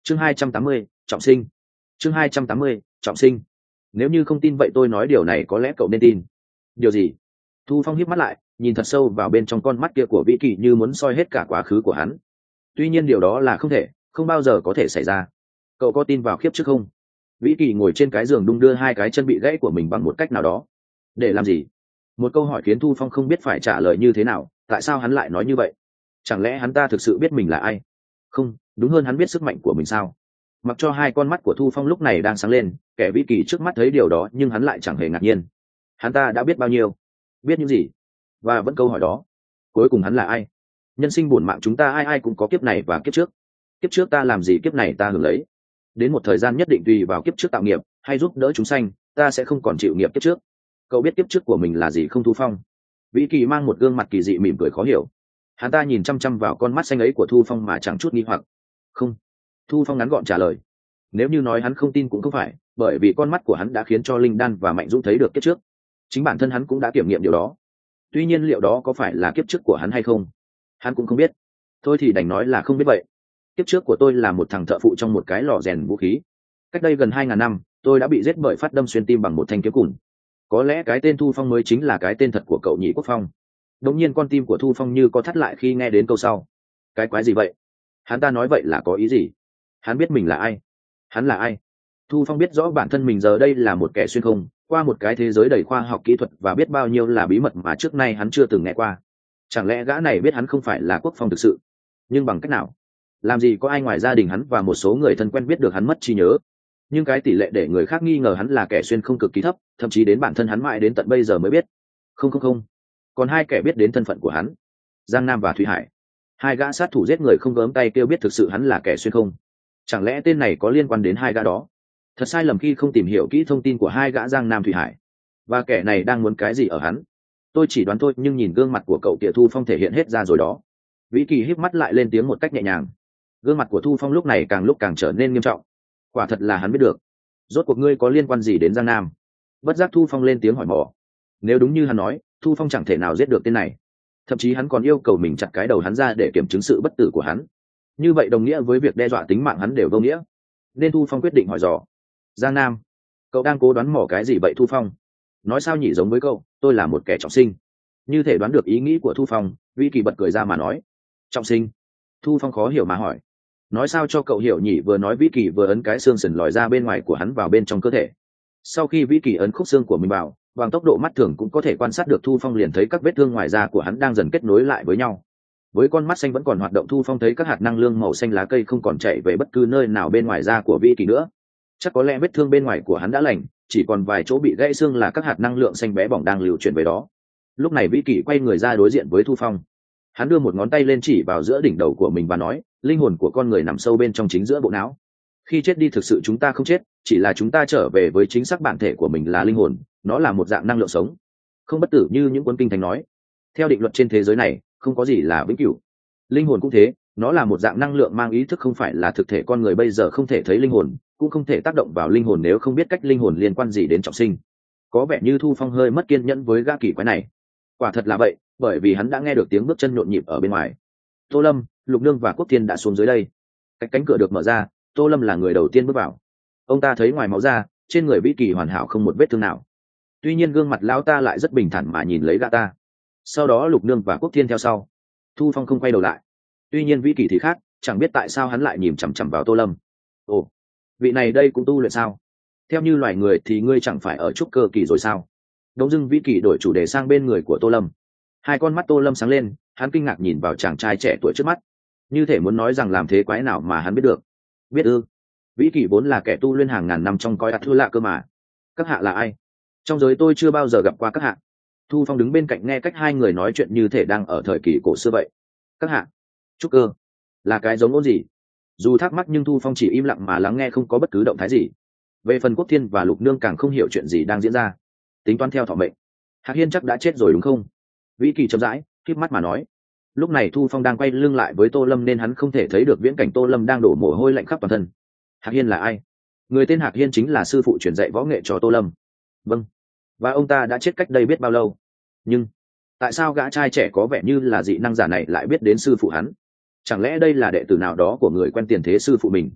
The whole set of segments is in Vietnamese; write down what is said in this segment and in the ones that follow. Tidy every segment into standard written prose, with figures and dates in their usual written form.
chương 280, trọng sinh. chương 280, trọng sinh. Nếu như không tin vậy tôi nói điều này có lẽ cậu nên tin. Điều gì? Thu Phong híp mắt lại, nhìn thật sâu vào bên trong con mắt kia của Vĩ Kỳ như muốn soi hết cả quá khứ của hắn. Tuy nhiên điều đó là không thể, không bao giờ có thể xảy ra. Cậu có tin vào kiếp trước không? Vĩ Kỳ ngồi trên cái giường đung đưa hai cái chân bị gãy của mình bằng một cách nào đó. Để làm gì? Một câu hỏi khiến Thu Phong không biết phải trả lời như thế nào. Tại sao hắn lại nói như vậy? Chẳng lẽ hắn ta thực sự biết mình là ai? Không, đúng hơn hắn biết sức mạnh của mình sao? Mặc cho hai con mắt của Thu Phong lúc này đang sáng lên, kẻ Vĩ Kỳ trước mắt thấy điều đó nhưng hắn lại chẳng hề ngạc nhiên. Hắn ta đã biết bao nhiêu? Biết những gì? Và vẫn câu hỏi đó, cuối cùng hắn là ai? Nhân sinh bổn mạng chúng ta ai ai cũng có kiếp này và kiếp trước. Kiếp trước ta làm gì kiếp này ta hưởng lấy. Đến một thời gian nhất định tùy vào kiếp trước tạo nghiệp hay giúp đỡ chúng sanh, ta sẽ không còn chịu nghiệp kiếp trước. Cậu biết kiếp trước của mình là gì không Thu Phong? Vĩ Kỳ mang một gương mặt kỳ dị mỉm cười khó hiểu. Hắn ta nhìn chăm chăm vào con mắt xanh ấy của Thu Phong mà chẳng chút nghi hoặc. Không. Thu Phong ngắn gọn trả lời. Nếu như nói hắn không tin cũng không phải, bởi vì con mắt của hắn đã khiến cho Linh Đan và Mạnh Dũng thấy được kiếp trước. Chính bản thân hắn cũng đã kiểm nghiệm điều đó. Tuy nhiên liệu đó có phải là kiếp trước của hắn hay không, hắn cũng không biết. Thôi thì đành nói là không biết vậy. Kiếp trước của tôi là một thằng thợ phụ trong một cái lò rèn vũ khí. Cách đây gần 2.000 năm, tôi đã bị giết bởi phát đâm xuyên tim bằng một thanh kiếm cùn. Có lẽ cái tên Thu Phong mới chính là cái tên thật của cậu nhị Quốc Phong. Đống nhiên con tim của Thu Phong như có thắt lại khi nghe đến câu sau. Cái quái gì vậy? Hắn ta nói vậy là có ý gì? Hắn biết mình là ai? Hắn là ai? Thu Phong biết rõ bản thân mình giờ đây là một kẻ xuyên không, qua một cái thế giới đầy khoa học kỹ thuật và biết bao nhiêu là bí mật mà trước nay hắn chưa từng nghe qua. Chẳng lẽ gã này biết hắn không phải là Quốc Phong thực sự? Nhưng bằng cách nào? Làm gì có ai ngoài gia đình hắn và một số người thân quen biết được hắn mất trí nhớ? Nhưng cái tỷ lệ để người khác nghi ngờ hắn là kẻ xuyên không cực kỳ thấp, thậm chí đến bản thân hắn mãi đến tận bây giờ mới biết. Không. Còn hai kẻ biết đến thân phận của hắn, Giang Nam và Thụy Hải. Hai gã sát thủ giết người không gớm tay kêu biết thực sự hắn là kẻ xuyên không. Chẳng lẽ tên này có liên quan đến hai gã đó? Thật sai lầm khi không tìm hiểu kỹ thông tin của hai gã Giang Nam Thụy Hải. Và kẻ này đang muốn cái gì ở hắn? Tôi chỉ đoán thôi, nhưng nhìn gương mặt của cậu kia Thu Phong thể hiện hết ra rồi đó. Vĩ Kỳ híp mắt lại lên tiếng một cách nhẹ nhàng. Gương mặt của Thu Phong lúc này càng lúc càng trở nên nghiêm trọng. Quả thật là hắn biết được. Rốt cuộc ngươi có liên quan gì đến Giang Nam? Bất giác Thu Phong lên tiếng hỏi mò. Nếu đúng như hắn nói, Thu Phong chẳng thể nào giết được tên này. Thậm chí hắn còn yêu cầu mình chặt cái đầu hắn ra để kiểm chứng sự bất tử của hắn. Như vậy đồng nghĩa với việc đe dọa tính mạng hắn đều vô nghĩa. Nên Thu Phong quyết định hỏi dò. Giang Nam, cậu đang cố đoán mò cái gì vậy Thu Phong? Nói sao nhỉ, giống với cậu, tôi là một kẻ trọng sinh. Như thể đoán được ý nghĩ của Thu Phong, Vĩ Kỳ bật cười ra mà nói. Trọng sinh? Thu Phong khó hiểu mà hỏi. Nói sao cho cậu hiểu nhỉ? Vừa nói Vĩ Kỳ vừa ấn cái xương sườn lòi ra bên ngoài của hắn vào bên trong cơ thể. Sau khi Vĩ Kỳ ấn khúc xương của mình vào, bằng tốc độ mắt thường cũng có thể quan sát được Thu Phong liền thấy các vết thương ngoài da của hắn đang dần kết nối lại với nhau. Với con mắt xanh vẫn còn hoạt động, Thu Phong thấy các hạt năng lượng màu xanh lá cây không còn chạy về bất cứ nơi nào bên ngoài da của Vĩ Kỳ nữa. Chắc có lẽ vết thương bên ngoài của hắn đã lành, chỉ còn vài chỗ bị gãy xương là các hạt năng lượng xanh bé bỏng đang lưu chuyển về đó. Lúc này Vĩ Kỳ quay người ra đối diện với Thu Phong. Hắn đưa một ngón tay lên chỉ vào giữa đỉnh đầu của mình và nói, linh hồn của con người nằm sâu bên trong chính giữa bộ não. Khi chết đi thực sự chúng ta không chết, chỉ là chúng ta trở về với chính xác bản thể của mình là linh hồn, nó là một dạng năng lượng sống, không bất tử như những cuốn kinh thánh nói. Theo định luật trên thế giới này, không có gì là vĩnh cửu. Linh hồn cũng thế, nó là một dạng năng lượng mang ý thức, không phải là thực thể. Con người bây giờ không thể thấy linh hồn, cũng không thể tác động vào linh hồn nếu không biết cách linh hồn liên quan gì đến trọng sinh. Có vẻ như Thu Phong hơi mất kiên nhẫn với gã kỳ quái này. Quả thật là vậy, bởi vì hắn đã nghe được tiếng bước chân nhộn nhịp ở bên ngoài. Tô Lâm, Lục Nương và Quốc Thiên đã xuống dưới đây. Cách cánh cửa được mở ra, Tô Lâm là người đầu tiên bước vào. Ông ta thấy ngoài máu ra, trên người Vĩ Kỳ hoàn hảo không một vết thương nào. Tuy nhiên gương mặt lão ta lại rất bình thản mà nhìn lấy gã ta. Sau đó Lục Nương và Quốc Thiên theo sau. Thu Phong không quay đầu lại. Tuy nhiên Vĩ Kỳ thì khác, chẳng biết tại sao hắn lại nhìn chằm chằm vào Tô Lâm. Ồ, vị này đây cũng tu luyện sao? Theo như loài người thì ngươi chẳng phải ở trúc cơ kỳ rồi sao? Đống dưng Vĩ Kỳ đổi chủ đề sang bên người của Tô Lâm. Hai con mắt Tô Lâm sáng lên, hắn kinh ngạc nhìn vào chàng trai trẻ tuổi trước mắt, như thể muốn nói rằng làm thế quái nào mà hắn biết được. Biết ư? Vĩ Kỳ vốn là kẻ tu luyện hàng ngàn năm trong cõi ắt thưa lạ cơ mà. Các hạ là ai? Trong giới tôi chưa bao giờ gặp qua các hạ. Thu Phong đứng bên cạnh nghe cách hai người nói chuyện như thể đang ở thời kỳ cổ xưa vậy. Các hạ? Trúc cơ? Là cái giống ôn gì? Dù thắc mắc nhưng Thu Phong chỉ im lặng mà lắng nghe, không có bất cứ động thái gì. Về phần Quốc Thiên và Lục Nương càng không hiểu chuyện gì đang diễn ra. Tính toán theo thọ mệnh, Hạc Hiên chắc đã chết rồi đúng không? Vĩ Kỳ chậm rãi khép mắt mà nói. Lúc này Thu Phong đang quay lưng lại với Tô Lâm nên hắn không thể thấy được viễn cảnh Tô Lâm đang đổ mồ hôi lạnh khắp toàn thân. Hạc Hiên là ai? Người tên Hạc Hiên chính là sư phụ truyền dạy võ nghệ cho Tô Lâm. Vâng. Và ông ta đã chết cách đây biết bao lâu? Nhưng tại sao gã trai trẻ có vẻ như là dị năng giả này lại biết đến sư phụ hắn? Chẳng lẽ đây là đệ tử nào đó của người quen tiền thế sư phụ mình?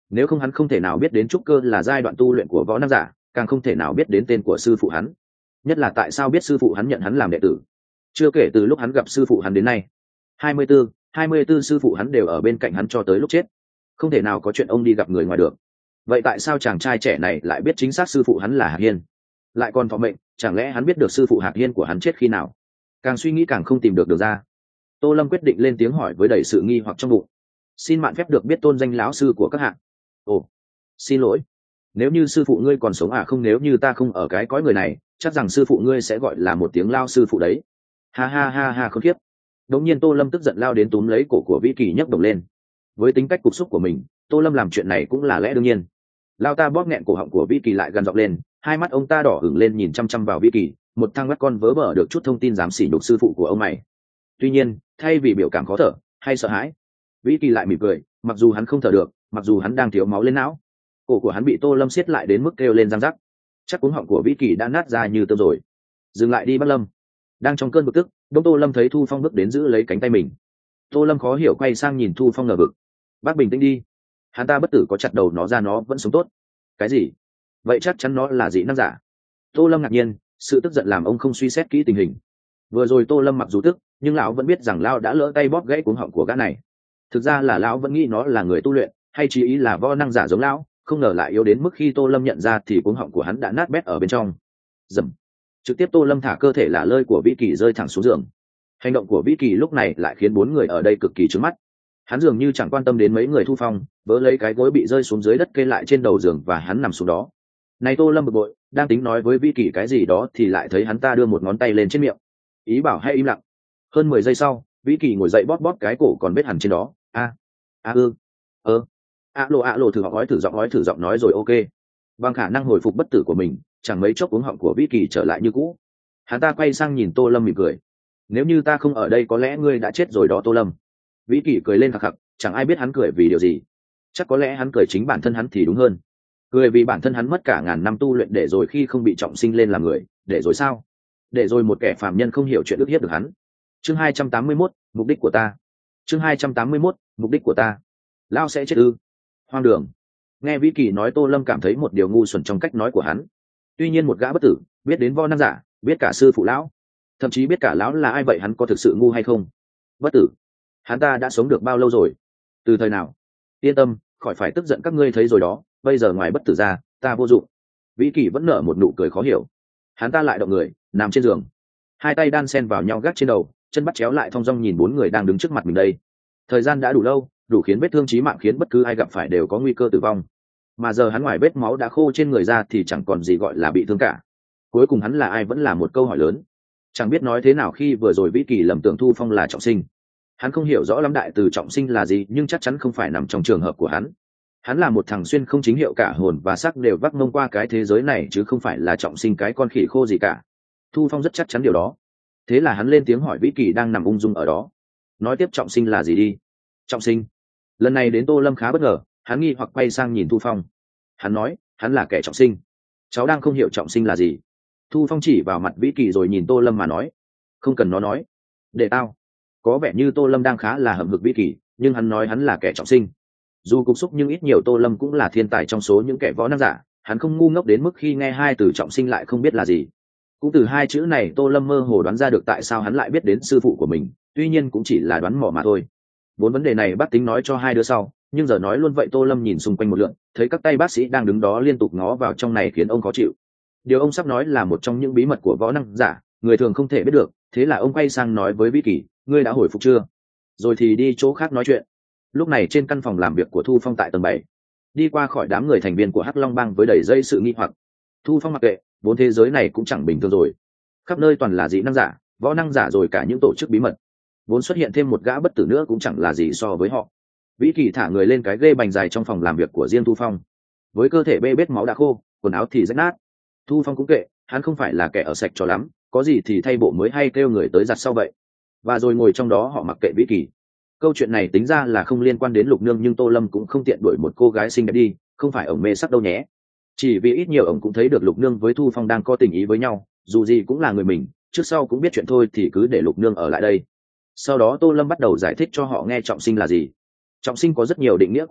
nếu không hắn không thể nào biết đến trúc cơ là giai đoạn tu luyện của võ năng giả, càng không thể nào biết đến tên của sư phụ hắn, nhất là tại sao biết sư phụ hắn nhận hắn làm đệ tử. Chưa kể từ lúc hắn gặp sư phụ hắn đến nay, 24 sư phụ hắn đều ở bên cạnh hắn cho tới lúc chết, không thể nào có chuyện ông đi gặp người ngoài được. Vậy tại sao chàng trai trẻ này lại biết chính xác sư phụ hắn là Hạc Hiên, lại còn thọ mệnh? Chẳng lẽ hắn biết được sư phụ Hạc Hiên của hắn chết khi nào? Càng suy nghĩ càng không tìm được ra. Tô Lâm quyết định lên tiếng hỏi với đầy sự nghi hoặc trong bụng. Xin mạn phép được biết tôn danh lão sư của các hạng. Ồ, xin lỗi, nếu như sư phụ ngươi còn sống à? Không, nếu như ta không ở cái cõi người này, chắc rằng sư phụ ngươi sẽ gọi là một tiếng lao sư phụ đấy. Ha ha ha ha, khốn kiếp. Đống nhiên Tô Lâm tức giận lao đến túm lấy cổ của Vĩ Kỳ nhấc đồng lên. Với tính cách cục xúc của mình, Tô Lâm làm chuyện này cũng là lẽ đương nhiên. Lao ta bóp nghẹn cổ họng của Vĩ Kỳ lại gần giọng lên, hai mắt ông ta đỏ ửng lên nhìn chăm chăm vào Vĩ Kỳ, một thằng mắt con vớ vẩn được chút thông tin dám sỉ nhục sư phụ của ông mày. Tuy nhiên, thay vì biểu cảm khó thở hay sợ hãi, Vĩ Kỳ lại mỉm cười, mặc dù hắn không thở được, mặc dù hắn đang thiếu máu lên não, cổ của hắn bị Tô Lâm siết lại đến mức kêu lên răng rắc. Chắc cuống họng của Vĩ Kỳ đã nát ra như tơ rồi. Dừng lại đi Bác Lâm. Đang trong cơn bực tức, đông Tô Lâm thấy Thu Phong bước đến giữ lấy cánh tay mình. Tô Lâm khó hiểu quay sang nhìn Thu Phong ngờ vực. Bác bình tĩnh đi, hắn ta bất tử có chặt đầu nó ra nó vẫn sống tốt. Cái gì? Vậy chắc chắn nó là dị năng giả. Tô Lâm ngạc nhiên, sự tức giận làm ông không suy xét kỹ tình hình. Vừa rồi Tô Lâm mặc dù tức, nhưng lão vẫn biết rằng lão đã lỡ tay bóp gãy cuống họng của gã này. Thực ra là lão vẫn nghĩ nó là người tu luyện, hay chỉ ý là võ năng giả giống lão, không ngờ lại yếu đến mức khi Tô Lâm nhận ra thì cuống họng của hắn đã nát bét ở bên trong. Dầm. Trực tiếp Tô Lâm thả cơ thể lả lơi của Vĩ Kỳ rơi thẳng xuống giường. Hành động của Vĩ Kỳ lúc này lại khiến bốn người ở đây cực kỳ trướng mắt. Hắn dường như chẳng quan tâm đến mấy người Thu Phong, vớ lấy cái gối bị rơi xuống dưới đất kê lại trên đầu giường và hắn nằm xuống đó. Này Tô Lâm bực bội, đang tính nói với Vĩ Kỳ cái gì đó thì lại thấy hắn ta đưa một ngón tay lên trên miệng, ý bảo hay im lặng. Hơn 10 giây sau, Vĩ Kỳ ngồi dậy bóp bóp cái cổ còn vết hẳn trên đó. Lộ thử giọng nói rồi ok. Bằng khả năng hồi phục bất tử của mình, chẳng mấy chốc cuống họng của Vĩ Kỳ trở lại như cũ. Hắn ta quay sang nhìn Tô Lâm mỉm cười. Nếu như ta không ở đây có lẽ ngươi đã chết rồi đó Tô Lâm. Vĩ Kỳ cười lên khạc khạc, chẳng ai biết hắn cười vì điều gì. Chắc có lẽ hắn cười chính bản thân hắn thì đúng hơn. Cười vì bản thân hắn mất cả ngàn năm tu luyện để rồi khi không bị trọng sinh lên làm người, để rồi sao? Để rồi một kẻ phàm nhân không hiểu chuyện ức hiếp được hắn. Chương 281, mục đích của ta. Chương 281, mục đích của ta. Lao sẽ chết ư? Hoang đường. Nghe Vĩ Kỳ nói Tô Lâm cảm thấy một điều ngu xuẩn trong cách nói của hắn. Tuy nhiên một gã bất tử, biết đến võ năng giả, biết cả sư phụ lão, thậm chí biết cả lão là ai, vậy hắn có thực sự ngu hay không? Bất tử? Hắn ta đã sống được bao lâu rồi? Từ thời nào? Yên tâm, khỏi phải tức giận, các ngươi thấy rồi đó, bây giờ ngoài bất tử ra, ta vô dụng. Vĩ Kỳ vẫn nở một nụ cười khó hiểu. Hắn ta lại động người, nằm trên giường, hai tay đan xen vào nhau gác trên đầu, chân bắt chéo lại thong dong nhìn bốn người đang đứng trước mặt mình đây. Thời gian đã đủ lâu, đủ khiến vết thương chí mạng khiến bất cứ ai gặp phải đều có nguy cơ tử vong. Mà giờ hắn ngoài vết máu đã khô trên người ra thì chẳng còn gì gọi là bị thương cả. Cuối cùng hắn là ai vẫn là một câu hỏi lớn. Chẳng biết nói thế nào khi vừa rồi Vĩ Kỳ lầm tưởng Thu Phong là trọng sinh. Hắn không hiểu rõ lắm đại từ trọng sinh là gì, nhưng chắc chắn không phải nằm trong trường hợp của hắn. Hắn là một thằng xuyên không chính hiệu, cả hồn và xác đều vác mông qua cái thế giới này, chứ không phải là trọng sinh cái con khỉ khô gì cả. Thu Phong rất chắc chắn điều đó. Thế là hắn lên tiếng hỏi Vĩ Kỳ đang nằm ung dung ở đó. Nói tiếp trọng sinh là gì đi. Trọng sinh? Lần này đến Tô Lâm khá bất ngờ, hắn nghi hoặc quay sang nhìn Thu Phong. Hắn nói, hắn là kẻ trọng sinh. Cháu đang không hiểu trọng sinh là gì. Thu Phong chỉ vào mặt Vĩ Kỳ rồi nhìn Tô Lâm mà nói. Không cần nó nói. Để tao. Có vẻ như Tô Lâm đang khá là hậm hực Vĩ Kỳ, nhưng hắn nói hắn là kẻ trọng sinh. Dù cục xúc nhưng ít nhiều Tô Lâm cũng là thiên tài trong số những kẻ võ năng giả, hắn không ngu ngốc đến mức khi nghe hai từ trọng sinh lại không biết là gì. Cũng từ hai chữ này Tô Lâm mơ hồ đoán ra được tại sao hắn lại biết đến sư phụ của mình, tuy nhiên cũng chỉ là đoán mò mà thôi. Bốn vấn đề này bác tính nói cho hai đứa sau, nhưng giờ nói luôn vậy. Tô Lâm nhìn xung quanh một lượt, thấy các tay bác sĩ đang đứng đó liên tục ngó vào trong này khiến ông khó chịu. Điều ông sắp nói là một trong những bí mật của võ năng giả, người thường không thể biết được. Thế là ông quay sang nói với Vĩ Kỳ, ngươi đã hồi phục chưa? Rồi thì đi chỗ khác nói chuyện. Lúc này trên căn phòng làm việc của Thu Phong tại tầng 7, đi qua khỏi đám người thành viên của Hắc Long Bang với đầy dây sự nghi hoặc. Thu Phong mặc kệ, vốn thế giới này cũng chẳng bình thường rồi, khắp nơi toàn là dị năng giả, võ năng giả, rồi cả những tổ chức bí mật. Vốn xuất hiện thêm một gã bất tử nữa cũng chẳng là gì so với họ. Vĩ Kỳ thả người lên cái ghê bành dài trong phòng làm việc của riêng Thu Phong, với cơ thể bê bết máu đã khô, quần áo thì rách nát. Thu Phong cũng kệ, hắn không phải là kẻ ở sạch cho lắm, có gì thì thay bộ mới hay kêu người tới giặt sau vậy. Và rồi ngồi trong đó họ mặc kệ Vĩ Kỳ. Câu chuyện này tính ra là không liên quan đến Lục Nương, nhưng Tô Lâm cũng không tiện đuổi một cô gái xinh đẹp đi, không phải ổng mê sắc đâu nhé. Chỉ vì ít nhiều ổng cũng thấy được Lục Nương với Thu Phong đang có tình ý với nhau, dù gì cũng là người mình, trước sau cũng biết chuyện thôi, thì cứ để Lục Nương ở lại đây. Sau đó Tô Lâm bắt đầu giải thích cho họ nghe trọng sinh là gì. Trọng sinh có rất nhiều định nghĩa của nó,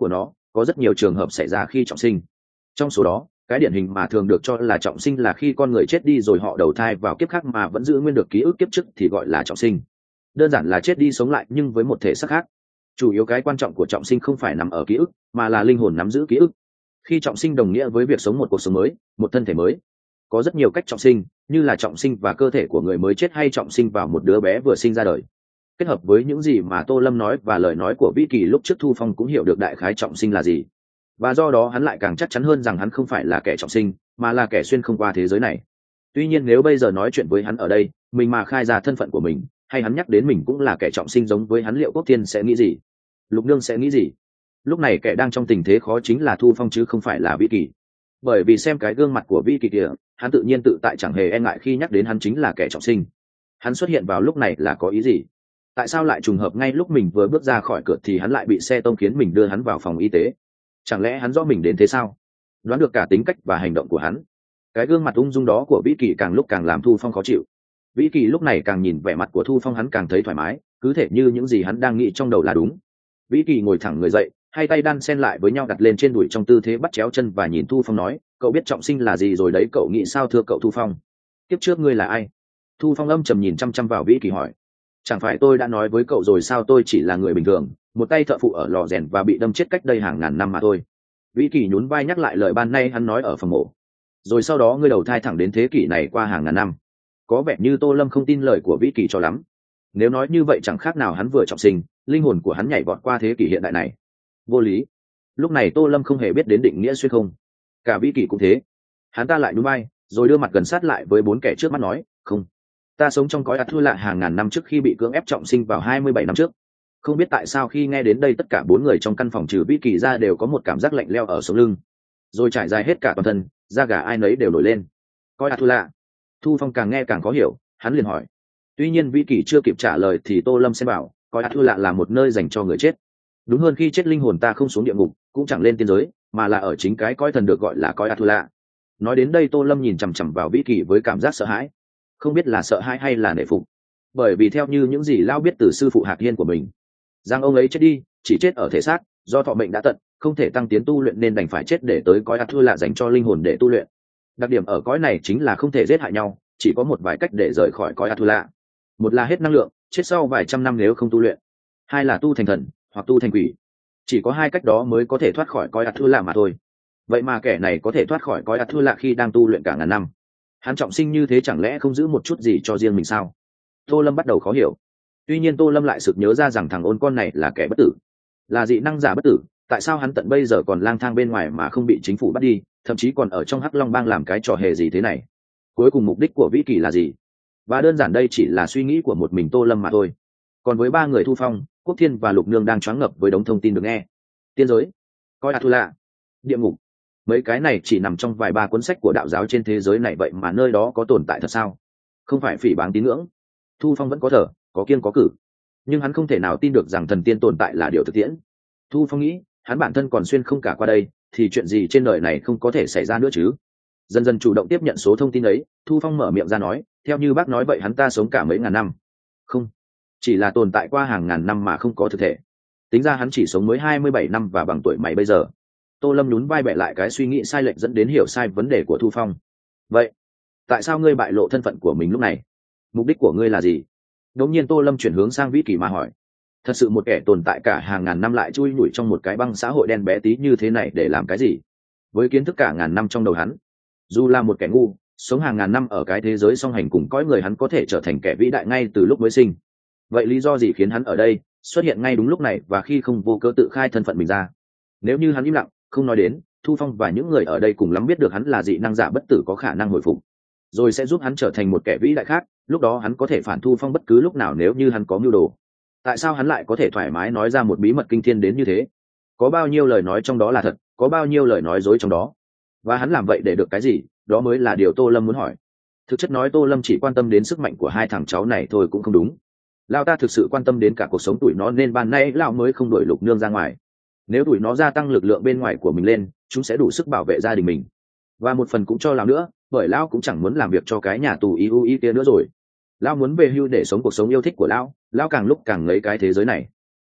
có rất nhiều trường hợp xảy ra khi trọng sinh. Trong số đó, cái điển hình mà thường được cho là trọng sinh là khi con người chết đi rồi họ đầu thai vào kiếp khác mà vẫn giữ nguyên được ký ức kiếp trước thì gọi là trọng sinh. Đơn giản là chết đi sống lại nhưng với một thể xác khác. Chủ yếu cái quan trọng của trọng sinh không phải nằm ở ký ức, mà là linh hồn nắm giữ ký ức. Khi trọng sinh đồng nghĩa với việc sống một cuộc sống mới, một thân thể mới. Có rất nhiều cách trọng sinh, như là trọng sinh và cơ thể của người mới chết hay trọng sinh vào một đứa bé vừa sinh ra đời. Kết hợp với những gì mà Tô Lâm nói và lời nói của Vĩ Kỳ lúc trước, Thu Phong cũng hiểu được đại khái trọng sinh là gì. Và do đó hắn lại càng chắc chắn hơn rằng hắn không phải là kẻ trọng sinh, mà là kẻ xuyên không qua thế giới này. Tuy nhiên nếu bây giờ nói chuyện với hắn ở đây, mình mà khai ra thân phận của mình, hay hắn nhắc đến mình cũng là kẻ trọng sinh giống với hắn, liệu Quốc Thiên sẽ nghĩ gì? Lục Nương sẽ nghĩ gì? Lúc này kẻ đang trong tình thế khó chính là Thu Phong chứ không phải là Vĩ Kỳ. Bởi vì xem cái gương mặt của Vĩ Kỳ kìa, hắn tự nhiên tự tại chẳng hề e ngại khi nhắc đến hắn chính là kẻ trọng sinh. Hắn xuất hiện vào lúc này là có ý gì? Tại sao lại trùng hợp ngay lúc mình vừa bước ra khỏi cửa thì hắn lại bị xe tông khiến mình đưa hắn vào phòng y tế? Chẳng lẽ hắn rõ mình đến thế sao? Đoán được cả tính cách và hành động của hắn. Cái gương mặt ung dung đó của Vĩ Kỳ càng lúc càng làm Thu Phong khó chịu. Vĩ Kỳ lúc này càng nhìn vẻ mặt của Thu Phong hắn càng thấy thoải mái, cứ thể như những gì hắn đang nghĩ trong đầu là đúng. Vĩ Kỳ ngồi thẳng người dậy, hai tay đan xen lại với nhau đặt lên trên đùi trong tư thế bắt chéo chân và nhìn Thu Phong nói, cậu biết trọng sinh là gì rồi đấy, cậu nghĩ sao thưa cậu Thu Phong? Kiếp trước ngươi là ai? Thu Phong âm trầm nhìn chăm chăm vào Vĩ Kỳ hỏi. Chẳng phải tôi đã nói với cậu rồi sao, tôi chỉ là người bình thường, một tay thợ phụ ở lò rèn và bị đâm chết cách đây hàng ngàn năm mà thôi. Vĩ Kỳ nhún vai nhắc lại lời ban nay hắn nói ở phòng mổ. Rồi sau đó ngươi đầu thai thẳng đến thế kỷ này qua hàng ngàn năm. Có vẻ như Tô Lâm không tin lời của Vĩ Kỳ cho lắm. Nếu nói như vậy chẳng khác nào hắn vừa trọng sinh, linh hồn của hắn nhảy vọt qua thế kỷ hiện đại này. Vô lý. Lúc này Tô Lâm không hề biết đến định nghĩa xuyên không. Cả Vĩ Kỳ cũng thế. Hắn ta lại nhún vai, rồi đưa mặt gần sát lại với bốn kẻ trước mắt nói, không. Ta sống trong cõi Athula hàng ngàn năm trước khi bị cưỡng ép trọng sinh vào 27 năm trước. Không biết tại sao khi nghe đến đây tất cả bốn người trong căn phòng trừ Vĩ Kỳ ra đều có một cảm giác lạnh leo ở sống lưng, rồi trải dài hết cả toàn thân, da gà ai nấy đều nổi lên. Cõi Athula. Thu Phong càng nghe càng khó hiểu, hắn liền hỏi. Tuy nhiên Vĩ Kỳ chưa kịp trả lời thì Tô Lâm sẽ bảo, cõi Athula là một nơi dành cho người chết. Đúng hơn, khi chết linh hồn ta không xuống địa ngục, cũng chẳng lên tiên giới, mà là ở chính cái cõi thần được gọi là cõi Athula. Nói đến đây Tô Lâm nhìn chằm chằm vào Vĩ Kỳ với cảm giác sợ hãi, không biết là sợ hãi hay là nể phục. Bởi vì theo như những gì Lao biết từ sư phụ Hạc Hiên của mình, rằng ông ấy chết đi, chỉ chết ở thể xác, do thọ mệnh đã tận, không thể tăng tiến tu luyện nên đành phải chết để tới cõi Athula dành cho linh hồn để tu luyện. Đặc điểm ở cõi này chính là không thể giết hại nhau, chỉ có một vài cách để rời khỏi cõi Athula. Một là hết năng lượng, chết sau vài trăm năm nếu không tu luyện. Hai là tu thành thần, hoặc tu thành quỷ. Chỉ có hai cách đó mới có thể thoát khỏi cõi Athula mà thôi. Vậy mà kẻ này có thể thoát khỏi cõi Athula khi đang tu luyện cả ngàn năm. Hắn trọng sinh như thế chẳng lẽ không giữ một chút gì cho riêng mình sao? Tô Lâm bắt đầu khó hiểu. Tuy nhiên Tô Lâm lại sực nhớ ra rằng thằng ôn con này là kẻ bất tử, là dị năng giả bất tử. Tại sao hắn tận bây giờ còn lang thang bên ngoài mà không bị chính phủ bắt đi, thậm chí còn ở trong Hắc Long Bang làm cái trò hề gì thế này? Cuối cùng mục đích của Vĩ Kỳ là gì? Và đơn giản đây chỉ là suy nghĩ của một mình Tô Lâm mà thôi. Còn với ba người Thu Phong, Quốc Thiên và Lục Nương đang choáng ngập với đống thông tin được nghe. Tiên giới, coi Athula, địa ngục, mấy cái này chỉ nằm trong vài ba cuốn sách của đạo giáo trên thế giới này, vậy mà nơi đó có tồn tại thật sao? Không phải phỉ báng tín ngưỡng. Thu Phong vẫn có thở, có kiêng có cử, nhưng hắn không thể nào tin được rằng thần tiên tồn tại là điều thực tiễn. Thu Phong nghĩ, hắn bản thân còn xuyên không cả qua đây, thì chuyện gì trên đời này không có thể xảy ra nữa chứ? Dần dần chủ động tiếp nhận số thông tin ấy, Thu Phong mở miệng ra nói, theo như bác nói vậy hắn ta sống cả mấy ngàn năm. Không, chỉ là tồn tại qua hàng ngàn năm mà không có thực thể. Tính ra hắn chỉ sống mới 27 năm và bằng tuổi mày bây giờ. Tô Lâm nhún vai bẻ lại cái suy nghĩ sai lệch dẫn đến hiểu sai vấn đề của Thu Phong. Vậy, tại sao ngươi bại lộ thân phận của mình lúc này? Mục đích của ngươi là gì? Đột nhiên Tô Lâm chuyển hướng sang Vĩ Kỳ mà hỏi. Thật sự một kẻ tồn tại cả hàng ngàn năm lại chui nhủi trong một cái băng xã hội đen bé tí như thế này để làm cái gì? Với kiến thức cả ngàn năm trong đầu hắn, dù là một kẻ ngu, sống hàng ngàn năm ở cái thế giới song hành cùng cõi người, hắn có thể trở thành kẻ vĩ đại ngay từ lúc mới sinh. Vậy lý do gì khiến hắn ở đây, xuất hiện ngay đúng lúc này và khi không vô cớ tự khai thân phận mình ra? Nếu như hắn im lặng, không nói đến, Thu Phong và những người ở đây cùng lắm biết được hắn là dị năng giả bất tử có khả năng hồi phục, rồi sẽ giúp hắn trở thành một kẻ vĩ đại khác. Lúc đó hắn có thể phản Thu Phong bất cứ lúc nào nếu như hắn có mưu đồ. Tại sao hắn lại có thể thoải mái nói ra một bí mật kinh thiên đến như thế? Có bao nhiêu lời nói trong đó là thật, có bao nhiêu lời nói dối trong đó? Và hắn làm vậy để được cái gì? Đó mới là điều Tô Lâm muốn hỏi. Thực chất nói Tô Lâm chỉ quan tâm đến sức mạnh của hai thằng cháu này thôi cũng không đúng. Lão ta thực sự quan tâm đến cả cuộc sống tụi nó, nên ban nay lão mới không đuổi Lục Nương ra ngoài. Nếu tụi nó gia tăng lực lượng bên ngoài của mình lên, chúng sẽ đủ sức bảo vệ gia đình mình. Và một phần cũng cho lão nữa, bởi lão cũng chẳng muốn làm việc cho cái nhà tù IUI kia nữa rồi. Lão muốn về hưu để sống cuộc sống yêu thích của lão càng lúc càng lấy cái thế giới này.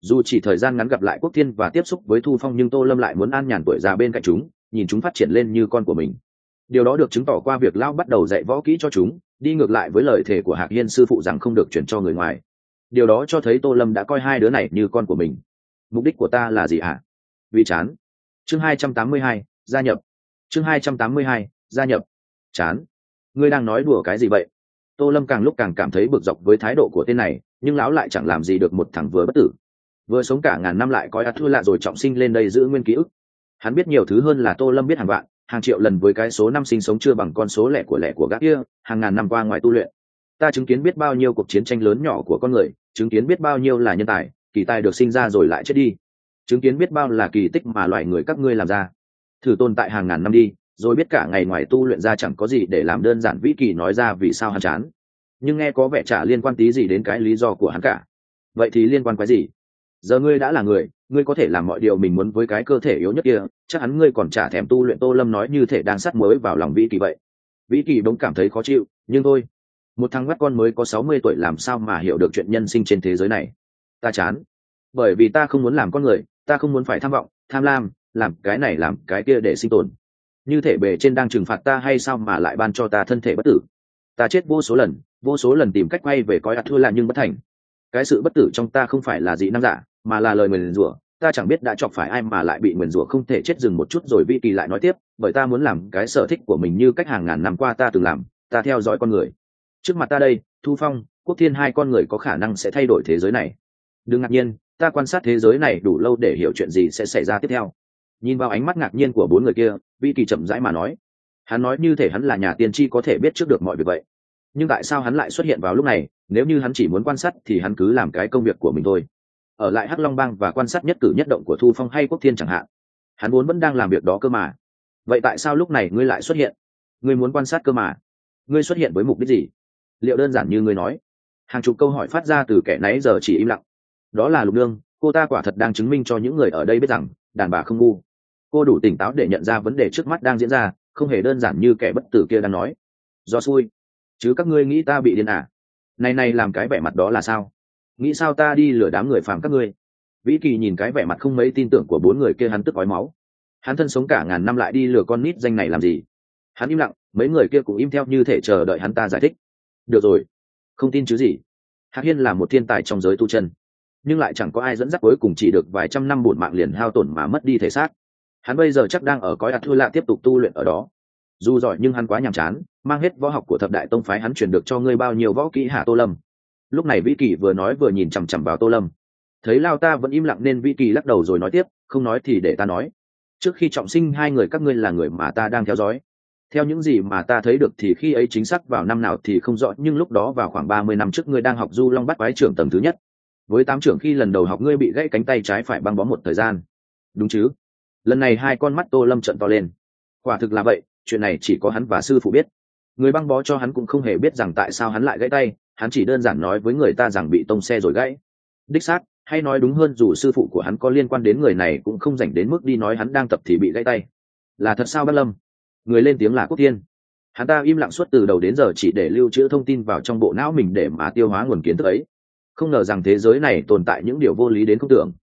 Dù chỉ thời gian ngắn gặp lại Quốc Thiên và tiếp xúc với Thu Phong, nhưng Tô Lâm lại muốn an nhàn tuổi già bên cạnh chúng, nhìn chúng phát triển lên như con của mình. Điều đó được chứng tỏ qua việc lão bắt đầu dạy võ kỹ cho chúng, đi ngược lại với lời thề của Hạc Hiên sư phụ rằng không được chuyển cho người ngoài. Điều đó cho thấy Tô Lâm đã coi hai đứa này như con của mình. Mục đích của ta là gì hả? Vì chán. Chương 282, gia nhập. Chương 282, gia nhập. Chán. Ngươi đang nói đùa cái gì vậy? Tô Lâm càng lúc càng cảm thấy bực dọc với thái độ của tên này, nhưng lão lại chẳng làm gì được một thằng vừa bất tử, vừa sống cả ngàn năm lại coi ắt thua lạ rồi trọng sinh lên đây giữ nguyên ký ức. Hắn biết nhiều thứ hơn là Tô Lâm biết hàng vạn, hàng triệu lần với cái số năm sinh sống chưa bằng con số lẻ của gã kia, hàng ngàn năm qua ngoài tu luyện. Ta chứng kiến biết bao nhiêu cuộc chiến tranh lớn nhỏ của con người, chứng kiến biết bao nhiêu là nhân tài, kỳ tài được sinh ra rồi lại chết đi, chứng kiến biết bao là kỳ tích mà loại người các ngươi làm ra. Thử tồn tại hàng ngàn năm đi, rồi biết cả ngày ngoài tu luyện ra chẳng có gì để làm. Đơn giản Vĩ Kỳ nói ra vì sao hắn chán, nhưng nghe có vẻ chả liên quan tí gì đến cái lý do của hắn cả. Vậy thì liên quan cái gì? Giờ ngươi đã là người, ngươi có thể làm mọi điều mình muốn với cái cơ thể yếu nhất kia, chắc hẳn ngươi còn chả thèm tu luyện. Tô Lâm nói như thể đang sắt muối vào lòng Vĩ Kỳ vậy. Vĩ Kỳ bỗng cảm thấy khó chịu, nhưng thôi, một thằng bắt con mới có 60 tuổi làm sao mà hiểu được chuyện nhân sinh trên thế giới này. Ta chán, bởi vì ta không muốn làm con người, ta không muốn phải tham vọng, tham lam, làm cái này làm cái kia để sinh tồn. Như thể bề trên đang trừng phạt ta hay sao mà lại ban cho ta thân thể bất tử. Ta chết vô số lần tìm cách quay về coi ắt thua là nhưng bất thành. Cái sự bất tử trong ta không phải là dị năng giả, mà là lời nguyền rủa. Ta chẳng biết đã chọc phải ai mà lại bị nguyền rủa không thể chết. Dừng một chút rồi Vĩ Kỳ lại nói tiếp, bởi ta muốn làm cái sở thích của mình như cách hàng ngàn năm qua ta từng làm. Ta theo dõi con người. Trước mặt ta đây, Thu Phong, Quốc Thiên, hai con người có khả năng sẽ thay đổi thế giới này. Đừng ngạc nhiên, ta quan sát thế giới này đủ lâu để hiểu chuyện gì sẽ xảy ra tiếp theo. Nhìn vào ánh mắt ngạc nhiên của bốn người kia, Vĩ Kỳ chậm rãi mà nói. Hắn nói như thể hắn là nhà tiên tri có thể biết trước được mọi việc vậy. Nhưng tại sao hắn lại xuất hiện vào lúc này? Nếu như hắn chỉ muốn quan sát thì hắn cứ làm cái công việc của mình thôi, ở lại Hắc Long Bang và quan sát nhất cử nhất động của Thu Phong hay Quốc Thiên chẳng hạn. Hắn vốn vẫn đang làm việc đó cơ mà. Vậy tại sao lúc này ngươi lại xuất hiện? Ngươi muốn quan sát cơ mà. Ngươi xuất hiện với mục đích gì? Liệu đơn giản như ngươi nói? Hàng chục câu hỏi phát ra từ kẻ nãy giờ chỉ im lặng. Đó là Lục Nương, cô ta quả thật đang chứng minh cho những người ở đây biết rằng đàn bà không ngu. Cô đủ tỉnh táo để nhận ra vấn đề trước mắt đang diễn ra, không hề đơn giản như kẻ bất tử kia đang nói. Do xui, chứ các ngươi nghĩ ta bị điên à? Này làm cái vẻ mặt đó là sao? Nghĩ sao ta đi lừa đám người phàm các ngươi? Vĩ Kỳ nhìn cái vẻ mặt không mấy tin tưởng của bốn người kia, hắn tức ói máu. Hắn thân sống cả ngàn năm lại đi lừa con nít danh này làm gì? Hắn im lặng, mấy người kia cũng im theo như thể chờ đợi hắn ta giải thích. Được rồi, không tin chứ gì. Hạc Hiên là một thiên tài trong giới tu chân, nhưng lại chẳng có ai dẫn dắt, cuối cùng chỉ được vài trăm năm bổn mạng liền hao tổn mà mất đi thể xác. Hắn bây giờ chắc đang ở cõi ạt thua lạ tiếp tục tu luyện ở đó. Dù giỏi nhưng hắn quá nhàm chán, mang hết võ học của thập đại tông phái hắn truyền được cho ngươi bao nhiêu võ kỹ hả Tô Lâm? Lúc này Vĩ Kỳ vừa nói vừa nhìn chằm chằm vào Tô Lâm. Thấy lao ta vẫn im lặng nên Vĩ Kỳ lắc đầu rồi nói tiếp, không nói thì để ta nói. Trước khi trọng sinh hai người các ngươi là người mà ta đang theo dõi. Theo những gì mà ta thấy được thì khi ấy chính xác vào năm nào thì không rõ, nhưng lúc đó vào khoảng 30 năm trước ngươi đang học Du Long Bát Quái trưởng tầng thứ nhất. Với 8 trưởng khi lần đầu học ngươi bị gãy cánh tay trái phải băng bó một thời gian. Đúng chứ? Lần này hai con mắt Tô Lâm trợn to lên. Quả thực là vậy, chuyện này chỉ có hắn và sư phụ biết. Người băng bó cho hắn cũng không hề biết rằng tại sao hắn lại gãy tay, hắn chỉ đơn giản nói với người ta rằng bị tông xe rồi gãy. Đích xác, hay nói đúng hơn, dù sư phụ của hắn có liên quan đến người này cũng không rảnh đến mức đi nói hắn đang tập thì bị gãy tay. Là thật sao Bác Lâm? Người lên tiếng là Quốc Thiên. Hắn ta im lặng suốt từ đầu đến giờ chỉ để lưu trữ thông tin vào trong bộ não mình để mà tiêu hóa nguồn kiến thức ấy. Không ngờ rằng thế giới này tồn tại những điều vô lý đến không tưởng.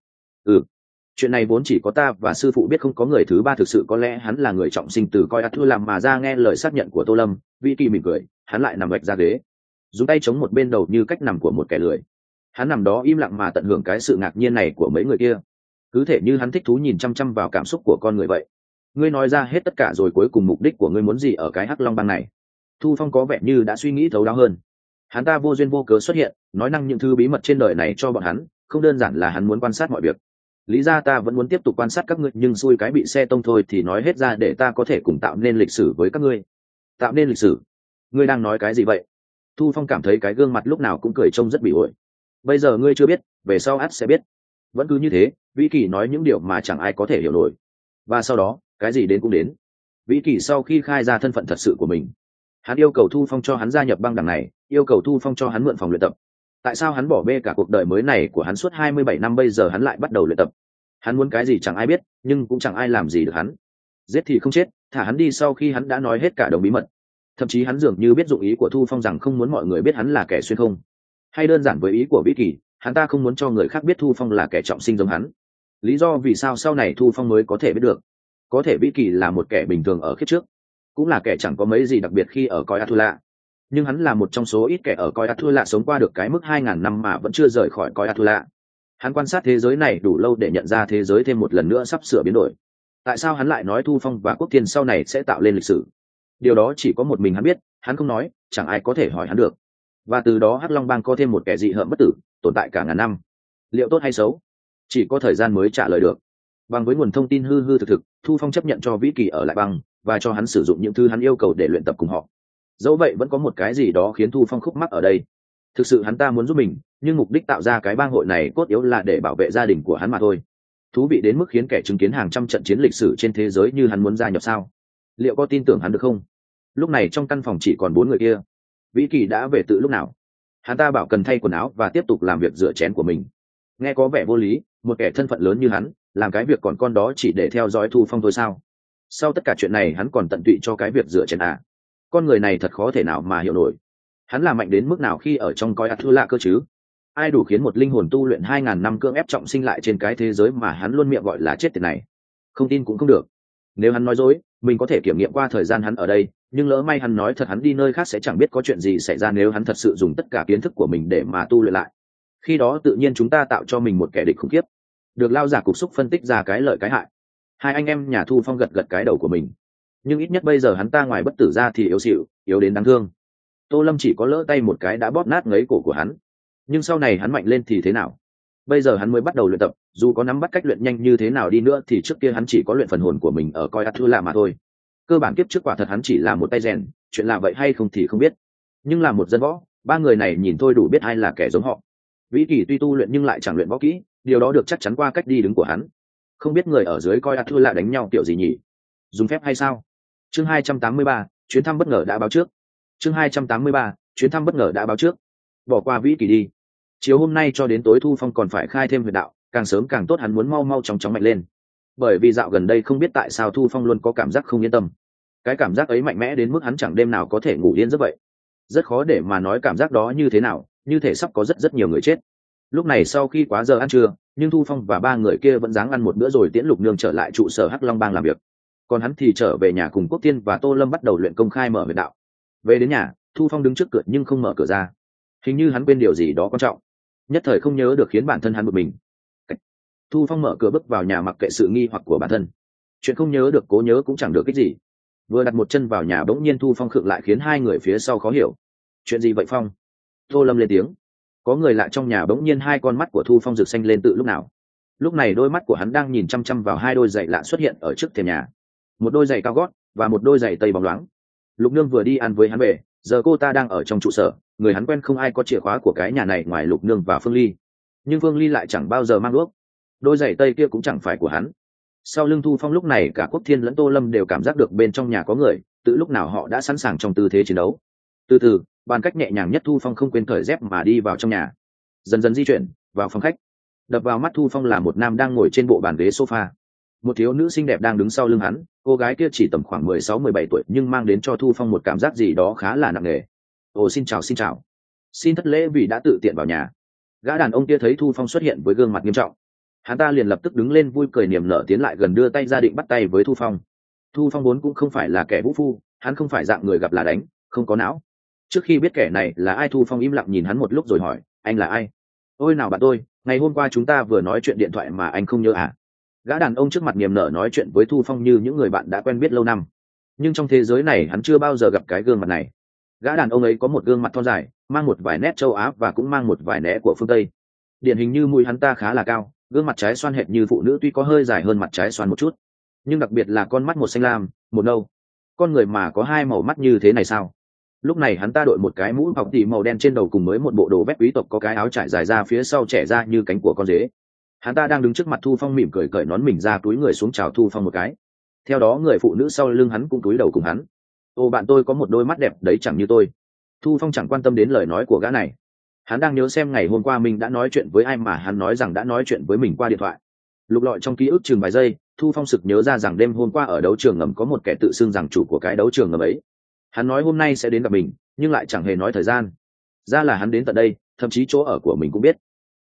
Chuyện này vốn chỉ có ta và sư phụ biết, không có người thứ ba. Thực sự có lẽ hắn là người trọng sinh từ coi ắt thua làm mà ra. Nghe lời xác nhận của Tô Lâm, Vĩ Kỳ mỉm cười, hắn lại nằm gạch ra ghế, dùng tay chống một bên đầu như cách nằm của một kẻ lười. Hắn nằm đó im lặng mà tận hưởng cái sự ngạc nhiên này của mấy người kia, cứ thể như hắn thích thú nhìn chăm chăm vào cảm xúc của con người vậy. Ngươi nói ra hết tất cả rồi, cuối cùng mục đích của ngươi muốn gì ở cái Hắc Long Bang này? Thu Phong có vẻ như đã suy nghĩ thấu đáo hơn. Hắn ta vô duyên vô cớ xuất hiện, nói năng những thứ bí mật trên đời này cho bọn hắn, không đơn giản là hắn muốn quan sát mọi việc. Lý ra ta vẫn muốn tiếp tục quan sát các ngươi, nhưng xui cái bị xe tông thôi thì nói hết ra để ta có thể cùng tạo nên lịch sử với các ngươi. Tạo nên lịch sử? Ngươi đang nói cái gì vậy? Thu Phong cảm thấy cái gương mặt lúc nào cũng cười trông rất bị ổi. Bây giờ ngươi chưa biết, về sau ắt sẽ biết. Vẫn cứ như thế, Vĩ Kỳ nói những điều mà chẳng ai có thể hiểu nổi. Và sau đó, cái gì đến cũng đến. Vĩ Kỳ sau khi khai ra thân phận thật sự của mình, hắn yêu cầu Thu Phong cho hắn gia nhập băng đảng này, yêu cầu Thu Phong cho hắn mượn phòng luyện tập. Tại sao hắn bỏ bê cả cuộc đời mới này của hắn suốt 27 năm, bây giờ hắn lại bắt đầu luyện tập? Hắn muốn cái gì chẳng ai biết, nhưng cũng chẳng ai làm gì được hắn. Giết thì không chết, thả hắn đi sau khi hắn đã nói hết cả đống bí mật. Thậm chí hắn dường như biết dụng ý của Thu Phong rằng không muốn mọi người biết hắn là kẻ xuyên không. Hay đơn giản với ý của Vĩ Kỳ, hắn ta không muốn cho người khác biết Thu Phong là kẻ trọng sinh giống hắn. Lý do vì sao sau này Thu Phong mới có thể biết được. Có thể Vĩ Kỳ là một kẻ bình thường ở kiếp trước, cũng là kẻ chẳng có mấy gì đặc biệt khi ở coi Athula, nhưng hắn là một trong số ít kẻ ở coi Athula sống qua được cái mức 2.000 năm mà vẫn chưa rời khỏi coi Athula. Hắn quan sát thế giới này đủ lâu để nhận ra thế giới thêm một lần nữa sắp sửa biến đổi. Tại sao hắn lại nói Thu Phong và Quốc Thiên sau này sẽ tạo lên lịch sử? Điều đó chỉ có một mình hắn biết, hắn không nói, chẳng ai có thể hỏi hắn được. Và từ đó Hắc Long Bang có thêm một kẻ dị hợm bất tử, tồn tại cả ngàn năm. Liệu tốt hay xấu? Chỉ có thời gian mới trả lời được. Bằng với nguồn thông tin hư hư thực thực, Thu Phong chấp nhận cho Vĩ Kỳ ở lại băng và cho hắn sử dụng những thứ hắn yêu cầu để luyện tập cùng họ. Dẫu vậy vẫn có một cái gì đó khiến Thu Phong khúc mắc ở đây. Thực sự hắn ta muốn giúp mình, nhưng mục đích tạo ra cái bang hội này cốt yếu là để bảo vệ gia đình của hắn mà thôi. Thú vị đến mức khiến kẻ chứng kiến hàng trăm trận chiến lịch sử trên thế giới như hắn muốn gia nhập sao? Liệu có tin tưởng hắn được không? Lúc này trong căn phòng chỉ còn 4 người kia. Vĩ Kỳ đã về từ lúc nào? Hắn ta bảo cần thay quần áo và tiếp tục làm việc rửa chén của mình. Nghe có vẻ vô lý, một kẻ thân phận lớn như hắn làm cái việc còn con đó chỉ để theo dõi Thu Phong thôi sao? Sau tất cả chuyện này hắn còn tận tụy cho cái việc rửa chén à? Con người này thật khó thể nào mà hiểu nổi. Hắn là mạnh đến mức nào khi ở trong coi Athula cơ chứ? Ai đủ khiến một linh hồn tu luyện 2.000 năm cưỡng ép trọng sinh lại trên cái thế giới mà hắn luôn miệng gọi là chết tiệt này? Không tin cũng không được. Nếu hắn nói dối, mình có thể kiểm nghiệm qua thời gian hắn ở đây, nhưng lỡ may hắn nói thật hắn đi nơi khác sẽ chẳng biết có chuyện gì xảy ra nếu hắn thật sự dùng tất cả kiến thức của mình để mà tu luyện lại. Khi đó tự nhiên chúng ta tạo cho mình một kẻ địch khủng khiếp. Được lao giả cục xúc phân tích ra cái lợi cái hại. Hai anh em nhà Thu Phong gật gật cái đầu của mình. Nhưng ít nhất bây giờ hắn ta ngoài bất tử ra thì yếu xịu, yếu đến đáng thương. Tô Lâm chỉ có lỡ tay một cái đã bóp nát ngấy cổ của hắn. Nhưng sau này hắn mạnh lên thì thế nào? Bây giờ hắn mới bắt đầu luyện tập, dù có nắm bắt cách luyện nhanh như thế nào đi nữa thì trước kia hắn chỉ có luyện phần hồn của mình ở coi Athula mà thôi. Cơ bản kiếp trước quả thật hắn chỉ là một tay rèn, chuyện là vậy hay không thì không biết. Nhưng là một dân võ, ba người này nhìn thôi đủ biết ai là kẻ giống họ. Vĩ Kỳ tuy tu luyện nhưng lại chẳng luyện võ kỹ, điều đó được chắc chắn qua cách đi đứng của hắn. Không biết người ở dưới coi Athula đánh nhau kiểu gì nhỉ? Dùng phép hay sao? Chương 283, chuyến thăm bất ngờ đã báo trước. Chương 283, chuyến thăm bất ngờ đã báo trước. Bỏ qua Vĩ Kỳ đi. Chiều hôm nay cho đến tối Thu Phong còn phải khai thêm huyệt đạo, càng sớm càng tốt, hắn muốn mau mau chóng chóng mạnh lên. Bởi vì dạo gần đây không biết tại sao Thu Phong luôn có cảm giác không yên tâm. Cái cảm giác ấy mạnh mẽ đến mức hắn chẳng đêm nào có thể ngủ yên giấc vậy. Rất khó để mà nói cảm giác đó như thế nào, như thể sắp có rất nhiều người chết. Lúc này sau khi quá giờ ăn trưa, nhưng Thu Phong và ba người kia vẫn dáng ăn một bữa rồi tiễn Lục Nương trở lại trụ sở Hắc Long Bang làm việc. Còn hắn thì trở về nhà cùng Quốc Tiên và Tô Lâm bắt đầu luyện công khai mở huyệt đạo. Về đến nhà, Thu Phong đứng trước cửa nhưng không mở cửa ra. Hình như hắn quên điều gì đó quan trọng. Nhất thời không nhớ được khiến bản thân hắn bực mình. Thu Phong mở cửa bước vào nhà mặc kệ sự nghi hoặc của bản thân. Chuyện không nhớ được cố nhớ cũng chẳng được cái gì. Vừa đặt một chân vào nhà bỗng nhiên Thu Phong khựng lại khiến hai người phía sau khó hiểu. Chuyện gì vậy Phong? Tô Lâm lên tiếng. Có người lạ trong nhà bỗng nhiên hai con mắt của Thu Phong rực xanh lên tự lúc nào. Lúc này đôi mắt của hắn đang nhìn chăm chăm vào hai đôi giày lạ xuất hiện ở trước thềm nhà. Một đôi giày cao gót và một đôi giày tây bóng loáng. Lục Nương vừa đi ăn với hắn về, giờ cô ta đang ở trong trụ sở, người hắn quen không ai có chìa khóa của cái nhà này ngoài Lục Nương và Phương Ly. Nhưng Phương Ly lại chẳng bao giờ mang đuốc. Đôi giày tây kia cũng chẳng phải của hắn. Sau lưng Thu Phong lúc này cả Quốc Thiên lẫn Tô Lâm đều cảm giác được bên trong nhà có người, từ lúc nào họ đã sẵn sàng trong tư thế chiến đấu. Từ từ, bàn cách nhẹ nhàng nhất Thu Phong không quên cởi dép mà đi vào trong nhà. Dần dần di chuyển vào phòng khách. Đập vào mắt Thu Phong là một nam đang ngồi trên bộ bàn ghế sofa. Một thiếu nữ xinh đẹp đang đứng sau lưng hắn, cô gái kia chỉ tầm khoảng 16-17 tuổi nhưng mang đến cho Thu Phong một cảm giác gì đó khá là nặng nề. Ồ, xin chào xin chào. Xin thất lễ vì đã tự tiện vào nhà. Gã đàn ông kia thấy Thu Phong xuất hiện với gương mặt nghiêm trọng. Hắn ta liền lập tức đứng lên vui cười niềm nở tiến lại gần đưa tay ra định bắt tay với Thu Phong. Thu Phong vốn cũng không phải là kẻ vũ phu, hắn không phải dạng người gặp là đánh, không có não. Trước khi biết kẻ này là ai Thu Phong im lặng nhìn hắn một lúc rồi hỏi, anh là ai? Ôi nào bạn tôi, ngày hôm qua chúng ta vừa nói chuyện điện thoại mà anh không nhớ à? Gã đàn ông trước mặt niềm nở nói chuyện với Thu Phong như những người bạn đã quen biết lâu năm. Nhưng trong thế giới này hắn chưa bao giờ gặp cái gương mặt này. Gã đàn ông ấy có một gương mặt thon dài, mang một vài nét châu Á và cũng mang một vài nét của phương Tây. Điển hình như mũi hắn ta khá là cao, gương mặt trái xoan hệt như phụ nữ tuy có hơi dài hơn mặt trái xoan một chút. Nhưng đặc biệt là con mắt một xanh lam, một nâu. Con người mà có hai màu mắt như thế này sao? Lúc này hắn ta đội một cái mũ bọc tỉ màu đen trên đầu cùng với một bộ đồ vét quý tộc có cái áo trải dài ra phía sau trẻ ra như cánh của con dế. Hắn ta đang đứng trước mặt Thu Phong mỉm cười cởi nón mình ra túi người xuống chào Thu Phong một cái. Theo đó người phụ nữ sau lưng hắn cũng cúi đầu cùng hắn. Ô bạn tôi có một đôi mắt đẹp đấy chẳng như tôi. Thu Phong chẳng quan tâm đến lời nói của gã này. Hắn đang nhớ xem ngày hôm qua mình đã nói chuyện với ai mà hắn nói rằng đã nói chuyện với mình qua điện thoại. Lục lọi trong ký ức chừng vài giây, Thu Phong sực nhớ ra rằng đêm hôm qua ở đấu trường ngầm có một kẻ tự xưng rằng chủ của cái đấu trường ngầm ấy. Hắn nói hôm nay sẽ đến gặp mình, nhưng lại chẳng hề nói thời gian. Ra là hắn đến tận đây, thậm chí chỗ ở của mình cũng biết.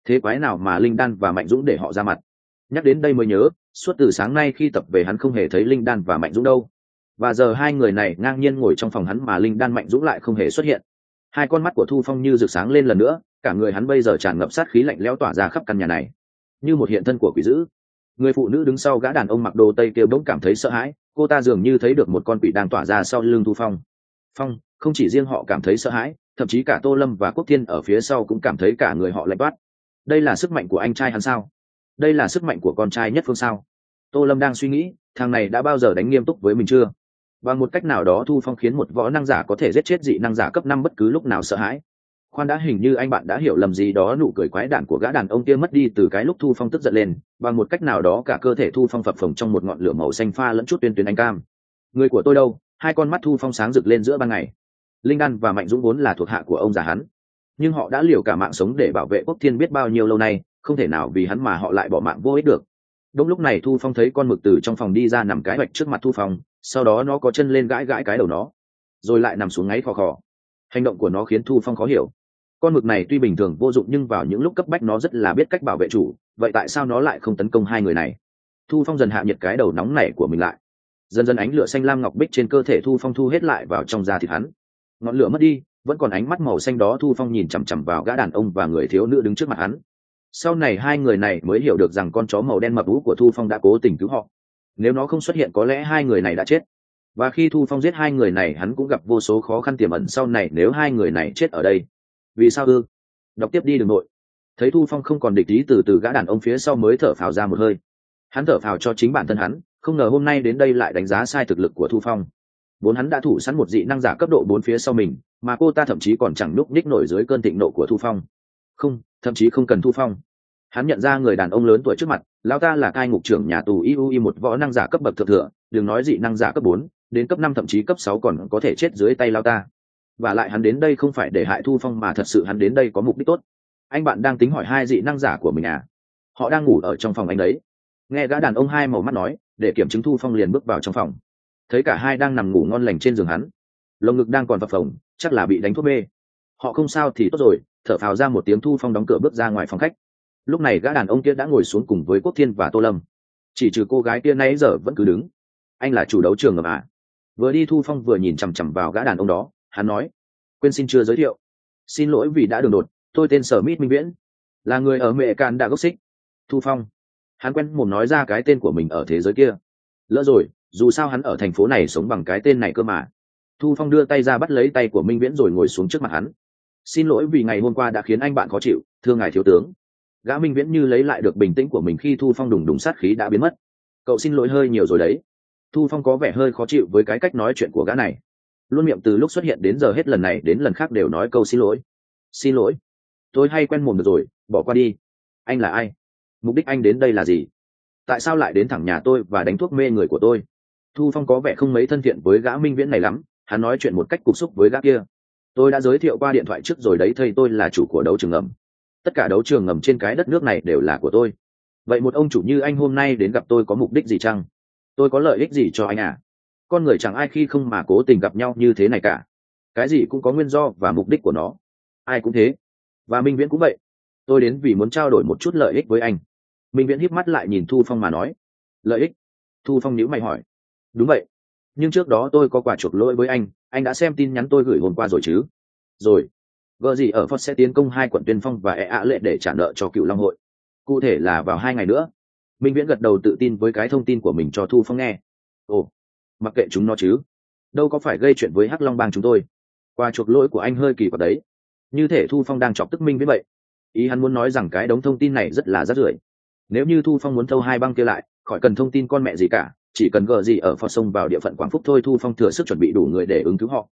thế quái nào mà linh đan và mạnh dũng để họ ra mặt? Nhắc đến đây mới nhớ, suốt từ sáng nay khi tập về hắn không hề thấy linh đan và mạnh dũng đâu, và giờ hai người này ngang nhiên ngồi trong phòng hắn mà linh đan mạnh dũng lại không hề xuất hiện. Hai con mắt của Thu Phong như rực sáng lên lần nữa, cả người hắn bây giờ tràn ngập sát khí lạnh lẽo tỏa ra khắp căn nhà này như một hiện thân của quỷ dữ. Người phụ nữ đứng sau gã đàn ông mặc đồ tây kia bỗng cảm thấy sợ hãi, cô ta dường như thấy được một con quỷ đang tỏa ra sau lưng Thu Phong. Không chỉ riêng họ cảm thấy sợ hãi, thậm chí cả Tô Lâm và Quốc Thiên ở phía sau cũng cảm thấy cả người họ lạnh toát. Đây là sức mạnh của anh trai hắn sao? Đây là sức mạnh của con trai nhất phương sao? Tô Lâm đang suy nghĩ, thằng này đã bao giờ đánh nghiêm túc với mình chưa? Bằng một cách nào đó Thu Phong khiến một võ năng giả có thể giết chết dị năng giả cấp 5 bất cứ lúc nào sợ hãi. Khoan đã, hình như anh bạn đã hiểu lầm gì đó. Nụ cười quái đản của gã đàn ông kia mất đi từ cái lúc Thu Phong tức giận lên, bằng một cách nào đó cả cơ thể Thu Phong phập phồng trong một ngọn lửa màu xanh pha lẫn chút tuyên tuyến ánh cam. Người của tôi đâu? Hai con mắt Thu Phong sáng rực lên giữa ban ngày. Linh Đan và Mạnh Dũng vốn là thuộc hạ của ông già hắn, nhưng họ đã liều cả mạng sống để bảo vệ Quốc Thiên biết bao nhiêu lâu nay, không thể nào vì hắn mà họ lại bỏ mạng vô ích được. Đúng lúc này Thu Phong thấy con mực từ trong phòng đi ra nằm cái hoạch trước mặt Thu Phong, sau đó nó có chân lên gãi gãi cái đầu nó, rồi lại nằm xuống ngáy khò khò. Hành động của nó khiến Thu Phong khó hiểu. Con mực này tuy bình thường vô dụng nhưng vào những lúc cấp bách nó rất là biết cách bảo vệ chủ, vậy tại sao nó lại không tấn công hai người này? Thu Phong dần hạ nhiệt cái đầu nóng này của mình lại. Dần dần ánh lửa xanh lam ngọc bích trên cơ thể Thu Phong thu hết lại vào trong da thịt hắn. Ngọn lửa mất đi, vẫn còn ánh mắt màu xanh đó. Thu Phong nhìn chằm chằm vào gã đàn ông và người thiếu nữ đứng trước mặt hắn. Sau này hai người này mới hiểu được rằng con chó màu đen mập ú của Thu Phong đã cố tình cứu họ. Nếu nó không xuất hiện có lẽ hai người này đã chết. Và khi Thu Phong giết hai người này hắn cũng gặp vô số khó khăn tiềm ẩn sau này nếu hai người này chết ở đây. Vì sao ư? Đọc tiếp đi đừng nội. Thấy Thu Phong không còn địch ý, từ gã đàn ông phía sau mới thở phào ra một hơi. Hắn thở phào cho chính bản thân hắn, không ngờ hôm nay đến đây lại đánh giá sai thực lực của Thu Phong. Vốn hắn đã thủ sẵn một dị năng giả cấp độ 4 phía sau mình, mà cô ta thậm chí còn chẳng núp ních nổi dưới cơn thịnh nộ của Thu Phong. Không, thậm chí không cần Thu Phong. Hắn nhận ra người đàn ông lớn tuổi trước mặt, lão ta là cai ngục trưởng nhà tù IUI, một võ năng giả cấp bậc thượng thừa, đừng nói dị năng giả cấp 4, đến cấp 5 thậm chí cấp 6 còn có thể chết dưới tay lão ta. Và lại hắn đến đây không phải để hại Thu Phong mà thật sự hắn đến đây có mục đích tốt. Anh bạn đang tính hỏi hai dị năng giả của mình à? Họ đang ngủ ở trong phòng anh đấy. Nghe gã đàn ông hai màu mắt nói, để kiểm chứng Thu Phong liền bước vào trong phòng. Thấy cả hai đang nằm ngủ ngon lành trên giường hắn, lồng ngực đang còn phập phồng, chắc là bị đánh thuốc mê. Họ không sao thì tốt rồi. Thở phào ra một tiếng, Thu Phong đóng cửa bước ra ngoài phòng khách. Lúc này gã đàn ông kia đã ngồi xuống cùng với Quốc Thiên và Tô Lâm, chỉ trừ cô gái kia nãy giờ vẫn cứ đứng. Anh là chủ đấu trường ngầm à? Vừa đi Thu Phong vừa nhìn chằm chằm vào gã đàn ông đó, hắn nói: quên xin chưa giới thiệu. Xin lỗi vì đã đường đột, tôi tên Sở Mít Minh Viễn, là người ở Mệ Cạn Đạ Gốc Xích. Thu Phong. Hắn quen mồm nói ra cái tên của mình ở thế giới kia. Lỡ rồi, dù sao hắn ở thành phố này sống bằng cái tên này cơ mà. Thu Phong đưa tay ra bắt lấy tay của Minh Viễn rồi ngồi xuống trước mặt hắn. Xin lỗi vì ngày hôm qua đã khiến anh bạn khó chịu, thưa ngài thiếu tướng. Gã Minh Viễn như lấy lại được bình tĩnh của mình khi Thu Phong đùng đùng sát khí đã biến mất. Cậu xin lỗi hơi nhiều rồi đấy. Thu Phong có vẻ hơi khó chịu với cái cách nói chuyện của gã này. Luôn miệng từ lúc xuất hiện đến giờ hết lần này đến lần khác đều nói câu xin lỗi. Xin lỗi. Tôi hay quen mồm được rồi, bỏ qua đi. Anh là ai? Mục đích anh đến đây là gì? Tại sao lại đến thẳng nhà tôi và đánh thuốc mê người của tôi? Thu Phong có vẻ không mấy thân thiện với gã Minh Viễn này lắm. Hắn nói chuyện một cách cục xúc với gã kia. Tôi đã giới thiệu qua điện thoại trước rồi đấy, thầy tôi là chủ của đấu trường ngầm. Tất cả đấu trường ngầm trên cái đất nước này đều là của tôi. Vậy một ông chủ như anh hôm nay đến gặp tôi có mục đích gì chăng? Tôi có lợi ích gì cho anh à? Con người chẳng ai khi không mà cố tình gặp nhau như thế này cả. Cái gì cũng có nguyên do và mục đích của nó. Ai cũng thế. Và Minh Viễn cũng vậy. Tôi đến vì muốn trao đổi một chút lợi ích với anh. Minh Viễn híp mắt lại nhìn Thu Phong mà nói. Lợi ích? Thu Phong nhíu mày hỏi. Đúng vậy. Nhưng trước đó tôi có quà chuộc lỗi với anh đã xem tin nhắn tôi gửi hôm qua rồi chứ? Rồi. Vợ gì ở Phật sẽ tiến công 2 quận Tuyên Phong và Ạ Lệ để trả nợ cho Cựu Long hội. Cụ thể là vào 2 ngày nữa. Minh Viễn gật đầu tự tin với cái thông tin của mình cho Thu Phong nghe. Ồ, mặc kệ chúng nó chứ. Đâu có phải gây chuyện với Hắc Long bang chúng tôi. Quà chuộc lỗi của anh hơi kỳ quặc đấy. Như thể Thu Phong đang chọc tức Minh Viễn vậy. Ý hắn muốn nói rằng cái đống thông tin này rất là rác rưởi. Nếu như Thu Phong muốn thâu 2 băng kia lại, khỏi cần thông tin con mẹ gì cả, chỉ cần gờ gì ở Phật sông vào địa phận Quảng Phúc thôi. Thu Phong thừa sức chuẩn bị đủ người để ứng cứu họ.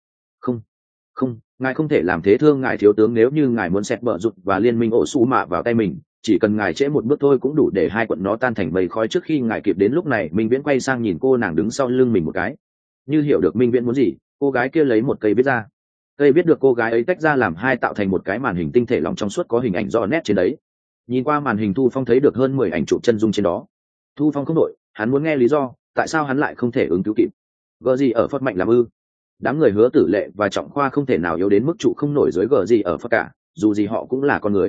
Không, ngài không thể làm thế, thương ngài thiếu tướng. Nếu như ngài muốn xẹt bờ rụt và liên minh ổ xù mạ vào tay mình, chỉ cần ngài trễ một bước thôi cũng đủ để 2 quận nó tan thành mây khói trước khi ngài kịp đến. Lúc này Minh Viễn quay sang nhìn cô nàng đứng sau lưng mình một cái. Như hiểu được Minh Viễn muốn gì, cô gái kia lấy một cây viết ra. Cây viết được cô gái ấy tách ra làm 2 tạo thành một cái màn hình tinh thể lỏng trong suốt có hình ảnh rõ nét trên đấy. Nhìn qua màn hình Thu Phong thấy được hơn 10 ảnh chụp chân dung trên đó. Thu Phong không đổi, hắn muốn nghe lý do tại sao hắn lại không thể ứng cứu kịp. Gờ gì ở Phật mạnh làm ư? Đám người Hứa Tử Lệ và Trọng Khoa không thể nào yếu đến mức trụ không nổi dưới gờ gì ở Phật cả, dù gì họ cũng là con người.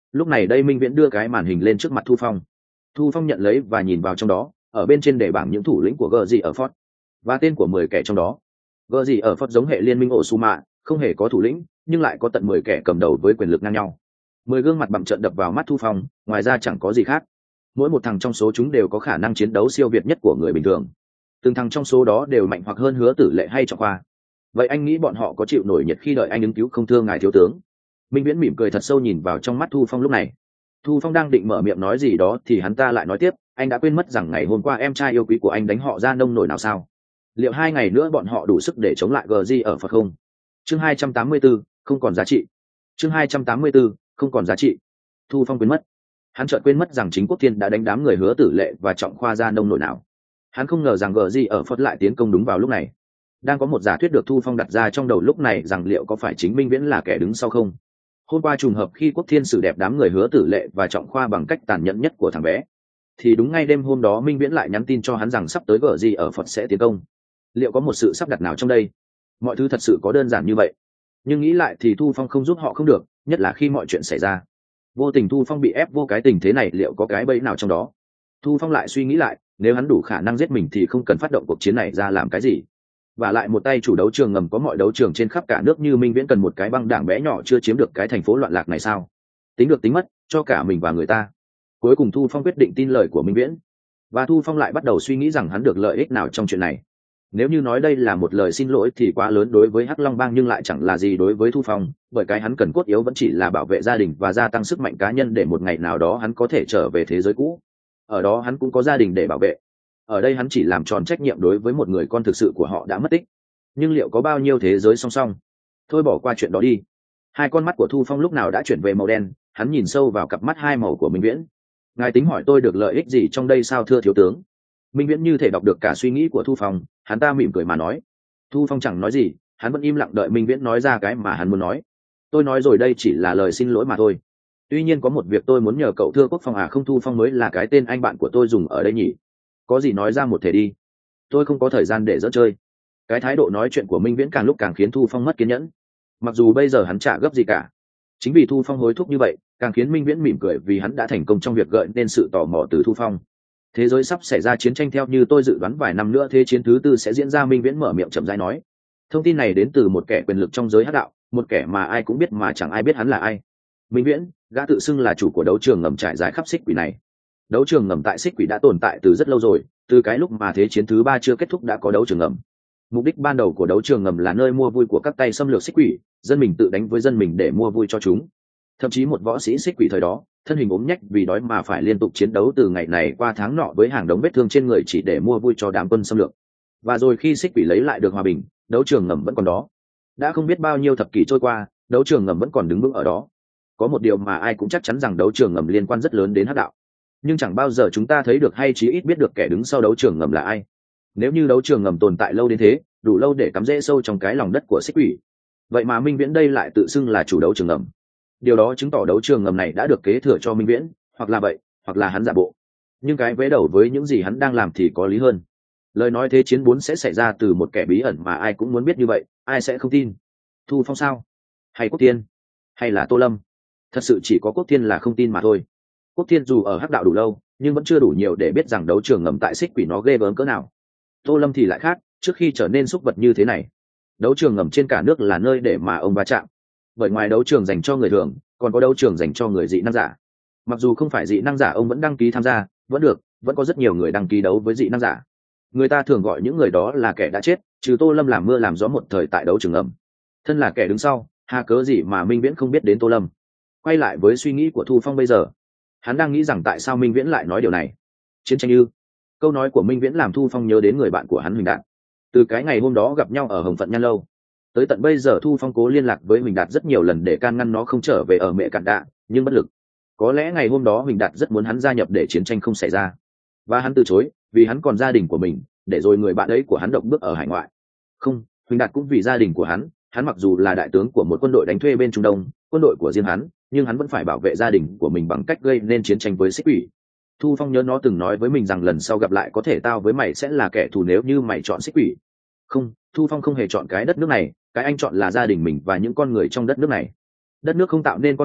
lúc này đây Minh Viễn đưa cái màn hình lên trước mặt Thu Phong nhận lấy và nhìn vào trong đó, ở bên trên để bảng những thủ lĩnh của gờ gì ở Ford và tên của 10 kẻ trong đó. Gờ gì ở Ford giống hệ liên minh Osuma, không hề có thủ lĩnh, nhưng lại có tận 10 kẻ cầm đầu với quyền lực ngang nhau. 10 gương mặt bặm trợn đập vào mắt Thu Phong, ngoài ra chẳng có gì khác. Mỗi một thằng trong số chúng đều có khả năng chiến đấu siêu việt nhất của người bình thường. Từng thằng trong số đó đều mạnh hoặc hơn Hứa Tử Lệ hay Trọng Khoa. Vậy anh nghĩ bọn họ có chịu nổi nhiệt khi đợi anh ứng cứu không thưa ngài thiếu tướng? Minh Viễn mỉm cười thật sâu nhìn vào trong mắt Thu Phong lúc này. Thu Phong đang định mở miệng nói gì đó thì hắn ta lại nói tiếp, anh đã quên mất rằng ngày hôm qua em trai yêu quý của anh đánh họ ra nông nổi nào sao? Liệu 2 ngày nữa bọn họ đủ sức để chống lại GG ở Phật không? Chương 284, không còn giá trị. Chương 284, không còn giá trị. Thu Phong quên mất. Hắn chợt quên mất rằng chính Quốc Thiên đã đánh đám người Hứa Tử Lệ và Trọng Khoa ra nông nổi nào. Hắn không ngờ rằng GG ở Phật lại tiến công đúng vào lúc này. Đang có một giả thuyết được Thu Phong đặt ra trong đầu lúc này rằng liệu có phải chính Minh Viễn là kẻ đứng sau không? Hôm qua trùng hợp khi Quốc Thiên xử đẹp đám người Hứa Tử Lệ và Trọng Khoa bằng cách tàn nhẫn nhất của thằng bé, thì đúng ngay đêm hôm đó Minh Viễn lại nhắn tin cho hắn rằng sắp tới GG ở Phật sẽ tiến công. Liệu có một sự sắp đặt nào trong đây? Mọi thứ thật sự có đơn giản như vậy? Nhưng nghĩ lại thì Thu Phong không giúp họ không được, nhất là khi mọi chuyện xảy ra. Vô tình Thu Phong bị ép vô cái tình thế này, liệu có cái bẫy nào trong đó? Thu Phong lại suy nghĩ lại, nếu hắn đủ khả năng giết mình thì không cần phát động cuộc chiến này ra làm cái gì. Và lại một tay chủ đấu trường ngầm có mọi đấu trường trên khắp cả nước như Minh Viễn cần một cái băng đảng bé nhỏ chưa chiếm được cái thành phố loạn lạc này sao? Tính được tính mất, cho cả mình và người ta. Cuối cùng Thu Phong quyết định tin lời của Minh Viễn. Và Thu Phong lại bắt đầu suy nghĩ rằng hắn được lợi ích nào trong chuyện này. Nếu như nói đây là một lời xin lỗi thì quá lớn đối với Hắc Long Bang, nhưng lại chẳng là gì đối với Thu Phong, bởi cái hắn cần cốt yếu vẫn chỉ là bảo vệ gia đình và gia tăng sức mạnh cá nhân để một ngày nào đó hắn có thể trở về thế giới cũ. Ở đó hắn cũng có gia đình để bảo vệ. Ở đây hắn chỉ làm tròn trách nhiệm đối với một người con thực sự của họ đã mất tích. Nhưng liệu có bao nhiêu thế giới song song? Thôi bỏ qua chuyện đó đi. Hai con mắt của Thu Phong lúc nào đã chuyển về màu đen, hắn nhìn sâu vào cặp mắt hai màu của Minh Viễn. Ngài tính hỏi tôi được lợi ích gì trong đây sao thưa thiếu tướng? Minh Viễn như thể đọc được cả suy nghĩ của Thu Phong, hắn ta mỉm cười mà nói. Thu Phong chẳng nói gì, hắn vẫn im lặng đợi Minh Viễn nói ra cái mà hắn muốn nói. Tôi nói rồi, đây chỉ là lời xin lỗi mà thôi. Tuy nhiên có một việc tôi muốn nhờ cậu thưa Quốc Phong à? Không, Thu Phong mới là cái tên anh bạn của tôi dùng ở đây nhỉ? Có gì nói ra một thể đi. Tôi không có thời gian để giỡn chơi. Cái thái độ nói chuyện của Minh Viễn càng lúc càng khiến Thu Phong mất kiên nhẫn. Mặc dù bây giờ hắn chả gấp gì cả. Chính vì Thu Phong hối thúc như vậy, càng khiến Minh Viễn mỉm cười vì hắn đã thành công trong việc gợi nên sự tò mò từ Thu Phong. Thế giới sắp xảy ra chiến tranh theo như tôi dự đoán, vài năm nữa thế chiến thứ tư sẽ diễn ra. Minh Viễn mở miệng chậm rãi nói. Thông tin này đến từ một kẻ quyền lực trong giới hắc đạo, một kẻ mà ai cũng biết mà chẳng ai biết hắn là ai. Minh Viễn, gã tự xưng là chủ của đấu trường ngầm trải dài khắp Xích Quỷ này. Đấu trường ngầm tại Xích Quỷ đã tồn tại từ rất lâu rồi, từ cái lúc mà thế chiến thứ ba chưa kết thúc đã có đấu trường ngầm. Mục đích ban đầu của đấu trường ngầm là nơi mua vui của các tay xâm lược Xích Quỷ, dân mình tự đánh với dân mình để mua vui cho chúng. Thậm chí một võ sĩ Xích Quỷ thời đó, thân hình ốm nhách vì đói mà phải liên tục chiến đấu từ ngày này qua tháng nọ với hàng đống vết thương trên người chỉ để mua vui cho đám quân xâm lược. Và rồi khi Xích Quỷ lấy lại được hòa bình, đấu trường ngầm vẫn còn đó. Đã không biết bao nhiêu thập kỷ trôi qua, đấu trường ngầm vẫn còn đứng vững ở đó. Có một điều mà ai cũng chắc chắn rằng đấu trường ngầm liên quan rất lớn đến hắc đạo, nhưng chẳng bao giờ chúng ta thấy được hay chí ít biết được kẻ đứng sau đấu trường ngầm là ai. Nếu như đấu trường ngầm tồn tại lâu đến thế, đủ lâu để cắm rễ sâu trong cái lòng đất của Xích Quỷ, vậy mà Minh Viễn đây lại tự xưng là chủ đấu trường ngầm. Điều đó chứng tỏ đấu trường ngầm này đã được kế thừa cho Minh Viễn, hoặc là vậy, hoặc là hắn giả bộ. Nhưng cái vế đầu với những gì hắn đang làm thì có lý hơn. Lời nói thế chiến 4 sẽ xảy ra từ một kẻ bí ẩn mà ai cũng muốn biết như vậy, ai sẽ không tin? Thu Phong sao? Hay Quốc Thiên? Hay là Tô Lâm? Thật sự chỉ có Quốc Thiên là không tin mà thôi. Quốc Thiên dù ở hắc đạo đủ lâu, nhưng vẫn chưa đủ nhiều để biết rằng đấu trường ngầm tại Xích Quỷ nó ghê gớm cỡ nào. Tô Lâm thì lại khác, trước khi trở nên súc vật như thế này, đấu trường ngầm trên cả nước là nơi để mà ông va chạm. Bởi ngoài đấu trường dành cho người thường, còn có đấu trường dành cho người dị năng giả. Mặc dù không phải dị năng giả ông vẫn đăng ký tham gia, vẫn được, vẫn có rất nhiều người đăng ký đấu với dị năng giả. Người ta thường gọi những người đó là kẻ đã chết, trừ Tô Lâm làm mưa làm gió một thời tại đấu trường ngầm. Thân là kẻ đứng sau, hà cớ gì mà Minh Viễn không biết đến Tô Lâm? Quay lại với suy nghĩ của Thu Phong bây giờ, hắn đang nghĩ rằng tại sao Minh Viễn lại nói điều này. Chiến tranh ư? Câu nói của Minh Viễn làm Thu Phong nhớ đến người bạn của hắn Huỳnh Đạt. Từ cái ngày hôm đó gặp nhau ở Hồng Phận Nhan Lâu, tới tận bây giờ Thu Phong cố liên lạc với Huỳnh Đạt rất nhiều lần để can ngăn nó không trở về ở Mẹ Cạn Đạ, nhưng bất lực. Có lẽ ngày hôm đó Huỳnh Đạt rất muốn hắn gia nhập để chiến tranh không xảy ra, và hắn từ chối vì hắn còn gia đình của mình, để rồi người bạn ấy của hắn động bước ở hải ngoại. Không, Huỳnh Đạt cũng vì gia đình của hắn mặc dù là đại tướng của một quân đội đánh thuê bên Trung Đông, quân đội của riêng hắn, nhưng hắn vẫn phải bảo vệ gia đình của mình bằng cách gây nên chiến tranh với Xích Quỷ. Thu Phong nhớ nó từng nói với mình rằng lần sau gặp lại có thể tao với mày sẽ là kẻ thù nếu như mày chọn Xích Quỷ. Không, Thu Phong không hề chọn cái đất nước này, cái anh chọn là gia đình mình và những con người trong đất nước này. Đất nước không tạo nên con người,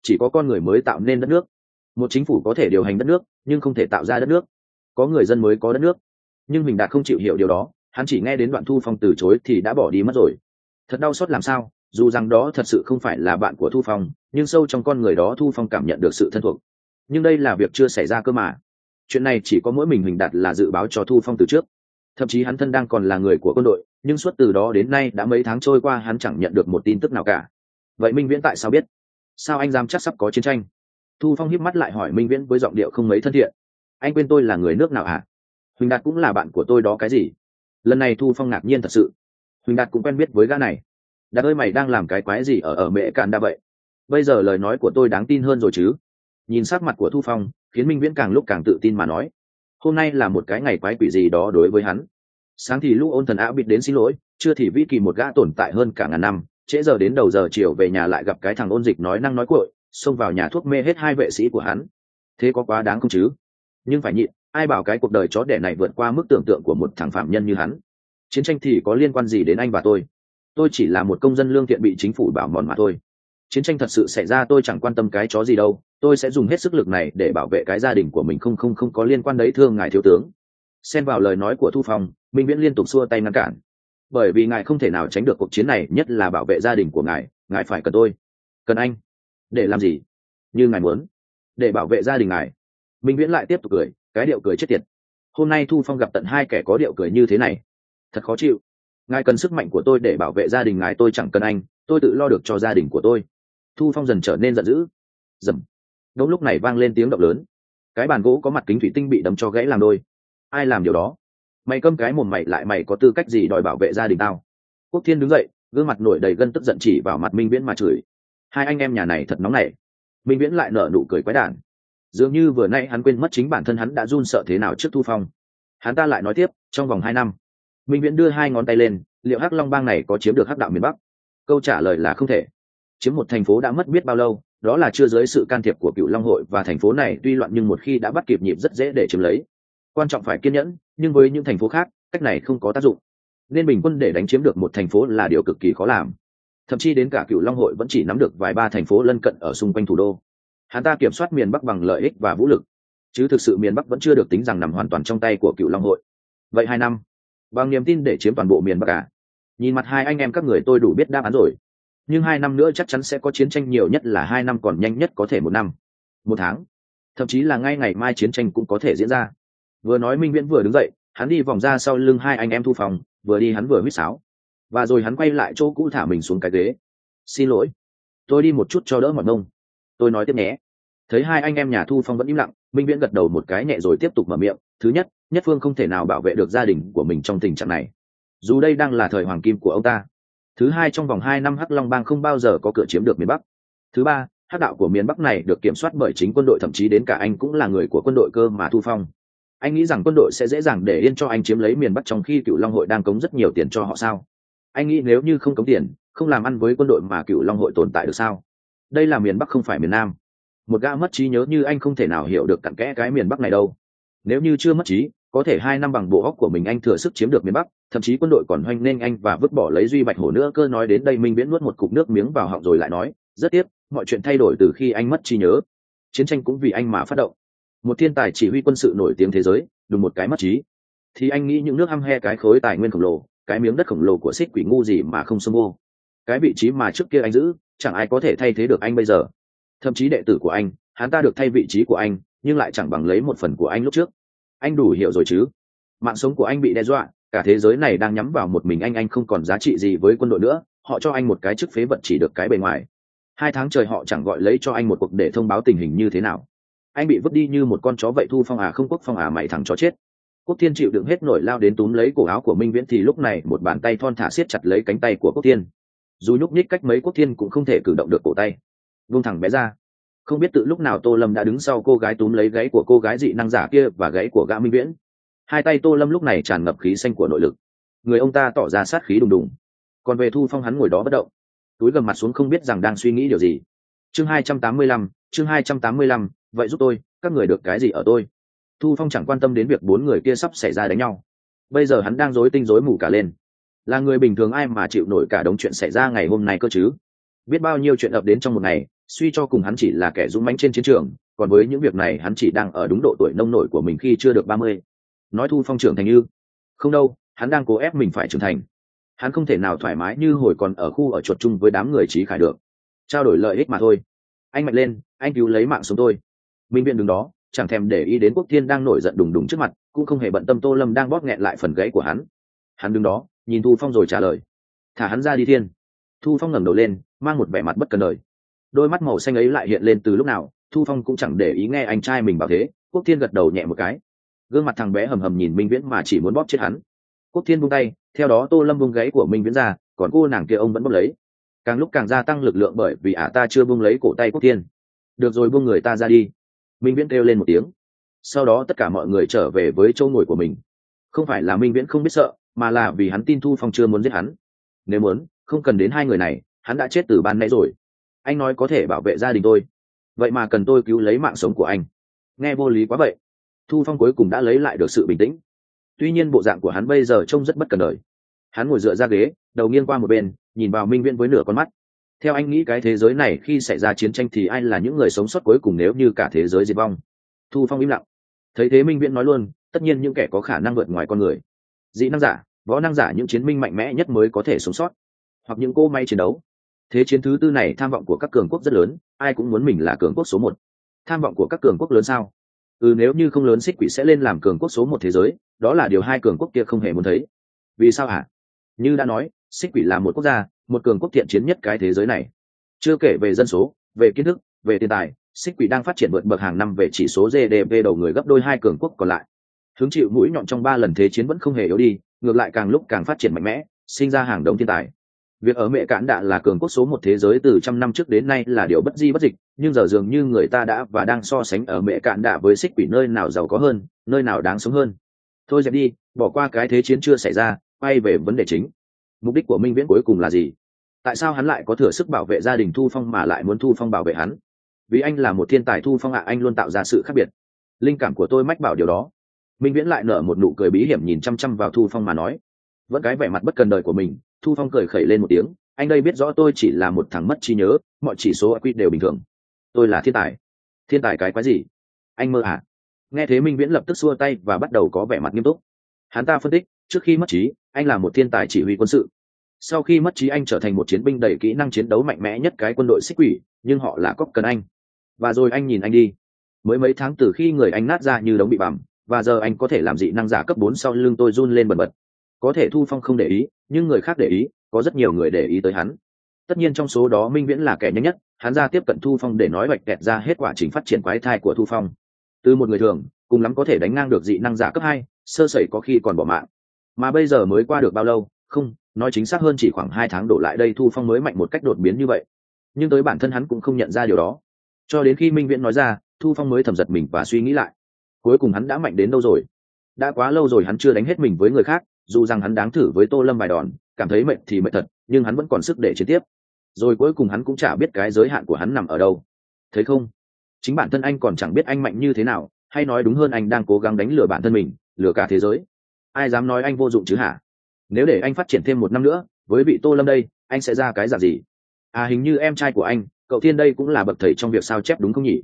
chỉ có con người mới tạo nên đất nước. Một chính phủ có thể điều hành đất nước nhưng không thể tạo ra đất nước, có người dân mới có đất nước. Nhưng Huỳnh Đạt không chịu hiểu điều đó, hắn chỉ nghe đến đoạn Thu Phong từ chối thì đã bỏ đi mất rồi. Thật đau xót làm sao, dù rằng đó thật sự không phải là bạn của Thu Phong, nhưng sâu trong con người đó Thu Phong cảm nhận được sự thân thuộc. Nhưng đây là việc chưa xảy ra cơ mà. Chuyện này chỉ có mỗi mình Huỳnh Đạt là dự báo cho Thu Phong từ trước. Thậm chí hắn thân đang còn là người của quân đội, nhưng suốt từ đó đến nay đã mấy tháng trôi qua hắn chẳng nhận được một tin tức nào cả. Vậy Minh Viễn tại sao biết? Sao anh dám chắc sắp có chiến tranh? Thu Phong híp mắt lại hỏi Minh Viễn với giọng điệu không mấy thân thiện. Anh quên tôi là người nước nào hả? Huỳnh Đạt cũng là bạn của tôi đó cái gì? Lần này Thu Phong ngạc nhiên thật sự. Huỳnh Đạt cũng quen biết với gã này. Đạt ơi, mày đang làm cái quái gì ở Mễ Cạn Đa vậy? Bây giờ lời nói của tôi đáng tin hơn rồi chứ? Nhìn sắc mặt của Thu Phong khiến Minh Viễn càng lúc càng tự tin mà nói, hôm nay là một cái ngày quái quỷ gì đó đối với hắn. Sáng thì lúc Ôn Thần Áo bịt đến xin lỗi, trưa thì Vĩ Kỳ một gã tồn tại hơn cả ngàn năm, trễ giờ đến đầu giờ chiều về nhà lại gặp cái thằng Ôn Dịch nói năng nói cuội, xông vào nhà thuốc mê hết hai vệ sĩ của hắn. Thế có quá đáng không chứ? Nhưng phải nhịn, ai bảo cái cuộc đời chó đẻ này vượt qua mức tưởng tượng của một thằng phạm nhân như hắn. Chiến tranh thì có liên quan gì đến anh và tôi chỉ là một công dân lương thiện bị chính phủ bảo mòn mà thôi. Chiến tranh thật sự xảy ra tôi chẳng quan tâm cái chó gì đâu, tôi sẽ dùng hết sức lực này để bảo vệ cái gia đình của mình. Không có liên quan đấy thưa ngài thiếu tướng. Xen vào lời nói của Thu Phong, Minh Viễn liên tục xua tay ngăn cản. Bởi vì ngài không thể nào tránh được cuộc chiến này, nhất là bảo vệ gia đình của ngài phải cần tôi. Cần anh để làm gì? Như ngài muốn. Để bảo vệ gia đình ngài. Minh Viễn lại tiếp tục cười, cái điệu cười chết tiệt. Hôm nay Thu Phong gặp tận hai kẻ có điệu cười như thế này, thật khó chịu. Ngài cần sức mạnh của tôi để bảo vệ gia đình ngài, tôi chẳng cần anh, tôi tự lo được cho gia đình của tôi. Thu Phong dần trở nên giận dữ. Dầm. Đúng lúc này vang lên tiếng động lớn, cái bàn gỗ có mặt kính thủy tinh bị đấm cho gãy làm đôi. Ai làm điều đó? Mày câm cái mồm mày lại, mày có tư cách gì đòi bảo vệ gia đình tao? Quốc Thiên đứng dậy, gương mặt nổi đầy gân tức giận chỉ vào mặt Minh Viễn mà chửi. Hai anh em nhà này thật nóng nảy. Minh Viễn lại nở nụ cười quái đản, dường như vừa nay hắn quên mất chính bản thân hắn đã run sợ thế nào trước Thu Phong. Hắn ta lại nói tiếp, trong vòng 2 năm. Minh Viễn đưa hai ngón tay lên, liệu Hắc Long Bang này có chiếm được Hắc đạo miền Bắc? Câu trả lời là không thể. Chiếm một thành phố đã mất biết bao lâu, đó là chưa dưới sự can thiệp của Cựu Long hội, và thành phố này tuy loạn nhưng một khi đã bắt kịp nhịp rất dễ để chiếm lấy. Quan trọng phải kiên nhẫn, nhưng với những thành phố khác, cách này không có tác dụng. Nên bình quân để đánh chiếm được một thành phố là điều cực kỳ khó làm. Thậm chí đến cả Cựu Long hội vẫn chỉ nắm được vài ba thành phố lân cận ở xung quanh thủ đô. Hắn ta kiểm soát miền Bắc bằng lợi ích và vũ lực, chứ thực sự miền Bắc vẫn chưa được tính rằng nằm hoàn toàn trong tay của Cựu Long hội. Vậy 2 năm, bằng niềm tin để chiếm toàn bộ miền Bắc à? Nhìn mặt hai anh em các người tôi đủ biết đáp án rồi. Nhưng 2 năm nữa chắc chắn sẽ có chiến tranh, nhiều nhất là 2 năm, còn nhanh nhất có thể 1 năm, 1 tháng, thậm chí là ngay ngày mai chiến tranh cũng có thể diễn ra. Vừa nói Minh Viễn vừa đứng dậy, hắn đi vòng ra sau lưng hai anh em Thu Phong, vừa đi hắn vừa huýt sáo, và rồi hắn quay lại chỗ cũ thả mình xuống cái ghế. Xin lỗi, tôi đi một chút cho đỡ mỏi mông, tôi nói tiếp nhé. Thấy hai anh em nhà Thu Phong vẫn im lặng, Minh Viễn gật đầu một cái nhẹ rồi tiếp tục mở miệng. Thứ nhất, Nhất Phương không thể nào bảo vệ được gia đình của mình trong tình trạng này, dù đây đang là thời hoàng kim của ông ta. Thứ hai, trong vòng 2 năm Hắc Long Bang không bao giờ có cửa chiếm được miền Bắc. Thứ ba, Hắc đạo của miền Bắc này được kiểm soát bởi chính quân đội, thậm chí đến cả anh cũng là người của quân đội cơ mà. Thu Phong, anh nghĩ rằng quân đội sẽ dễ dàng để yên cho anh chiếm lấy miền Bắc trong khi Cựu Long hội đang cống rất nhiều tiền cho họ sao? Anh nghĩ nếu như không cống tiền, không làm ăn với quân đội mà Cựu Long hội tồn tại được sao? Đây là miền Bắc không phải miền Nam. Một gã mất trí nhớ như anh không thể nào hiểu được cặn kẽ cái miền Bắc này đâu. Nếu như chưa mất trí, có thể 2 năm bằng bộ óc của mình anh thừa sức chiếm được miền Bắc, thậm chí quân đội còn hoan nghênh anh và vứt bỏ lấy Duy Bạch Hổ nữa cơ. Nói đến đây Minh Viễn nuốt một cục nước miếng vào họng rồi lại nói, rất tiếc, mọi chuyện thay đổi từ khi anh mất trí nhớ. Chiến tranh cũng vì anh mà phát động. Một thiên tài chỉ huy quân sự nổi tiếng thế giới, đùng một cái mất trí, thì anh nghĩ những nước hăm he cái khối tài nguyên khổng lồ, cái miếng đất khổng lồ của Xích Quỷ ngu gì mà không xâm ô. Cái vị trí mà trước kia anh giữ, chẳng ai có thể thay thế được anh bây giờ. Thậm chí đệ tử của anh, hắn ta được thay vị trí của anh, nhưng lại chẳng bằng lấy một phần của anh lúc trước. Anh đủ hiểu rồi chứ? Mạng sống của anh bị đe dọa, cả thế giới này đang nhắm vào một mình anh không còn giá trị gì với quân đội nữa. Họ cho anh một cái chức phế vật chỉ được cái bề ngoài. 2 tháng trời họ chẳng gọi lấy cho anh một cuộc để thông báo tình hình như thế nào. Anh bị vứt đi như một con chó vậy. Thu Phong à, không Quốc Phong à, mày thằng chó chết. Quốc Thiên chịu đựng hết nổi lao đến túm lấy cổ áo của Minh Viễn, thì lúc này một bàn tay thon thả siết chặt lấy cánh tay của Quốc Thiên. Dù nhúc nhích cách mấy, Quốc Thiên cũng không thể cử động được cổ tay. Vung thẳng bé ra. Không biết tự lúc nào Tô Lâm đã đứng sau cô gái túm lấy gáy của cô gái dị năng giả kia và gáy của gã Minh Viễn. Hai tay Tô Lâm lúc này tràn ngập khí xanh của nội lực, người ông ta tỏ ra sát khí đùng đùng. Còn về Thu Phong, hắn ngồi đó bất động, túi gầm mặt xuống, không biết rằng đang suy nghĩ điều gì. Chương 285, vậy giúp tôi, các người được cái gì ở tôi? Thu Phong chẳng quan tâm đến việc 4 người kia sắp xảy ra đánh nhau. Bây giờ hắn đang rối tinh rối mù cả lên. Là người bình thường ai mà chịu nổi cả đống chuyện xảy ra ngày hôm nay cơ chứ? Biết bao nhiêu chuyện ập đến trong một ngày, suy cho cùng hắn chỉ là kẻ dũng mãnh trên chiến trường, còn với những việc này hắn chỉ đang ở đúng độ tuổi nông nổi của mình khi chưa được 30. Nói Thu Phong trưởng thành như không đâu, hắn đang cố ép mình phải trưởng thành. Hắn không thể nào thoải mái như hồi còn ở khu ở chuột chung với đám người Trí Khải được, trao đổi lợi ích mà thôi. Anh mạnh lên, anh cứu lấy mạng sống tôi. Minh Viễn đứng đó chẳng thèm để ý đến Quốc Thiên đang nổi giận đùng đùng trước mặt, cũng không hề bận tâm Tô Lâm đang bóp nghẹn lại phần gãy của hắn. Hắn đứng đó nhìn Thu Phong rồi trả lời: thả hắn ra đi Thiên. Thu Phong ngẩng đầu lên mang một vẻ mặt bất cần đời, đôi mắt màu xanh ấy lại hiện lên từ lúc nào. Thu Phong cũng chẳng để ý nghe anh trai mình bảo thế. Quốc Thiên gật đầu nhẹ một cái, gương mặt thằng bé hầm hầm nhìn Minh Viễn mà chỉ muốn bóp chết hắn. Quốc Thiên buông tay, theo đó Tô Lâm buông gáy của Minh Viễn ra, còn cô nàng kia ông vẫn bóp lấy, càng lúc càng gia tăng lực lượng bởi vì ta chưa buông lấy cổ tay Quốc Thiên. Được rồi, buông người ta ra đi. Minh Viễn kêu lên một tiếng, sau đó tất cả mọi người trở về với chỗ ngồi của mình. Không phải là Minh Viễn không biết sợ, mà là vì hắn tin Thu Phong chưa muốn giết hắn. Nếu muốn, không cần đến hai người này, hắn đã chết từ ban nãy rồi. Anh nói có thể bảo vệ gia đình tôi, vậy mà cần tôi cứu lấy mạng sống của anh, nghe vô lý quá vậy. Thu Phong cuối cùng đã lấy lại được sự bình tĩnh. Tuy nhiên bộ dạng của hắn bây giờ trông rất bất cần đời. Hắn ngồi dựa ra ghế, đầu nghiêng qua một bên, nhìn vào Minh Viễn với nửa con mắt. Theo anh nghĩ cái thế giới này khi xảy ra chiến tranh thì ai là những người sống sót cuối cùng nếu như cả thế giới diệt vong? Thu Phong im lặng. Thấy thế Minh Viễn nói luôn: tất nhiên những kẻ có khả năng vượt ngoài con người, dị năng giả, võ năng giả, những chiến binh mạnh mẽ nhất mới có thể sống sót, hoặc những cô may chiến đấu. Thế chiến thứ tư này tham vọng của các cường quốc rất lớn, ai cũng muốn mình là cường quốc số 1. Tham vọng của các cường quốc lớn sao? Nếu như không lớn, Xích Quỷ sẽ lên làm cường quốc số 1 thế giới, đó là điều hai cường quốc kia không hề muốn thấy. Vì sao hả? Như đã nói, Xích Quỷ là một quốc gia, một cường quốc thiện chiến nhất cái thế giới này. Chưa kể về dân số, về kiến thức, về tiền tài, Xích Quỷ đang phát triển vượt bậc hàng năm về chỉ số GDP đầu người gấp đôi hai cường quốc còn lại. Hứng chịu mũi nhọn trong 3 lần thế chiến vẫn không hề yếu đi, ngược lại càng lúc càng phát triển mạnh mẽ, sinh ra hàng đống thiên tài. Việc ở Mẹ Cạn Đạ là cường quốc số 1 thế giới từ trăm năm trước đến nay là điều bất di bất dịch, nhưng giờ dường như người ta đã và đang so sánh ở Mẹ Cạn Đạ với Xích Quỷ nơi nào giàu có hơn, nơi nào đáng sống hơn. Thôi dẹp đi, bỏ qua cái thế chiến chưa xảy ra, quay về vấn đề chính. Mục đích của Minh Viễn cuối cùng là gì? Tại sao hắn lại có thừa sức bảo vệ gia đình Thu Phong mà lại muốn Thu Phong bảo vệ hắn? Vì anh là một thiên tài Thu Phong ạ, anh luôn tạo ra sự khác biệt. Linh cảm của tôi mách bảo điều đó. Minh Viễn lại nở một nụ cười bí hiểm nhìn chăm chăm vào Thu Phong mà nói. Vẫn cái vẻ mặt bất cần đời của mình, Thu Phong cười khẩy lên một tiếng: anh đây biết rõ tôi chỉ là một thằng mất trí nhớ, mọi chỉ số IQ đều bình thường. Tôi là thiên tài. Thiên tài cái quái gì? Anh mơ à? Nghe thế Minh Viễn lập tức xua tay và bắt đầu có vẻ mặt nghiêm túc. Hắn ta phân tích: trước khi mất trí, anh là một thiên tài chỉ huy quân sự. Sau khi mất trí, anh trở thành một chiến binh đầy kỹ năng chiến đấu mạnh mẽ nhất cái quân đội Xích Quỷ, nhưng họ là cóc cần anh. Và rồi anh nhìn anh đi, mới mấy tháng từ khi người anh nát ra như đống bị bằm, và giờ anh có thể làm dị năng giả cấp 4, sau lưng tôi run lên bần bật. Có thể Thu Phong không để ý, nhưng người khác để ý, có rất nhiều người để ý tới hắn. Tất nhiên trong số đó Minh Viễn là kẻ nhanh nhất, hắn ra tiếp cận Thu Phong để nói vạch kẹt ra hết quá trình phát triển quái thai của Thu Phong. Từ một người thường, cùng lắm có thể đánh ngang được dị năng giả cấp 2, sơ sẩy có khi còn bỏ mạng. Mà bây giờ mới qua được bao lâu, không, nói chính xác hơn chỉ khoảng 2 tháng đổ lại đây Thu Phong mới mạnh một cách đột biến như vậy. Nhưng tới bản thân hắn cũng không nhận ra điều đó. Cho đến khi Minh Viễn nói ra, Thu Phong mới thầm giật mình và suy nghĩ lại. Cuối cùng hắn đã mạnh đến đâu rồi? Đã quá lâu rồi hắn chưa đánh hết mình với người khác, dù rằng hắn đáng thử với Tô Lâm vài đòn, cảm thấy mệt thì mệt thật, nhưng hắn vẫn còn sức để chiến tiếp. Rồi cuối cùng hắn cũng chả biết cái giới hạn của hắn nằm ở đâu. Thấy không? Chính bản thân anh còn chẳng biết anh mạnh như thế nào, hay nói đúng hơn anh đang cố gắng đánh lừa bản thân mình, lừa cả thế giới. Ai dám nói anh vô dụng chứ hả? Nếu để anh phát triển thêm 1 năm nữa, với vị Tô Lâm đây, anh sẽ ra cái dạng gì? À, hình như em trai của anh, cậu Thiên đây cũng là bậc thầy trong việc sao chép đúng không nhỉ?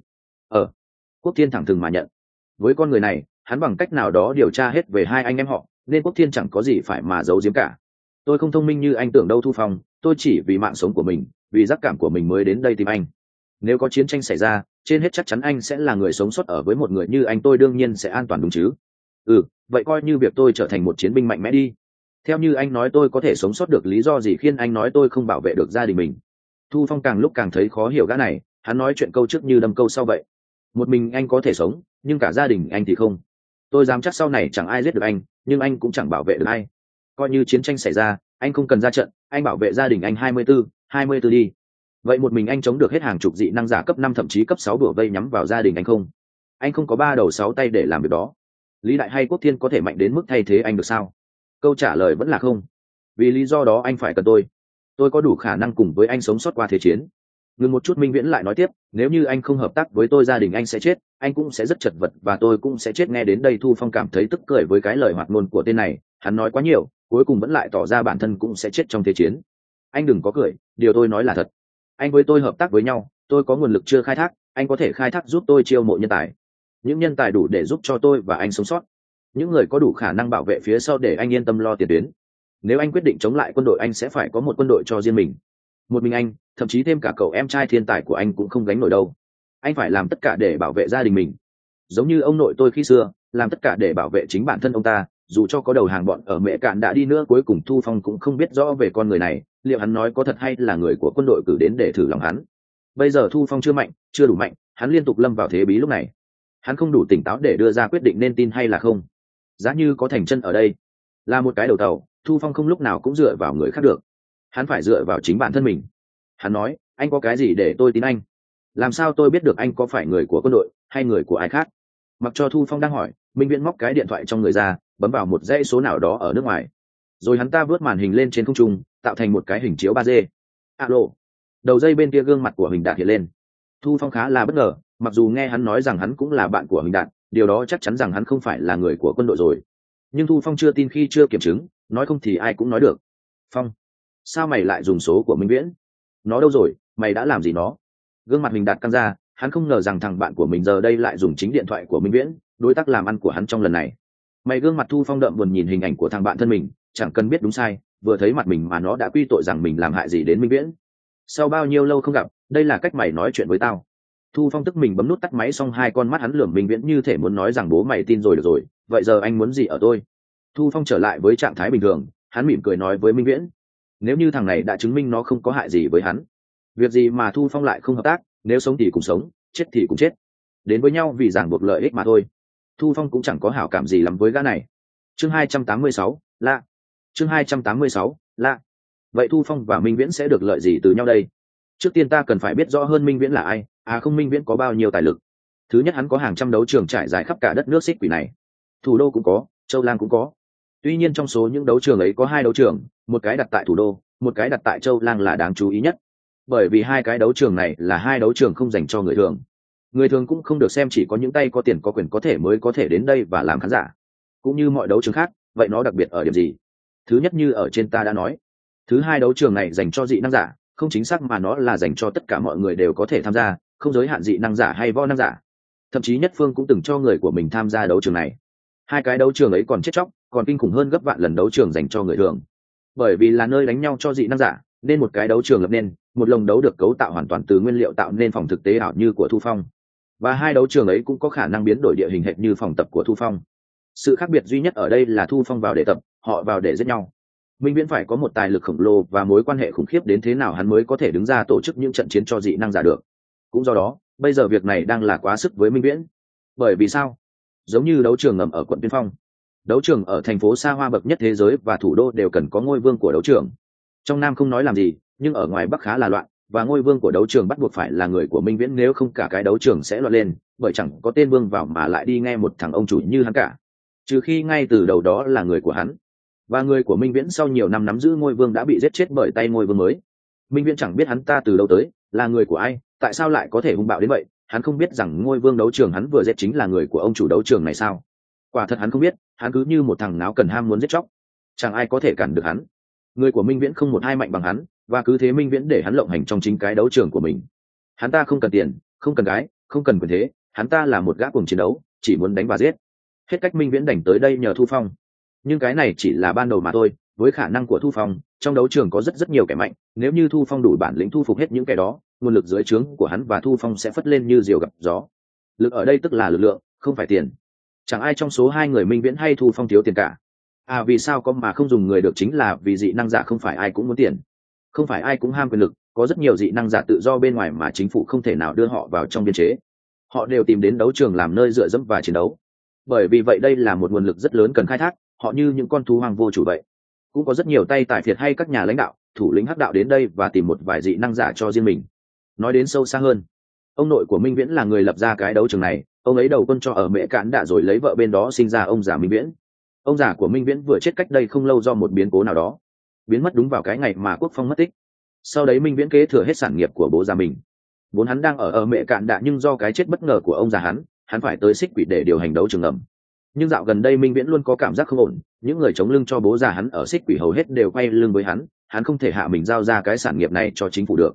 Quốc Thiên thẳng thừng mà nhận. Với con người này, hắn bằng cách nào đó điều tra hết về hai anh em họ, nên Quốc Thiên chẳng có gì phải mà giấu giếm cả. Tôi không thông minh như anh tưởng đâu Thu Phong, tôi chỉ vì mạng sống của mình, vì giác cảm của mình mới đến đây tìm anh. Nếu có chiến tranh xảy ra, trên hết chắc chắn anh sẽ là người sống sót ở với một người như anh, tôi đương nhiên sẽ an toàn đúng chứ? Vậy coi như việc tôi trở thành một chiến binh mạnh mẽ đi. Theo như anh nói tôi có thể sống sót được, lý do gì khiến anh nói tôi không bảo vệ được gia đình mình? Thu Phong càng lúc càng thấy khó hiểu gã này, hắn nói chuyện câu trước như đâm câu sau vậy. Một mình anh có thể sống, nhưng cả gia đình anh thì không. Tôi dám chắc sau này chẳng ai giết được anh, nhưng anh cũng chẳng bảo vệ được ai. Coi như chiến tranh xảy ra, anh không cần ra trận, anh bảo vệ gia đình anh 24 đi. Vậy một mình anh chống được hết hàng chục dị năng giả cấp 5 thậm chí cấp 6 đổ vây nhắm vào gia đình anh không? Anh không có 3 đầu 6 tay để làm việc đó. Lý Đại hay Quốc Thiên có thể mạnh đến mức thay thế anh được sao? Câu trả lời vẫn là không. Vì lý do đó anh phải cần tôi có đủ khả năng cùng với anh sống sót qua thế chiến. Ngừng một chút Minh Viễn lại nói tiếp: nếu như anh không hợp tác với tôi, gia đình anh sẽ chết, anh cũng sẽ rất chật vật và tôi cũng sẽ chết. Nghe đến đây Thu Phong cảm thấy tức cười với cái lời hoạt ngôn của tên này, hắn nói quá nhiều, cuối cùng vẫn lại tỏ ra bản thân cũng sẽ chết trong thế chiến. Anh đừng có cười, điều tôi nói là thật. Anh với tôi hợp tác với nhau, tôi có nguồn lực chưa khai thác, anh có thể khai thác giúp tôi chiêu mộ nhân tài, những nhân tài đủ để giúp cho tôi và anh sống sót, những người có đủ khả năng bảo vệ phía sau để anh yên tâm lo tiền tuyến. Nếu anh quyết định chống lại quân đội, anh sẽ phải có một quân đội cho riêng mình. Một mình anh, thậm chí thêm cả cậu em trai thiên tài của anh cũng không gánh nổi đâu. Anh phải làm tất cả để bảo vệ gia đình mình, giống như ông nội tôi khi xưa làm tất cả để bảo vệ chính bản thân ông ta. Dù cho có đầu hàng bọn ở Mễ Cạn đã đi nữa, cuối cùng Thu Phong cũng không biết rõ về con người này, liệu hắn nói có thật hay là người của quân đội cử đến để thử lòng hắn. Bây giờ Thu Phong chưa mạnh, chưa đủ mạnh, hắn liên tục lâm vào thế bí lúc này. Hắn không đủ tỉnh táo để đưa ra quyết định nên tin hay là không. Giá như có Thành Chân ở đây là một cái đầu tàu, Thu Phong không lúc nào cũng dựa vào người khác được, hắn phải dựa vào chính bản thân mình. Hắn nói, anh có cái gì để tôi tin anh? Làm sao tôi biết được anh có phải người của quân đội hay người của ai khác? Mặc cho Thu Phong đang hỏi, Minh Viễn móc cái điện thoại trong người ra, bấm vào một dãy số nào đó ở nước ngoài, rồi hắn ta vớt màn hình lên trên không trung, tạo thành một cái hình chiếu 3D. Alo. Đầu dây bên kia gương mặt của Huỳnh Đạt hiện lên. Thu Phong khá là bất ngờ, mặc dù nghe hắn nói rằng hắn cũng là bạn của Huỳnh Đạt, điều đó chắc chắn rằng hắn không phải là người của quân đội rồi. Nhưng Thu Phong chưa tin khi chưa kiểm chứng, nói không thì ai cũng nói được. Phong, sao mày lại dùng số của Minh Viễn? Nó đâu rồi, mày đã làm gì nó? Gương mặt Huỳnh Đạt căng ra, hắn không ngờ rằng thằng bạn của mình giờ đây lại dùng chính điện thoại của Minh Viễn, đối tác làm ăn của hắn trong lần này. Mày, gương mặt Thu Phong đậm buồn nhìn hình ảnh của thằng bạn thân mình, chẳng cần biết đúng sai, vừa thấy mặt mình mà nó đã quy tội rằng mình làm hại gì đến Minh Viễn. Sau bao nhiêu lâu không gặp, đây là cách mày nói chuyện với tao? Thu Phong tức mình bấm nút tắt máy, xong hai con mắt hắn lườm Minh Viễn như thể muốn nói rằng bố mày tin rồi, được rồi, vậy giờ anh muốn gì ở tôi? Thu Phong trở lại với trạng thái bình thường, hắn mỉm cười nói với Minh Viễn, nếu như thằng này đã chứng minh nó không có hại gì với hắn, việc gì mà Thu Phong lại không hợp tác? Nếu sống thì cùng sống, chết thì cùng chết, đến với nhau vì ràng buộc lợi ích mà thôi. Thu Phong cũng chẳng có hảo cảm gì lắm với gã này. Chương 286, lạ. Chương 286, lạ. Vậy Thu Phong và Minh Viễn sẽ được lợi gì từ nhau đây? Trước tiên ta cần phải biết rõ hơn Minh Viễn là ai, không, Minh Viễn có bao nhiêu tài lực. Thứ nhất, hắn có hàng trăm đấu trường trải dài khắp cả đất nước xích quỷ này. Thủ đô cũng có, Châu Lang cũng có. Tuy nhiên trong số những đấu trường ấy có hai đấu trường, một cái đặt tại thủ đô, một cái đặt tại Châu Lang là đáng chú ý nhất. Bởi vì hai cái đấu trường này là hai đấu trường không dành cho người thường. Người thường cũng không được xem, chỉ có những tay có tiền có quyền có thể mới có thể đến đây và làm khán giả. Cũng như mọi đấu trường khác, vậy nó đặc biệt ở điểm gì? Thứ nhất, như ở trên ta đã nói. Thứ hai, đấu trường này dành cho dị năng giả, không chính xác mà nó là dành cho tất cả mọi người đều có thể tham gia, không giới hạn dị năng giả hay võ năng giả. Thậm chí Nhất Phương cũng từng cho người của mình tham gia đấu trường này. Hai cái đấu trường ấy còn chết chóc, còn kinh khủng hơn gấp vạn lần đấu trường dành cho người thường. Bởi vì là nơi đánh nhau cho dị năng giả, nên một cái đấu trường lập nên, một lồng đấu được cấu tạo hoàn toàn từ nguyên liệu tạo nên phòng thực tế ảo như của Thu Phong. Và hai đấu trường ấy cũng có khả năng biến đổi địa hình hệt như phòng tập của Thu Phong. Sự khác biệt duy nhất ở đây là Thu Phong vào để tập, họ vào để giết nhau. Minh Viễn phải có một tài lực khổng lồ và mối quan hệ khủng khiếp đến thế nào hắn mới có thể đứng ra tổ chức những trận chiến cho dị năng giả được. Cũng do đó, bây giờ việc này đang là quá sức với Minh Viễn. Bởi vì sao? Giống như đấu trường ngầm ở quận Tiên Phong, đấu trường ở thành phố xa hoa bậc nhất thế giới và thủ đô đều cần có ngôi vương của đấu trường. Trong Nam không nói làm gì, nhưng ở ngoài Bắc khá là loạn, và ngôi vương của đấu trường bắt buộc phải là người của Minh Viễn, nếu không cả cái đấu trường sẽ loạn lên, bởi chẳng có tên vương vào mà lại đi nghe một thằng ông chủ như hắn cả, trừ khi ngay từ đầu đó là người của hắn. Và người của Minh Viễn sau nhiều năm nắm giữ ngôi vương đã bị giết chết bởi tay ngôi vương mới. Minh Viễn chẳng biết hắn ta từ đâu tới, là người của ai, tại sao lại có thể hung bạo đến vậy. Hắn không biết rằng ngôi vương đấu trường hắn vừa giết chính là người của ông chủ đấu trường này sao? Quả thật hắn không biết, hắn cứ như một thằng náo cần ham muốn giết chóc, chẳng ai có thể cản được hắn. Người của Minh Viễn không một ai mạnh bằng hắn, và cứ thế Minh Viễn để hắn lộng hành trong chính cái đấu trường của mình. Hắn ta không cần tiền, không cần gái, không cần quyền thế, hắn ta là một gã cuồng chiến đấu, chỉ muốn đánh và giết. Hết cách Minh Viễn đành tới đây nhờ Thu Phong. Nhưng cái này chỉ là ban đầu mà thôi. Với khả năng của Thu Phong, trong đấu trường có rất nhiều kẻ mạnh, nếu như Thu Phong đủ bản lĩnh thu phục hết những kẻ đó, nguồn lực dưới trướng của hắn và Thu Phong sẽ phất lên như diều gặp gió. Lực ở đây tức là lực lượng, không phải tiền. Chẳng ai trong số hai người Minh Viễn hay Thu Phong thiếu tiền cả. Vì sao có mà không dùng người được chính là vì dị năng giả không phải ai cũng muốn tiền, không phải ai cũng ham quyền lực. Có rất nhiều dị năng giả tự do bên ngoài mà chính phủ không thể nào đưa họ vào trong biên chế. Họ đều tìm đến đấu trường làm nơi dựa dẫm và chiến đấu. Bởi vì vậy đây là một nguồn lực rất lớn cần khai thác, họ như những con thú hoang vô chủ vậy. Cũng có rất nhiều tay tài phiệt hay các nhà lãnh đạo, thủ lĩnh hắc đạo đến đây và tìm một vài dị năng giả cho riêng mình. Nói đến sâu xa hơn, ông nội của Minh Viễn là người lập ra cái đấu trường này, ông ấy đầu quân cho ở Mễ Cạn Đạ rồi lấy vợ bên đó sinh ra ông già Minh Viễn. Ông già của Minh Viễn vừa chết cách đây không lâu do một biến cố nào đó, biến mất đúng vào cái ngày mà Quốc Phong mất tích. Sau đấy Minh Viễn kế thừa hết sản nghiệp của bố già mình. Vốn hắn đang ở Mễ Cạn Đạ, nhưng do cái chết bất ngờ của ông già hắn phải tới xích quỷ để điều hành đấu trường ngầm. Nhưng dạo gần đây Minh Viễn luôn có cảm giác không ổn, những người chống lưng cho bố già hắn ở xích quỷ hầu hết đều quay lưng với hắn không thể hạ mình giao ra cái sản nghiệp này cho chính phủ được.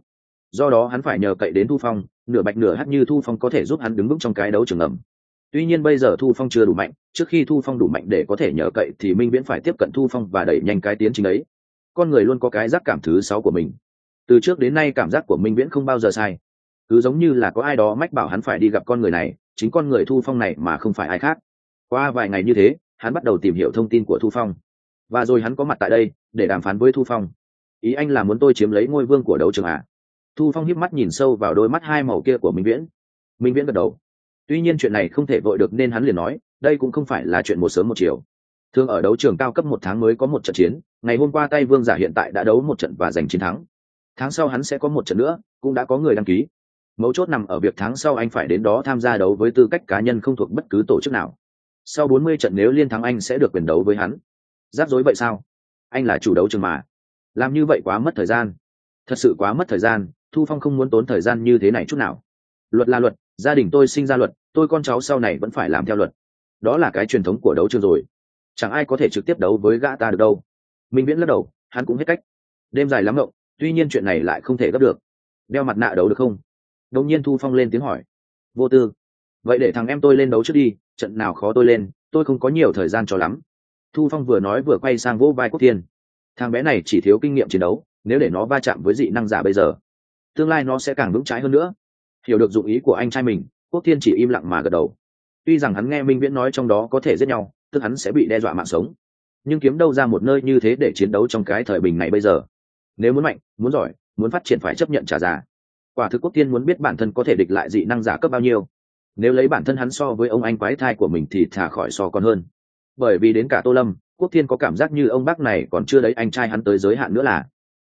do đó hắn phải nhờ cậy đến Thu Phong, nửa bạch nửa hắc như Thu Phong có thể giúp hắn đứng vững trong cái đấu trường ẩm. Tuy nhiên bây giờ Thu Phong chưa đủ mạnh, trước khi Thu Phong đủ mạnh để có thể nhờ cậy thì Minh Viễn phải tiếp cận Thu Phong và đẩy nhanh cái tiến trình ấy. Con người luôn có cái giác cảm thứ sáu của mình. Từ trước đến nay cảm giác của Minh Viễn không bao giờ sai, cứ giống như là có ai đó mách bảo hắn phải đi gặp con người này, chính con người Thu Phong này mà không phải ai khác. Qua vài ngày như thế, hắn bắt đầu tìm hiểu thông tin của Thu Phong, và rồi hắn có mặt tại đây để đàm phán với Thu Phong. Ý anh là muốn tôi chiếm lấy ngôi vương của đấu trường à? Thu Phong híp mắt nhìn sâu vào đôi mắt hai màu kia của Minh Viễn. Minh Viễn gật đầu. Tuy nhiên chuyện này không thể vội được nên hắn liền nói, đây cũng không phải là chuyện một sớm một chiều. Thường ở đấu trường cao cấp 1 tháng mới có một trận chiến, ngày hôm qua tay vương giả hiện tại đã đấu một trận và giành chiến thắng. Tháng sau hắn sẽ có một trận nữa, cũng đã có người đăng ký. Mấu chốt nằm ở việc tháng sau anh phải đến đó tham gia đấu với tư cách cá nhân không thuộc bất cứ tổ chức nào. Sau 40 trận nếu liên thắng anh sẽ được quyền đấu với hắn. Rắc rối vậy sao? Anh là chủ đấu trường mà. Làm như vậy quá mất thời gian. Thật sự quá mất thời gian, Thu Phong không muốn tốn thời gian như thế này chút nào. Luật là luật, gia đình tôi sinh ra luật, tôi con cháu sau này vẫn phải làm theo luật. Đó là cái truyền thống của đấu trường rồi. Chẳng ai có thể trực tiếp đấu với gã ta được đâu. Minh Viễn lắc đầu, hắn cũng hết cách. Đêm dài lắm ngộng, tuy nhiên chuyện này lại không thể gấp được. Đeo mặt nạ đấu được không? Đột nhiên Thu Phong lên tiếng hỏi. Vô tư. Vậy để thằng em tôi lên đấu trước đi, trận nào khó tôi lên, tôi không có nhiều thời gian cho lắm. Thu Phong vừa nói vừa quay sang vỗ vai Quốc Thiên. Thằng bé này chỉ thiếu kinh nghiệm chiến đấu, nếu để nó va chạm với dị năng giả bây giờ, tương lai nó sẽ càng vững chãi hơn nữa. Hiểu được dụng ý của anh trai mình, Quốc Thiên chỉ im lặng mà gật đầu. Tuy rằng hắn nghe Minh Viễn nói trong đó có thể giết nhau, tức hắn sẽ bị đe dọa mạng sống, nhưng kiếm đâu ra một nơi như thế để chiến đấu trong cái thời bình này bây giờ. Nếu muốn mạnh, muốn giỏi, muốn phát triển phải chấp nhận trả giá. Quả thực Quốc Thiên muốn biết bản thân có thể địch lại dị năng giả cấp bao nhiêu. Nếu lấy bản thân hắn so với ông anh quái thai của mình thì thà khỏi so còn hơn. Bởi vì đến cả Tô Lâm, Quốc Thiên có cảm giác như ông bác này còn chưa lấy anh trai hắn tới giới hạn nữa là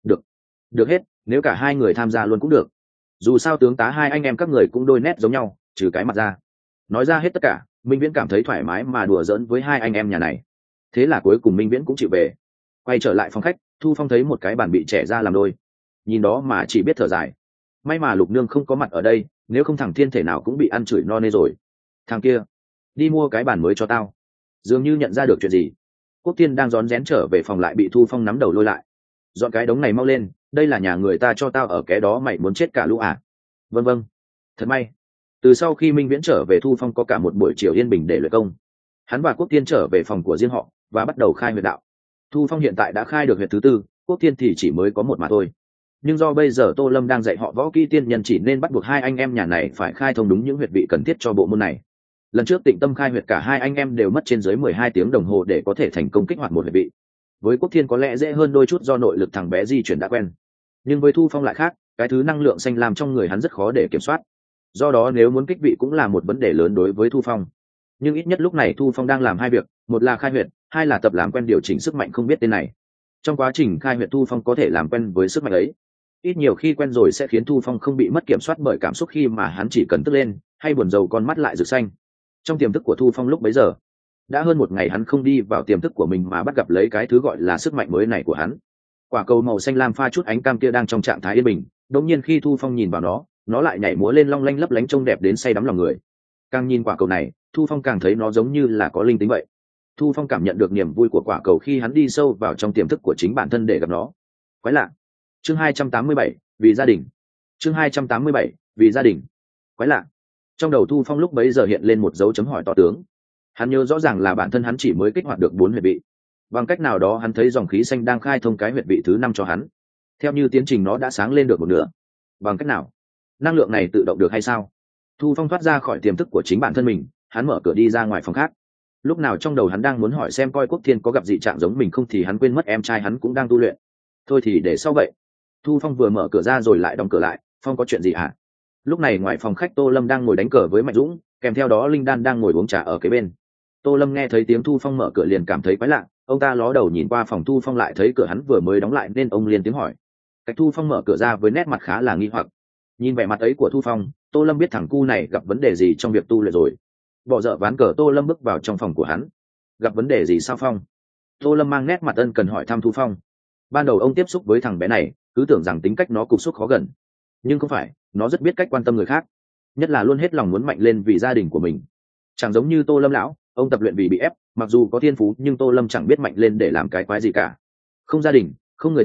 được hết, nếu cả hai người tham gia luôn cũng được. Dù sao tướng tá hai anh em các người cũng đôi nét giống nhau, trừ cái mặt ra. Nói ra hết tất cả, Minh Viễn cảm thấy thoải mái mà đùa giỡn với hai anh em nhà này. Thế là cuối cùng Minh Viễn cũng chịu về. Quay trở lại phòng khách, Thu Phong thấy một cái bàn bị trẻ ra làm đôi, nhìn đó mà chỉ biết thở dài. May mà Lục Nương không có mặt ở đây, nếu không thằng thiên thể nào cũng bị ăn chửi no nê rồi. Thằng kia, đi mua cái bàn mới cho tao. Dường như nhận ra được chuyện gì, Quốc Thiên đang rón rén trở về phòng lại bị Thu Phong nắm đầu lôi lại. Dọn cái đống này mau lên, đây là nhà người ta cho tao ở cái đó, mày muốn chết cả lũ à? Vâng vâng, thật may. Từ sau khi Minh Viễn trở về, Thu Phong có cả một buổi chiều yên bình để luyện công. Hắn và Quốc Thiên trở về phòng của riêng họ và bắt đầu khai huyệt đạo. Thu Phong hiện tại đã khai được huyệt thứ 4, Quốc Thiên thì chỉ mới có một mà thôi. Nhưng do bây giờ Tô Lâm đang dạy họ võ kỹ tiên nhân chỉ nên bắt buộc hai anh em nhà này phải khai thông đúng những huyệt vị cần thiết cho bộ môn này. Lần trước Tịnh Tâm khai huyệt cả hai anh em đều mất trên dưới 12 tiếng đồng hồ để có thể thành công kích hoạt một huyệt vị. Với Quốc Thiên có lẽ dễ hơn đôi chút do nội lực thằng bé di chuyển đã quen. Nhưng với Thu Phong lại khác, cái thứ năng lượng xanh lam trong người hắn rất khó để kiểm soát. Do đó nếu muốn kích vị cũng là một vấn đề lớn đối với Thu Phong. Nhưng ít nhất lúc này Thu Phong đang làm hai việc, một là khai huyệt, hai là tập làm quen điều chỉnh sức mạnh không biết tên này. Trong quá trình khai huyệt, Thu Phong có thể làm quen với sức mạnh ấy. Ít nhiều khi quen rồi sẽ khiến Thu Phong không bị mất kiểm soát bởi cảm xúc khi mà hắn chỉ cần tức lên hay buồn rầu con mắt lại rực xanh. Trong tiềm thức của Thu Phong lúc bấy giờ, đã hơn một ngày hắn không đi vào tiềm thức của mình mà bắt gặp lấy cái thứ gọi là sức mạnh mới này của hắn. Quả cầu màu xanh lam pha chút ánh cam kia đang trong trạng thái yên bình, đột nhiên khi Thu Phong nhìn vào nó lại nhảy múa lên long lanh lấp lánh trông đẹp đến say đắm lòng người. Càng nhìn quả cầu này, Thu Phong càng thấy nó giống như là có linh tính vậy. Thu Phong cảm nhận được niềm vui của quả cầu khi hắn đi sâu vào trong tiềm thức của chính bản thân để gặp nó. Quái lạ. Chương 287, vì gia đình. Chương 287, vì gia đình. Quái lạ. Trong đầu Thu Phong lúc bấy giờ hiện lên một dấu chấm hỏi to tướng. Hắn nhớ rõ ràng là bản thân hắn chỉ mới kích hoạt được 4 huyệt vị. Bằng cách nào đó hắn thấy dòng khí xanh đang khai thông cái huyệt vị thứ 5 cho hắn. Theo như tiến trình nó đã sáng lên được một nửa. Bằng cách nào? Năng lượng này tự động được hay sao? Thu Phong thoát ra khỏi tiềm thức của chính bản thân mình, hắn mở cửa đi ra ngoài phòng khác. Lúc nào trong đầu hắn đang muốn hỏi xem coi Quốc Thiên có gặp dị trạng giống mình không thì hắn quên mất em trai hắn cũng đang tu luyện. Thôi thì để sau vậy. Thu Phong vừa mở cửa ra rồi lại đóng cửa lại. Phong có chuyện gì hả? Lúc này ngoài phòng khách Tô Lâm đang ngồi đánh cờ với Mạnh Dũng, kèm theo đó Linh Đan đang ngồi uống trà ở kế bên. Tô Lâm nghe thấy tiếng Thu Phong mở cửa liền cảm thấy quái lạ, ông ta ló đầu nhìn qua phòng Thu Phong lại thấy cửa hắn vừa mới đóng lại nên ông liền tiếng hỏi. Cách Thu Phong mở cửa ra với nét mặt khá là nghi hoặc. Nhìn vẻ mặt ấy của Thu Phong, Tô Lâm biết thằng cu này gặp vấn đề gì trong việc tu luyện rồi. Bỏ dở ván cờ, Tô Lâm bước vào trong phòng của hắn. Gặp vấn đề gì sao Phong? Tô Lâm mang nét mặt ân cần hỏi thăm Thu Phong. Ban đầu ông tiếp xúc với thằng bé này cứ tưởng rằng tính cách nó cục xúc khó gần, nhưng không phải, nó rất biết cách quan tâm người khác, nhất là luôn hết lòng muốn mạnh lên vì gia đình của mình. Chẳng giống như Tô Lâm lão, ông tập luyện vì bị ép, mặc dù có thiên phú nhưng Tô Lâm chẳng biết mạnh lên để làm cái quái gì cả. Không gia đình, không người thân,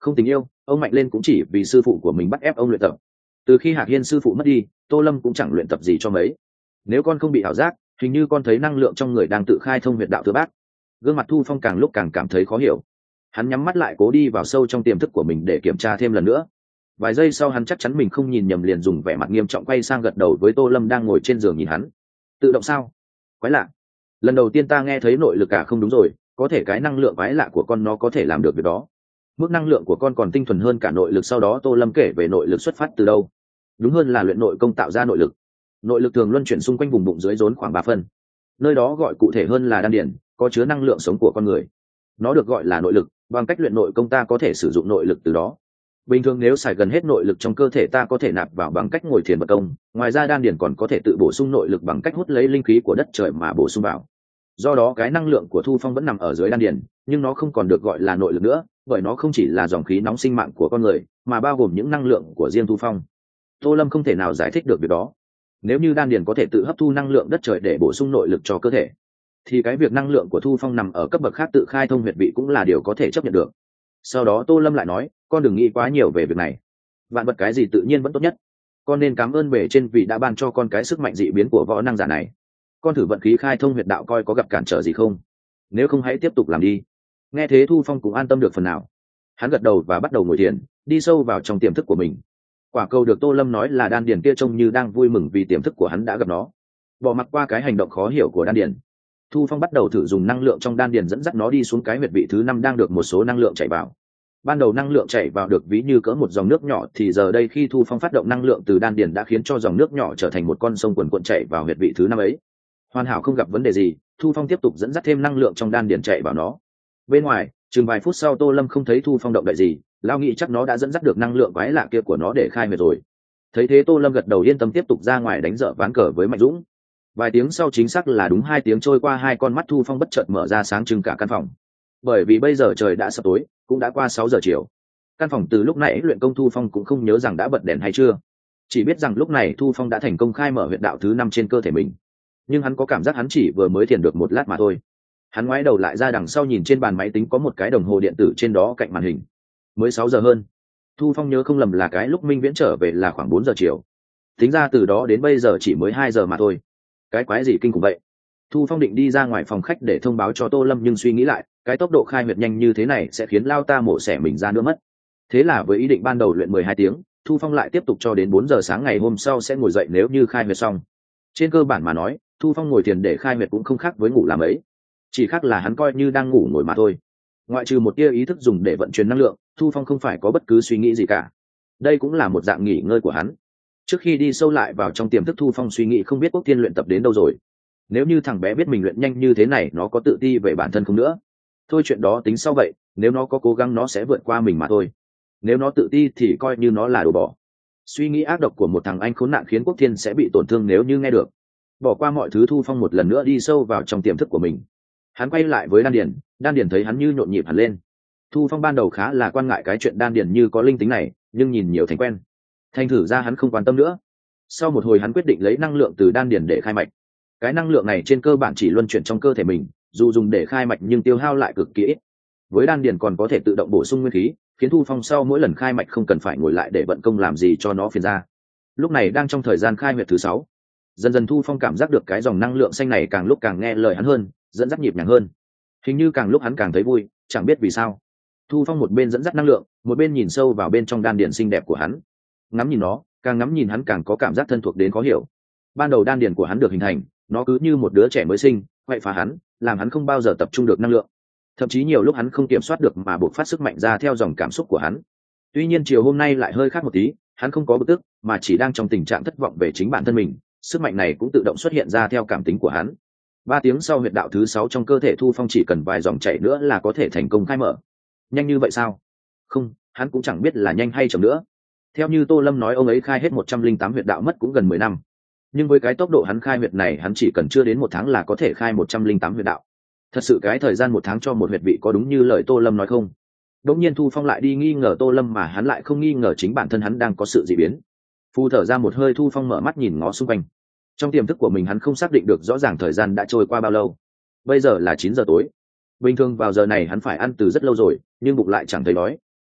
Không tình yêu, ông mạnh lên cũng chỉ vì sư phụ của mình bắt ép ông luyện tập. Từ khi Hạc Hiên sư phụ mất đi, Tô Lâm cũng chẳng luyện tập gì cho mấy. Nếu con không bị ảo giác, hình như con thấy năng lượng trong người đang tự khai thông huyệt đạo, thưa bác. Gương mặt Thu Phong càng lúc càng cảm thấy khó hiểu. Hắn nhắm mắt lại cố đi vào sâu trong tiềm thức của mình để kiểm tra thêm lần nữa. Vài giây sau hắn chắc chắn mình không nhìn nhầm, liền dùng vẻ mặt nghiêm trọng quay sang gật đầu với Tô Lâm đang ngồi trên giường nhìn hắn. Tự động sao? Quái lạ. Lần đầu tiên ta nghe thấy nội lực cả không đúng rồi, có thể cái năng lượng quái lạ của con nó có thể làm được việc đó. Mức năng lượng của con còn tinh thuần hơn cả nội lực. Sau đó Tô Lâm kể về nội lực xuất phát từ đâu. Đúng hơn là luyện nội công tạo ra nội lực. Nội lực thường luân chuyển xung quanh vùng bụng dưới rốn khoảng 3 phân. Nơi đó gọi cụ thể hơn là đan điền, có chứa năng lượng sống của con người. Nó được gọi là nội lực. Bằng cách luyện nội công ta có thể sử dụng nội lực từ đó. Bình thường nếu xài gần hết nội lực trong cơ thể ta có thể nạp vào bằng cách ngồi thiền vận công. Ngoài ra đan điền còn có thể tự bổ sung nội lực bằng cách hút lấy linh khí của đất trời mà bổ sung vào. Do đó cái năng lượng của Thu Phong vẫn nằm ở dưới đan điền, nhưng nó không còn được gọi là nội lực nữa, bởi nó không chỉ là dòng khí nóng sinh mạng của con người, mà bao gồm những năng lượng của riêng Thu Phong. Tô Lâm không thể nào giải thích được việc đó. Nếu như đan điền có thể tự hấp thu năng lượng đất trời để bổ sung nội lực cho cơ thể, thì cái việc năng lượng của Thu Phong nằm ở cấp bậc khác tự khai thông huyệt vị cũng là điều có thể chấp nhận được. Sau đó Tô Lâm lại nói, con đừng nghĩ quá nhiều về việc này. Vạn vật cái gì tự nhiên vẫn tốt nhất. Con nên cảm ơn bề trên vì đã ban cho con cái sức mạnh dị biến của võ năng giả này. Con thử vận khí khai thông huyệt đạo coi có gặp cản trở gì không. Nếu không hãy tiếp tục làm đi. Nghe thế Thu Phong cũng an tâm được phần nào. Hắn gật đầu và bắt đầu ngồi thiền, đi sâu vào trong tiềm thức của mình. Quả cầu được Tô Lâm nói là đan điền kia trông như đang vui mừng vì tiềm thức của hắn đã gặp nó. Bỏ mặc qua cái hành động khó hiểu của đan điền, Thu Phong bắt đầu thử dùng năng lượng trong đan điền dẫn dắt nó đi xuống cái huyệt vị thứ 5 đang được một số năng lượng chảy vào. Ban đầu năng lượng chảy vào được ví như cỡ một dòng nước nhỏ, thì giờ đây khi Thu Phong phát động năng lượng từ đan điền đã khiến cho dòng nước nhỏ trở thành một con sông cuồn cuộn chảy vào huyệt vị thứ 5 ấy. Hoàn hảo không gặp vấn đề gì, Thu Phong tiếp tục dẫn dắt thêm năng lượng trong đan điền chạy vào nó. Bên ngoài, chừng vài phút sau Tô Lâm không thấy Thu Phong động đậy gì, lao nghĩ chắc nó đã dẫn dắt được năng lượng quái lạ kia của nó để khai huyệt rồi. Thấy thế Tô Lâm gật đầu yên tâm tiếp tục ra ngoài đánh dở ván cờ với Mạnh Dũng. Vài tiếng sau, chính xác là đúng 2 tiếng trôi qua, hai con mắt Thu Phong bất chợt mở ra sáng trưng cả căn phòng. Bởi vì bây giờ trời đã sắp tối, cũng đã qua 6 giờ chiều. Căn phòng từ lúc nãy luyện công Thu Phong cũng không nhớ rằng đã bật đèn hay chưa, chỉ biết rằng lúc này Thu Phong đã thành công khai mở huyệt đạo thứ 5 trên cơ thể mình. Nhưng hắn có cảm giác hắn chỉ vừa mới thiền được một lát mà thôi. Hắn ngoái đầu lại ra đằng sau nhìn trên bàn máy tính có một cái đồng hồ điện tử trên đó cạnh màn hình. Mới 6 giờ hơn. Thu Phong nhớ không lầm là cái lúc Minh Viễn trở về là khoảng 4 giờ chiều. Tính ra từ đó đến bây giờ chỉ mới 2 giờ mà thôi. Cái quái gì kinh khủng vậy. Thu Phong định đi ra ngoài phòng khách để thông báo cho Tô Lâm, nhưng suy nghĩ lại, cái tốc độ khai huyệt nhanh như thế này sẽ khiến lao ta mổ xẻ mình ra nữa mất. Thế là với ý định ban đầu luyện 12 tiếng, Thu Phong lại tiếp tục cho đến 4 giờ sáng ngày hôm sau sẽ ngồi dậy nếu như khai huyệt xong. Trên cơ bản mà nói, Thu Phong ngồi thiền để khai huyệt cũng không khác với ngủ làm ấy, chỉ khác là hắn coi như đang ngủ ngồi mà thôi. Ngoại trừ một tia ý thức dùng để vận chuyển năng lượng, Thu Phong không phải có bất cứ suy nghĩ gì cả. Đây cũng là một dạng nghỉ ngơi của hắn. Trước khi đi sâu lại vào trong tiềm thức, Thu Phong suy nghĩ không biết Quốc Thiên luyện tập đến đâu rồi. Nếu như thằng bé biết mình luyện nhanh như thế này, nó có tự ti về bản thân không nữa? Thôi chuyện đó tính sau vậy, nếu nó có cố gắng nó sẽ vượt qua mình mà thôi. Nếu nó tự ti thì coi như nó là đồ bỏ. Suy nghĩ ác độc của một thằng anh khốn nạn khiến Quốc Thiên sẽ bị tổn thương nếu như nghe được. Bỏ qua mọi thứ, Thu Phong một lần nữa đi sâu vào trong tiềm thức của mình. Hắn quay lại với đan điền thấy hắn như nhộn nhịp hẳn lên. Thu Phong ban đầu khá là quan ngại cái chuyện đan điền như có linh tính này, nhưng nhìn nhiều thành quen, thành thử ra hắn không quan tâm nữa. Sau một hồi hắn quyết định lấy năng lượng từ đan điền để khai mạch. Cái năng lượng này trên cơ bản chỉ luân chuyển trong cơ thể mình, dù dùng để khai mạch nhưng tiêu hao lại cực kỳ ít. Với đan điền còn có thể tự động bổ sung nguyên khí, khiến Thu Phong sau mỗi lần khai mạch không cần phải ngồi lại để vận công làm gì cho nó phiền ra. Lúc này đang trong thời gian khai huyệt thứ 6. Dần dần Thu Phong cảm giác được cái dòng năng lượng xanh này càng lúc càng nghe lời hắn hơn, dẫn dắt nhịp nhàng hơn. Hình như càng lúc hắn càng thấy vui, chẳng biết vì sao. Thu Phong một bên dẫn dắt năng lượng, một bên nhìn sâu vào bên trong đan điền xinh đẹp của hắn. Ngắm nhìn nó, càng ngắm nhìn hắn càng có cảm giác thân thuộc đến khó hiểu. Ban đầu đan điền của hắn được hình thành, nó cứ như một đứa trẻ mới sinh, quậy phá hắn, làm hắn không bao giờ tập trung được năng lượng. Thậm chí nhiều lúc hắn không kiểm soát được mà buộc phát sức mạnh ra theo dòng cảm xúc của hắn. Tuy nhiên chiều hôm nay lại hơi khác một tí, hắn không có bực tức, mà chỉ đang trong tình trạng thất vọng về chính bản thân mình. Sức mạnh này cũng tự động xuất hiện ra theo cảm tính của hắn. 3 tiếng sau, huyệt đạo thứ 6 trong cơ thể Thu Phong chỉ cần vài dòng chảy nữa là có thể thành công khai mở. Nhanh như vậy sao? Không, hắn cũng chẳng biết là nhanh hay chậm nữa. Theo như Tô Lâm nói, ông ấy khai hết 108 huyệt đạo mất cũng gần 10 năm. Nhưng với cái tốc độ hắn khai huyệt này, hắn chỉ cần chưa đến 1 tháng là có thể khai 108 huyệt đạo. Thật sự cái thời gian 1 tháng cho một huyệt vị có đúng như lời Tô Lâm nói không? Đột nhiên Thu Phong lại đi nghi ngờ Tô Lâm, mà hắn lại không nghi ngờ chính bản thân hắn đang có sự dị biến. Phu thở ra một hơi, Thu Phong mở mắt nhìn ngó xung quanh. Trong tiềm thức của mình hắn không xác định được rõ ràng thời gian đã trôi qua bao lâu. Bây giờ là 9 giờ tối. Bình thường vào giờ này hắn phải ăn từ rất lâu rồi, nhưng bụng lại chẳng thấy đói.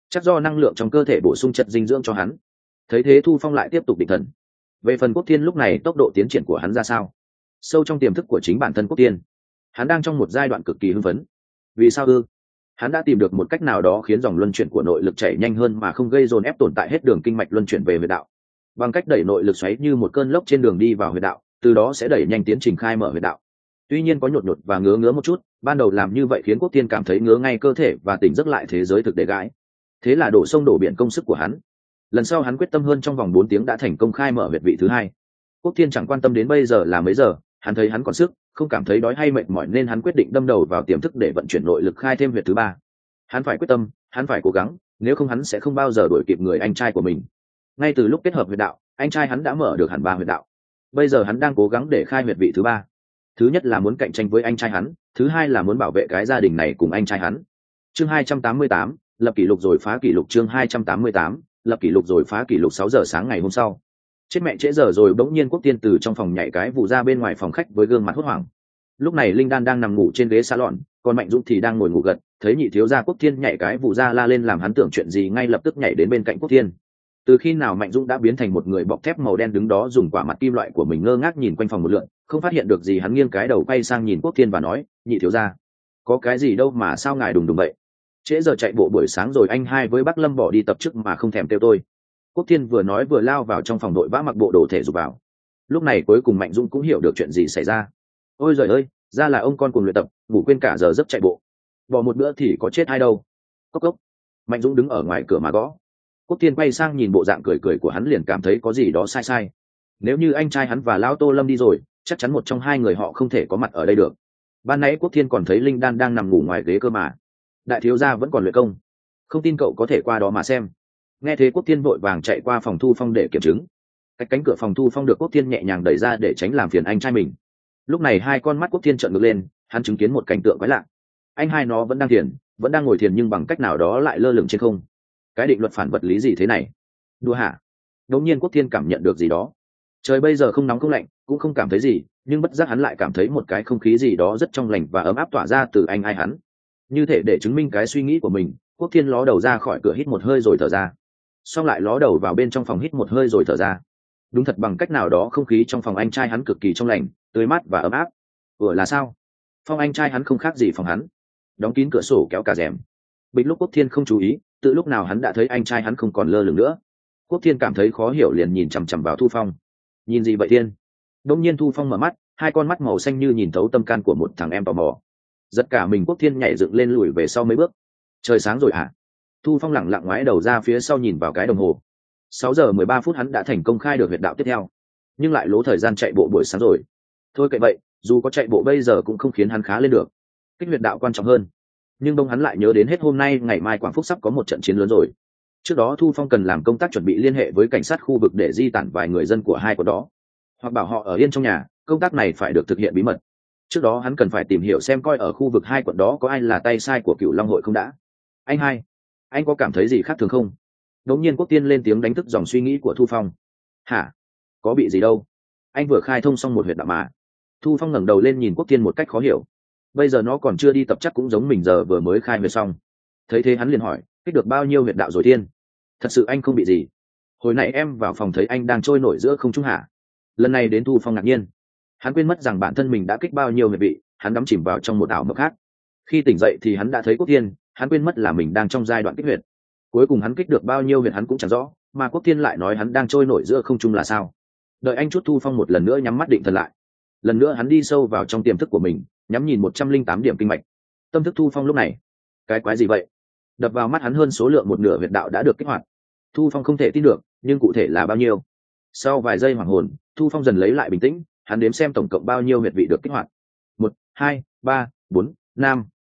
chắc do năng lượng trong cơ thể bổ sung chất dinh dưỡng cho hắn. Thấy thế Thu Phong lại tiếp tục định thần. Về phần Quốc Thiên lúc này tốc độ tiến triển của hắn ra sao? Sâu trong tiềm thức của chính bản thân Quốc Thiên, hắn đang trong một giai đoạn cực kỳ hưng phấn. Vì sao ư? Hắn đã tìm được một cách nào đó khiến dòng luân chuyển của nội lực chảy nhanh hơn mà không gây dồn ép tồn tại hết đường kinh mạch luân chuyển về huyệt đạo. Bằng cách đẩy nội lực xoáy như một cơn lốc trên đường đi vào huyệt đạo, từ đó sẽ đẩy nhanh tiến trình khai mở huyệt đạo. Tuy nhiên có nhột nhột và ngứa ngứa một chút, ban đầu làm như vậy khiến Quốc Thiên cảm thấy ngứa ngay cơ thể và tỉnh giấc lại thế giới thực để gãi. Thế là đổ sông đổ biển công sức của hắn. Lần sau hắn quyết tâm hơn, trong vòng 4 tiếng đã thành công khai mở huyệt vị thứ hai. Quốc Thiên chẳng quan tâm đến bây giờ là mấy giờ, hắn thấy hắn còn sức, không cảm thấy đói hay mệt mỏi nên hắn quyết định đâm đầu vào tiềm thức để vận chuyển nội lực khai thêm huyệt thứ ba. Hắn phải quyết tâm, hắn phải cố gắng, nếu không hắn sẽ không bao giờ đuổi kịp người anh trai của mình. Ngay từ lúc kết hợp huyệt đạo, anh trai hắn đã mở được hẳn 3 huyệt đạo. Bây giờ hắn đang cố gắng để khai huyệt vị thứ ba. Thứ nhất là muốn cạnh tranh với anh trai hắn, thứ hai là muốn bảo vệ cái gia đình này cùng anh trai hắn. Chương 288, lập kỷ lục rồi phá kỷ lục. Chương 288, lập kỷ lục rồi phá kỷ lục. 6 giờ sáng ngày hôm sau, chết mẹ trễ giờ rồi, bỗng nhiên Quốc Thiên từ trong phòng nhảy cái vụ ra bên ngoài phòng khách với gương mặt hốt hoảng. Lúc này Linh Đan đang nằm ngủ trên ghế salon, còn Mạnh Dũng thì đang ngồi ngủ gật. Thấy nhị thiếu gia Quốc Thiên nhảy cái vụ ra la lên làm hắn tưởng chuyện gì, ngay lập tức nhảy đến bên cạnh Quốc Thiên. Từ khi nào Mạnh Dũng đã biến thành một người bọc thép màu đen đứng đó dùng quả mặt kim loại của mình ngơ ngác nhìn quanh phòng một lượt, không phát hiện được gì, hắn nghiêng cái đầu quay sang nhìn Quốc Thiên và nói: nhị thiếu gia, có cái gì đâu mà sao ngài đùng đùng vậy? Trễ giờ chạy bộ buổi sáng rồi, anh hai với bác Lâm bỏ đi tập trước mà không thèm kêu tôi. Quốc Thiên vừa nói vừa lao vào trong phòng đội vã mặc bộ đồ thể dục vào. Lúc này cuối cùng Mạnh Dũng cũng hiểu được chuyện gì xảy ra. Ôi giời ơi, ra là ông con cùng luyện tập, ngủ quên cả giờ giấc chạy bộ. Bỏ một bữa thì có chết ai đâu. Cốc cốc. Mạnh Dũng đứng ở ngoài cửa mà gõ. Quốc Thiên quay sang nhìn bộ dạng cười cười của hắn liền cảm thấy có gì đó sai sai. Nếu như anh trai hắn và lão Tô Lâm đi rồi, chắc chắn một trong hai người họ không thể có mặt ở đây được. Ban nãy Quốc Thiên còn thấy Linh Đan đang nằm ngủ ngoài ghế cơ mà. Đại thiếu gia vẫn còn luyện công, không tin cậu có thể qua đó mà xem. Nghe thế Quốc Thiên vội vàng chạy qua phòng Thu Phong để kiểm chứng. Cách cánh cửa phòng Thu Phong được Quốc Thiên nhẹ nhàng đẩy ra để tránh làm phiền anh trai mình. Lúc này hai con mắt Quốc Thiên trợn ngược lên, hắn chứng kiến một cảnh tượng quái lạ. Anh hai nó vẫn đang thiền, vẫn đang ngồi thiền, nhưng bằng cách nào đó lại lơ lửng trên không. Cái định luật phản vật lý gì thế này? Đùa hả? Đột nhiên Quốc Thiên cảm nhận được gì đó. Trời bây giờ không nóng không lạnh, cũng không cảm thấy gì, nhưng bất giác hắn lại cảm thấy một cái không khí gì đó rất trong lành và ấm áp tỏa ra từ anh hai hắn. Như thể để chứng minh cái suy nghĩ của mình, Quốc Thiên ló đầu ra khỏi cửa hít một hơi rồi thở ra. Xong lại ló đầu vào bên trong phòng hít một hơi rồi thở ra. Đúng thật, bằng cách nào đó không khí trong phòng anh trai hắn cực kỳ trong lành, tươi mát và ấm áp. Là sao? Phòng anh trai hắn không khác gì phòng hắn. Đóng kín cửa sổ, kéo cả rèm. Bịch lúc Quốc Thiên không chú ý, từ lúc nào hắn đã thấy anh trai hắn không còn lơ lửng nữa. Quốc Thiên cảm thấy khó hiểu liền nhìn chằm chằm vào Thu Phong. Nhìn gì vậy Thiên? Đột nhiên Thu Phong mở mắt, hai con mắt màu xanh như nhìn thấu tâm can của một thằng em tò mò. Giật cả mình, Quốc Thiên nhảy dựng lên lùi về sau mấy bước. Trời sáng rồi hả? Thu Phong lẳng lặng ngoái đầu ra phía sau nhìn vào cái đồng hồ. 6 giờ 13 phút hắn đã thành công khai được huyệt đạo tiếp theo, nhưng lại lố thời gian chạy bộ buổi sáng rồi. Thôi kệ vậy, dù có chạy bộ bây giờ cũng không khiến hắn khá lên được. Kích huyệt đạo quan trọng hơn. Nhưng đông hắn lại nhớ đến hết hôm nay ngày mai Quảng Phúc sắp có một trận chiến lớn rồi. Trước đó Thu Phong cần làm công tác chuẩn bị liên hệ với cảnh sát khu vực để di tản vài người dân của hai quận đó, hoặc bảo họ ở yên trong nhà. Công tác này phải được thực hiện bí mật. Trước đó hắn cần phải tìm hiểu xem coi ở khu vực hai quận đó có ai là tay sai của Cửu Long hội không đã. Anh hai, anh có cảm thấy gì khác thường không? Đột nhiên Quốc Thiên lên tiếng đánh thức dòng suy nghĩ của Thu Phong. Hả? Có bị gì đâu, anh vừa khai thông xong một huyệt đạo mà. Thu Phong ngẩng đầu lên nhìn Quốc Thiên một cách khó hiểu. Bây giờ nó còn chưa đi tập chắc cũng giống mình giờ vừa mới khai huyệt xong. Thấy thế hắn liền hỏi, kích được bao nhiêu huyệt đạo rồi Thiên? Thật sự anh không bị gì? Hồi nãy em vào phòng thấy anh đang trôi nổi giữa không trung hả? Lần này đến Thu Phong ngạc nhiên. Hắn quên mất rằng bản thân mình đã kích bao nhiêu huyệt vị, hắn đắm chìm vào trong một ảo mộng khác. Khi tỉnh dậy thì hắn đã thấy Quốc Thiên, hắn quên mất là mình đang trong giai đoạn kích huyệt. Cuối cùng hắn kích được bao nhiêu huyệt hắn cũng chẳng rõ, mà Quốc Thiên lại nói hắn đang trôi nổi giữa không trung là sao? Đợi anh chút. Thu Phong một lần nữa nhắm mắt định thần lại. Lần nữa hắn đi sâu vào trong tiềm thức của mình, nhắm nhìn 108 điểm kinh mạch. Tâm thức Thu Phong lúc này, cái quái gì vậy? Đập vào mắt hắn hơn số lượng một nửa huyệt đạo đã được kích hoạt. Thu Phong không thể tin được, nhưng cụ thể là bao nhiêu? Sau vài giây hoảng hồn, Thu Phong dần lấy lại bình tĩnh, hắn đếm xem tổng cộng bao nhiêu huyệt vị được kích hoạt. 1, 2, 3, 4, 5,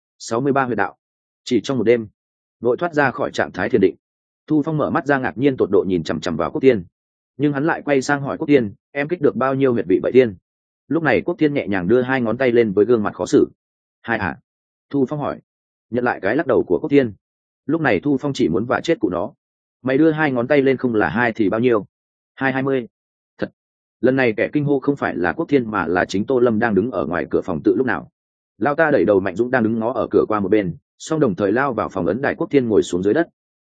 63 huyệt đạo. Chỉ trong một đêm, vội thoát ra khỏi trạng thái thiền định. Thu Phong mở mắt ra ngạc nhiên tột độ nhìn chằm chằm vào Quốc Thiên, nhưng hắn lại quay sang hỏi Quốc Thiên, em kích được bao nhiêu huyệt vị vậy Thiên? Lúc này Quốc Thiên nhẹ nhàng đưa hai ngón tay lên với gương mặt khó xử. Hai à? Thu Phong hỏi. Nhận lại cái lắc đầu của Quốc Thiên. Lúc này Thu Phong chỉ muốn vạ chết cụ nó. Mày đưa hai ngón tay lên không là hai thì bao nhiêu? 220. Thật. Lần này kẻ kinh hô không phải là Quốc Thiên mà là chính Tô Lâm đang đứng ở ngoài cửa phòng tự lúc nào. Lao ta đẩy đầu Mạnh Dũng đang đứng ngó ở cửa qua một bên, xong đồng thời lao vào phòng ấn đài Quốc Thiên ngồi xuống dưới đất.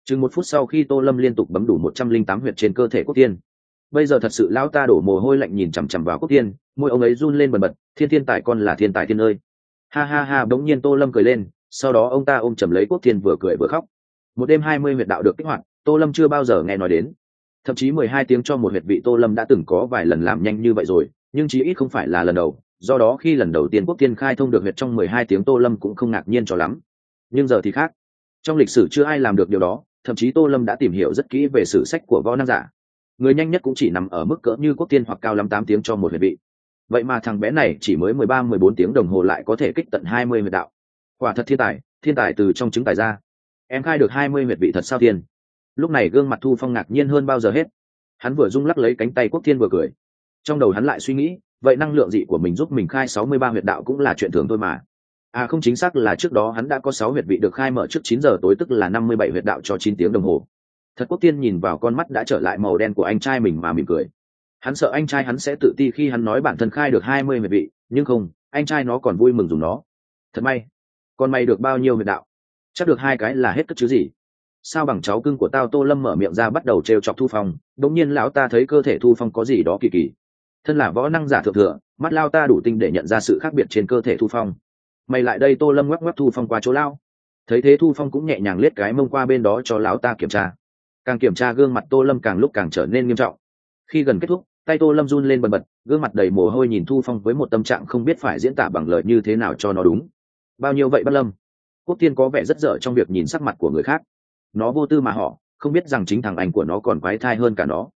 Chừng 1 phút sau khi Tô Lâm liên tục bấm đủ 108 huyệt trên cơ thể Quốc Thiên. Bây giờ thật sự lão ta đổ mồ hôi lạnh nhìn chằm chằm vào Quốc Thiên, môi ông ấy run lên bần bật, thiên tài con là thiên tài thiên ơi. Ha ha ha, bỗng nhiên Tô Lâm cười lên, sau đó ông ta ôm chầm lấy Quốc Thiên vừa cười vừa khóc. Một đêm 20 huyệt đạo được kích hoạt, Tô Lâm chưa bao giờ nghe nói đến. Thậm chí 12 tiếng cho một huyệt vị Tô Lâm đã từng có vài lần làm nhanh như vậy rồi, nhưng chí ít không phải là lần đầu, do đó khi lần đầu tiên Quốc Thiên khai thông được huyệt trong 12 tiếng Tô Lâm cũng không ngạc nhiên cho lắm. Nhưng giờ thì khác. Trong lịch sử chưa ai làm được điều đó, thậm chí Tô Lâm đã tìm hiểu rất kỹ về sử sách của võ năng giả. Người nhanh nhất cũng chỉ nằm ở mức cỡ như Quốc Thiên hoặc cao lắm 8 tiếng cho một huyệt vị. Vậy mà thằng bé này chỉ mới 13-14 tiếng đồng hồ lại có thể kích tận 20 huyệt đạo. Quả thật thiên tài từ trong trứng tài ra. Em khai được 20 huyệt vị thật sao Thiên? Lúc này gương mặt Thu Phong ngạc nhiên hơn bao giờ hết. Hắn vừa rung lắc lấy cánh tay Quốc Thiên vừa cười. Trong đầu hắn lại suy nghĩ, vậy năng lượng dị của mình giúp mình khai 63 huyệt đạo cũng là chuyện thường thôi mà. À không, chính xác là trước đó hắn đã có 6 huyệt vị được khai mở trước 9 giờ tối, tức là 57 huyệt đạo cho 9 tiếng đồng hồ. Thật. Quốc Thiên nhìn vào con mắt đã trở lại màu đen của anh trai mình mà mỉm cười. Hắn sợ anh trai hắn sẽ tự ti khi hắn nói bản thân khai được 20 huyệt vị, nhưng không, anh trai nó còn vui mừng dùng nó. Thật may. Còn mày được bao nhiêu huyệt đạo? Chắc được 2 cái là hết cất chứ gì. Sao bằng cháu cưng của tao? Tô Lâm mở miệng ra bắt đầu trêu chọc Thu Phong. Đống nhiên lão ta thấy cơ thể Thu Phong có gì đó kỳ kỳ. Thân là võ năng giả thượng thừa, mắt lao ta đủ tinh để nhận ra sự khác biệt trên cơ thể Thu Phong. Mày lại đây. Tô Lâm ngoắc ngoắc Thu Phong qua chỗ lao. Thấy thế Thu Phong cũng nhẹ nhàng liếc cái mông qua bên đó cho lão ta kiểm tra. Càng kiểm tra gương mặt Tô Lâm càng lúc càng trở nên nghiêm trọng. Khi gần kết thúc, tay Tô Lâm run lên bần bật, gương mặt đầy mồ hôi nhìn Thu Phong với một tâm trạng không biết phải diễn tả bằng lời như thế nào cho nó đúng. Bao nhiêu vậy Bát Lâm? Quốc Thiên có vẻ rất dở trong việc nhìn sắc mặt của người khác. Nó vô tư mà họ không biết rằng chính thằng anh của nó còn quái thai hơn cả nó.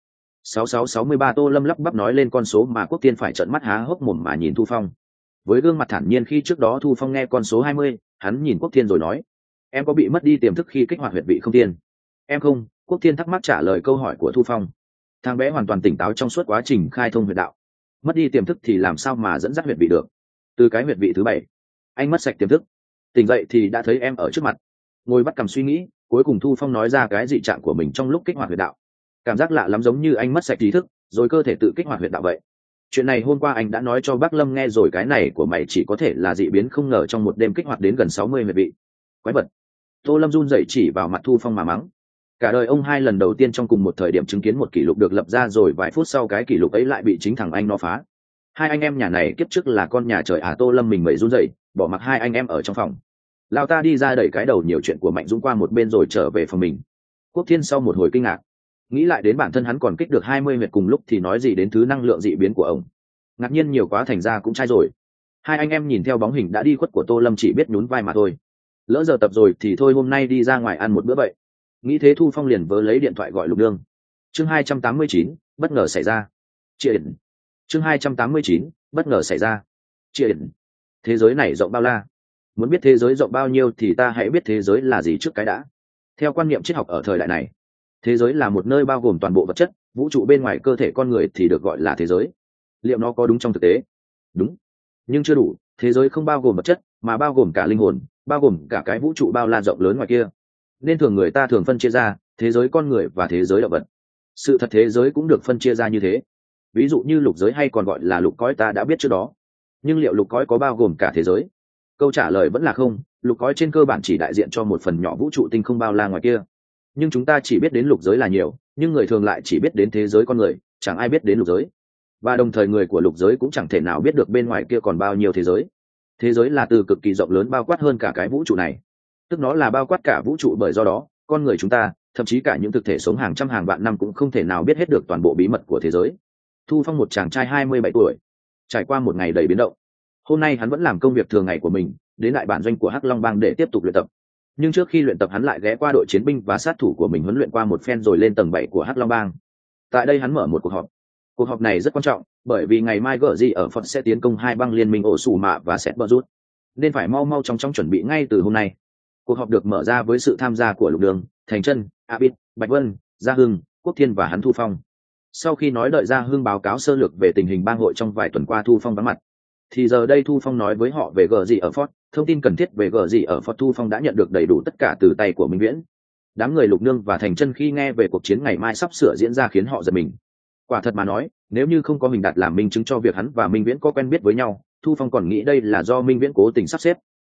6663. Tô Lâm lắp bắp nói lên con số mà Quốc Thiên phải trợn mắt há hốc mồm mà nhìn Thu Phong. Với gương mặt thản nhiên khi trước đó Thu Phong nghe con số 20, hắn nhìn Quốc Thiên rồi nói: Em có bị mất đi tiềm thức khi kích hoạt huyệt vị không Thiên? Em không. Quốc Thiên thắc mắc trả lời câu hỏi của Thu Phong. Thằng bé hoàn toàn tỉnh táo trong suốt quá trình khai thông huyệt đạo. Mất đi tiềm thức thì làm sao mà dẫn dắt huyệt vị được? Từ cái huyệt vị thứ 7, anh mất sạch tiềm thức. Tỉnh dậy thì đã thấy em ở trước mặt. Ngồi bắt cằm suy nghĩ, cuối cùng Thu Phong nói ra cái dị trạng của mình trong lúc kích hoạt huyệt đạo. Cảm giác lạ lắm, giống như anh mất sạch trí thức rồi cơ thể tự kích hoạt huyệt đạo vậy. Chuyện này hôm qua anh đã nói cho bác Lâm nghe rồi, cái này của mày chỉ có thể là dị biến không ngờ trong một đêm kích hoạt đến gần 60 huyệt vị. Quái vật. Tô Lâm run dậy chỉ vào mặt Thu Phong mà mắng. Cả đời ông hai lần đầu tiên trong cùng một thời điểm chứng kiến một kỷ lục được lập ra, rồi vài phút sau cái kỷ lục ấy lại bị chính thằng anh nó phá. Hai anh em nhà này kiếp trước là con nhà trời à? Tô Lâm mình mẩy run dậy, bỏ mặc hai anh em ở trong phòng. Lao ta đi ra đẩy cái đầu nhiều chuyện của Mạnh Dũng qua một bên rồi trở về phòng mình. Quốc Thiên sau một hồi kinh ngạc, nghĩ lại đến bản thân hắn còn kích được 20 huyệt cùng lúc thì nói gì đến thứ năng lượng dị biến của ông. Ngạc nhiên nhiều quá thành ra cũng trai rồi. Hai anh em nhìn theo bóng hình đã đi khuất của Tô Lâm chỉ biết nhún vai mà thôi. Lỡ giờ tập rồi thì thôi, hôm nay đi ra ngoài ăn một bữa vậy. Nghĩ thế Thu Phong liền vớ lấy điện thoại gọi Lục Nương. Chương 289, bất ngờ xảy ra. Chuyện. Chương 289, bất ngờ xảy ra. Chuyện. Thế giới này rộng bao la. Muốn biết thế giới rộng bao nhiêu thì ta hãy biết thế giới là gì trước cái đã. Theo quan niệm triết học ở thời đại này, thế giới là một nơi bao gồm toàn bộ vật chất, vũ trụ bên ngoài cơ thể con người thì được gọi là thế giới. Liệu nó có đúng trong thực tế? Đúng, nhưng chưa đủ. Thế giới không bao gồm vật chất mà bao gồm cả linh hồn, bao gồm cả cái vũ trụ bao la rộng lớn ngoài kia. Nên thường người ta thường phân chia ra thế giới con người và thế giới động vật. Sự thật thế giới cũng được phân chia ra như thế. Ví dụ như lục giới hay còn gọi là lục cõi ta đã biết trước đó. Nhưng liệu lục cõi có bao gồm cả thế giới? Câu trả lời vẫn là không. Lục cõi trên cơ bản chỉ đại diện cho một phần nhỏ vũ trụ tinh không bao la ngoài kia. Nhưng chúng ta chỉ biết đến lục giới là nhiều, nhưng người thường lại chỉ biết đến thế giới con người, chẳng ai biết đến lục giới. Và đồng thời người của lục giới cũng chẳng thể nào biết được bên ngoài kia còn bao nhiêu thế giới. Thế giới là từ cực kỳ rộng lớn bao quát hơn cả cái vũ trụ này, tức nó là bao quát cả vũ trụ. Bởi do đó con người chúng ta, thậm chí cả những thực thể sống hàng trăm hàng vạn năm cũng không thể nào biết hết được toàn bộ bí mật của thế giới. Thu Phong, một chàng trai 27 tuổi, trải qua một ngày đầy biến động. Hôm nay hắn vẫn làm công việc thường ngày của mình, đến lại bản doanh của Hắc Long Bang để tiếp tục luyện tập. Nhưng trước khi luyện tập hắn lại ghé qua đội chiến binh và sát thủ của mình huấn luyện qua một phen rồi lên tầng 7 của Hắc Long Bang. Tại đây hắn mở một cuộc họp. Cuộc họp này rất quan trọng, bởi vì ngày mai gở gì ở Phật sẽ tiến công hai bang liên minh ổ Sủ Mạ và Sét Bờ Rút, nên phải mau trong chuẩn bị ngay từ hôm nay. Cuộc họp được mở ra với sự tham gia của Lục Đường, Thành Chân, Abit, Bạch Vân, Gia Hưng, Quốc Thiên và hắn Thu Phong. Sau khi nói đợi Gia Hưng báo cáo sơ lược về tình hình bang hội trong vài tuần qua Thu Phong vắng mặt, thì giờ đây Thu Phong nói với họ về gở gì ở Fort. Thông tin cần thiết về gở gì ở Fort Thu Phong đã nhận được đầy đủ tất cả từ tay của Minh Viễn. Đám người Lục Nương và Thành Chân khi nghe về cuộc chiến ngày mai sắp sửa diễn ra khiến họ giật mình. Quả thật mà nói, nếu như không có Huỳnh Đạt làm minh chứng cho việc hắn và Minh Viễn có quen biết với nhau, Thu Phong còn nghĩ đây là do Minh Viễn cố tình sắp xếp.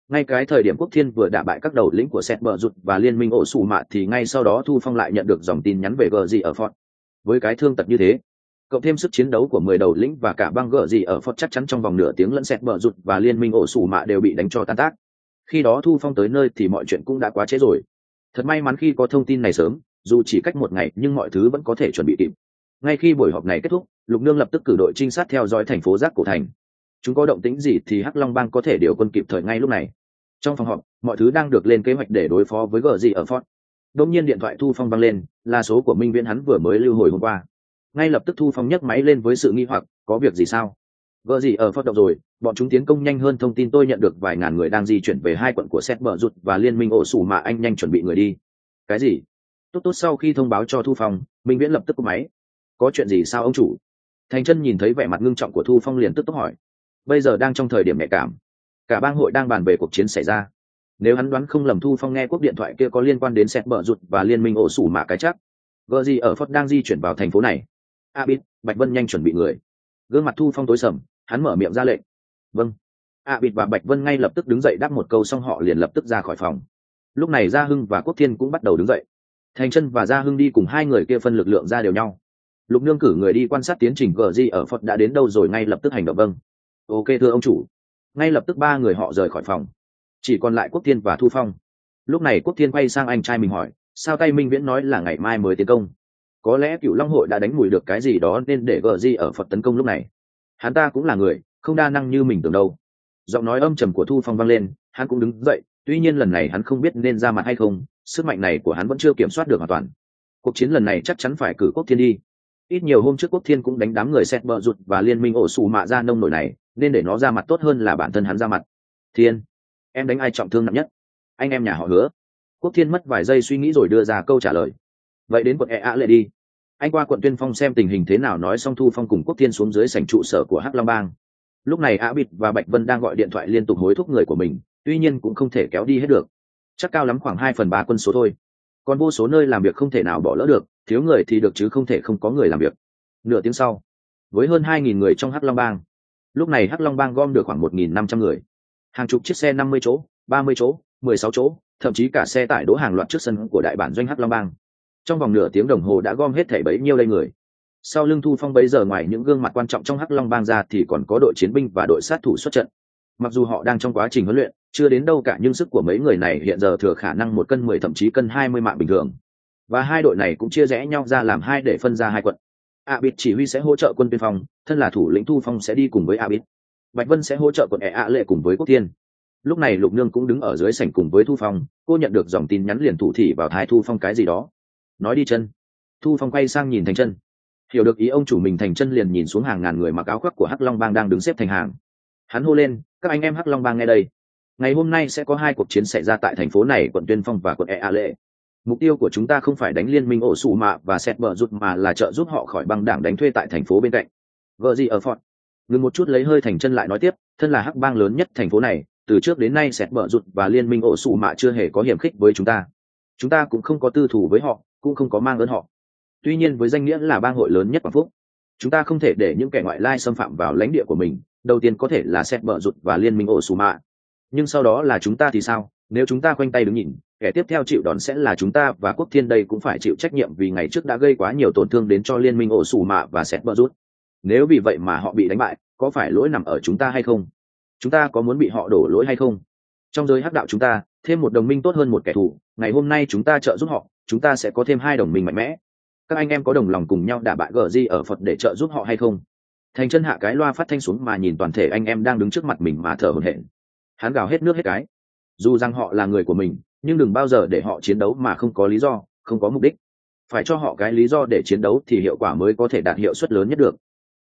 Ngay cái thời điểm Quốc Thiên vừa đả bại các đầu lĩnh của Sẹt Bờ Rụt và Liên minh ổ sủ mạ thì ngay sau đó Thu Phong lại nhận được dòng tin nhắn về gờ gì ở Fort. Với cái thương tật như thế, cộng thêm sức chiến đấu của 10 đầu lĩnh và cả băng gờ gì ở Fort, chắc chắn trong vòng nửa tiếng lẫn Sẹt Bờ Rụt và Liên minh ổ sủ mạ đều bị đánh cho tan tác. Khi đó Thu Phong tới nơi thì mọi chuyện cũng đã quá trễ rồi. Thật may mắn khi có thông tin này sớm, dù chỉ cách một ngày nhưng mọi thứ vẫn có thể chuẩn bị kịp. Ngay khi buổi họp này kết thúc, Lục Nương lập tức cử đội trinh sát theo dõi thành phố Giác Cổ Thành. Chúng có động tĩnh gì thì Hắc Long Bang có thể điều quân kịp thời ngay lúc này. Trong phòng họp, mọi thứ đang được lên kế hoạch để đối phó với gờ gì ở Fort. Đột nhiên điện thoại Thu Phong vang lên, là số của Minh Viễn hắn vừa mới lưu hồi hôm qua. Ngay lập tức Thu Phong nhấc máy lên với sự nghi hoặc, có việc gì sao? Gờ gì ở Fort động rồi, bọn chúng tiến công nhanh hơn thông tin tôi nhận được, vài ngàn người đang di chuyển về hai quận của Sét Bờ Rụt và Liên minh ổ sủ mà anh nhanh chuẩn bị người đi. Cái gì? Tốt tốt, sau khi thông báo cho Thu Phong, Minh Viễn lập tức cúp máy. Có chuyện gì sao ông chủ? Thành Chân nhìn thấy vẻ mặt ngưng trọng của Thu Phong liền tức tốc hỏi. Bây giờ đang trong thời điểm nhạy cảm, cả bang hội đang bàn về cuộc chiến xảy ra. Nếu hắn đoán không lầm, Thu Phong nghe cuộc điện thoại kia có liên quan đến Sét Bờ Rụt và Liên minh ổ sủ mà cái chắc. Gờ gì ở Phật đang di chuyển vào thành phố này. Abit, Bạch Vân nhanh chuẩn bị người. Gương mặt Thu Phong tối sầm, hắn mở miệng ra lệnh. Vâng. Abit và Bạch Vân ngay lập tức đứng dậy đáp một câu, xong họ liền lập tức ra khỏi phòng. Lúc này Gia Hưng và Quốc Thiên cũng bắt đầu đứng dậy. Thành Chân và Gia Hưng đi cùng hai người kia phân lực lượng ra đều nhau. Lục Nương cử người đi quan sát tiến trình gờ gì ở Phật đã đến đâu rồi, ngay lập tức hành động. Vâng. Ok thưa ông chủ. Ngay lập tức ba người họ rời khỏi phòng, chỉ còn lại Quốc Thiên và Thu Phong. Lúc này Quốc Thiên quay sang anh trai mình hỏi, sao tay Minh Viễn nói là ngày mai mới tiến công? Có lẽ Cửu Long hội đã đánh mùi được cái gì đó nên để gờ gì ở Phật tấn công lúc này. Hắn ta cũng là người không đa năng như mình tưởng đâu. Giọng nói âm trầm của Thu Phong vang lên, hắn cũng đứng dậy, tuy nhiên lần này hắn không biết nên ra mặt hay không, sức mạnh này của hắn vẫn chưa kiểm soát được hoàn toàn. Cuộc chiến lần này chắc chắn phải cử Quốc Thiên đi. Ít nhiều hôm trước Quốc Thiên cũng đánh đám người Sét Bờ Rụt và Liên minh ổ sủ mạ ra nông nổi này, nên để nó ra mặt tốt hơn là bản thân hắn ra mặt. Thiên, em đánh ai trọng thương nặng nhất? Anh em nhà họ Hứa. Quốc Thiên mất vài giây suy nghĩ rồi đưa ra câu trả lời. Vậy đến quận Ea Lệ đi, anh qua quận Tuyên Phong xem tình hình thế nào. Nói xong Thu Phong cùng Quốc Thiên xuống dưới sảnh trụ sở của Hắc Long Bang. Lúc này Á Bịt và Bạch Vân đang gọi điện thoại liên tục hối thúc người của mình, tuy nhiên cũng không thể kéo đi hết được, chắc cao lắm khoảng 2/3 quân số thôi. Còn vô số nơi làm việc không thể nào bỏ lỡ được, thiếu người thì được chứ không thể không có người làm việc. Nửa tiếng sau, với hơn 2.000 người trong Hắc Long Bang, lúc này Hắc Long Bang gom được khoảng 1.500 người, hàng chục chiếc xe 50 chỗ, 30 chỗ, 16 chỗ, thậm chí cả xe tải đỗ hàng loạt trước sân của đại bản doanh Hắc Long Bang. Trong vòng nửa tiếng đồng hồ đã gom hết thảy bấy nhiêu đây người. Sau lưng Thu Phong bấy giờ ngoài những gương mặt quan trọng trong Hắc Long Bang ra thì còn có đội chiến binh và đội sát thủ xuất trận. Mặc dù họ đang trong quá trình huấn luyện, chưa đến đâu cả, nhưng sức của mấy người này hiện giờ thừa khả năng 1 cân 10 thậm chí cân 20 mạng bình thường. Và hai đội này cũng chia rẽ nhau ra làm hai để phân ra hai quận. Abit chỉ huy sẽ hỗ trợ quân Tuyên Phong, thân là thủ lĩnh Thu Phong sẽ đi cùng với Abit. Bạch Vân sẽ hỗ trợ quận Ea Lệ cùng với Quốc Thiên. Lúc này Lục Nương cũng đứng ở dưới sảnh cùng với Thu Phong, cô nhận được dòng tin nhắn liền thủ thỉ vào tai Thu Phong cái gì đó. Nói đi Chân. Thu Phong quay sang nhìn Thành Chân. Hiểu được ý ông chủ mình, Thành Chân liền nhìn xuống hàng ngàn người mặc áo khoác của Hắc Long Bang đang đứng xếp thành hàng. Hắn hô lên, các anh em Hắc Long Bang nghe đây. Ngày hôm nay sẽ có hai cuộc chiến xảy ra tại thành phố này, quận Tuyên Phong và quận Ea Lệ. Mục tiêu của chúng ta không phải đánh Liên minh ổ sủ mạ và Sét Bờ Rụt mà là trợ giúp họ khỏi băng đảng đánh thuê tại thành phố bên cạnh. Vợ gì ở Fort. Ngừng một chút lấy hơi, Thành Chân lại nói tiếp, thân là Hắc Bang lớn nhất thành phố này, từ trước đến nay Sét Bờ Rụt và Liên minh ổ sủ mạ chưa hề có hiểm khích với chúng ta cũng không có tư thù với họ, cũng không có mang ơn họ. Tuy nhiên với danh nghĩa là bang hội lớn nhất Quảng Phúc, chúng ta không thể để những kẻ ngoại lai xâm phạm vào lãnh địa của mình. Đầu tiên có thể là Sét Bờ Rụt và Liên minh ổ sủ mạ, nhưng sau đó là chúng ta thì sao? Nếu chúng ta khoanh tay đứng nhìn, kẻ tiếp theo chịu đòn sẽ là chúng ta, và Quốc Thiên đây cũng phải chịu trách nhiệm vì ngày trước đã gây quá nhiều tổn thương đến cho Liên minh ổ sủ mạ và Sét Bờ Rụt. Nếu vì vậy mà họ bị đánh bại, có phải lỗi nằm ở chúng ta hay không? Chúng ta có muốn bị họ đổ lỗi hay không? Trong giới hắc đạo chúng ta thêm một đồng minh tốt hơn một kẻ thù. Ngày hôm nay chúng ta trợ giúp họ, chúng ta sẽ có thêm hai đồng minh mạnh mẽ. Các anh em có đồng lòng cùng nhau đả bại gờ di ở Phật để trợ giúp họ hay không? Thành Chân hạ cái loa phát thanh xuống mà nhìn toàn thể anh em đang đứng trước mặt mình mà thở hổn hển. Hắn gào hết nước hết cái. Dù rằng họ là người của mình, nhưng đừng bao giờ để họ chiến đấu mà không có lý do, không có mục đích. Phải cho họ cái lý do để chiến đấu thì hiệu quả mới có thể đạt hiệu suất lớn nhất được.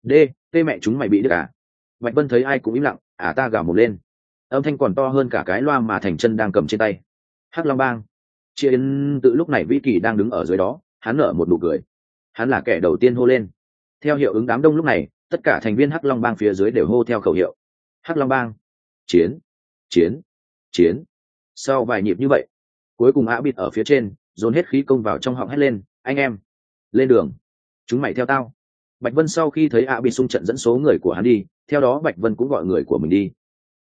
Tê mẹ chúng mày bị đứt à? Bạch Vân thấy ai cũng im lặng, ta gào một lên. Âm thanh còn to hơn cả cái loa mà Thành Chân đang cầm trên tay. Hắc Long Bang. Chiến tự lúc này Vĩ Kỳ đang đứng ở dưới đó, hắn nở một nụ cười. Hắn là kẻ đầu tiên hô lên. Theo hiệu ứng đám đông lúc này, tất cả thành viên Hắc Long Bang phía dưới đều hô theo khẩu hiệu. Hắc Long Bang. Chiến, chiến, chiến. Sau vài nhịp như vậy, cuối cùng Á Bịt ở phía trên dồn hết khí công vào trong họng hét lên, anh em, lên đường, chúng mày theo tao. Bạch Vân sau khi thấy Á Bịt xung trận dẫn số người của hắn đi, theo đó Bạch Vân cũng gọi người của mình đi.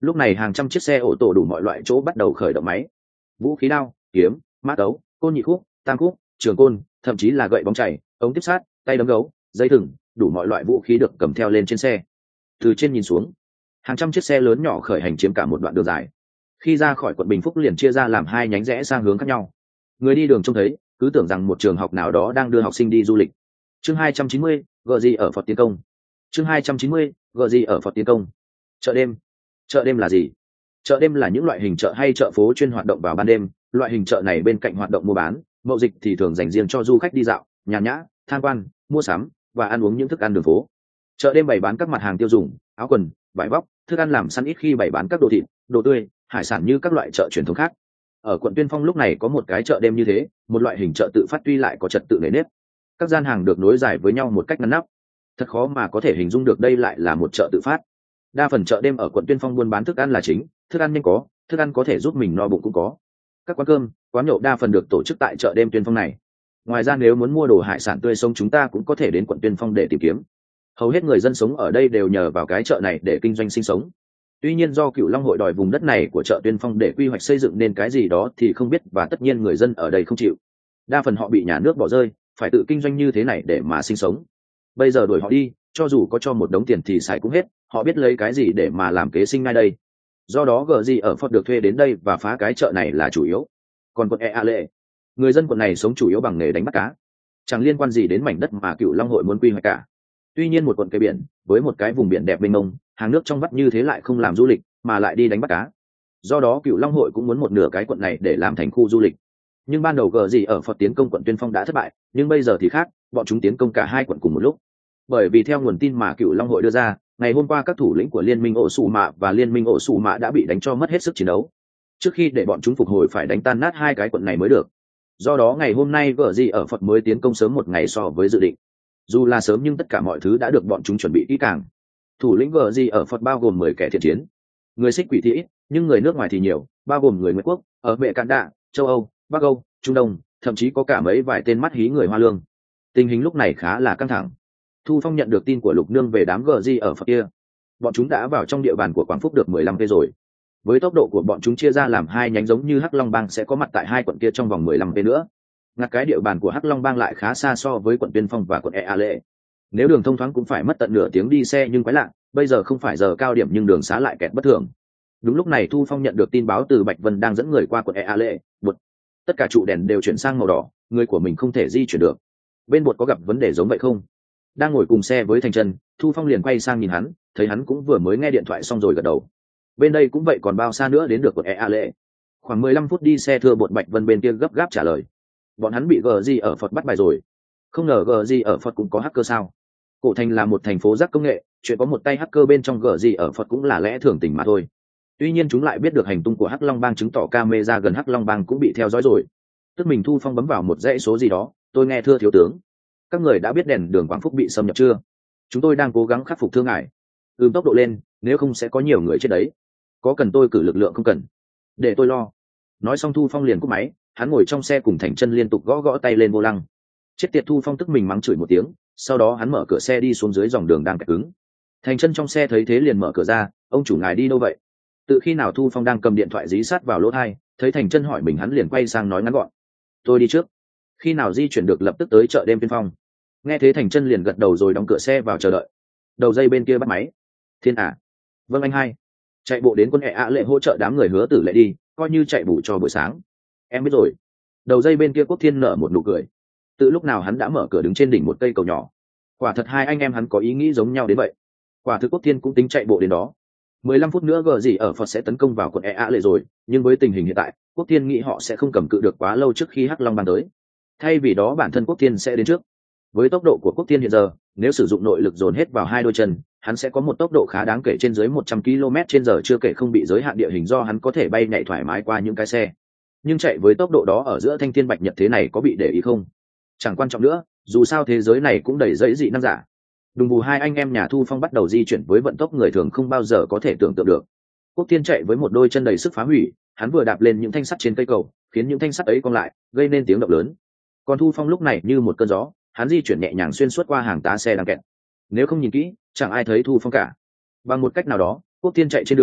Lúc này hàng trăm chiếc xe ô tô đủ mọi loại chỗ bắt đầu khởi động máy. Vũ khí đao, kiếm, mã tấu, côn nhị khúc, tam khúc, trường côn, thậm chí là gậy bóng chảy, ống tiếp sát, tay đấm gấu, dây thừng, đủ mọi loại vũ khí được cầm theo lên trên xe. Từ trên nhìn xuống, hàng trăm chiếc xe lớn nhỏ khởi hành chiếm cả một đoạn đường dài. Khi ra khỏi quận Bình Phúc liền chia ra làm hai nhánh rẽ sang hướng khác nhau. Người đi đường trông thấy cứ tưởng rằng một trường học nào đó đang đưa học sinh đi du lịch. Chương 290, gợ gì ở Phật Tiến Công. Chương 290, gợ gì ở Phật Tiến Công. Chợ đêm. Chợ đêm là gì? Chợ đêm là những loại hình chợ hay chợ phố chuyên hoạt động vào ban đêm. Loại hình chợ này bên cạnh hoạt động mua bán, mậu dịch thì thường dành riêng cho du khách đi dạo, nhàn nhã, tham quan, mua sắm và ăn uống những thức ăn đường phố. Chợ đêm bày bán các mặt hàng tiêu dùng, áo quần, vải vóc, thức ăn làm sẵn, ít khi bày bán các đồ thịt, đồ tươi, hải sản như các loại chợ truyền thống khác. Ở quận Tuyên Phong lúc này có một cái chợ đêm như thế, một loại hình chợ tự phát tuy lại có trật tự nề nếp. Các gian hàng được nối dài với nhau một cách ngăn nắp. Thật khó mà có thể hình dung được đây lại là một chợ tự phát. Đa phần chợ đêm ở quận Tuyên Phong buôn bán thức ăn là chính, thức ăn nhanh có, thức ăn có thể giúp mình no bụng cũng có. Các quán cơm, quán nhậu đa phần được tổ chức tại chợ đêm Tuyên Phong này. Ngoài ra nếu muốn mua đồ hải sản tươi sống chúng ta cũng có thể đến quận Tuyên Phong để tìm kiếm. Hầu hết người dân sống ở đây đều nhờ vào cái chợ này để kinh doanh sinh sống. Tuy nhiên do Cửu Long hội đòi vùng đất này của chợ Tuyên Phong để quy hoạch xây dựng nên cái gì đó thì không biết, và tất nhiên người dân ở đây không chịu. Đa phần họ bị nhà nước bỏ rơi, phải tự kinh doanh như thế này để mà sinh sống. Bây giờ đuổi họ đi, cho dù có cho một đống tiền thì xài cũng hết, họ biết lấy cái gì để mà làm kế sinh ngay đây. Do đó gờ gì ở Phật được thuê đến đây và phá cái chợ này là chủ yếu. Còn quận A Lệ, người dân quận này sống chủ yếu bằng nghề đánh bắt cá, chẳng liên quan gì đến mảnh đất mà Cửu Long hội muốn quy hoạch cả. Tuy nhiên một quận cây biển với một cái vùng biển đẹp mênh mông, hàng nước trong vắt như thế lại không làm du lịch mà lại đi đánh bắt cá. Do đó Cửu Long hội cũng muốn một nửa cái quận này để làm thành khu du lịch. Nhưng ban đầu gờ gì ở Phật tiến công quận Tuyên Phong đã thất bại, nhưng bây giờ thì khác, bọn chúng tiến công cả hai quận cùng một lúc. Bởi vì theo nguồn tin mà Cửu Long hội đưa ra, ngày hôm qua các thủ lĩnh của liên minh ổ sủ mạ và liên minh ổ sủ mạ đã bị đánh cho mất hết sức chiến đấu. Trước khi để bọn chúng phục hồi phải đánh tan nát hai cái quận này mới được. Do đó ngày hôm nay gờ gì ở Phật mới tiến công sớm một ngày so với dự định. Dù là sớm nhưng tất cả mọi thứ đã được bọn chúng chuẩn bị kỹ càng. Thủ lĩnh gờ gì ở Phật bao gồm 10 kẻ thiện chiến. Người xích quỷ thì ít, nhưng người nước ngoài thì nhiều, bao gồm người Nguyệt quốc, ở Vệ Cạn Đạ, châu Âu, Bắc Âu, Trung Đông, thậm chí có cả mấy vài tên mắt hí người Hoa Lương. Tình hình lúc này khá là căng thẳng. Thu Phong nhận được tin của Lục Nương về đám gờ gì ở Phật kia. Bọn chúng đã vào trong địa bàn của Quảng Phúc được 15 cây rồi. Với tốc độ của bọn chúng chia ra làm hai nhánh giống như Hắc Long Bang sẽ có mặt tại hai quận kia trong vòng 15 cây nữa. Ngặt cái địa bàn của Hắc Long Bang lại khá xa so với quận Tuyên Phong và quận A Lệ. Nếu đường thông thoáng cũng phải mất tận nửa tiếng đi xe, nhưng quái lạ, bây giờ không phải giờ cao điểm nhưng đường xá lại kẹt bất thường. Đúng lúc này Thu Phong nhận được tin báo từ Bạch Vân đang dẫn người qua quận A Lệ. Bột. Tất cả trụ đèn đều chuyển sang màu đỏ, người của mình không thể di chuyển được. Bên Bột có gặp vấn đề giống vậy không? Đang ngồi cùng xe với Thành Trân, Thu Phong liền quay sang nhìn hắn, thấy hắn cũng vừa mới nghe điện thoại xong rồi gật đầu. Bên đây cũng vậy, còn bao xa nữa đến được quận A Lệ? Khoảng 15 phút đi xe thưa. Bột. Bạch Vân bên kia gấp gáp trả lời. Bọn hắn bị GG ở Phật bắt bài rồi. Không ngờ GG ở Phật cũng có hacker sao? Cổ Thành là một thành phố rác công nghệ, chuyện có một tay hacker bên trong GG ở Phật cũng là lẽ thường tình mà thôi. Tuy nhiên chúng lại biết được hành tung của Hắc Long Bang, chứng tỏ camera gần Hắc Long Bang cũng bị theo dõi rồi. Tức mình Thu Phong bấm vào một dãy số gì đó. Tôi nghe thưa thiếu tướng, các người đã biết đèn đường Quảng Phúc bị xâm nhập chưa? Chúng tôi đang cố gắng khắc phục thương ngại. Tốc độ lên, nếu không sẽ có nhiều người chết đấy. Có cần tôi cử lực lượng không? Cần, để tôi lo. Nói xong Thu Phong liền cúp máy. Hắn ngồi trong xe cùng Thành Chân liên tục gõ gõ tay lên vô lăng. Chết tiệt, Thu Phong tức mình mắng chửi một tiếng, sau đó hắn mở cửa xe đi xuống dưới dòng đường đang kẹt cứng. Thành Chân trong xe thấy thế liền mở cửa ra. Ông chủ ngài đi đâu vậy? Từ khi nào Thu Phong đang cầm điện thoại dí sát vào lỗ tai, thấy Thành Chân hỏi mình hắn liền quay sang nói ngắn gọn. Tôi đi trước. Khi nào di chuyển được lập tức tới chợ đêm Tuyên Phong. Nghe thế Thành Chân liền gật đầu rồi đóng cửa xe vào chờ đợi. Đầu dây bên kia bắt máy. Thiên à? Vâng anh hai. Chạy bộ đến quân A Lệ hỗ trợ đám người Hứa Tử Lệ đi, coi như chạy bù cho buổi sáng. Em biết rồi. Đầu dây bên kia Quốc Thiên nở một nụ cười. Từ lúc nào hắn đã mở cửa đứng trên đỉnh một cây cầu nhỏ. Quả thật hai anh em hắn có ý nghĩ giống nhau đến vậy. Quả thực Quốc Thiên cũng tính chạy bộ đến đó. 15 phút nữa gờ gì ở Phật sẽ tấn công vào quận A Lệ rồi, nhưng với tình hình hiện tại, Quốc Thiên nghĩ họ sẽ không cầm cự được quá lâu trước khi Hắc Long Bang tới. Thay vì đó bản thân Quốc Thiên sẽ đến trước. Với tốc độ của Quốc Thiên hiện giờ, nếu sử dụng nội lực dồn hết vào hai đôi chân, hắn sẽ có một tốc độ khá đáng kể, trên dưới 100 km/h, chưa kể không bị giới hạn địa hình do hắn có thể bay nhảy thoải mái qua những cái xe. Nhưng chạy với tốc độ đó ở giữa thanh thiên bạch nhật thế này có bị để ý không? Chẳng quan trọng nữa, dù sao thế giới này cũng đầy dẫy dị năng giả. Đùng bù hai anh em nhà Thu Phong bắt đầu di chuyển với vận tốc người thường không bao giờ có thể tưởng tượng được. Quốc Thiên chạy với một đôi chân đầy sức phá hủy, hắn vừa đạp lên những thanh sắt trên cây cầu, khiến những thanh sắt ấy cong lại, gây nên tiếng động lớn. Còn Thu Phong lúc này như một cơn gió, hắn di chuyển nhẹ nhàng xuyên suốt qua hàng tá xe đang kẹt. Nếu không nhìn kỹ, chẳng ai thấy Thu Phong cả. Bằng một cách nào đó, Quốc Thiên chạy trên đường,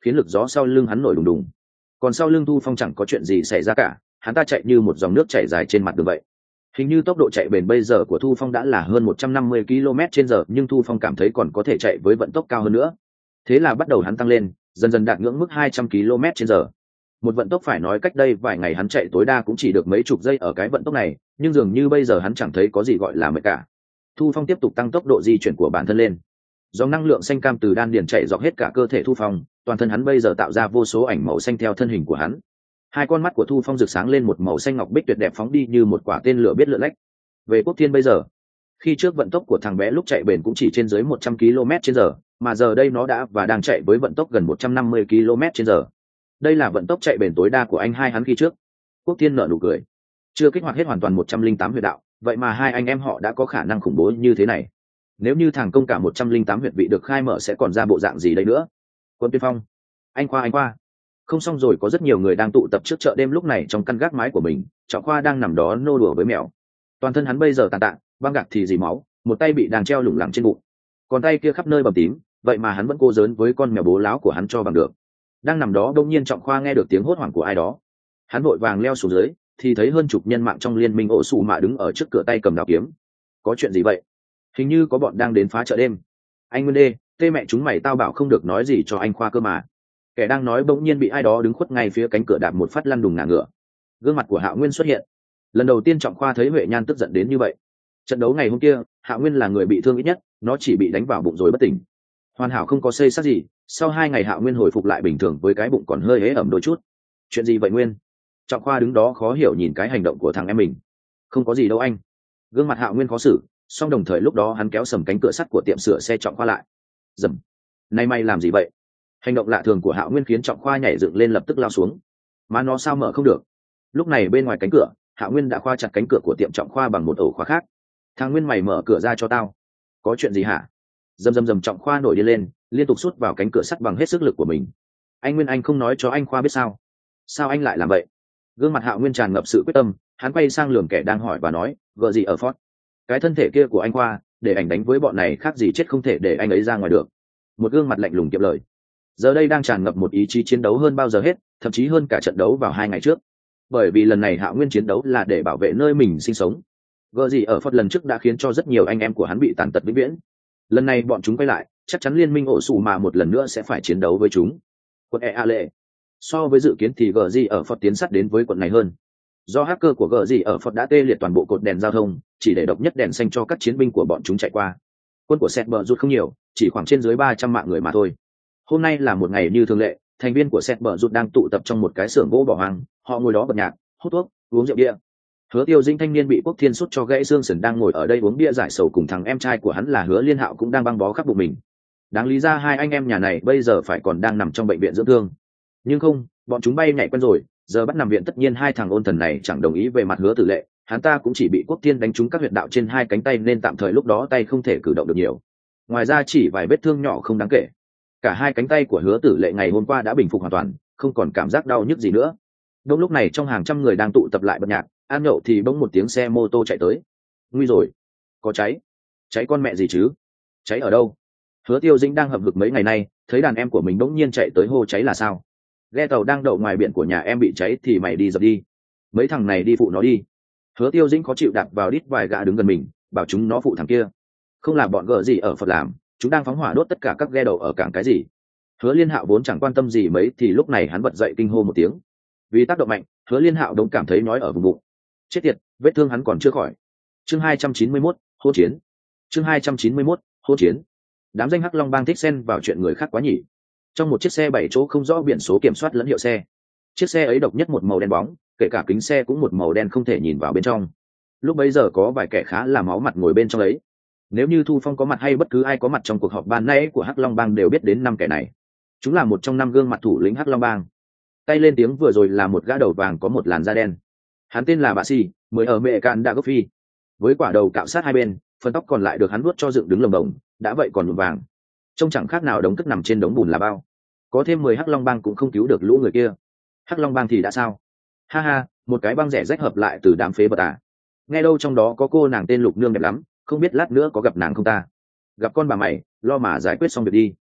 khiến lực gió sau lưng hắn nổi đùng đùng. Còn sau lưng Thu Phong chẳng có chuyện gì xảy ra cả, hắn ta chạy như một dòng nước chảy dài trên mặt đường vậy. Hình như tốc độ chạy bền bây giờ của Thu Phong đã là hơn 150 km/h, nhưng Thu Phong cảm thấy còn có thể chạy với vận tốc cao hơn nữa. Thế là bắt đầu hắn tăng lên, dần dần đạt ngưỡng mức 200 km/h. Một vận tốc phải nói cách đây vài ngày hắn chạy tối đa cũng chỉ được mấy chục giây ở cái vận tốc này, nhưng dường như bây giờ hắn chẳng thấy có gì gọi là mệt cả. Thu Phong tiếp tục tăng tốc độ di chuyển của bản thân lên. Dòng năng lượng xanh cam từ đan điền chạy dọc hết cả cơ thể Thu Phong, toàn thân hắn bây giờ tạo ra vô số ảnh màu xanh theo thân hình của hắn. Hai con mắt của Thu Phong rực sáng lên một màu xanh ngọc bích tuyệt đẹp, phóng đi như một quả tên lửa biết lượn lách. Về Quốc Thiên bây giờ, khi trước vận tốc của thằng bé lúc chạy bền cũng chỉ trên dưới 100 km/h, mà giờ đây nó đã và đang chạy với vận tốc gần 150 km/h. Đây là vận tốc chạy bền tối đa của anh hai hắn khi trước. Quốc Thiên nở nụ cười. Chưa kích hoạt hết hoàn toàn 108 huyệt đạo, vậy mà hai anh em họ đã có khả năng khủng bố như thế này. Nếu như thằng công cả 108 huyệt vị được khai mở sẽ còn ra bộ dạng gì đây nữa? Quân Tiên Phong, anh Khoa. Không xong rồi, có rất nhiều người đang tụ tập trước chợ đêm lúc này trong căn gác mái của mình. Trọng Khoa đang nằm đó nô đùa với mèo. Toàn thân hắn bây giờ tàn tạ, băng gạc thì dì máu, một tay bị đang treo lủng lẳng trên bụng, còn tay kia khắp nơi bầm tím, vậy mà hắn vẫn cố giỡn với con mèo bố láo của hắn cho bằng được. Đang nằm đó đông nhiên Trọng Khoa nghe được tiếng hốt hoảng của ai đó. Hắn vội vàng leo xuống dưới thì thấy hơn chục nhân mạng trong liên minh ổ xù mạ đứng ở trước cửa tay cầm đao kiếm. Có chuyện gì vậy? Hình như có bọn đang đến phá chợ đêm. Anh Nguyên Đê, tê mẹ chúng mày, tao bảo không được nói gì cho anh Khoa cơ mà. Kẻ đang nói bỗng nhiên bị ai đó đứng khuất ngay phía cánh cửa đạp một phát lăn đùng ngả ngựa. Gương mặt của Hạo Nguyên xuất hiện. Lần đầu tiên Trọng Khoa thấy Huệ Nhan tức giận đến như vậy. Trận đấu ngày hôm kia, Hạo Nguyên là người bị thương ít nhất, nó chỉ bị đánh vào bụng rồi bất tỉnh. Hoàn hảo không có xây sát gì. Sau 2 ngày Hạo Nguyên hồi phục lại bình thường với cái bụng còn hơi hế ẩm đôi chút. Chuyện gì vậy Nguyên? Trọng Khoa đứng đó khó hiểu nhìn cái hành động của thằng em mình. Không có gì đâu anh. Gương mặt Hạo Nguyên khó xử, song đồng thời lúc đó hắn kéo sầm cánh cửa sắt của tiệm sửa xe Trọng Khoa lại. Dầm. Này mày làm gì vậy? Hành động lạ thường của Hạo Nguyên khiến Trọng Khoa nhảy dựng lên lập tức lao xuống. Mà nó sao mở không được? Lúc này bên ngoài cánh cửa, Hạo Nguyên đã khoa chặt cánh cửa của tiệm Trọng Khoa bằng một ổ khóa khác. Thằng Nguyên, mày mở cửa ra cho tao. Có chuyện gì hả? Dầm Trọng Khoa nổi điên lên, liên tục sút vào cánh cửa sắt bằng hết sức lực của mình. Anh Nguyên, anh không nói cho anh Khoa biết sao? Sao anh lại làm vậy? Gương mặt Hạo Nguyên tràn ngập sự quyết tâm, hắn quay sang lườm kẻ đang hỏi và nói, gợ gì ở Ford? Cái thân thể kia của anh Khoa, để ảnh đánh với bọn này khác gì chết, không thể để anh ấy ra ngoài được. Một gương mặt lạnh lùng kiệm lời. Giờ đây đang tràn ngập một ý chí chiến đấu hơn bao giờ hết, thậm chí hơn cả trận đấu vào 2 ngày trước. Bởi vì lần này Hạo Nguyên chiến đấu là để bảo vệ nơi mình sinh sống. Gợ gì ở Ford lần trước đã khiến cho rất nhiều anh em của hắn bị tàn tật vĩnh viễn. Lần này bọn chúng quay lại, chắc chắn liên minh ổ xù mà một lần nữa sẽ phải chiến đấu với chúng. Quận E Lệ. So với dự kiến thì GG ở Ford tiến sát đến với quận này hơn. Do hacker của GG ở Ford đã tê liệt toàn bộ cột đèn giao thông, chỉ để độc nhất đèn xanh cho các chiến binh của bọn chúng chạy qua. Quân của Set Bờ rút không nhiều, chỉ khoảng trên dưới 300 mạng người mà thôi. Hôm nay là một ngày như thường lệ, thành viên của Set Bờ rút đang tụ tập trong một cái xưởng gỗ bỏ hoang, họ ngồi đó bật nhạc, hút thuốc, uống rượu bia. Hứa Tiêu Dĩnh thanh niên bị Quốc Thiên sút cho gãy xương sườn đang ngồi ở đây uống bia giải sầu cùng thằng em trai của hắn là Hứa Liên Hạo cũng đang băng bó khắp bụng mình. Đáng lý ra hai anh em nhà này bây giờ phải còn đang nằm trong bệnh viện dưỡng thương, nhưng không, bọn chúng bay nhảy quen rồi, giờ bắt nằm viện. Tất nhiên hai thằng ôn thần này chẳng đồng ý về mặt Hứa Tử Lệ, hắn ta cũng chỉ bị Quốc Thiên đánh trúng các huyệt đạo trên 2 cánh tay nên tạm thời lúc đó tay không thể cử động được nhiều. Ngoài ra chỉ vài vết thương nhỏ không đáng kể. Cả 2 cánh tay của Hứa Tử Lệ ngày hôm qua đã bình phục hoàn toàn, không còn cảm giác đau nhức gì nữa. Đông lúc này trong hàng trăm người đang tụ tập lại bật nhạc, ăn nhậu thì bỗng một tiếng xe mô tô chạy tới. Nguy rồi, có cháy. Cháy con mẹ gì chứ? Cháy ở đâu? Hứa Tiêu Dĩnh đang hậm hực mấy ngày nay, thấy đàn em của mình bỗng nhiên chạy tới hô cháy là sao? Ghe tàu đang đậu ngoài biển của nhà em bị cháy thì mày đi dập đi. Mấy thằng này đi phụ nó đi. Hứa Tiêu Dĩnh khó chịu đạp vào đít vài gã đứng gần mình, bảo chúng nó phụ thằng kia. Không là bọn gờ gì ở Phật làm, chúng đang phóng hỏa đốt tất cả các ghe đậu ở cảng cái gì. Hứa Liên Hạo vốn chẳng quan tâm gì mấy thì lúc này hắn bật dậy kinh hô một tiếng. Vì tác động mạnh, Hứa Liên Hạo đông cảm thấy nhói ở vùng bụng. Chết tiệt, vết thương hắn còn chưa khỏi. Chương 291, hỗn chiến. Chương 291, hỗn chiến. Đám danh Hắc Long Bang thích xen vào chuyện người khác quá nhỉ. Trong một chiếc xe 7 chỗ không rõ biển số kiểm soát lẫn hiệu xe. Chiếc xe ấy độc nhất một màu đen bóng, kể cả kính xe cũng một màu đen không thể nhìn vào bên trong. Lúc bấy giờ có vài kẻ khá là máu mặt ngồi bên trong ấy. Nếu như Thu Phong có mặt hay bất cứ ai có mặt trong cuộc họp ban nay của Hắc Long Bang đều biết đến 5 kẻ này. Chúng là một trong 5 gương mặt thủ lĩnh Hắc Long Bang. Tay lên tiếng vừa rồi là một gã đầu vàng có một làn da đen. Hắn tên là Bạ Si, mới ở mẹ cạn đa gốc phi. Với quả đầu cạo sát hai bên, phần tóc còn lại được hắn vuốt cho dựng đứng lồng đồng, đã vậy còn nhuộm vàng. Trông chẳng khác nào đống cất nằm trên đống bùn là bao. Có thêm 10 Hắc Long Bang cũng không cứu được lũ người kia. Hắc Long Bang thì đã sao? Ha ha, một cái băng rẻ rách hợp lại từ đám phế bật à. Nghe đâu trong đó có cô nàng tên Lục Nương đẹp lắm, không biết lát nữa có gặp nàng không ta? Gặp con bà mày, lo mà giải quyết xong việc đi.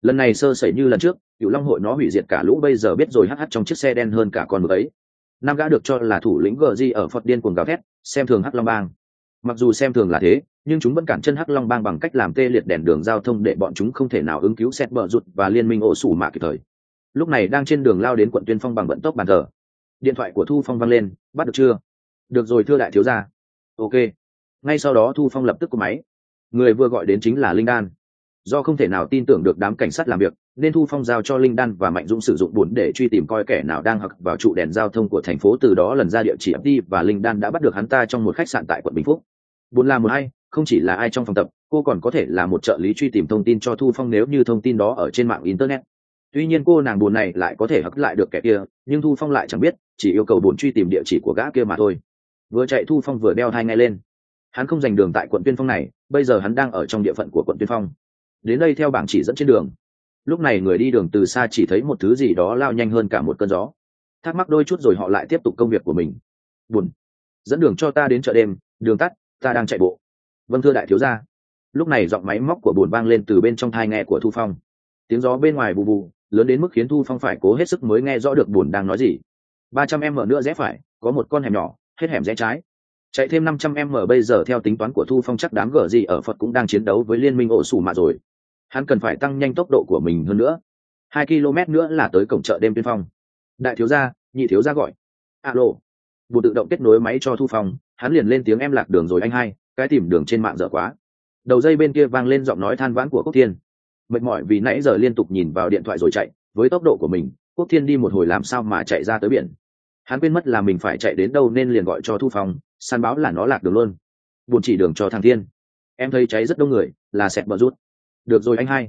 lần này sơ sẩy như lần trước, Cựu Long hội nó hủy diệt cả lũ bây giờ biết rồi hh trong chiếc xe đen hơn cả con mực ấy. Năm gã được cho là thủ lĩnh GG ở Phật điên cuồng gào thét, xem thường Hắc Long Bang. Mặc dù xem thường là thế, nhưng chúng vẫn cản chân Hắc Long Bang bằng cách làm tê liệt đèn đường giao thông để bọn chúng không thể nào ứng cứu xét bờ rụt và liên minh ổ sủ mạ kịp thời. Lúc này đang trên đường lao đến quận Tuyên Phong bằng vận tốc bàn thờ. Điện thoại của Thu Phong vang lên, bắt được chưa? Được rồi thưa đại thiếu gia. Ok. Ngay sau đó Thu Phong lập tức cúp máy. Người vừa gọi đến chính là Linh Đan. Do không thể nào tin tưởng được đám cảnh sát làm việc, nên Thu Phong giao cho Linh Đan và Mạnh Dũng sử dụng bùn để truy tìm coi kẻ nào đang hặc vào trụ đèn giao thông của thành phố, từ đó lần ra địa chỉ đi, và Linh Đan đã bắt được hắn ta trong một khách sạn tại quận Bình Phúc. Bùn là một ai, không chỉ là ai trong phòng tập, cô còn có thể là một trợ lý truy tìm thông tin cho Thu Phong nếu như thông tin đó ở trên mạng internet. Tuy nhiên cô nàng bùn này lại có thể hặc lại được kẻ kia, nhưng Thu Phong lại chẳng biết, chỉ yêu cầu bùn truy tìm địa chỉ của gã kia mà thôi. Vừa chạy Thu Phong vừa đeo thai ngay lên. Hắn không giành đường tại quận Tuyên Phong này, bây giờ hắn đang ở trong địa phận của quận Tuyên Phong. Đến đây theo bảng chỉ dẫn trên đường. Lúc này người đi đường từ xa chỉ thấy một thứ gì đó lao nhanh hơn cả một cơn gió. Thắc mắc đôi chút rồi họ lại tiếp tục công việc của mình. Buồn, dẫn đường cho ta đến chợ đêm, đường tắt, ta đang chạy bộ. Vâng thưa đại thiếu gia. Lúc này giọng máy móc của Buồn vang lên từ bên trong tai nghe của Thu Phong. Tiếng gió bên ngoài vù vù lớn đến mức khiến Thu Phong phải cố hết sức mới nghe rõ được Buồn đang nói gì. 300m nữa rẽ phải, có một con hẻm nhỏ, hết hẻm rẽ trái. Chạy thêm 500m bây giờ theo tính toán của Thu Phong chắc đám gở gì ở Phật cũng đang chiến đấu với liên minh ổ sủ mạ rồi. Hắn cần phải tăng nhanh tốc độ của mình hơn nữa. 2 km nữa là tới cổng chợ đêm Tuyên Phong. Đại thiếu gia, nhị thiếu gia gọi. Alo. Buồn tự động kết nối máy cho Thu Phong, hắn liền lên tiếng em lạc đường rồi anh hai, cái tìm đường trên mạng dở quá. Đầu dây bên kia vang lên giọng nói than vãn của Quốc Thiên. Mệt mỏi vì nãy giờ liên tục nhìn vào điện thoại rồi chạy, với tốc độ của mình, Quốc Thiên đi một hồi làm sao mà chạy ra tới biển. Hắn quên mất là mình phải chạy đến đâu nên liền gọi cho Thu Phong, săn báo là nó lạc đường luôn. Buồn chỉ đường cho thằng Thiên. Em thấy cháy rất đông người, là sẹt bờ rút. Được rồi anh hai.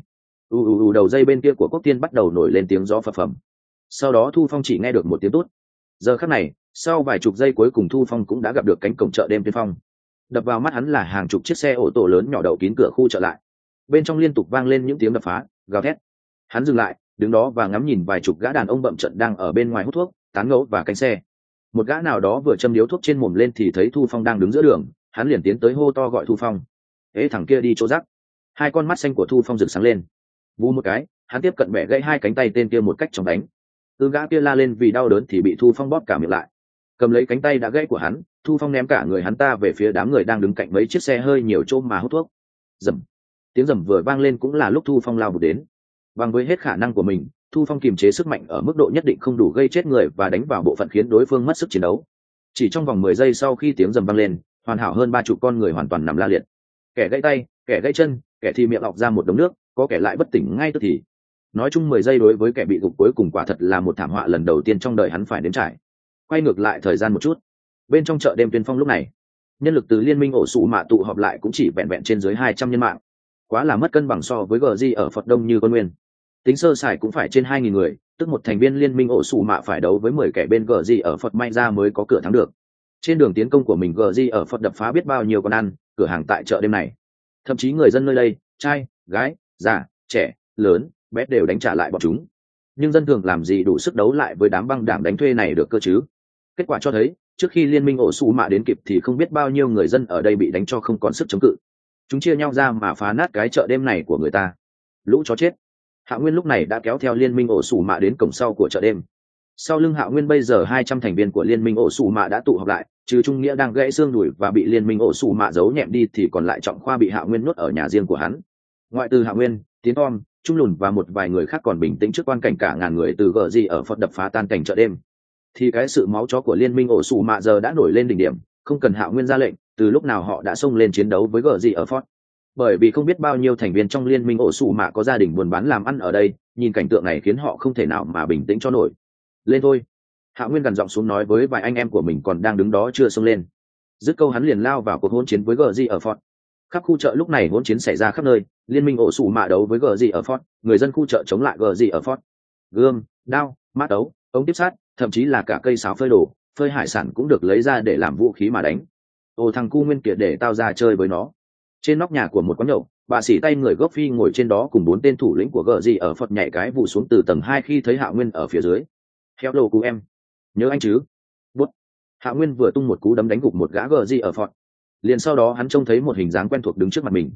Đầu dây bên kia của Quốc Thiên bắt đầu nổi lên tiếng gió phập phồng. Sau đó Thu Phong chỉ nghe được một tiếng tốt. Giờ khắc này, sau vài chục giây cuối cùng Thu Phong cũng đã gặp được cánh cổng chợ đêm Tuyên Phong. Đập vào mắt hắn là hàng chục chiếc xe ô tô lớn nhỏ đậu kín cửa khu chợ lại. Bên trong liên tục vang lên những tiếng đập phá, gào thét. Hắn dừng lại, đứng đó và ngắm nhìn vài chục gã đàn ông bậm trận đang ở bên ngoài hút thuốc, tán gẫu và cánh xe. Một gã nào đó vừa châm điếu thuốc trên mồm lên thì thấy Thu Phong đang đứng giữa đường, hắn liền tiến tới hô to gọi Thu Phong. Ê thằng kia đi chỗ rác. Hai con mắt xanh của Thu Phong rực sáng lên. Vù một cái, hắn tiếp cận bẻ gãy hai cánh tay tên kia một cách chóng đánh. Gã kia la lên vì đau đớn thì bị Thu Phong bóp cả miệng lại. Cầm lấy cánh tay đã gãy của hắn, Thu Phong ném cả người hắn ta về phía đám người đang đứng cạnh mấy chiếc xe hơi nhiều chỗ mà hút thuốc. Rầm. Tiếng rầm vừa vang lên cũng là lúc Thu Phong lao vụt đến. Bằng với hết khả năng của mình, Thu Phong kiềm chế sức mạnh ở mức độ nhất định không đủ gây chết người và đánh vào bộ phận khiến đối phương mất sức chiến đấu. Chỉ trong vòng 10 giây sau khi tiếng rầm vang lên, hoàn hảo hơn 30 con người hoàn toàn nằm la liệt. Kẻ gãy tay, kẻ gãy chân, kẻ thì miệng ọc ra một đống nước, có kẻ lại bất tỉnh ngay tức thì. Nói chung 10 giây đối với kẻ bị gục cuối cùng quả thật là một thảm họa lần đầu tiên trong đời hắn phải nếm trải. Quay ngược lại thời gian một chút. Bên trong chợ đêm Tuyên Phong lúc này, nhân lực từ liên minh ổ sủ mạ tụ họp lại cũng chỉ vẹn vẹn trên dưới 200 nhân mạng. Quá là mất cân bằng so với GG ở Phật Đông như con nguyên. Tính sơ sài cũng phải trên 2.000 người, tức một thành viên liên minh ổ sủ mạ phải đấu với 10 kẻ bên GG ở Phật may ra mới có cửa thắng được. Trên đường tiến công của mình GG ở Phật đập phá biết bao nhiêu con ăn, cửa hàng tại chợ đêm này. Thậm chí người dân nơi đây, trai, gái, già, trẻ, lớn, bé đều đánh trả lại bọn chúng. Nhưng dân thường làm gì đủ sức đấu lại với đám băng đảng đánh thuê này được cơ chứ? Kết quả cho thấy, trước khi liên minh ổ sủ mạ đến kịp thì không biết bao nhiêu người dân ở đây bị đánh cho không còn sức chống cự. Chúng chia nhau ra mà phá nát cái chợ đêm này của người ta. Lũ chó chết. Hạ Nguyên lúc này đã kéo theo liên minh ổ sủ mạ đến cổng sau của chợ đêm. Sau lưng Hạ Nguyên bây giờ 200 thành viên của liên minh ổ sủ mạ đã tụ họp lại, trừ Trung Nghĩa đang gãy xương đùi và bị liên minh ổ sủ mạ giấu nhẹm đi thì còn lại Trọng Khoa bị Hạ Nguyên nuốt ở nhà riêng của hắn. Ngoại trừ Hạ Nguyên, Tiến Tom, Trung Lùn và một vài người khác còn bình tĩnh trước quan cảnh cả ngàn người từ gờ gì ở Phật đập phá tan cảnh chợ đêm. Thì cái sự máu chó của liên minh ổ sủ mạ giờ đã nổi lên đỉnh điểm, không cần Hạ Nguyên ra lệnh, từ lúc nào họ đã xông lên chiến đấu với gờ gì ở Phật. Bởi vì không biết bao nhiêu thành viên trong liên minh ổ sủ mạ có gia đình buôn bán làm ăn ở đây, nhìn cảnh tượng này khiến họ không thể nào mà bình tĩnh cho nổi. Lên thôi. Hạ Nguyên gằn giọng xuống nói với vài anh em của mình còn đang đứng đó chưa xông lên. Dứt câu hắn liền lao vào cuộc hỗn chiến với GG ở Fort. Khắp khu chợ lúc này hỗn chiến xảy ra khắp nơi, liên minh ổ sủ mạ đấu với GG ở Fort, người dân khu chợ chống lại GG ở Fort. Gươm, đao, mã tấu, ống tiếp sát, thậm chí là cả cây sáo phơi đồ, phơi hải sản cũng được lấy ra để làm vũ khí mà đánh. Ồ thằng cu Nguyên kia để tao ra chơi với nó. Trên nóc nhà của một quán nhậu, bà xỉ tay người gốc phi ngồi trên đó cùng 4 tên thủ lĩnh của GG ở Phật nhảy cái vụ xuống từ tầng 2 khi thấy Hạ Nguyên ở phía dưới. Hello cu em, nhớ anh chứ? Bút. Hạ Nguyên vừa tung một cú đấm đánh gục một gã GG ở Phật. Liền sau đó hắn trông thấy một hình dáng quen thuộc đứng trước mặt mình.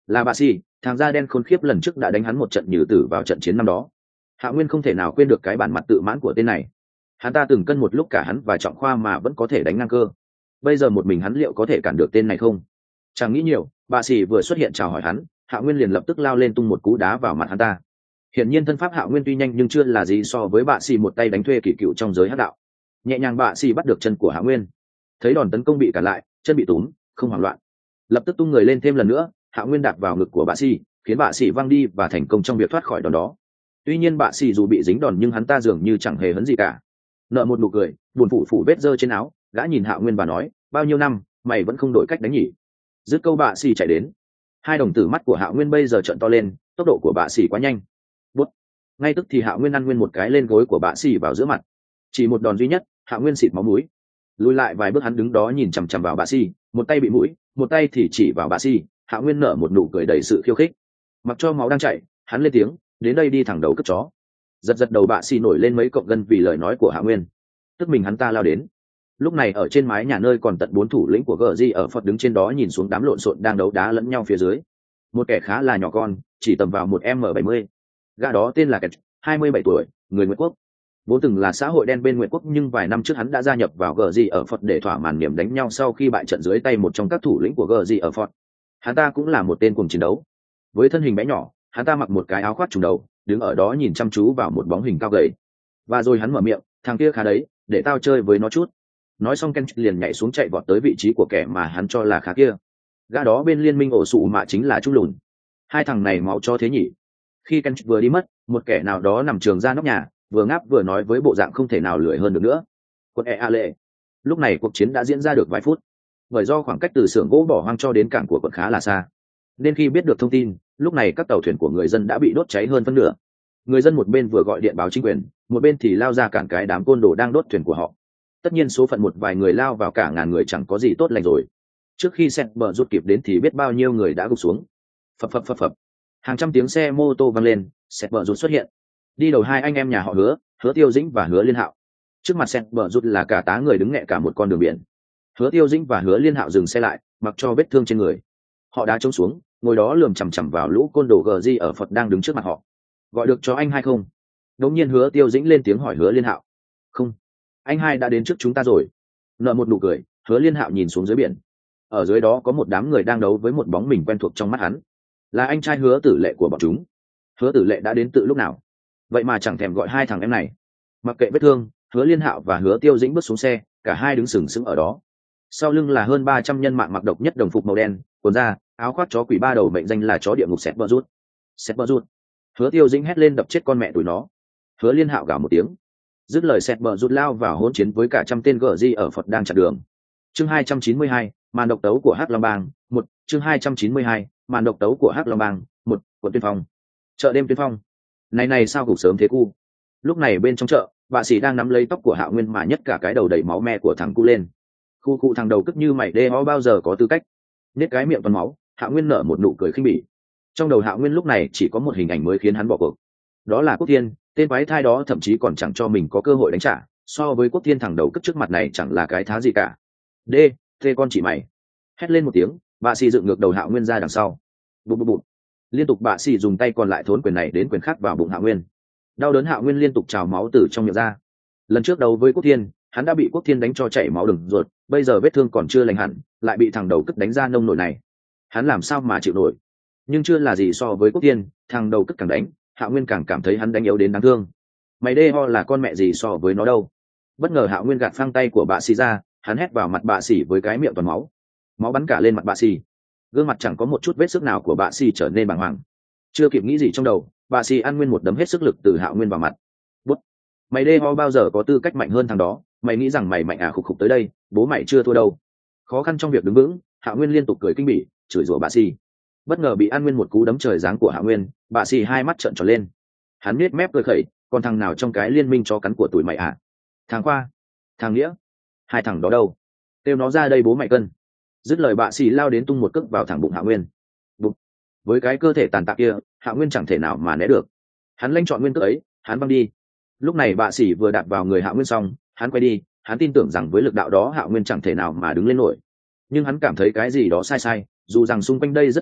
Là bạ xì, thằng da đen khốn khiếp lần trước đã đánh hắn một trận nhử tử vào trận chiến năm đó. Hạ Nguyên không thể nào quên được cái bản mặt tự mãn của tên này. Hắn ta từng cân một lúc cả hắn và Trọng Khoa mà vẫn có thể đánh ngang cơ. Bây giờ một mình hắn liệu có thể cản được tên này không? Chẳng nghĩ nhiều, bạ xì vừa xuất hiện chào hỏi hắn, Hạ Nguyên liền lập tức lao lên tung một cú đá vào mặt hắn ta. Hiển nhiên thân pháp Hạ Nguyên tuy nhanh nhưng chưa là gì so với bạ xì một tay đánh thuê kỳ cựu trong giới hắc đạo. Nhẹ nhàng bạ xì bắt được chân của Hạ Nguyên. Thấy đòn tấn công bị cản lại, chân bị túm, không hoảng loạn, lập tức tung người lên thêm lần nữa. Hạ Nguyên đạp vào ngực của bạ xì, khiến bạ xì văng đi và thành công trong việc thoát khỏi đòn đó. Tuy nhiên bạ xì dù bị dính đòn nhưng hắn ta dường như chẳng hề hấn gì cả. Nợ một nụ cười, buồn phủ vết dơ trên áo, gã nhìn Hạ Nguyên và nói, bao nhiêu năm mày vẫn không đổi cách đánh nhỉ? Dứt câu bạ xì chạy đến. Hai đồng tử mắt của Hạ Nguyên bây giờ trợn to lên, tốc độ của bạ xì quá nhanh. Bút. Ngay tức thì Hạ Nguyên ăn nguyên một cái lên gối của bạ xì vào giữa mặt. Chỉ một đòn duy nhất, Hạ Nguyên xịt máu mũi. Lùi lại vài bước hắn đứng đó nhìn chằm chằm vào bạ xì, một tay bị mũi, một tay thì chỉ vào bạ xì. Hạ Nguyên nở một nụ cười đầy sự khiêu khích. Mặc cho máu đang chảy, hắn lên tiếng, đến đây đi thẳng đầu cất chó. Giật đầu bạ xì nổi lên mấy cọng gân vì lời nói của Hạ Nguyên. Tức mình hắn ta lao đến. Lúc này ở trên mái nhà nơi còn tận 4 thủ lĩnh của GG ở Phật đứng trên đó nhìn xuống đám lộn xộn đang đấu đá lẫn nhau phía dưới. Một kẻ khá là nhỏ con, chỉ tầm vào 1m70. Gã đó tên là Kẹt, 27 tuổi, người Nguyệt Quốc. Vốn từng là xã hội đen bên Nguyệt Quốc nhưng vài năm trước hắn đã gia nhập vào GG ở Phật để thỏa mãn niềm đánh nhau sau khi bại trận dưới tay một trong các thủ lĩnh của GG ở Phật. Hắn ta cũng là một tên cuồng chiến đấu. Với thân hình bé nhỏ, hắn ta mặc một cái áo khoác trùm đầu, đứng ở đó nhìn chăm chú vào một bóng hình cao gầy. Và rồi hắn mở miệng, thằng kia khá đấy, để tao chơi với nó chút. Nói xong Ken liền nhảy xuống chạy vọt tới vị trí của kẻ mà hắn cho là khá kia. Gã đó bên liên minh ổ sụ mạ chính là Trung Lùn. Hai thằng này máu cho thế nhỉ? Khi Ken vừa đi mất, một kẻ nào đó nằm trường ra nóc nhà, vừa ngáp vừa nói với bộ dạng không thể nào lười hơn được nữa. Quân e a lệ. Lúc này cuộc chiến đã diễn ra được vài phút. Bởi do khoảng cách từ xưởng gỗ bỏ hoang cho đến cảng của quận khá là xa, nên khi biết được thông tin, lúc này các tàu thuyền của người dân đã bị đốt cháy hơn phân nửa. Người dân một bên vừa gọi điện báo chính quyền, một bên thì lao ra cản cái đám côn đồ đang đốt thuyền của họ. Tất nhiên số phận một vài người lao vào cả ngàn người chẳng có gì tốt lành rồi. Trước khi xe bờ rút kịp đến thì biết bao nhiêu người đã gục xuống. Phập. Hàng trăm tiếng xe mô tô vang lên, xe bờ rút xuất hiện. Đi đầu hai anh em nhà họ Hứa Tiêu Dĩnh và Hứa Liên Hạo. Trước mặt xe bờ rút là cả tá người đứng nghẹ cả một con đường biển. Hứa Tiêu Dĩnh và Hứa Liên Hạo dừng xe lại, mặc cho vết thương trên người. Họ đá trống xuống, ngồi đó lườm chằm chằm vào lũ côn đồ GG ở Phật đang đứng trước mặt họ. Gọi được cho anh hai không? Đống nhiên Hứa Tiêu Dĩnh lên tiếng hỏi Hứa Liên Hạo. Không, anh hai đã đến trước chúng ta rồi. Nợ một nụ cười, Hứa Liên Hạo nhìn xuống dưới biển. Ở dưới đó có một đám người đang đấu với một bóng mình quen thuộc trong mắt hắn. Là anh trai Hứa Tử Lệ của bọn chúng. Hứa Tử Lệ đã đến từ lúc nào? Vậy mà chẳng thèm gọi hai thằng em này. Mặc kệ vết thương, Hứa Liên Hạo và Hứa Tiêu Dĩnh bước xuống xe, cả hai đứng sừng sững ở đó. Sau lưng là hơn 300 nhân mạng mặc độc nhất đồng phục màu đen, quần da, áo khoác chó quỷ ba đầu mệnh danh là chó địa ngục Sẹt Bờ Rút. Sẹt Bờ Rút. Hứa Tiêu Dĩnh hét lên đập chết con mẹ tụi nó. Hứa Liên Hạo gào một tiếng. Dứt lời Sẹt Bờ Rút lao vào hỗn chiến với cả trăm tên GG ở Phật đang chặn đường. Chương 292, màn độc tấu của Hắc Long Bang, 1, chương 292, màn độc tấu của Hắc Long Bang, 1, quận Tuyên Phong. Chợ đêm Tuyên Phong. Này sao gục sớm thế cu. Lúc này bên trong chợ, bà sĩ đang nắm lấy tóc của Hạo Nguyên mà nhất cả cái đầu đầy máu me của thằng cu lên. Khu thằng đầu cất như mày đê ho bao giờ có tư cách. Nết cái miệng toàn máu, Hạo Nguyên nở một nụ cười khinh bỉ. Trong đầu Hạo Nguyên lúc này chỉ có một hình ảnh mới khiến hắn bỏ cuộc. Đó là Quốc Thiên, tên quái thai đó thậm chí còn chẳng cho mình có cơ hội đánh trả, so với Quốc Thiên thằng đầu cất trước mặt này chẳng là cái thá gì cả. Đê, thê con chỉ mày. Hét lên một tiếng, bà sĩ dựng ngược đầu Hạo Nguyên ra đằng sau. Bụp. Liên tục bà sĩ dùng tay còn lại thốn quyền này đến quyền khác vào bụng Hạo Nguyên. Đau đớn Hạo Nguyên liên tục trào máu từ trong miệng ra. Lần trước đấu với Quốc Thiên, hắn đã bị Quốc Thiên đánh cho chảy máu đừng ruột, bây giờ vết thương còn chưa lành hẳn, lại bị thằng đầu cất đánh ra nông nổi này. Hắn làm sao mà chịu nổi? Nhưng chưa là gì so với Quốc Thiên, thằng đầu cất càng đánh, Hạo Nguyên càng cảm thấy hắn đánh yếu đến đáng thương. Mày đê ho là con mẹ gì so với nó đâu? Bất ngờ Hạo Nguyên gạt phăng tay của bà sĩ ra, hắn hét vào mặt bà sĩ với cái miệng toàn máu. Máu bắn cả lên mặt bà sĩ. Gương mặt chẳng có một chút vết sức nào của bà sĩ trở nên bàng hoàng. Chưa kịp nghĩ gì trong đầu, bà sĩ ăn nguyên một đấm hết sức lực từ Hạo Nguyên vào mặt. Bút. Mày đê ho bao giờ có tư cách mạnh hơn thằng đó? Mày nghĩ rằng mày mạnh à? Khục tới đây, bố mày chưa thua đâu. Khó khăn trong việc đứng vững, Hạo Nguyên liên tục cười kinh bỉ, chửi rủa bà sĩ. Bất ngờ bị ăn nguyên một cú đấm trời giáng của Hạo Nguyên, bà sĩ hai mắt trợn tròn lên. Hắn nhếch mép cười khẩy, còn thằng nào trong cái liên minh cho cắn của tụi mày à? Thằng Khoa, thằng Nghĩa, hai thằng đó đâu? Kêu nó ra đây bố mày cân. Dứt lời bà sĩ lao đến tung một cước vào thẳng bụng Hạo Nguyên. Bụng. Với cái cơ thể tàn tạ kia, Hạo Nguyên chẳng thể nào mà né được. Hắn lanh chọn nguyên cước ấy, hắn văng đi. Lúc này bà sĩ vừa đạp vào người Hạo Nguyên xong, hắn quay đi, hắn tin tưởng rằng với lực đạo đó Hạo Nguyên chẳng thể nào mà đứng lên nổi. Nhưng hắn cảm thấy cái gì đó sai, dù rằng xung quanh đây rất ồn ào,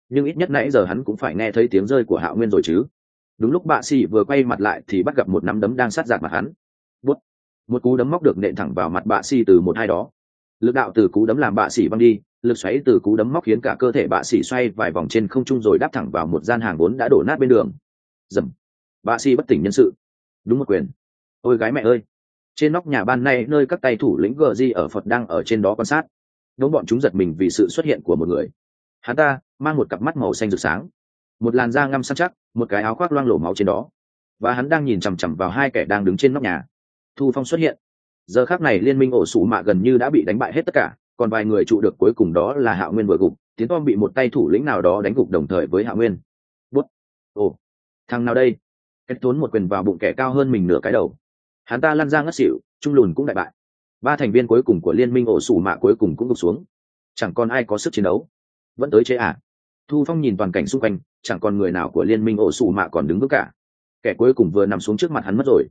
nhưng ít nhất nãy giờ hắn cũng phải nghe thấy tiếng rơi của Hạo Nguyên rồi chứ. Đúng lúc bạ xỉ vừa quay mặt lại thì bắt gặp một nắm đấm đang sát giạt mặt hắn. Bút. Một cú đấm móc được nện thẳng vào mặt bạ xỉ từ một hai đó. Lực đạo từ cú đấm làm bạ xỉ văng đi, lực xoáy từ cú đấm móc khiến cả cơ thể bạ xỉ xoay vài vòng trên không trung rồi đáp thẳng vào một gian hàng vốn đã đổ nát bên đường. Dầm. Bạ xỉ bất tỉnh nhân sự. Đúng một quyền. Ôi gái mẹ ơi. Trên nóc nhà ban nay nơi các tay thủ lĩnh GG ở Phật đang ở trên đó quan sát. Đống bọn chúng giật mình vì sự xuất hiện của một người. Hắn ta mang một cặp mắt màu xanh rực sáng, một làn da ngăm săn chắc, một cái áo khoác loang lổ máu trên đó, và hắn đang nhìn chằm chằm vào hai kẻ đang đứng trên nóc nhà. Thu Phong xuất hiện. Giờ khắc này liên minh ổ sủ mạ gần như đã bị đánh bại hết tất cả, còn vài người trụ được cuối cùng đó là Hạo Nguyên vừa gục, Tiến Tom bị một tay thủ lĩnh nào đó đánh gục đồng thời với Hạo Nguyên. Bút. Ồ, thằng nào đây? Kết tốn một quyền vào bụng kẻ cao hơn mình nửa cái đầu. Hắn ta lăn ra ngất xỉu, trung lùn cũng đại bại. Ba thành viên cuối cùng của liên minh ổ sủ mạ cuối cùng cũng gục xuống. Chẳng còn ai có sức chiến đấu. Vẫn tới chế à? Thu Phong nhìn toàn cảnh xung quanh, chẳng còn người nào của liên minh ổ sủ mạ còn đứng vững cả. Kẻ cuối cùng vừa nằm xuống trước mặt hắn mất rồi.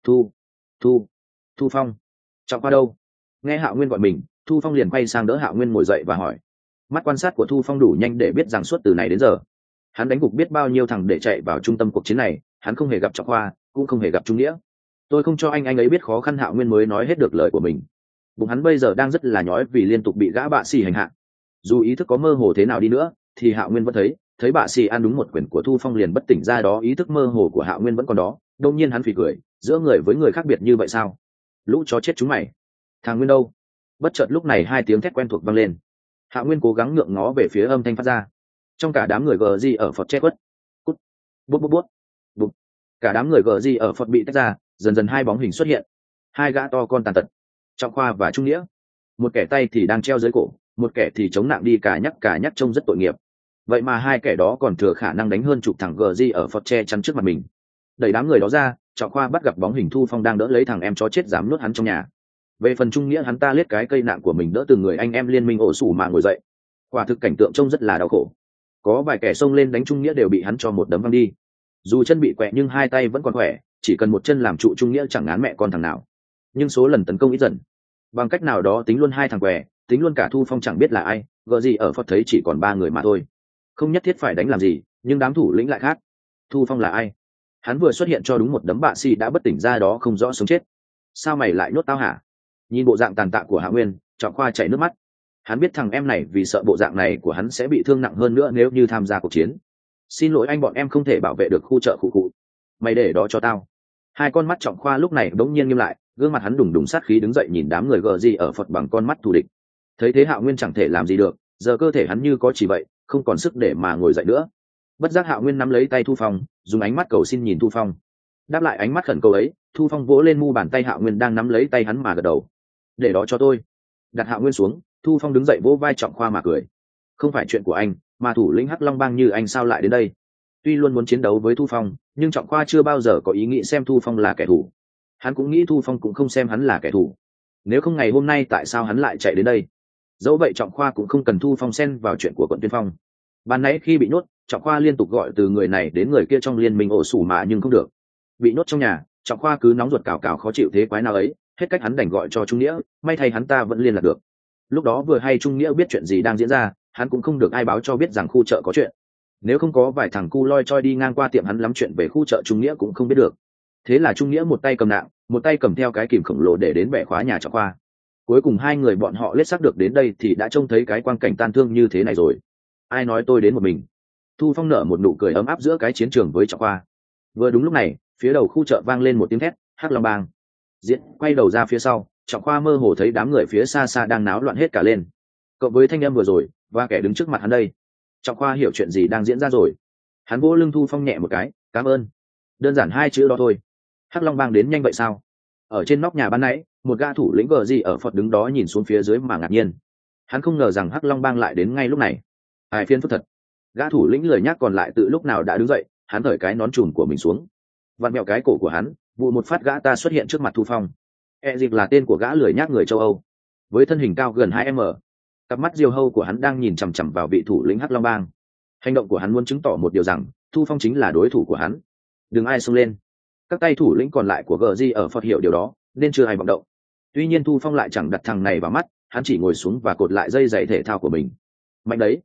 Thu Phong, Trọng Khoa đâu? Nghe Hạo Nguyên gọi mình, Thu Phong liền quay sang đỡ Hạo Nguyên ngồi dậy và hỏi. Mắt quan sát của Thu Phong đủ nhanh để biết rằng suốt từ này đến giờ, hắn đánh gục biết bao nhiêu thằng để chạy vào trung tâm cuộc chiến này. Hắn không hề gặp Trọng Khoa, cũng không hề gặp Trung Nghĩa. Tôi không cho anh ấy biết khó khăn. Hạo Nguyên mới nói hết được lời của mình. Bụng hắn bây giờ đang rất là nhói vì liên tục bị gã bạ xì hành hạ. Dù ý thức có mơ hồ thế nào đi nữa thì Hạo Nguyên vẫn thấy bạ xì ăn đúng một quyền của Thu Phong liền bất tỉnh ra đó. Ý thức mơ hồ của Hạo Nguyên vẫn còn đó. Đột nhiên hắn phì cười, giữa người với người khác biệt như vậy sao? Lũ chó chết chúng mày. Thằng Nguyên đâu? Bất chợt lúc này hai tiếng thét quen thuộc vang lên. Hạo Nguyên cố gắng ngượng ngó về phía âm thanh phát ra. Trong cả đám người GG ở Phật chết quất. Cút. Bút. Bút. Cả đám người GG ở Phật bị tách ra, dần dần hai bóng hình xuất hiện. Hai gã to con tàn tật, Trọng Khoa và Trung Nghĩa. Một kẻ tay thì đang treo dưới cổ, một kẻ thì chống nặng đi cả nhắc trông rất tội nghiệp. Vậy mà hai kẻ đó còn thừa khả năng đánh hơn chục thằng GG ở Phật che chắn trước mặt mình. Đẩy đám người đó ra, Trọng Khoa bắt gặp bóng hình Thu Phong đang đỡ lấy thằng em chó chết dám nuốt hắn trong nhà. Về phần Trung Nghĩa, hắn ta liếc cái cây nạng của mình đỡ từng người anh em liên minh ổ sủ mà ngồi dậy. Quả thực cảnh tượng trông rất là đau khổ. Có vài kẻ xông lên đánh Trung Nghĩa đều bị hắn cho một đấm văng đi. Dù chân bị quẹ nhưng hai tay vẫn còn khỏe, chỉ cần một chân làm trụ Trung Nghĩa chẳng ngán mẹ con thằng nào. Nhưng số lần tấn công ít dần. Bằng cách nào đó tính luôn hai thằng què, tính luôn cả Thu Phong chẳng biết là ai, gờ gì ở Phật thấy chỉ còn ba người mà thôi. Không nhất thiết phải đánh làm gì, nhưng đám thủ lĩnh lại khác. Thu Phong là ai? Hắn vừa xuất hiện cho đúng một đấm bạ xì đã bất tỉnh ra đó không rõ sống chết. Sao mày lại nhốt tao hả? Nhìn bộ dạng tàn tạ của Hạ Nguyên, Trọng Khoa chảy nước mắt. Hắn biết thằng em này vì sợ bộ dạng này của hắn sẽ bị thương nặng hơn nữa nếu như tham gia cuộc chiến. Xin lỗi anh, bọn em không thể bảo vệ được khu chợ khu cụ. Mày để đó cho tao. Hai con mắt Trọng Khoa lúc này đống nhiên nghiêm lại, gương mặt hắn đùng đùng sát khí đứng dậy nhìn đám người gờ gì ở Phật bằng con mắt thù địch. Thấy thế Hạo Nguyên chẳng thể làm gì được, giờ cơ thể hắn như có chỉ vậy, không còn sức để mà ngồi dậy nữa. Bất giác Hạo Nguyên nắm lấy tay Thu Phong, dùng ánh mắt cầu xin nhìn Thu Phong. Đáp lại ánh mắt khẩn cầu ấy, Thu Phong vỗ lên mu bàn tay Hạo Nguyên đang nắm lấy tay hắn mà gật đầu. Để đó cho tôi. Đặt Hạo Nguyên xuống, Thu Phong đứng dậy vỗ vai Trọng Khoa mà cười. Không phải chuyện của anh, mà thủ lĩnh Hắc Long Bang như anh sao lại đến đây? Tuy luôn muốn chiến đấu với Thu Phong, nhưng Trọng Khoa chưa bao giờ có ý nghĩ xem Thu Phong là kẻ thù. Hắn cũng nghĩ Thu Phong cũng không xem hắn là kẻ thù. Nếu không ngày hôm nay tại sao hắn lại chạy đến đây? Dẫu vậy Trọng Khoa cũng không cần Thu Phong xen vào chuyện của quận Tuyên Phong. Ban nãy khi bị nhốt, Trọng Khoa liên tục gọi từ người này đến người kia trong liên minh ổ sủ mà nhưng không được. Bị nhốt trong nhà, Trọng Khoa cứ nóng ruột cào cào khó chịu thế quái nào ấy, hết cách hắn đành gọi cho Trung Nghĩa, may thay hắn ta vẫn liên lạc được. Lúc đó vừa hay Trung Nghĩa biết chuyện gì đang diễn ra, hắn cũng không được ai báo cho biết rằng khu chợ có chuyện. Nếu không có vài thằng cu loi choi đi ngang qua tiệm hắn lắm chuyện về khu chợ Trung Nghĩa cũng không biết được. Thế là Trung Nghĩa một tay cầm nạng, một tay cầm theo cái kìm khổng lồ để đến bẻ khóa nhà Trọng Khoa. Cuối cùng hai người bọn họ lết xác được đến đây thì đã trông thấy cái quang cảnh tan thương như thế này rồi. Ai nói tôi đến một mình? Thu Phong nở một nụ cười ấm áp giữa cái chiến trường với Trọng Khoa. Vừa đúng lúc này, phía đầu khu chợ vang lên một tiếng thét, Hắc Long Bang. Diễn quay đầu ra phía sau, Trọng Khoa mơ hồ thấy đám người phía xa xa đang náo loạn hết cả lên. Cộng với thanh âm vừa rồi và kẻ đứng trước mặt hắn đây, Trọng Khoa hiểu chuyện gì đang diễn ra rồi. Hắn vỗ lưng Thu Phong nhẹ một cái, cảm ơn. Đơn giản hai chữ đó thôi. Hắc Long Bang đến nhanh vậy sao? Ở trên nóc nhà ban nãy, một gã thủ lĩnh gờ gì ở Phật đứng đó nhìn xuống phía dưới mà ngạc nhiên. Hắn không ngờ rằng Hắc Long Bang lại đến ngay lúc này. Ai phiền phức thật. Gã thủ lĩnh lười nhác còn lại từ lúc nào đã đứng dậy, hắn thởi cái nón trùm của mình xuống, vặn mẹo cái cổ của hắn, vụ một phát gã ta xuất hiện trước mặt Thu Phong. Dịp là tên của gã lười nhác người châu Âu, với thân hình cao gần 2 m. Cặp mắt diều hâu của hắn đang nhìn chằm chằm vào vị thủ lĩnh Hắc Long Bang. Hành động của hắn muốn chứng tỏ một điều rằng Thu Phong chính là đối thủ của hắn. Đừng ai xông lên. Các tay thủ lĩnh còn lại của GG ở Phật hiểu điều đó nên chưa ai vọng động. Tuy nhiên Thu Phong lại chẳng đặt thằng này vào mắt, hắn chỉ ngồi xuống và cột lại dây giày thể thao của mình. Mạnh đấy.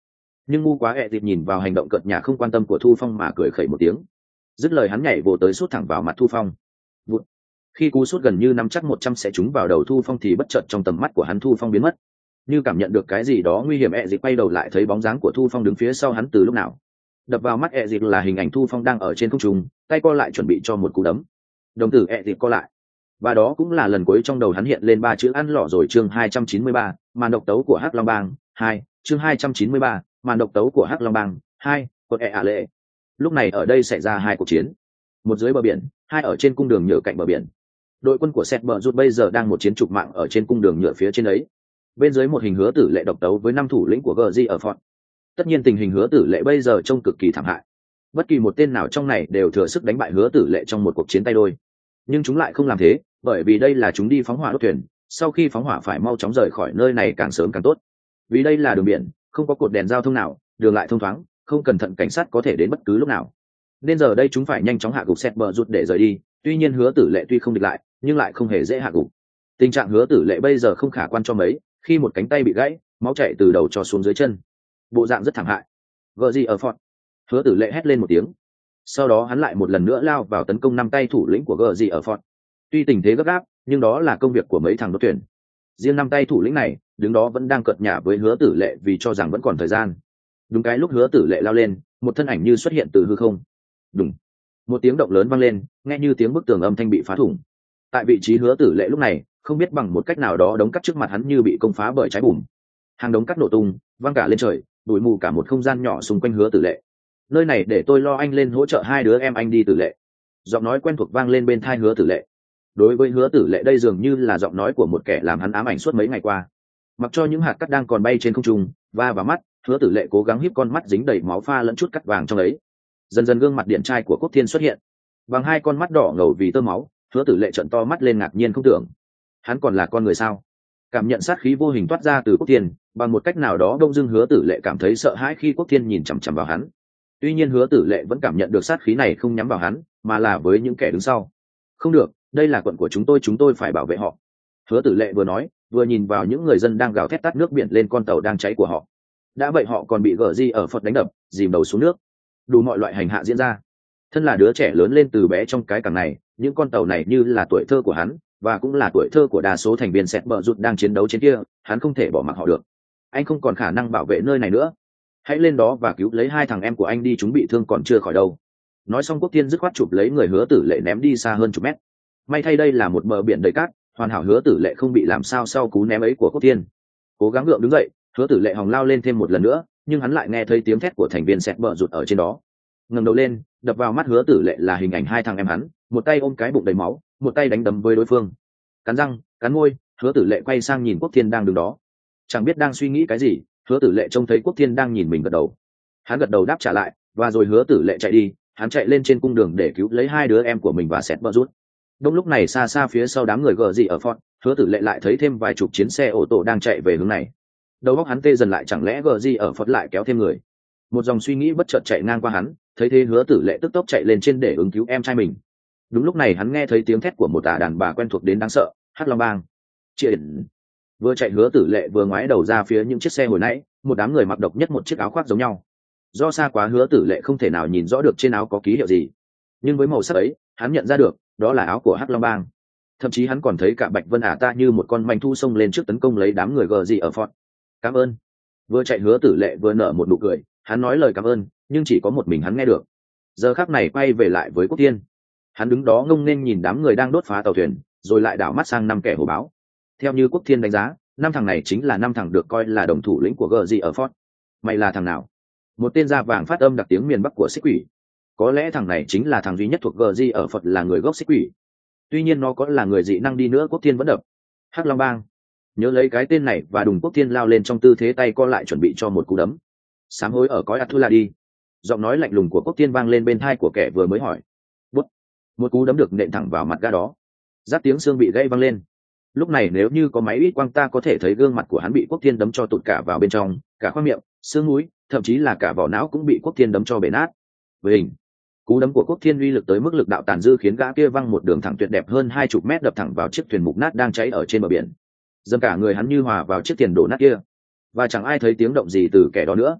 Nhưng ngu quá ẹ dịp nhìn vào hành động cợt nhà không quan tâm của Thu Phong mà cười khẩy một tiếng. Dứt lời hắn nhảy vồ tới sút thẳng vào mặt Thu Phong. Vụt. Khi cú sút gần như nắm chắc 100 sẽ trúng vào đầu Thu Phong thì bất chợt trong tầm mắt của hắn Thu Phong biến mất. Như cảm nhận được cái gì đó nguy hiểm, ẹ dịp quay đầu lại thấy bóng dáng của Thu Phong đứng phía sau hắn từ lúc nào. Đập vào mắt ẹ dịp là hình ảnh Thu Phong đang ở trên không trung, tay co lại chuẩn bị cho một cú đấm. Đồng tử ẹ dịp co lại. Và đó cũng là lần cuối trong đầu hắn hiện lên ba chữ ăn lọ rồi. Chương 293, màn độc tấu của Hắc Long Bang 2. Chương 293, màn độc tấu của Hắc Long Bang 2. Cột ẹ lệ. Lúc này ở đây xảy ra hai cuộc chiến, một dưới bờ biển, hai ở trên cung đường nhựa cạnh bờ biển. Đội quân của Sét Bờ Rút bây giờ đang một chiến trục mạng ở trên cung đường nhựa phía trên ấy. Bên dưới một hình hứa tử lệ độc tấu với năm thủ lĩnh của GG ở Fort. Tất nhiên tình hình hứa tử lệ bây giờ trông cực kỳ thảm hại. Bất kỳ một tên nào trong này đều thừa sức đánh bại hứa tử lệ trong một cuộc chiến tay đôi. Nhưng chúng lại không làm thế, bởi vì đây là chúng đi phóng hỏa đốt thuyền, sau khi phóng hỏa phải mau chóng rời khỏi nơi này càng sớm càng tốt. Vì đây là đường biển, không có cột đèn giao thông nào, đường lại thông thoáng, không cẩn thận cảnh sát có thể đến bất cứ lúc nào. Nên giờ đây chúng phải nhanh chóng hạ gục Sét Bờ Rút để rời đi. Tuy nhiên hứa tử lệ tuy không địch lại, nhưng lại không hề dễ hạ gục. Tình trạng hứa tử lệ bây giờ không khả quan cho mấy, khi một cánh tay bị gãy, máu chảy từ đầu cho xuống dưới chân, bộ dạng rất thảm hại. Vợ gì ở Fort? Hứa tử lệ hét lên một tiếng. Sau đó hắn lại một lần nữa lao vào tấn công năm tay thủ lĩnh của GG ở Fort. Tuy tình thế gấp gáp, nhưng đó là công việc của mấy thằng đốt thuyền. Riêng năm tay thủ lĩnh này, đứng đó vẫn đang cợt nhả với hứa tử lệ vì cho rằng vẫn còn thời gian. Đúng cái lúc hứa tử lệ lao lên, một thân ảnh như xuất hiện từ hư không. Đùng. Một tiếng động lớn vang lên, nghe như tiếng bức tường âm thanh bị phá thủng. Tại vị trí hứa tử lệ lúc này, không biết bằng một cách nào đó đống cắt trước mặt hắn như bị công phá bởi trái bùm. Hàng đống cắt nổ tung, văng cả lên trời, bụi mù cả một không gian nhỏ xung quanh hứa tử lệ. Nơi này để tôi lo anh lên hỗ trợ hai đứa em anh đi. Tử lệ. Giọng nói quen thuộc vang lên bên tai hứa tử lệ. Đối với hứa tử lệ đây dường như là giọng nói của một kẻ làm hắn ám ảnh suốt mấy ngày qua. Mặc cho những hạt cát đang còn bay trên không trung va vào mắt, hứa tử lệ cố gắng híp con mắt dính đầy máu pha lẫn chút cắt vàng trong ấy. Dần dần gương mặt điển trai của Quốc Thiên xuất hiện, bằng hai con mắt đỏ ngầu vì tơ máu. Hứa tử lệ trợn to mắt lên ngạc nhiên không tưởng hắn còn là con người sao. Cảm nhận sát khí vô hình toát ra từ Quốc Thiên, bằng một cách nào đó đông dưng hứa tử lệ cảm thấy sợ hãi khi Quốc Thiên nhìn chằm chằm vào hắn. Tuy nhiên hứa tử lệ vẫn cảm nhận được sát khí này không nhắm vào hắn, mà là với những kẻ đứng sau. Không được, đây là quận của chúng tôi phải bảo vệ họ. Hứa tử lệ vừa nói, vừa nhìn vào những người dân đang gào thét tát nước biển lên con tàu đang cháy của họ. Đã vậy họ còn bị GG ở Phật đánh đập, dìm đầu xuống nước. Đủ mọi loại hành hạ diễn ra. Thân là đứa trẻ lớn lên từ bé trong cái cảng này, những con tàu này như là tuổi thơ của hắn, và cũng là tuổi thơ của đa số thành viên Sét Bờ Rút đang chiến đấu trên kia. Hắn không thể bỏ mặc họ được. Anh không còn khả năng bảo vệ nơi này nữa. Hãy lên đó và cứu lấy hai thằng em của anh đi, chúng bị thương còn chưa khỏi đâu. Nói xong Quốc Thiên dứt khoát chụp lấy người hứa tử lệ ném đi xa hơn chục mét. May thay đây là một bờ biển đầy cát, hoàn hảo hứa tử lệ không bị làm sao sau cú ném ấy của Quốc Thiên. Cố gắng gượng đứng dậy, hứa tử lệ hòng lao lên thêm một lần nữa, nhưng hắn lại nghe thấy tiếng thét của thành viên Sét Bờ Rút ở trên đó. Ngẩng đầu lên, đập vào mắt hứa tử lệ là hình ảnh hai thằng em hắn, một tay ôm cái bụng đầy máu, một tay đánh đấm với đối phương. Cắn răng, cắn môi, hứa tử lệ quay sang nhìn Quốc Thiên đang đứng đó. Chẳng biết đang suy nghĩ cái gì, hứa tử lệ trông thấy Quốc Thiên đang nhìn mình gật đầu. Hắn gật đầu đáp trả lại, và rồi hứa tử lệ chạy đi. Hắn chạy lên trên cung đường để cứu lấy hai đứa em của mình và Sét Bờ Rút. Đông lúc này xa xa phía sau đám người GG ở Fort, hứa tử lệ lại thấy thêm vài chục chiến xe ô tô đang chạy về hướng này. Đầu óc hắn tê dần lại, chẳng lẽ GG ở Fort lại kéo thêm người. Một dòng suy nghĩ bất chợt chạy ngang qua hắn, thấy thế hứa tử lệ tức tốc chạy lên trên để ứng cứu em trai mình. Đúng lúc này hắn nghe thấy tiếng thét của một đàn bà quen thuộc đến đáng sợ, Hắc Long Bang. Vừa chạy hứa tử lệ vừa ngoái đầu ra phía những chiếc xe hồi nãy, một đám người mặc độc nhất một chiếc áo khoác giống nhau. Do xa quá hứa tử lệ không thể nào nhìn rõ được trên áo có ký hiệu gì, nhưng với màu sắc ấy hắn nhận ra được đó là áo của Hắc Long Bang. Thậm chí hắn còn thấy cả Bạch Vân ta như một con manh thu xông lên trước tấn công lấy đám người GG ở Fort. Cảm ơn. Vừa chạy hứa tử lệ vừa nở một nụ cười, hắn nói lời cảm ơn nhưng chỉ có một mình hắn nghe được. Giờ khắc này quay về lại với Quốc Thiên, hắn đứng đó ngông nghênh nhìn đám người đang đốt phá tàu thuyền, rồi lại đảo mắt sang năm kẻ hồ báo. Theo như Quốc Thiên đánh giá, năm thằng này chính là năm thằng được coi là đồng thủ lĩnh của GG ở Fort. Mày là thằng nào? Một tên da vàng phát âm đặc tiếng miền Bắc của Xích Quỷ. Có lẽ thằng này chính là thằng duy nhất thuộc GG ở Phật là người gốc Xích Quỷ. Tuy nhiên nó có là người dị năng đi nữa Quốc Thiên vẫn đập. Hắc Long Bang. Nhớ lấy cái tên này và đùng Quốc Thiên lao lên trong tư thế tay co lại chuẩn bị cho một cú đấm. Sám hối ở cõi Athula đi. Giọng nói lạnh lùng của Quốc Thiên vang lên bên tai của kẻ vừa mới hỏi. Bút. Một cú đấm được nện thẳng vào mặt gã đó. Giáp tiếng xương bị gãy vang lên. Lúc này nếu như có máy ít quang ta có thể thấy gương mặt của hắn bị Quốc Thiên đấm cho tụt cả vào bên trong, cả khoang miệng, xương mũi, thậm chí là cả vỏ não cũng bị Quốc Thiên đấm cho bể nát. Với hình, cú đấm của Quốc Thiên uy lực tới mức lực đạo tàn dư khiến gã kia văng một đường thẳng tuyệt đẹp hơn 20 mét đập thẳng vào chiếc thuyền mục nát đang cháy ở trên bờ biển. Dầm cả người hắn như hòa vào chiếc thuyền đổ nát kia, và chẳng ai thấy tiếng động gì từ kẻ đó nữa.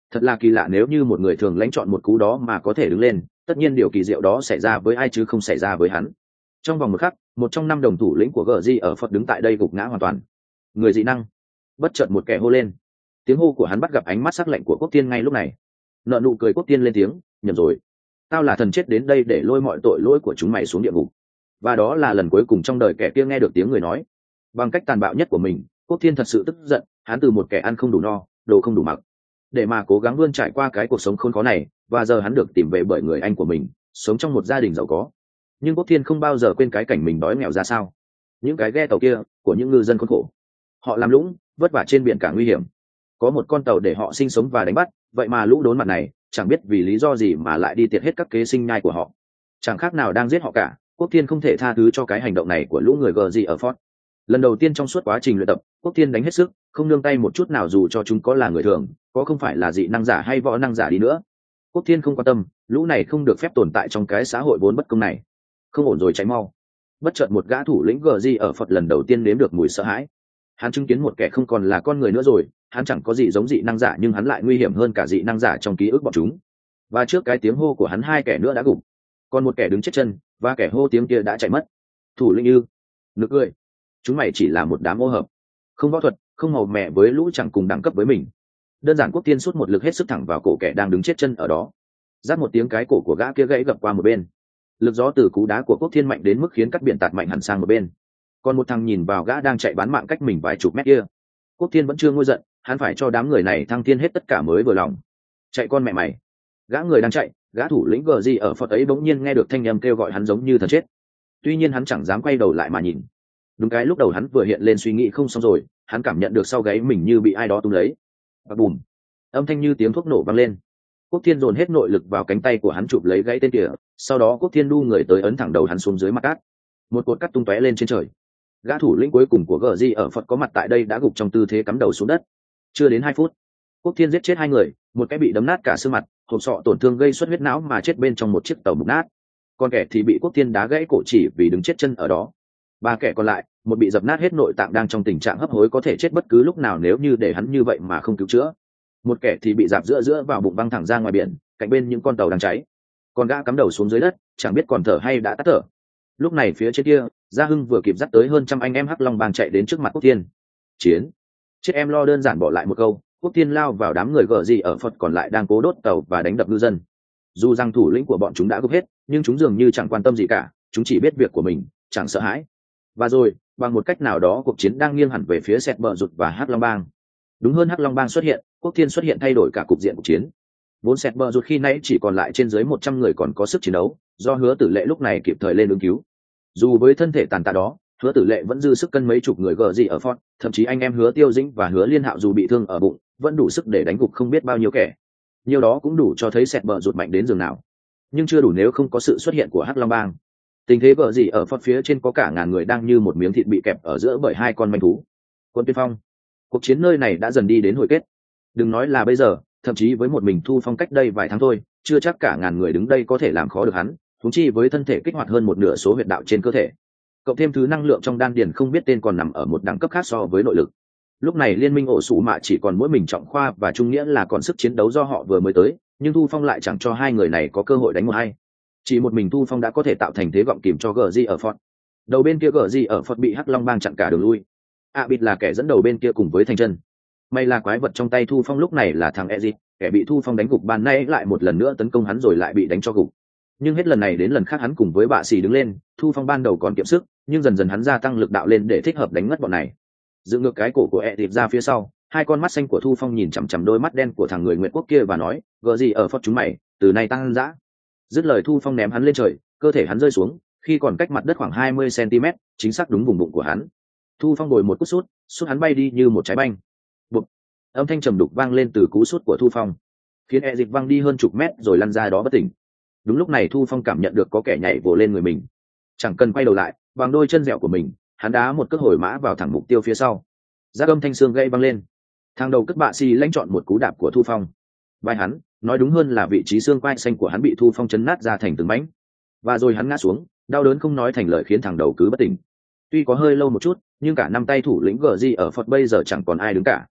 Thật là kỳ lạ, nếu như một người thường lãnh chọn một cú đó mà có thể đứng lên, tất nhiên điều kỳ diệu đó xảy ra với ai chứ không xảy ra với hắn. Trong vòng một khắc, một trong năm đồng thủ lĩnh của GG ở Phật đứng tại đây gục ngã hoàn toàn. Người dị năng. Bất chợt một kẻ hô lên. Tiếng hô của hắn bắt gặp ánh mắt sắc lạnh của Quốc Tiên ngay lúc này. Nợ nụ cười, Quốc Tiên lên tiếng, nhầm rồi. Tao là thần chết đến đây để lôi mọi tội lỗi của chúng mày xuống địa ngục. Và đó là lần cuối cùng trong đời kẻ kia nghe được tiếng người nói. Bằng cách tàn bạo nhất của mình, Quốc Tiên thật sự tức giận. Hắn từ một kẻ ăn không đủ no, đồ không đủ mặc, để mà cố gắng vươn trải qua cái cuộc sống khốn khó này, và giờ hắn được tìm về bởi người anh của mình, sống trong một gia đình giàu có. Nhưng Quốc Thiên không bao giờ quên cái cảnh mình đói nghèo ra sao. Những cái ghe tàu kia của những ngư dân khốn khổ, họ làm lũng vất vả trên biển cả nguy hiểm, có một con tàu để họ sinh sống và đánh bắt, vậy mà lũ đốn mặt này chẳng biết vì lý do gì mà lại đi tiệt hết các kế sinh nhai của họ, chẳng khác nào đang giết họ cả. Quốc Thiên không thể tha thứ cho cái hành động này của lũ người gờ gì ở Fort. Lần đầu tiên trong suốt quá trình luyện tập, Quốc Thiên đánh hết sức, không nương tay một chút nào, dù cho chúng có là người thường, có không phải là dị năng giả hay võ năng giả đi nữa. Quốc Thiên không quan tâm, lũ này không được phép tồn tại trong cái xã hội vốn bất công này. Không ổn rồi, cháy mau. Bất chợt một gã thủ lĩnh GG ở Phật lần đầu tiên nếm được mùi sợ hãi. Hắn chứng kiến một kẻ không còn là con người nữa rồi. Hắn chẳng có gì giống dị năng giả, nhưng hắn lại nguy hiểm hơn cả dị năng giả trong ký ức bọn chúng. Và trước cái tiếng hô của hắn, hai kẻ nữa đã gục, còn một kẻ đứng chết chân, và kẻ hô tiếng kia đã chạy mất. Thủ lĩnh ư? Nực cười. Chúng mày chỉ là một đám ô hợp, không võ thuật, không màu mẹ với lũ chẳng cùng đẳng cấp với mình. Đơn giản. Quốc Tiên sút một lực hết sức thẳng vào cổ kẻ đang đứng chết chân ở đó. Rát một tiếng, cái cổ của gã kia gãy gập qua một bên. Lực gió từ cú đá của Quốc Thiên mạnh đến mức khiến các biển tạt mạnh hẳn sang một bên. Còn một thằng nhìn vào gã đang chạy bán mạng cách mình vài chục mét kia. Quốc Thiên vẫn chưa nguôi giận, hắn phải cho đám người này thăng thiên hết tất cả mới vừa lòng. Chạy con mẹ mày. Gã người đang chạy, gã thủ lĩnh GG ở Phật ấy bỗng nhiên nghe được thanh âm kêu gọi hắn giống như thần chết. Tuy nhiên hắn chẳng dám quay đầu lại mà nhìn. Đúng cái lúc đầu hắn vừa hiện lên suy nghĩ không xong rồi, hắn cảm nhận được sau gáy mình như bị ai đó túm lấy. Và bùm, âm thanh như tiếng thuốc nổ vang lên. Quốc Thiên dồn hết nội lực vào cánh tay của hắn chụp lấy gãy tên kia, sau đó Quốc Thiên đu người tới ấn thẳng đầu hắn xuống dưới mặt cát. Một cột cát tung tóe lên trên trời. Gã thủ lĩnh cuối cùng của GG ở Phật có mặt tại đây đã gục trong tư thế cắm đầu xuống đất. Chưa đến 2 phút, Quốc Thiên giết chết 2 người, một cái bị đấm nát cả xương mặt, hộp sọ tổn thương gây xuất huyết não mà chết bên trong một chiếc tàu mục nát. Còn kẻ thì bị Quốc Thiên đá gãy cổ chỉ vì đứng chết chân ở đó. 3 kẻ còn lại, một bị dập nát hết nội tạng đang trong tình trạng hấp hối, có thể chết bất cứ lúc nào nếu như để hắn như vậy mà không cứu chữa. Một kẻ thì bị dạp giữa vào bụng văng thẳng ra ngoài biển, cạnh bên những con tàu đang cháy. Còn gã cắm đầu xuống dưới đất, chẳng biết còn thở hay đã tắt thở. Lúc này phía trên kia, Gia Hưng vừa kịp dắt tới hơn trăm anh em Hắc Long Bang chạy đến trước mặt Quốc Thiên. Chiến. Chết em lo, đơn giản bỏ lại một câu. Quốc Thiên lao vào đám người gờ gì ở Phật còn lại đang cố đốt tàu và đánh đập ngư dân. Dù rằng thủ lĩnh của bọn chúng đã gục hết, nhưng chúng dường như chẳng quan tâm gì cả, chúng chỉ biết việc của mình, chẳng sợ hãi. Và rồi, bằng một cách nào đó, cuộc chiến đang nghiêng hẳn về phía Sẹt Bờ Rụt và Hắc Long Bang. Đúng hơn, Hắc Long Bang xuất hiện, Quốc Thiên xuất hiện thay đổi cả cục diện cuộc chiến. Vốn Sẹt Bờ Rụt khi nãy chỉ còn lại trên dưới 100 người còn có sức chiến đấu, do Hứa Tử Lệ lúc này kịp thời lên ứng cứu. Dù với thân thể tàn tạ đó, Hứa Tử Lệ vẫn dư sức cân mấy chục người gờ gì ở Fort, thậm chí anh em Hứa Tiêu Dĩnh và Hứa Liên Hạo dù bị thương ở bụng, vẫn đủ sức để đánh gục không biết bao nhiêu kẻ. Nhiều đó cũng đủ cho thấy Sẹt Bờ Rụt mạnh đến giường nào. Nhưng chưa đủ nếu không có sự xuất hiện của Hắc Long Bang. Tình thế gờ gì ở Fort phía trên có cả ngàn người đang như một miếng thịt bị kẹp ở giữa bởi 2 con manh thú. Quân Tiên Phong. Cuộc chiến nơi này đã dần đi đến hồi kết. Đừng nói là bây giờ, thậm chí với một mình Thu Phong cách đây vài tháng thôi, chưa chắc cả ngàn người đứng đây có thể làm khó được hắn, huống chi với thân thể kích hoạt hơn một nửa số huyệt đạo trên cơ thể. Cộng thêm thứ năng lượng trong đan điền không biết tên còn nằm ở một đẳng cấp khác so với nội lực. Lúc này liên minh ổ sủ mạ chỉ còn mỗi mình Trọng Khoa và Trung Nghĩa là còn sức chiến đấu do họ vừa mới tới, nhưng Thu Phong lại chẳng cho 2 người này có cơ hội đánh một hay. Chỉ một mình Thu Phong đã có thể tạo thành thế gọng kìm cho GG ở Fort. Đầu bên kia GG ở Fort bị Hắc Long Bang chặn cả đường lui. Bịt là kẻ dẫn đầu bên kia cùng với Thành Chân. May là quái vật trong tay Thu Phong lúc này là thằng Ezit, kẻ bị Thu Phong đánh gục ban nay lại một lần nữa tấn công hắn rồi lại bị đánh cho gục. Nhưng hết lần này đến lần khác hắn cùng với bạ xì đứng lên. Thu Phong ban đầu còn kiệm sức, nhưng dần dần hắn gia tăng lực đạo lên để thích hợp đánh ngất bọn này. Dựng ngược cái cổ của Ezit ra phía sau, 2 con mắt xanh của Thu Phong nhìn chằm chằm đôi mắt đen của thằng người Nguyệt Quốc kia và nói, gờ gì ở Fort chúng mày, từ nay tăng dã. Dứt lời Thu Phong ném hắn lên trời, cơ thể hắn rơi xuống, khi còn cách mặt đất khoảng 20 cm, chính xác đúng vùng bụng của hắn. Thu Phong bồi một cú sút hắn bay đi như một trái banh. Bụp. Âm thanh trầm đục vang lên từ cú sút của Thu Phong, khiến e dịch văng đi hơn chục mét rồi lăn ra đó bất tỉnh. Đúng lúc này Thu Phong cảm nhận được có kẻ nhảy vồ lên người mình, chẳng cần quay đầu lại, bằng đôi chân dẻo của mình, hắn đá một cước hồi mã vào thẳng mục tiêu phía sau. Giác âm thanh xương gãy văng lên, thang đầu cất bạ xì lãnh chọn một cú đạp của Thu Phong. Vai hắn, nói đúng hơn là vị trí xương quai xanh của hắn bị Thu Phong chấn nát ra thành từng mảnh, và rồi hắn ngã xuống, đau đớn không nói thành lời khiến thằng đầu cứ bất tỉnh. Tuy có hơi lâu một chút, nhưng cả 5 tay thủ lĩnh GG ở Fort bây giờ chẳng còn ai đứng cả.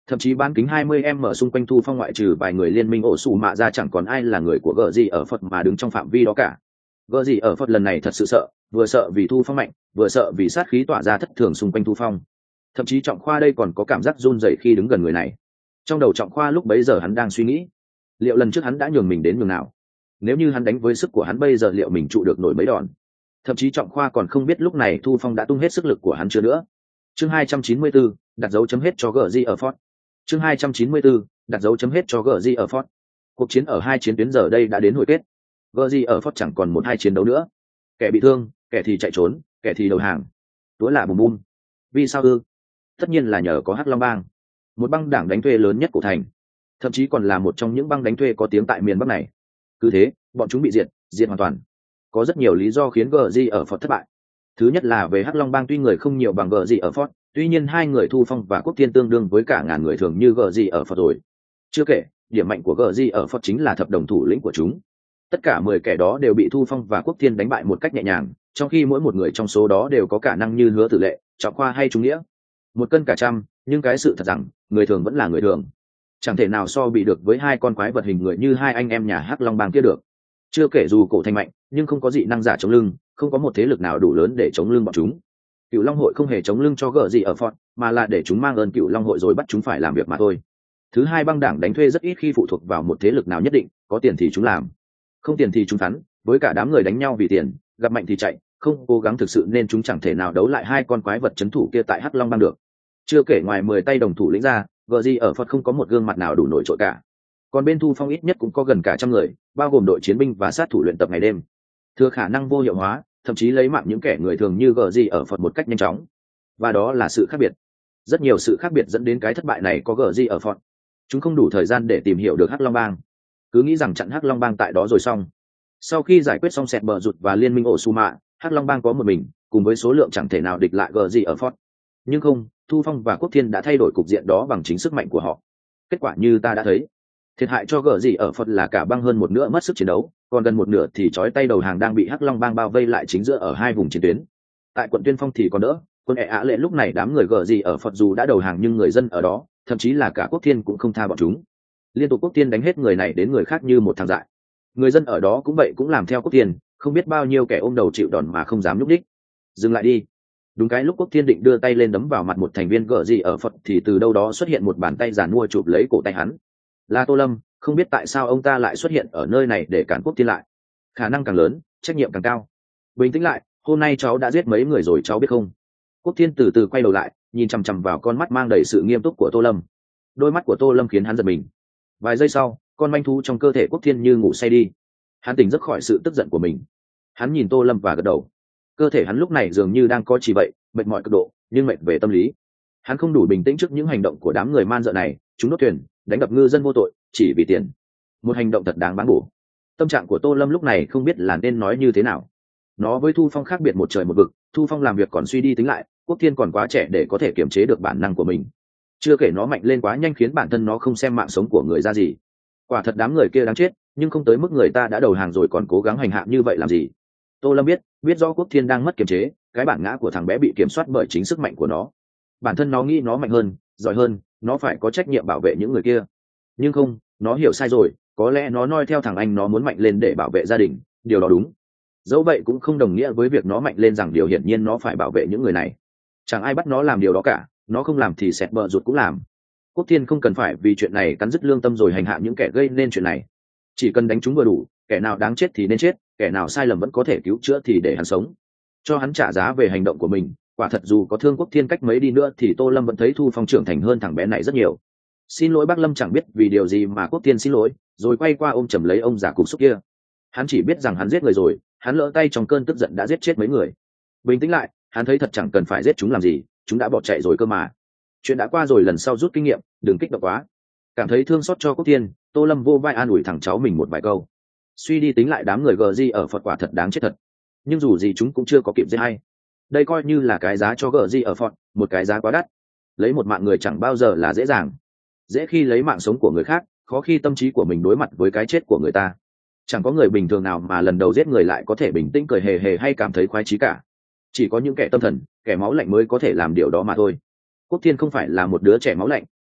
Thậm chí bán kính 20m xung quanh Thu Phong ngoại trừ vài người liên minh ổ xù mạ ra chẳng còn ai là người của gờ gì ở Phật mà đứng trong phạm vi đó cả. Gờ gì ở Phật lần này thật sự vừa sợ vì Thu Phong mạnh, vừa sợ vì sát khí tỏa ra thất thường xung quanh Thu Phong. Thậm chí Trọng Khoa đây còn có cảm giác run rẩy khi đứng gần người này. Trong đầu Trọng Khoa lúc bấy giờ hắn đang suy nghĩ, liệu lần trước hắn đã nhường mình đến nhường nào? Nếu như hắn đánh với sức của hắn bây giờ liệu mình trụ được nổi mấy đòn? Thậm chí Trọng Khoa còn không biết lúc này Thu Phong đã tung hết sức lực của hắn chưa nữa. Chương 294, đặt dấu chấm hết cho GG ở Fort. Chương 294, đặt dấu chấm hết cho GG ở Fort. Cuộc chiến ở hai chiến tuyến giờ đây đã đến hồi kết. GG ở Fort chẳng còn một hai chiến đấu nữa. Kẻ bị thương, kẻ thì chạy trốn, kẻ thì đầu hàng. Túa lạ bùm bùm. Vì sao ư? Tất nhiên là nhờ có Hắc Long Bang, một băng đảng đánh thuê lớn nhất của thành, thậm chí còn là một trong những băng đánh thuê có tiếng tại miền Bắc này. Cứ thế, bọn chúng bị diệt hoàn toàn. Có rất nhiều lý do khiến GG ở Fort thất bại. Thứ nhất là về Hắc Long Bang tuy người không nhiều bằng GG ở Fort, tuy nhiên hai người Thu Phong và Quốc Thiên tương đương với cả ngàn người thường như GG ở Fort rồi. Chưa kể, điểm mạnh của GG ở Fort chính là thập đồng thủ lĩnh của chúng. Tất cả 10 kẻ đó đều bị Thu Phong và Quốc Thiên đánh bại một cách nhẹ nhàng, trong khi mỗi một người trong số đó đều có khả năng như Hứa Tử Lệ, Trọng Khoa hay Trung Nghĩa. Một cân cả trăm, nhưng cái sự thật rằng, người thường vẫn là người thường. Chẳng thể nào so bị được với hai con quái vật hình người như hai anh em nhà Hắc Long Bang kia được. Chưa kể dù cổ thành mạnh, nhưng không có dị năng giả chống lưng, không có một thế lực nào đủ lớn để chống lưng bọn chúng. Cựu Long hội không hề chống lưng cho GG ở Fort, mà là để chúng mang ơn Cựu Long hội rồi bắt chúng phải làm việc mà thôi. Thứ hai, băng đảng đánh thuê rất ít khi phụ thuộc vào một thế lực nào nhất định, có tiền thì chúng làm, không tiền thì chúng thắng. Với cả đám người đánh nhau vì tiền, gặp mạnh thì chạy, không cố gắng thực sự nên chúng chẳng thể nào đấu lại hai con quái vật trấn thủ kia tại Hắc Long Bang được. Chưa kể ngoài 10 tay đồng thủ lĩnh ra, GG ở Fort không có một gương mặt nào đủ nổi trội cả. Còn bên Thu Phong ít nhất cũng có gần cả trăm người, bao gồm đội chiến binh và sát thủ luyện tập ngày đêm, thừa khả năng vô hiệu hóa, thậm chí lấy mạng những kẻ người thường như GG ở Fort một cách nhanh chóng. Và đó là sự khác biệt. Rất nhiều sự khác biệt dẫn đến cái thất bại này có GG ở Fort. Chúng không đủ thời gian để tìm hiểu được Hắc Long Bang, cứ nghĩ rằng chặn Hắc Long Bang tại đó rồi xong. Sau khi giải quyết xong Sẹt Bờ Rụt và liên minh ổ Su Mạ, Hắc Long Bang có một mình, cùng với số lượng chẳng thể nào địch lại GG ở Fort. Nhưng không, Thu Phong và Quốc Thiên đã thay đổi cục diện đó bằng chính sức mạnh của họ. Kết quả như ta đã thấy, thiệt hại cho GG ở Phật là cả băng hơn một nửa mất sức chiến đấu, còn gần một nửa thì trói tay đầu hàng đang bị Hắc Long Bang bao vây lại chính giữa ở hai vùng chiến tuyến. Tại quận Tuyên Phong thì còn đỡ, quân Ả Lệ lúc này đám người GG ở Phật dù đã đầu hàng nhưng người dân ở đó, thậm chí là cả Quốc Thiên cũng không tha bọn chúng. Liên tục Quốc Thiên đánh hết người này đến người khác như một thằng dại. Người dân ở đó cũng vậy, cũng làm theo Quốc Thiên, không biết bao nhiêu kẻ ôm đầu chịu đòn mà không dám nhúc đích. Dừng lại đi. Đúng cái lúc Quốc Thiên định đưa tay lên đấm vào mặt một thành viên GG ở Phật thì từ đâu đó xuất hiện một bàn tay giàn mua chụp lấy cổ tay hắn. Là Tô Lâm. Không biết tại sao ông ta lại xuất hiện ở nơi này để cản Quốc Thiên lại. Khả năng càng lớn, trách nhiệm càng cao. Bình tĩnh lại, hôm nay cháu đã giết mấy người rồi cháu biết không? Quốc Thiên từ từ quay đầu lại, nhìn chằm chằm vào con mắt mang đầy sự nghiêm túc của Tô Lâm. Đôi mắt của Tô Lâm khiến hắn giật mình. Vài giây sau, con manh thú trong cơ thể Quốc Thiên như ngủ say đi. Hắn tỉnh giấc khỏi sự tức giận của mình. Hắn nhìn Tô Lâm và gật đầu. Cơ thể hắn lúc này dường như đang có chỉ vậy, mệt mỏi cực độ, nhưng mệt về tâm lý. Hắn không đủ bình tĩnh trước những hành động của đám người man dợ này, chúng đốt thuyền, đánh đập ngư dân vô tội, chỉ vì tiền. Một hành động thật đáng bán bổ. Tâm trạng của Tô Lâm lúc này không biết là nên nói như thế nào. Nó với Thu Phong khác biệt một trời một vực. Thu Phong làm việc còn suy đi tính lại, Quốc Thiên còn quá trẻ để có thể kiềm chế được bản năng của mình. Chưa kể nó mạnh lên quá nhanh khiến bản thân nó không xem mạng sống của người ra gì. Quả thật đám người kia đáng chết, nhưng không tới mức người ta đã đầu hàng rồi còn cố gắng hành hạ như vậy làm gì. Tô Lâm biết rõ Quốc Thiên đang mất kiềm chế, cái bản ngã của thằng bé bị kiểm soát bởi chính sức mạnh của nó. Bản thân nó nghĩ nó mạnh hơn, giỏi hơn, nó phải có trách nhiệm bảo vệ những người kia. Nhưng không, nó hiểu sai rồi, có lẽ nó noi theo thằng anh nó muốn mạnh lên để bảo vệ gia đình, điều đó đúng. Dẫu vậy cũng không đồng nghĩa với việc nó mạnh lên rằng điều hiển nhiên nó phải bảo vệ những người này. Chẳng ai bắt nó làm điều đó cả, nó không làm thì Sẹt Bờ Rụt cũng làm. Quốc Thiên không cần phải vì chuyện này cắn rứt lương tâm rồi hành hạ những kẻ gây nên chuyện này. Chỉ cần đánh chúng vừa đủ, kẻ nào đáng chết thì nên chết, kẻ nào sai lầm vẫn có thể cứu chữa thì để hắn sống. Cho hắn trả giá về hành động của mình. Quả thật dù có thương Quốc Thiên cách mấy đi nữa thì Tô Lâm vẫn thấy Thu Phong trưởng thành hơn thằng bé này rất nhiều. Xin lỗi bác Lâm, chẳng biết vì điều gì mà Quốc Thiên xin lỗi, rồi quay qua ôm chầm lấy ông già cục xúc kia. Hắn chỉ biết rằng hắn giết người rồi, hắn lỡ tay trong cơn tức giận đã giết chết mấy người. Bình tĩnh lại, hắn thấy thật chẳng cần phải giết chúng làm gì, chúng đã bỏ chạy rồi cơ mà. Chuyện đã qua rồi, lần sau rút kinh nghiệm, đừng kích động quá. Cảm thấy thương xót cho Quốc Thiên, Tô Lâm vô vai an ủi thằng cháu mình một vài câu. Suy đi tính lại đám người GG ở Phật quả thật đáng chết thật. Nhưng dù gì chúng cũng chưa có kịp giết hay. Đây coi như là cái giá cho GG ở Phật, một cái giá quá đắt. Lấy một mạng người chẳng bao giờ là dễ dàng. Dễ khi lấy mạng sống của người khác, khó khi tâm trí của mình đối mặt với cái chết của người ta. Chẳng có người bình thường nào mà lần đầu giết người lại có thể bình tĩnh cười hề hề hay cảm thấy khoái chí cả. Chỉ có những kẻ tâm thần, kẻ máu lạnh mới có thể làm điều đó mà thôi. Quốc Thiên không phải là một đứa trẻ máu lạnh,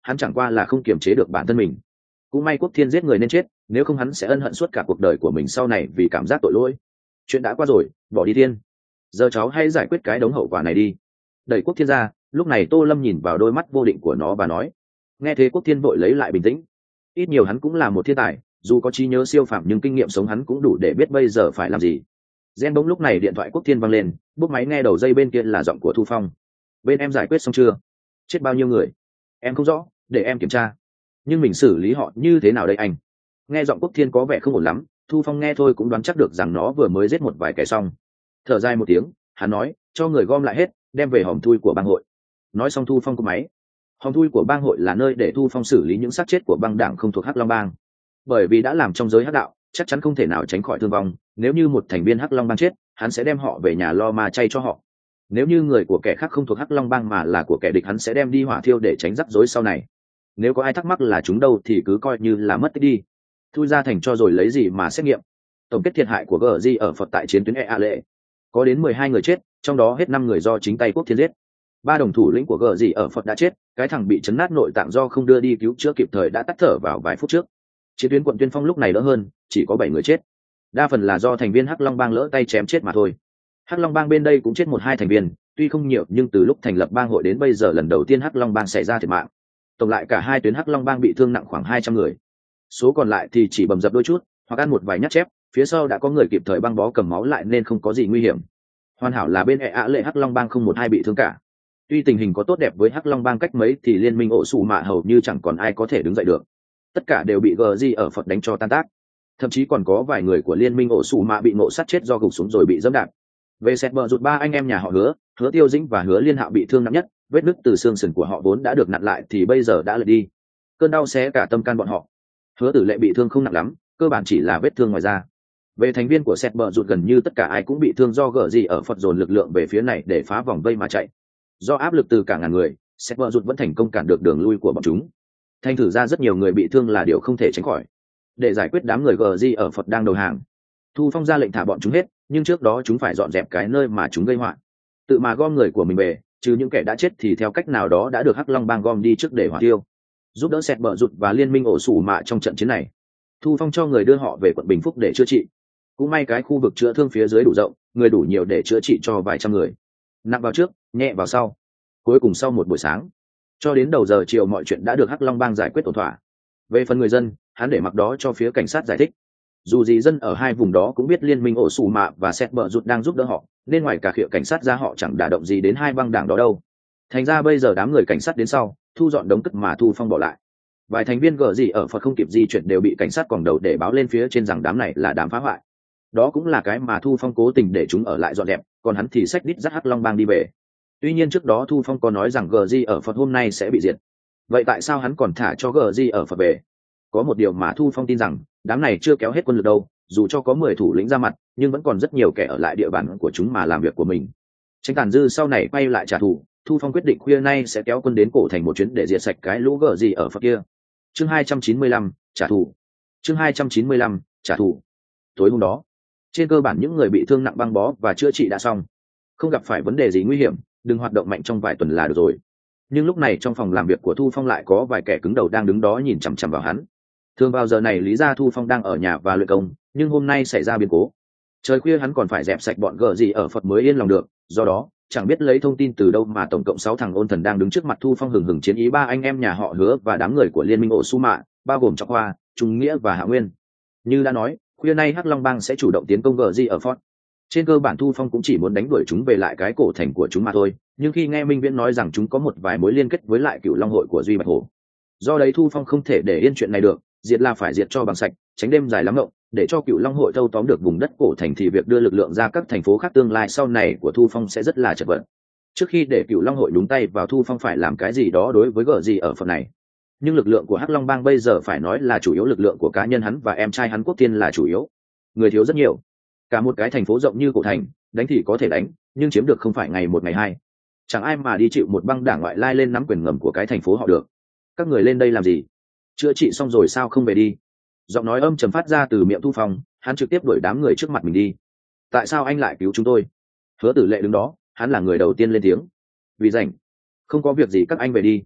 hắn chẳng qua là không kiềm chế được bản thân mình. Cũng may Quốc Thiên giết người nên chết, nếu không hắn sẽ ân hận suốt cả cuộc đời của mình sau này vì cảm giác tội lỗi. Chuyện đã qua rồi, bỏ đi Thiên. Giờ cháu hãy giải quyết cái đống hậu quả này đi. Đẩy Quốc Thiên ra, lúc này Tô Lâm nhìn vào đôi mắt vô định của nó và nói. Nghe thế Quốc Thiên vội lấy lại bình tĩnh. Ít nhiều hắn cũng là một thiên tài, dù có trí nhớ siêu phàm nhưng kinh nghiệm sống hắn cũng đủ để biết bây giờ phải làm gì. Gen bỗng lúc này điện thoại Quốc Thiên vang lên, bút máy nghe đầu dây bên kia là giọng của Thu Phong. Bên em giải quyết xong chưa? Chết bao nhiêu người? Em không rõ, để em kiểm tra. Nhưng mình xử lý họ như thế nào đây anh? Nghe giọng Quốc Thiên có vẻ không ổn lắm, Thu Phong nghe thôi cũng đoán chắc được rằng nó vừa mới giết một vài kẻ xong. Thở dài một tiếng, hắn nói, cho người gom lại hết, đem về hòm thui của bang hội. Nói xong Thu Phong cúp máy. Hòm thui của bang hội là nơi để Thu Phong xử lý những xác chết của băng đảng không thuộc Hắc Long Bang. Bởi vì đã làm trong giới hắc đạo, chắc chắn không thể nào tránh khỏi thương vong. Nếu như một thành viên Hắc Long Bang chết, hắn sẽ đem họ về nhà lo ma chay cho họ. Nếu như người của kẻ khác không thuộc Hắc Long Bang mà là của kẻ địch, hắn sẽ đem đi hỏa thiêu để tránh rắc rối sau này. Nếu có ai thắc mắc là chúng đâu thì cứ coi như là mất tích đi. Thui ra thành cho rồi lấy gì mà xét nghiệm. Tổng kết thiệt hại của GG ở Phật tại chiến tuyến E A Lệ có đến 12 người chết, trong đó hết 5 người do chính tay Quốc Thiên giết. 3 đồng thủ lĩnh của GG ở Phật đã chết, cái thằng bị chấn nát nội tạng do không đưa đi cứu chữa kịp thời đã tắt thở vào vài phút trước. Chiến tuyến quận Tuyên Phong lúc này đỡ hơn, chỉ có 7 người chết. Đa phần là do thành viên Hắc Long Bang lỡ tay chém chết mà thôi. Hắc Long Bang bên đây cũng chết 1-2 thành viên, tuy không nhiều nhưng từ lúc thành lập bang hội đến bây giờ lần đầu tiên Hắc Long Bang xảy ra thiệt mạng. Tổng lại cả hai tuyến Hắc Long Bang bị thương nặng khoảng 200 người. Số còn lại thì chỉ bầm dập đôi chút, hoặc ăn một vài nhát chép, phía sau đã có người kịp thời băng bó cầm máu lại nên không có gì nguy hiểm. Hoàn hảo là bên E A Lệ Hắc Long Bang không một ai bị thương cả. Tuy tình hình có tốt đẹp với Hắc Long Bang cách mấy thì liên minh ổ sủ mạ hầu như chẳng còn ai có thể đứng dậy được. Tất cả đều bị GG ở Phật đánh cho tan tác. Thậm chí còn có vài người của liên minh ổ sủ mạ bị ngộ sát chết do gục xuống rồi bị dẫm đạp. Về xét bờ rụt 3 anh em nhà họ Hứa Tiêu Dĩnh và Hứa Liên Hạo bị thương nặng nhất, vết nứt từ xương sườn của họ vốn đã được nặn lại thì bây giờ đã lệch đi. Cơn đau xé cả tâm can bọn họ. Hứa Tử Lệ bị thương không nặng lắm, cơ bản chỉ là vết thương ngoài da. Về thành viên của xét bờ rụt gần như tất cả ai cũng bị thương do GG ở Phật dồn lực lượng về phía này để phá vòng vây mà chạy. Do áp lực từ cả ngàn người, xét bờ rụt vẫn thành công cản được đường lui của bọn chúng. Thành thử ra rất nhiều người bị thương là điều không thể tránh khỏi. Để giải quyết đám người GG ở Phật đang đầu hàng, Thu Phong ra lệnh thả bọn chúng hết, nhưng trước đó chúng phải dọn dẹp cái nơi mà chúng gây họa. Tự mà gom người của mình về, trừ những kẻ đã chết thì theo cách nào đó đã được Hắc Long Bang gom đi trước để hỏa tiêu, giúp đỡ sẹt bờ rụt và liên minh ổ sủ mạ trong trận chiến này. Thu Phong cho người đưa họ về quận Bình Phúc để chữa trị. Cũng may cái khu vực chữa thương phía dưới đủ rộng, người đủ nhiều để chữa trị cho vài trăm người. Nặng vào trước, nhẹ vào sau. Cuối cùng sau một buổi sáng, cho đến đầu giờ chiều mọi chuyện đã được Hắc Long Bang giải quyết ổn thỏa. Về phần người dân, hắn để mặc đó cho phía cảnh sát giải thích. Dù gì dân ở hai vùng đó cũng biết liên minh ổ sủ mạ và sẹt bờ rụt đang giúp đỡ họ, nên ngoài cả khịa cảnh sát ra họ chẳng đả động gì đến hai băng đảng đó đâu. Thành ra bây giờ đám người cảnh sát đến sau, thu dọn đống cất mà Thu Phong bỏ lại. Vài thành viên GG ở Phật không kịp di chuyển đều bị cảnh sát quòng đầu để báo lên phía trên rằng đám này là đám phá hoại. Đó cũng là cái mà Thu Phong cố tình để chúng ở lại dọn dẹp, còn hắn thì xách đít dắt Hắc Long Bang đi về. Tuy nhiên trước đó Thu Phong có nói rằng GG ở Phật hôm nay sẽ bị diệt. Vậy tại sao hắn còn thả cho GG ở Phật về? Có một điều mà Thu Phong tin rằng, đám này chưa kéo hết quân lực đâu, dù cho có 10 thủ lĩnh ra mặt, nhưng vẫn còn rất nhiều kẻ ở lại địa bàn của chúng mà làm việc của mình. Tránh tàn dư sau này quay lại trả thù, Thu Phong quyết định khuya nay sẽ kéo quân đến cổ thành một chuyến để diệt sạch cái lũ GG ở Phật kia. Chương 295, trả thù. Chương 295, trả thù. Tối hôm đó, trên cơ bản những người bị thương nặng băng bó và chữa trị đã xong, không gặp phải vấn đề gì nguy hiểm, đừng hoạt động mạnh trong vài tuần là được rồi. Nhưng lúc này trong phòng làm việc của Thu Phong lại có vài kẻ cứng đầu đang đứng đó nhìn chằm chằm vào hắn. Thường vào giờ này lý ra Thu Phong đang ở nhà và luyện công, nhưng hôm nay xảy ra biến cố. Trời khuya hắn còn phải dẹp sạch bọn GG ở Phật mới yên lòng được, do đó chẳng biết lấy thông tin từ đâu mà tổng cộng 6 thằng ôn thần đang đứng trước mặt Thu Phong hừng hừng chiến ý. 3 anh em nhà họ Hứa và đám người của liên minh ổ su mạ, bao gồm Trọng Hoa, Trung Nghĩa và Hạ Nguyên. Như đã nói, khuya nay Hắc Long Bang sẽ chủ động tiến công GG ở Phật. Trên cơ bản Thu Phong cũng chỉ muốn đánh đuổi chúng về lại cái cổ thành của chúng mà thôi, nhưng khi nghe Minh Viễn nói rằng chúng có một vài mối liên kết với lại Cửu Long hội của Duy Bạch Hổ, do đấy Thu Phong không thể để yên chuyện này được, diệt là phải diệt cho bằng sạch, tránh đêm dài lắm ngộng, để cho Cửu Long hội thâu tóm được vùng đất cổ thành thì việc đưa lực lượng ra các thành phố khác tương lai sau này của Thu Phong sẽ rất là chật vật. Trước khi để Cửu Long hội đúng tay vào, Thu Phong phải làm cái gì đó đối với GG ở phần này. Nhưng lực lượng của Hắc Long Bang bây giờ phải nói là chủ yếu lực lượng của cá nhân hắn và em trai hắn Quốc Thiên là chủ yếu. Người thiếu rất nhiều. Cả một cái thành phố rộng như cổ thành, đánh thì có thể đánh, nhưng chiếm được không phải ngày một ngày hai. Chẳng ai mà đi chịu một băng đảng ngoại lai lên nắm quyền ngầm của cái thành phố họ được. Các người lên đây làm gì? Chữa trị xong rồi sao không về đi? Giọng nói âm trầm phát ra từ miệng Thu Phong, hắn trực tiếp đuổi đám người trước mặt mình đi. Tại sao anh lại cứu chúng tôi? Hứa Tử Lệ đứng đó, hắn là người đầu tiên lên tiếng. Vì rảnh. Không có việc gì các anh về đi.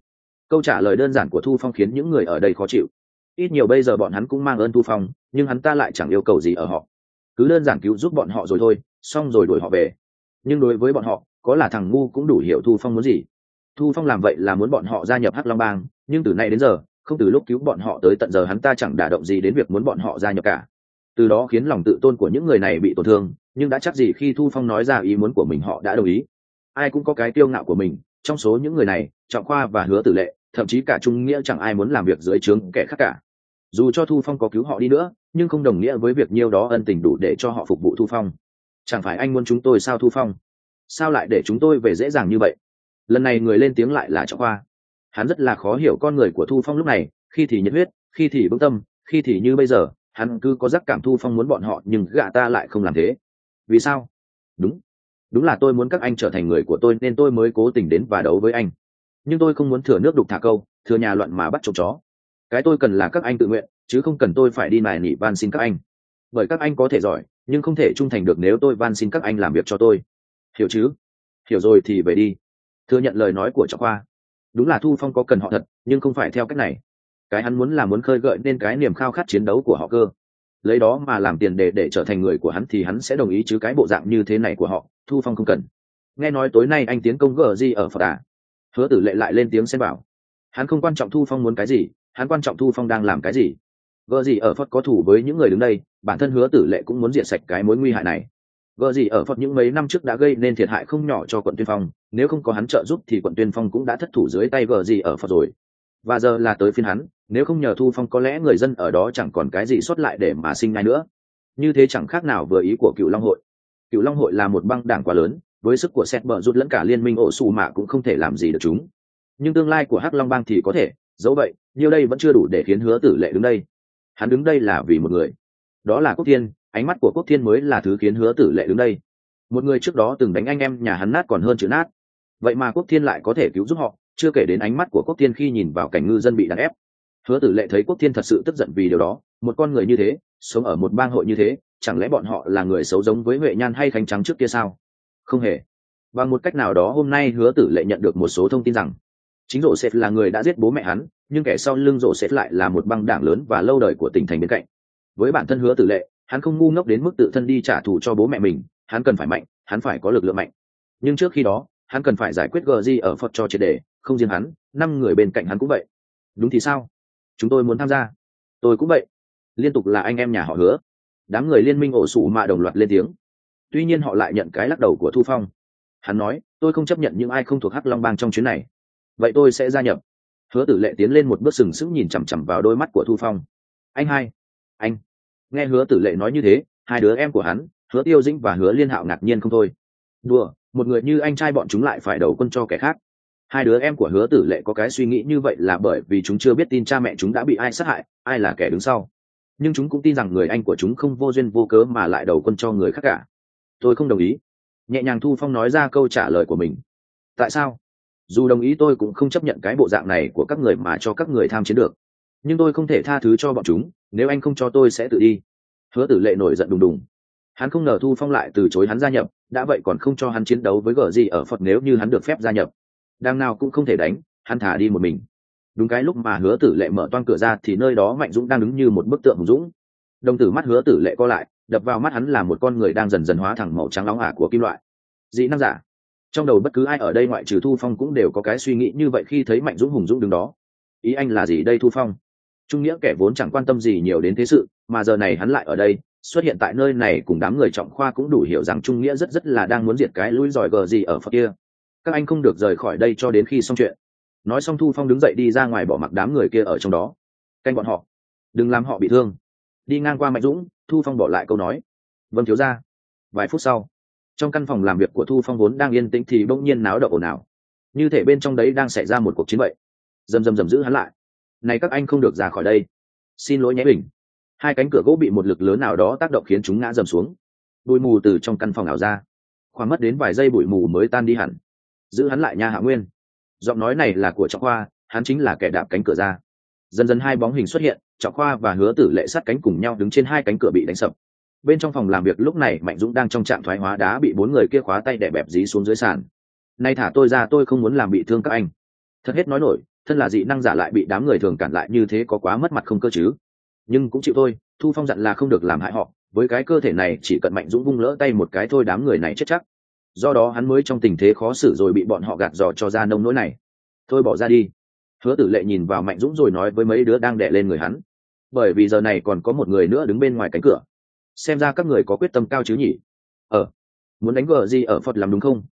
Câu trả lời đơn giản của Thu Phong khiến những người ở đây khó chịu. Ít nhiều bây giờ bọn hắn cũng mang ơn Thu Phong, nhưng hắn ta lại chẳng yêu cầu gì ở họ, cứ đơn giản cứu giúp bọn họ rồi thôi, xong rồi đuổi họ về. Nhưng đối với bọn họ, có là thằng ngu cũng đủ hiểu Thu Phong muốn gì. Thu Phong làm vậy là muốn bọn họ gia nhập Hắc Long Bang, nhưng từ nay đến giờ, không từ lúc cứu bọn họ tới tận giờ hắn ta chẳng đả động gì đến việc muốn bọn họ gia nhập cả. Từ đó khiến lòng tự tôn của những người này bị tổn thương, nhưng đã chắc gì khi Thu Phong nói ra ý muốn của mình họ đã đồng ý. Ai cũng có cái kiêu ngạo của mình, trong số những người này, Trọng Khoa và Hứa Tử Lệ, thậm chí cả Trung Nghĩa chẳng ai muốn làm việc dưới trướng kẻ khác cả. Dù cho Thu Phong có cứu họ đi nữa, nhưng không đồng nghĩa với việc nhiêu đó ân tình đủ để cho họ phục vụ Thu Phong. Chẳng phải anh muốn chúng tôi sao Thu Phong? Sao lại để chúng tôi về dễ dàng như vậy? Lần này người lên tiếng lại là Trọng Khoa. Hắn rất là khó hiểu con người của Thu Phong lúc này, khi thì nhiệt huyết, khi thì vững tâm, khi thì như bây giờ, hắn cứ có giác cảm Thu Phong muốn bọn họ nhưng gã ta lại không làm thế. Vì sao? Đúng là tôi muốn các anh trở thành người của tôi nên tôi mới cố tình đến và đấu với anh. Nhưng tôi không muốn thừa nước đục thả câu, thừa nhà loạn mà bắt trộm chó. Cái tôi cần là các anh tự nguyện, chứ không cần tôi phải đi nài nỉ van xin các anh. Bởi các anh có thể giỏi, nhưng không thể trung thành được nếu tôi van xin các anh làm việc cho tôi. Hiểu chứ? Hiểu rồi thì về đi. Thừa nhận lời nói của Trọng Khoa. Đúng là Thu Phong có cần họ thật, nhưng không phải theo cách này. Cái hắn muốn là muốn khơi gợi nên cái niềm khao khát chiến đấu của họ cơ. Lấy đó mà làm tiền để trở thành người của hắn thì hắn sẽ đồng ý, chứ cái bộ dạng như thế này của họ, Thu Phong không cần. Nghe nói tối nay anh tiến công gờ gì ở Phật à? Hứa Tử Lệ lại lên tiếng xen vào. Hắn không quan trọng Thu Phong muốn cái gì, hắn quan trọng Thu Phong đang làm cái gì. Gờ gì ở Phật có thủ với những người đứng đây, bản thân Hứa Tử Lệ cũng muốn diệt sạch cái mối nguy hại này. Gờ gì ở Phật những mấy năm trước đã gây nên thiệt hại không nhỏ cho quận Tuyên Phong, nếu không có hắn trợ giúp thì quận Tuyên Phong cũng đã thất thủ dưới tay gờ gì ở Phật rồi. Và giờ là tới phiên hắn, nếu không nhờ Thu Phong có lẽ người dân ở đó chẳng còn cái gì sót lại để mà sinh nhai nữa. Như thế chẳng khác nào vừa ý của Cựu Long Hội. Cựu Long Hội là một băng đảng quá lớn, với sức của Sét Bờ rút lẫn cả liên minh ổ xù mạ cũng không thể làm gì được chúng. Nhưng tương lai của Hắc Long Bang thì có thể, dẫu vậy, nhiêu đây vẫn chưa đủ để khiến Hứa Tử Lệ đứng đây. Hắn đứng đây là vì một người, đó là Quốc Thiên. Ánh mắt của Quốc Thiên mới là thứ khiến Hứa Tử Lệ đứng đây. Một người trước đó từng đánh anh em nhà hắn nát còn hơn chữ nát, vậy mà Quốc Thiên lại có thể cứu giúp họ. Chưa kể đến ánh mắt của Quốc Thiên khi nhìn vào cảnh ngư dân bị đàn ép. Hứa Tử Lệ thấy Quốc Thiên thật sự tức giận vì điều đó. Một con người như thế, sống ở một bang hội như thế, chẳng lẽ bọn họ là người xấu giống với Huệ Nhan hay Khánh Trắng trước kia sao? Không hề. Bằng một cách nào đó hôm nay Hứa Tử Lệ nhận được một số thông tin rằng chính Joseph là người đã giết bố mẹ hắn, nhưng kẻ sau lưng Joseph lại là một băng đảng lớn và lâu đời của tỉnh thành bên cạnh. Với bản thân Hứa Tử Lệ, hắn không ngu ngốc đến mức tự thân đi trả thù cho bố mẹ mình, hắn cần phải mạnh, hắn phải có lực lượng mạnh. Nhưng trước khi đó, hắn cần phải giải quyết GG ở Phật cho triệt để, không riêng hắn, 5 người bên cạnh hắn cũng vậy. Đúng thì sao? Chúng tôi muốn tham gia. Tôi cũng vậy. Liên tục là anh em nhà họ Hứa. Đám người liên minh ổ sủ mạ đồng loạt lên tiếng. Tuy nhiên họ lại nhận cái lắc đầu của Thu Phong. Hắn nói, tôi không chấp nhận những ai không thuộc Hắc Long Bang trong chuyến này. Vậy tôi sẽ gia nhập. Hứa Tử Lệ tiến lên một bước sừng sững nhìn chằm chằm vào đôi mắt của Thu Phong. Anh. Nghe Hứa Tử Lệ nói như thế, hai đứa em của hắn, Hứa Tiêu Dĩnh và Hứa Liên Hạo ngạc nhiên không thôi. Đùa, một người như anh trai bọn chúng lại phải đầu quân cho kẻ khác. Hai đứa em của Hứa Tử Lệ có cái suy nghĩ như vậy là bởi vì chúng chưa biết tin cha mẹ chúng đã bị ai sát hại, ai là kẻ đứng sau. Nhưng chúng cũng tin rằng người anh của chúng không vô duyên vô cớ mà lại đầu quân cho người khác cả. Tôi không đồng ý. Nhẹ nhàng Thu Phong nói ra câu trả lời của mình. Tại sao? Dù đồng ý tôi cũng không chấp nhận cái bộ dạng này của các người mà cho các người tham chiến được. Nhưng tôi không thể tha thứ cho bọn chúng, nếu anh không cho tôi sẽ tự đi. Hứa Tử Lệ nổi giận đùng đùng. Hắn không ngờ Thu Phong lại từ chối hắn gia nhập, đã vậy còn không cho hắn chiến đấu với gở gì ở Phật nếu như hắn được phép gia nhập. Đằng nào cũng không thể đánh, hắn thả đi một mình. Đúng cái lúc mà Hứa Tử Lệ mở toang cửa ra thì nơi đó Mạnh Dũng đang đứng như một bức tượng hùng dũng. Đồng tử mắt Hứa Tử Lệ co lại, đập vào mắt hắn là một con người đang dần dần hóa thành màu trắng nóng ả của kim loại. Dị năng giả. Trong đầu bất cứ ai ở đây ngoại trừ Thu Phong cũng đều có cái suy nghĩ như vậy khi thấy Mạnh Dũng hùng dũng đứng đó. Ý anh là gì đây Thu Phong? Trung Nghĩa kẻ vốn chẳng quan tâm gì nhiều đến thế sự, mà giờ này hắn lại ở đây, xuất hiện tại nơi này cùng đám người Trọng Khoa cũng đủ hiểu rằng Trung Nghĩa rất là đang muốn diệt cái lũi giỏi gờ gì ở Phật kia. Các anh không được rời khỏi đây cho đến khi xong chuyện. Nói xong Thu Phong đứng dậy đi ra ngoài bỏ mặc đám người kia ở trong đó. Canh bọn họ, đừng làm họ bị thương. Đi ngang qua Mạnh Dũng, Thu Phong bỏ lại câu nói. Vâng thiếu gia. Vài phút sau, trong căn phòng làm việc của Thu Phong vốn đang yên tĩnh thì bỗng nhiên náo động ồn ào. Như thể bên trong đấy đang xảy ra một cuộc chiến vậy. Dầm giữ hắn lại. Này các anh không được ra khỏi đây. Xin lỗi nhé bình. Hai cánh cửa gỗ bị một lực lớn nào đó tác động khiến chúng ngã dầm xuống. Bụi mù từ trong căn phòng ảo ra. Khoảng mất đến vài giây bụi mù mới tan đi hẳn. Giữ hắn lại nha Hạ Nguyên. Giọng nói này là của Trọng Khoa, hắn chính là kẻ đạp cánh cửa ra. Dần dần hai bóng hình xuất hiện, Trọng Khoa và Hứa Tử Lệ sát cánh cùng nhau đứng trên hai cánh cửa bị đánh sập. Bên trong phòng làm việc lúc này Mạnh Dũng đang trong trạng thoái hóa đá bị 4 người kia khóa tay đè bẹp dí xuống dưới sàn. Nay thả tôi ra, tôi không muốn làm bị thương các anh. Thật hết nói nổi, thân là dị năng giả lại bị đám người thường cản lại như thế có quá mất mặt không cơ chứ. Nhưng cũng chịu thôi, Thu Phong dặn là không được làm hại họ, với cái cơ thể này chỉ cần Mạnh Dũng vung lỡ tay một cái thôi đám người này chết chắc. Do đó hắn mới trong tình thế khó xử rồi bị bọn họ gạt dò cho ra nông nỗi này. Thôi bỏ ra đi. Hứa Tử Lệ nhìn vào Mạnh Dũng rồi nói với mấy đứa đang đè lên người hắn, bởi vì giờ này còn có một người nữa đứng bên ngoài cánh cửa. Xem ra các người có quyết tâm cao chứ nhỉ. Muốn đánh vợ gì ở Phật làm đúng không?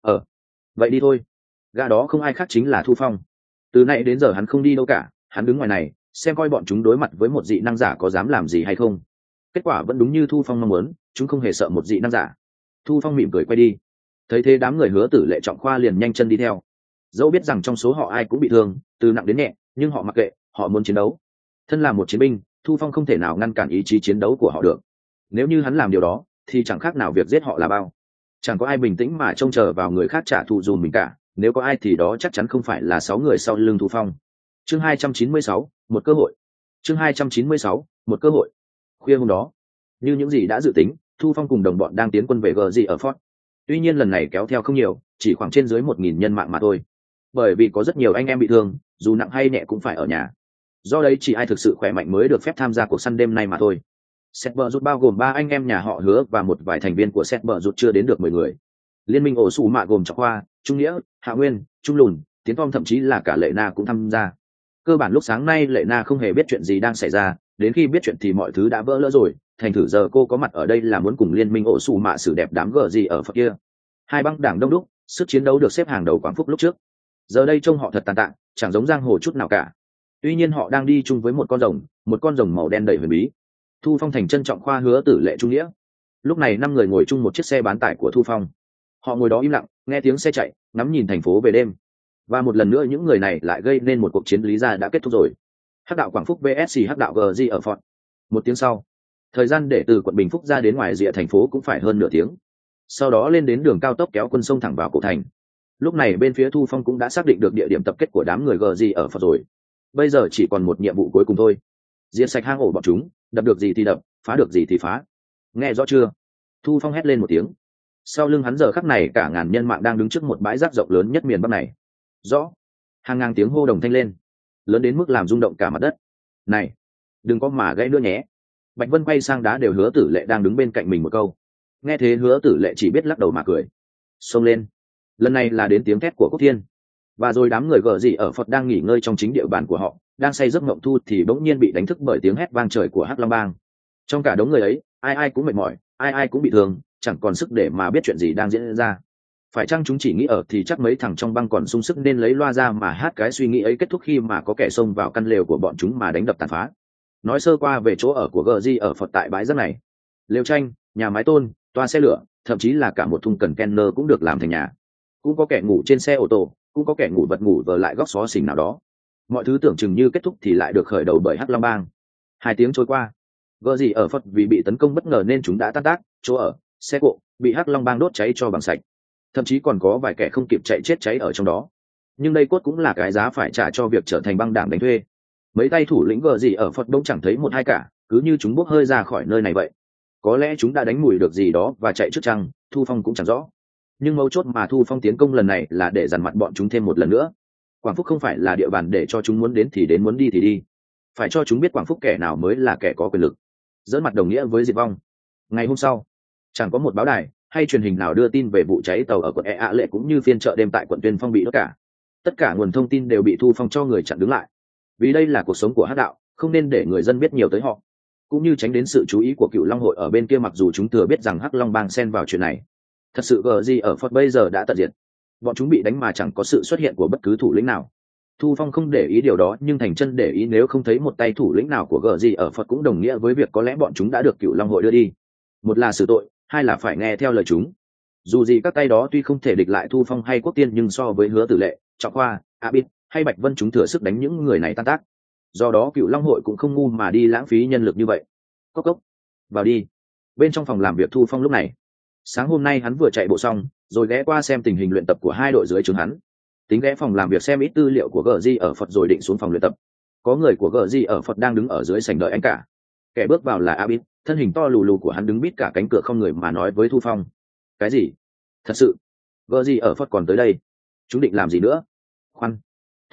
Vậy đi thôi. Gã đó không ai khác chính là Thu Phong. Từ nãy đến giờ hắn không đi đâu cả, hắn đứng ngoài này xem coi bọn chúng đối mặt với một dị năng giả có dám làm gì hay không. Kết quả vẫn đúng như Thu Phong mong muốn, chúng không hề sợ một dị năng giả. Thu Phong mỉm cười quay đi. Thấy thế đám người Hứa Tử Lệ Trọng Khoa liền nhanh chân đi theo. Dẫu biết rằng trong số họ ai cũng bị thương từ nặng đến nhẹ, nhưng họ mặc kệ, họ muốn chiến đấu. Thân là một chiến binh, Thu Phong không thể nào ngăn cản ý chí chiến đấu của họ được. Nếu như hắn làm điều đó thì chẳng khác nào việc giết họ là bao. Chẳng có ai bình tĩnh mà trông chờ vào người khác trả thù dùm mình cả, nếu có ai thì đó chắc chắn không phải là 6 người sau lưng Thu Phong. Chương 296, một cơ hội. Chương 296, một cơ hội. Khuya hôm đó, như những gì đã dự tính, Thu Phong cùng đồng bọn đang tiến quân về GZ ở Fort. Tuy nhiên lần này kéo theo không nhiều, chỉ khoảng trên dưới 1.000 nhân mạng mà thôi. Bởi vì có rất nhiều anh em bị thương, dù nặng hay nhẹ cũng phải ở nhà. Do đấy chỉ ai thực sự khỏe mạnh mới được phép tham gia cuộc săn đêm nay mà thôi. Sét Bờ Rút bao gồm 3 anh em nhà họ Hứa và một vài thành viên của Sét Bờ Rút chưa đến được 10 người. Liên minh ổ sủ mạ gồm Trọng Khoa, Trung Nghĩa, Hạ Nguyên, Trung Lùn, Tiến Phong thậm chí là cả Lệ Na cũng tham gia. Cơ bản lúc sáng nay Lệ Na không hề biết chuyện gì đang xảy ra, đến khi biết chuyện thì mọi thứ đã vỡ lỡ rồi. Thành thử giờ cô có mặt ở đây là muốn cùng liên minh ổ sủ mạ xử đẹp đám gờ gì ở Phật kia. Hai băng đảng đông đúc, sức chiến đấu được xếp hàng đầu Quảng Phúc lúc trước. Giờ đây trông họ thật tàn tạ, chẳng giống giang hồ chút nào cả. Tuy nhiên họ đang đi chung với một con rồng màu đen đầy huyền bí. Thu Phong thành chân Trọng Khoa, Hứa Tử Lệ, Trung Nghĩa. Lúc này 5 người ngồi chung một chiếc xe bán tải của Thu Phong. Họ ngồi đó im lặng, nghe tiếng xe chạy, ngắm nhìn thành phố về đêm. Và một lần nữa những người này lại gây nên một cuộc chiến lý ra đã kết thúc rồi. Hắc đạo Quảng Phúc vs Hắc đạo GG ở Fort. Một tiếng sau, thời gian để từ quận Bình Phúc ra đến ngoài rìa thành phố cũng phải hơn nửa tiếng. Sau đó lên đến đường cao tốc kéo quân sông thẳng vào cổ thành. Lúc này bên phía Thu Phong cũng đã xác định được địa điểm tập kết của đám người GG ở Fort rồi. Bây giờ chỉ còn một nhiệm vụ cuối cùng thôi. Diệt sạch hang ổ bọn chúng, đập được gì thì đập, phá được gì thì phá. Nghe rõ chưa? Thu Phong hét lên một tiếng. Sau lưng hắn giờ khắc này cả ngàn nhân mạng đang đứng trước một bãi rác rộng lớn nhất miền Bắc này. Rõ. Hàng ngàn tiếng hô đồng thanh lên, lớn đến mức làm rung động cả mặt đất. Này, đừng có mà gãy nữa nhé. Bạch Vân quay sang đá đều Hứa Tử Lệ đang đứng bên cạnh mình một câu. Nghe thế Hứa Tử Lệ chỉ biết lắc đầu mà cười. Xông lên. Lần này là đến tiếng thét của Quốc Thiên. Và rồi đám người gở gì ở Phật đang nghỉ ngơi trong chính địa bàn của họ, đang say giấc mộng thu thì bỗng nhiên bị đánh thức bởi tiếng hét vang trời của Hắc Long Bang. Trong cả đống người ấy, ai ai cũng mệt mỏi, ai ai cũng bị thương, chẳng còn sức để mà biết chuyện gì đang diễn ra. Phải chăng chúng chỉ nghĩ ở thì chắc mấy thằng trong băng còn sung sức nên lấy loa ra mà hát cái suy nghĩ ấy kết thúc khi mà có kẻ xông vào căn lều của bọn chúng mà đánh đập tàn phá. Nói sơ qua về chỗ ở của GG ở Phật tại bãi rác này. Lều tranh, nhà mái tôn, toa xe lửa, thậm chí là cả một thùng cần Kenner cũng được làm thành nhà. Cũng có kẻ ngủ trên xe ô tô, cũng có kẻ ngủ vật ngủ vờ lại góc xó xỉnh nào đó. Mọi thứ tưởng chừng như kết thúc thì lại được khởi đầu bởi Hắc Long Bang. 2 tiếng trôi qua, gờ gì ở Phật vì bị tấn công bất ngờ nên chúng đã tan tác, chỗ ở, xe cộ bị Hắc Long Bang đốt cháy cho bằng sạch. Thậm chí còn có vài kẻ không kịp chạy chết cháy ở trong đó. Nhưng đây cốt cũng là cái giá phải trả cho việc trở thành băng đảng đánh thuê. Mấy tay thủ lĩnh gờ gì ở Phật đông chẳng thấy một hai cả, cứ như chúng bốc hơi ra khỏi nơi này vậy. Có lẽ chúng đã đánh mùi được gì đó và chạy trước chăng, Thu Phong cũng chẳng rõ. Nhưng mấu chốt mà Thu Phong tiến công lần này là để dằn mặt bọn chúng thêm một lần nữa. Quảng Phúc không phải là địa bàn để cho chúng muốn đến thì đến, muốn đi thì đi. Phải cho chúng biết Quảng Phúc kẻ nào mới là kẻ có quyền lực, dẫn mặt đồng nghĩa với diệt vong. Ngày hôm sau, chẳng có một báo đài hay truyền hình nào đưa tin về vụ cháy tàu ở quận Ea Lệ cũng như phiên chợ đêm tại quận Tuyên Phong bị đốt cả. Tất cả nguồn thông tin đều bị Thu Phong cho người chặn đứng lại. Vì đây là cuộc sống của Hắc đạo, không nên để người dân biết nhiều tới họ, cũng như tránh đến sự chú ý của Cựu Long hội ở bên kia, mặc dù chúng thừa biết rằng Hắc Long Bang xen vào chuyện này. Thật sự GG ở Fort bây giờ đã tận diệt. Bọn chúng bị đánh mà chẳng có sự xuất hiện của bất cứ thủ lĩnh nào. Thu Phong không để ý điều đó, nhưng Thành Chân để ý, nếu không thấy một tay thủ lĩnh nào của GG ở Phật cũng đồng nghĩa với việc có lẽ bọn chúng đã được Cựu Long hội đưa đi. Một là xử tội, hai là phải nghe theo lời chúng. Dù gì các tay đó tuy không thể địch lại Thu Phong hay Quốc Tiên, nhưng so với Hứa Tử Lệ, Trọng Khoa, Abit hay Bạch Vân chúng thừa sức đánh những người này tan tác. Do đó Cựu Long hội cũng không ngu mà đi lãng phí nhân lực như vậy. Cốc cốc, vào đi. Bên trong phòng làm việc Thu Phong lúc này, sáng hôm nay hắn vừa chạy bộ xong, rồi ghé qua xem tình hình luyện tập của hai đội dưới trướng hắn. Tính ghé phòng làm việc xem ít tư liệu của GG ở Phật rồi định xuống phòng luyện tập. Có người của GG ở Phật đang đứng ở dưới sảnh đợi anh cả. Kẻ bước vào là Abit, thân hình to lù lù của hắn đứng bít cả cánh cửa không người mà nói với Thu Phong. Cái gì? Thật sự? GG ở Phật còn tới đây? Chúng định làm gì nữa? Khoan.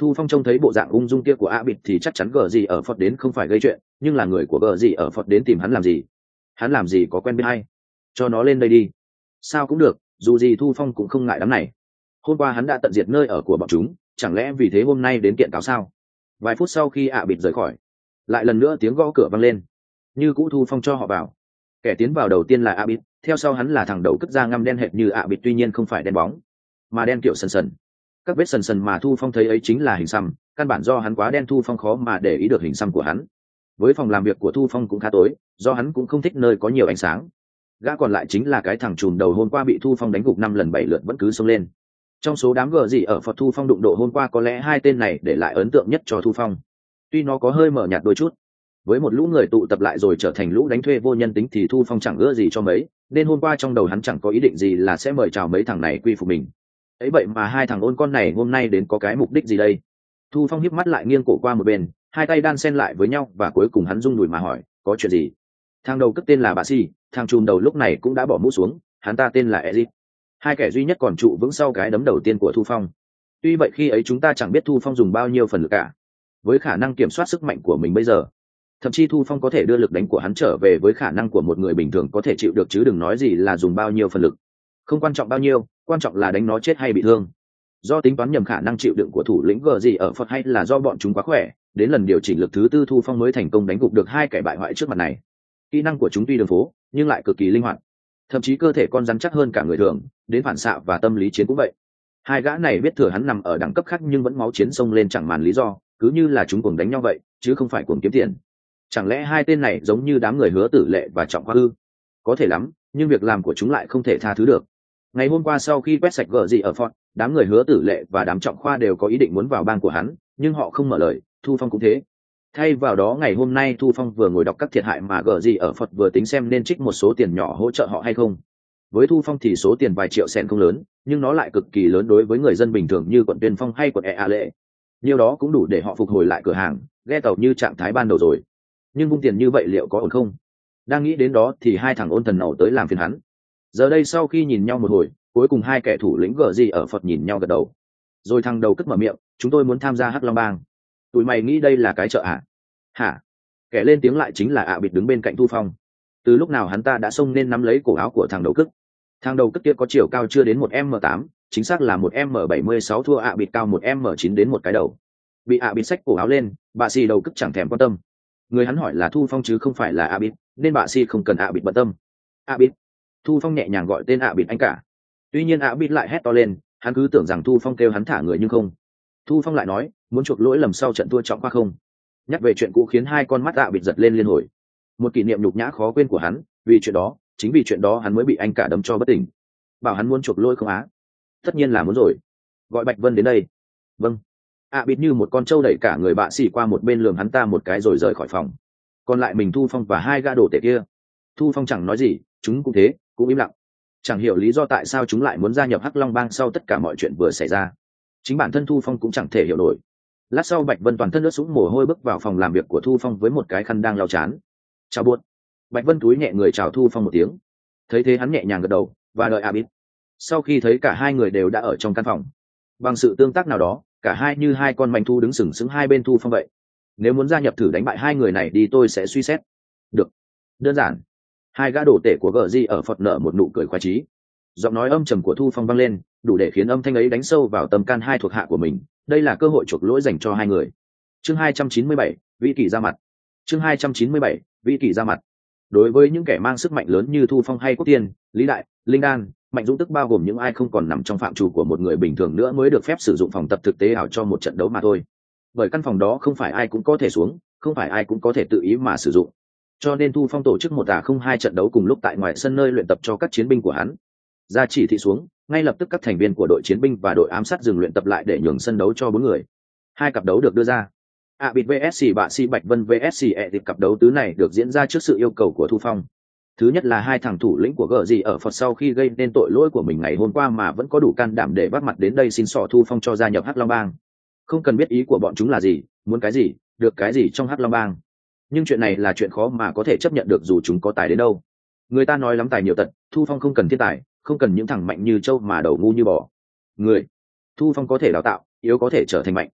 Thu Phong trông thấy bộ dạng ung dung kia của A Bịt thì chắc chắn gờ gì ở Phật đến không phải gây chuyện, nhưng là người của gờ gì ở Phật đến tìm hắn làm gì? Hắn làm gì có quen biết hay? Cho nó lên đây đi. Sao cũng được, dù gì Thu Phong cũng không ngại đám này. Hôm qua hắn đã tận diệt nơi ở của bọn chúng, chẳng lẽ vì thế hôm nay đến kiện cáo sao? Vài phút sau khi A Bịt rời khỏi, lại lần nữa tiếng gõ cửa vang lên. Như cũ Thu Phong cho họ vào. Kẻ tiến vào đầu tiên là A Bịt, theo sau hắn là thằng đầu cất da ngăm đen hệt như A Bịt, tuy nhiên không phải đen bóng, mà đen kiểu sần sần. Các vết sần sần mà Thu Phong thấy ấy chính là hình xăm, căn bản do hắn quá đen Thu Phong khó mà để ý được hình xăm của hắn. Với phòng làm việc của Thu Phong cũng khá tối, do hắn cũng không thích nơi có nhiều ánh sáng. Gã còn lại chính là cái thằng trùm đầu hôm qua bị Thu Phong đánh gục 5 lần 7 lượt vẫn cứ xông lên. Trong số đám gờ gì ở Phật Thu Phong đụng độ hôm qua, có lẽ hai tên này để lại ấn tượng nhất cho Thu Phong. Tuy nó có hơi mờ nhạt đôi chút, với một lũ người tụ tập lại rồi trở thành lũ đánh thuê vô nhân tính thì Thu Phong chẳng ưa gì cho mấy, nên hôm qua trong đầu hắn chẳng có ý định gì là sẽ mời chào mấy thằng này quy phục mình. Ấy vậy mà hai thằng ôn con này hôm nay đến có cái mục đích gì đây? Thu Phong híp mắt lại, nghiêng cổ qua một bên, hai tay đan xen lại với nhau và cuối cùng hắn rung đùi mà hỏi, có chuyện gì? Thằng đầu cất tên là bà Si, thằng trùm đầu lúc này cũng đã bỏ mũ xuống, hắn ta tên là Ezit. Hai kẻ duy nhất còn trụ vững sau cái đấm đầu tiên của Thu Phong. Tuy vậy khi ấy chúng ta chẳng biết Thu Phong dùng bao nhiêu phần lực cả. Với khả năng kiểm soát sức mạnh của mình bây giờ, thậm chí Thu Phong có thể đưa lực đánh của hắn trở về với khả năng của một người bình thường có thể chịu được, chứ đừng nói gì là dùng bao nhiêu phần lực. Không quan trọng bao nhiêu, quan trọng là đánh nó chết hay bị thương. Do tính toán nhầm khả năng chịu đựng của thủ lĩnh gờ gì ở Phật, hay là do bọn chúng quá khỏe, đến lần điều chỉnh lực thứ tư Thu Phong mới thành công đánh gục được hai kẻ bại hoại trước mặt này. Kỹ năng của chúng tuy đường phố nhưng lại cực kỳ linh hoạt, thậm chí cơ thể con rắn chắc hơn cả người thường, đến phản xạ và tâm lý chiến cũng vậy. Hai gã này biết thừa hắn nằm ở đẳng cấp khác nhưng vẫn máu chiến xông lên chẳng màn lý do, cứ như là chúng cùng đánh nhau vậy chứ không phải cùng kiếm tiền. Chẳng lẽ hai tên này giống như đám người Hứa Tử Lệ và Trọng Khoa ư? Có thể lắm, nhưng việc làm của chúng lại không thể tha thứ được. Ngày hôm qua sau khi quét sạch gờ gì ở Fort, đám người Hứa Tử Lệ và đám Trọng Khoa đều có ý định muốn vào bang của hắn, nhưng họ không mở lời. Thu Phong cũng thế. Thay vào đó ngày hôm nay Thu Phong vừa ngồi đọc các thiệt hại mà gờ gì ở Phật vừa tính xem nên trích một số tiền nhỏ hỗ trợ họ hay không. Với Thu Phong thì số tiền vài triệu sen không lớn, nhưng nó lại cực kỳ lớn đối với người dân bình thường như quận Tuyên Phong hay quận Ea Lệ. Nhiều đó cũng đủ để họ phục hồi lại cửa hàng, ghe tàu như trạng thái ban đầu rồi. Nhưng vung tiền như vậy liệu có ổn không? Đang nghĩ đến đó thì hai thằng ôn thần nậu tới làm phiền hắn. Giờ đây sau khi nhìn nhau một hồi, cuối cùng hai kẻ thủ lĩnh gờ gì ở Phật nhìn nhau gật đầu. Rồi thằng đầu cất mở miệng, chúng tôi muốn tham gia Hắc Long Bang. Tụi mày nghĩ đây là cái chợ à? Hả? Kẻ lên tiếng lại chính là ạ bịt đứng bên cạnh Thu Phong. Từ lúc nào hắn ta đã xông nên nắm lấy cổ áo của thằng đầu cất. Thằng đầu cất kia có chiều cao chưa đến 1m8, chính xác là 1m76, thua ạ bịt cao 1m9 đến một cái đầu. Bị ạ bịt xách cổ áo lên, bà xì đầu cất chẳng thèm quan tâm. Người hắn hỏi là Thu Phong chứ không phải là ạ bịt, nên bà xì không cần ạ bịt bận tâm. ạ bịt. Thu Phong nhẹ nhàng gọi tên ạ bịt anh cả. Tuy nhiên ạ bịt lại hét to lên, hắn cứ tưởng rằng Thu Phong kêu hắn thả người nhưng không. Thu Phong lại nói, muốn chuộc lỗi lầm sau trận thua Trọng Khoa không? Nhắc về chuyện cũ khiến hai con mắt ạ bịt giật lên liên hồi. Một kỷ niệm nhục nhã khó quên của hắn, vì chuyện đó, chính vì chuyện đó hắn mới bị anh cả đấm cho bất tỉnh. Bảo hắn muốn chuộc lỗi không á? Tất nhiên là muốn rồi. Gọi Bạch Vân đến đây. Vâng. ạ bịt như một con trâu đẩy cả người bạ xỉ qua một bên, lườm hắn ta một cái rồi rời khỏi phòng. Còn lại mình Thu Phong và hai gã đồ tể kia. Thu Phong chẳng nói gì, chúng cũng thế, cũng im lặng. Chẳng hiểu lý do tại sao chúng lại muốn gia nhập Hắc Long Bang sau tất cả mọi chuyện vừa xảy ra. Chính bản thân Thu Phong cũng chẳng thể hiểu nổi. Lát sau Bạch Vân toàn thân ướt sũng mồ hôi bước vào phòng làm việc của Thu Phong với một cái khăn đang lau chán. Chào buốt. Bạch Vân cúi nhẹ người chào Thu Phong một tiếng. Thấy thế hắn nhẹ nhàng gật đầu và đợi Abit. Sau khi thấy cả hai người đều đã ở trong căn phòng, bằng sự tương tác nào đó, cả hai như hai con manh thu đứng sừng sững hai bên Thu Phong vậy. Nếu muốn gia nhập thử đánh bại hai người này đi, tôi sẽ suy xét. Được. Đơn giản. Hai gã đồ tể của GG ở Phật nở một nụ cười khoái chí. Giọng nói âm trầm của Thu Phong vang lên, đủ để khiến âm thanh ấy đánh sâu vào tâm can hai thuộc hạ của mình. Đây là cơ hội chuộc lỗi dành cho hai người. Chương 297, Vĩ Kỳ ra mặt. Chương 297, Vĩ Kỳ ra mặt. Đối với những kẻ mang sức mạnh lớn như Thu Phong hay Quốc Tiên, Lý Đại, Linh Đan, Mạnh Dũng, tức bao gồm những ai không còn nằm trong phạm trù của một người bình thường nữa, mới được phép sử dụng phòng tập thực tế ảo cho một trận đấu mà thôi. Bởi căn phòng đó không phải ai cũng có thể xuống, không phải ai cũng có thể tự ý mà sử dụng. Cho nên Thu Phong tổ chức 1-2 trận đấu cùng lúc tại ngoài sân nơi luyện tập cho các chiến binh của hắn. Ra chỉ thị xuống, ngay lập tức các thành viên của đội chiến binh và đội ám sát dừng luyện tập lại để nhường sân đấu cho 4 người. Hai cặp đấu được đưa ra. Bịt vs Bạ Si Bạch Vân vs Edit. Cặp đấu tứ này được diễn ra trước sự yêu cầu của Thu Phong. Thứ nhất là hai thằng thủ lĩnh của GG ở Phật sau khi gây nên tội lỗi của mình ngày hôm qua mà vẫn có đủ can đảm để bắt mặt đến đây xin xỏ Thu Phong cho gia nhập Hắc Long Bang. Không cần biết ý của bọn chúng là gì, muốn cái gì, được cái gì trong Hắc Long Bang. Nhưng chuyện này là chuyện khó mà có thể chấp nhận được dù chúng có tài đến đâu. Người ta nói lắm tài nhiều tật, Thu Phong không cần thiên tài, không cần những thằng mạnh như trâu mà đầu ngu như bò. Người Thu Phong có thể đào tạo, yếu có thể trở thành mạnh.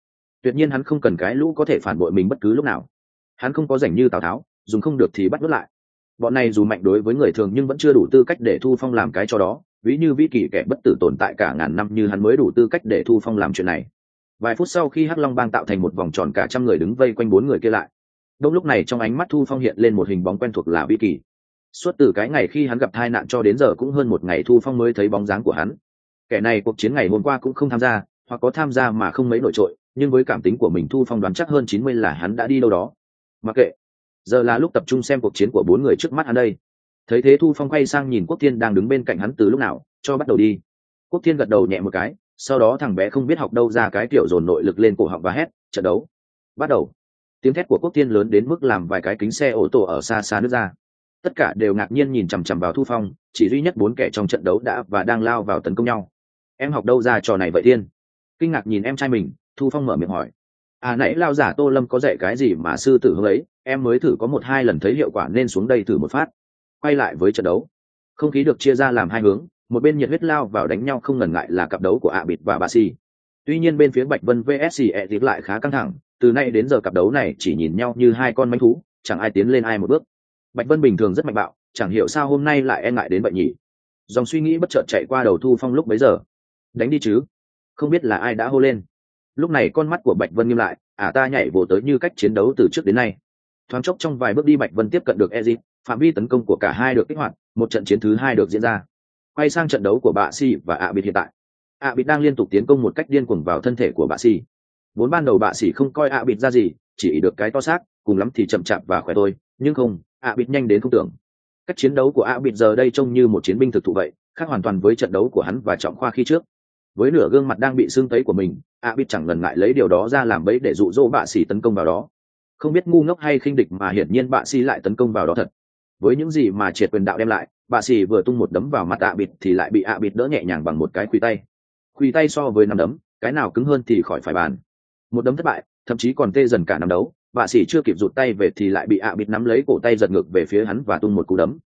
tuyệt nhiên hắn không cần cái lũ có thể phản bội mình bất cứ lúc nào. Hắn không có rảnh như Tào Tháo, dùng không được thì bắt vớt lại. Bọn này dù mạnh đối với người thường nhưng vẫn chưa đủ tư cách để Thu Phong làm cái cho đó, ví như vĩ kỳ kẻ bất tử tồn tại cả ngàn năm như hắn mới đủ tư cách để Thu Phong làm chuyện này. Vài phút sau khi Hắc Long Bang tạo thành một vòng tròn cả trăm người đứng vây quanh bốn người kia lại. Đông lúc này trong ánh mắt Thu Phong hiện lên một hình bóng quen thuộc là vĩ kỳ. Suốt từ cái ngày khi hắn gặp tai nạn cho đến giờ cũng hơn một ngày Thu Phong mới thấy bóng dáng của hắn. Kẻ này cuộc chiến ngày hôm qua cũng không tham gia, hoặc có tham gia mà không mấy nổi trội, nhưng với cảm tính của mình Thu Phong đoán chắc hơn 90 là hắn đã đi đâu đó. Mặc kệ, giờ là lúc tập trung xem cuộc chiến của bốn người trước mắt hắn đây. Thấy thế Thu Phong quay sang nhìn Quốc Thiên đang đứng bên cạnh hắn từ lúc nào, cho bắt đầu đi. Quốc Thiên gật đầu nhẹ một cái, sau đó thằng bé không biết học đâu ra cái kiểu dồn nội lực lên cổ họng và hét, trận đấu bắt đầu. Tiếng thét của Quốc Thiên lớn đến mức làm vài cái kính xe ô tô ở xa xa nứt ra. Tất cả đều ngạc nhiên nhìn chằm chằm vào Thu Phong, chỉ duy nhất bốn kẻ trong trận đấu đã và đang lao vào tấn công nhau. Em học đâu ra trò này vậy Thiên? Kinh ngạc nhìn em trai mình, Thu Phong mở miệng hỏi. Nãy lao giả Tô Lâm có dạy cái gì mà sư tử hướng ấy, em mới thử có 1-2 lần thấy hiệu quả nên xuống đây thử một phát. Quay lại với trận đấu, không khí được chia ra làm hai hướng, một bên nhiệt huyết lao vào đánh nhau không ngần ngại là cặp đấu của Bịt và Bà Xì. Tuy nhiên bên phía Bạch Vân vs Ezip lại khá căng thẳng, từ nay đến giờ cặp đấu này chỉ nhìn nhau như hai con manh thú, chẳng ai tiến lên ai một bước. Bạch Vân bình thường rất mạnh bạo, chẳng hiểu sao hôm nay lại e ngại đến vậy nhỉ. Dòng suy nghĩ bất chợt chạy qua đầu Thu Phong lúc bấy giờ. Đánh đi chứ? Không biết là ai đã hô lên. Lúc này con mắt của Bạch Vân nghiêm lại, ta nhảy vồ tới như cách chiến đấu từ trước đến nay. Thoáng chốc trong vài bước đi Bạch Vân tiếp cận được Ezip, phạm vi tấn công của cả hai được kích hoạt, một trận chiến thứ hai được diễn ra. Quay sang trận đấu của Bạ Xì và Bịt hiện tại. Bịt đang liên tục tiến công một cách điên cuồng vào thân thể của Bạ Xì. Vốn ban đầu Bạ Xì không coi Bịt ra gì, chỉ được cái to xác, cùng lắm thì chậm chạp và khỏe thôi, nhưng không, Bịt nhanh đến không tưởng. Cách chiến đấu của Bịt giờ đây trông như một chiến binh thực thụ vậy, khác hoàn toàn với trận đấu của hắn và Trọng Khoa khi trước. Với nửa gương mặt đang bị sưng tấy của mình, Bịt chẳng ngần ngại lấy điều đó ra làm bẫy để dụ dỗ Bạ Xì tấn công vào đó. Không biết ngu ngốc hay khinh địch mà hiển nhiên Bạ Xì lại tấn công vào đó thật. Với những gì mà triệt quyền đạo đem lại, Bạ Xì vừa tung một đấm vào mặt Bịt thì lại bị Bịt đỡ nhẹ nhàng bằng một cái khuỷu tay. Khuỷu tay so với nắm đấm, cái nào cứng hơn thì khỏi phải bàn. Một đấm thất bại, thậm chí còn tê dần cả nắm đấu, Bạ Xì chưa kịp rụt tay về thì lại bị Bịt nắm lấy cổ tay giật ngược về phía hắn và tung một cú đấm.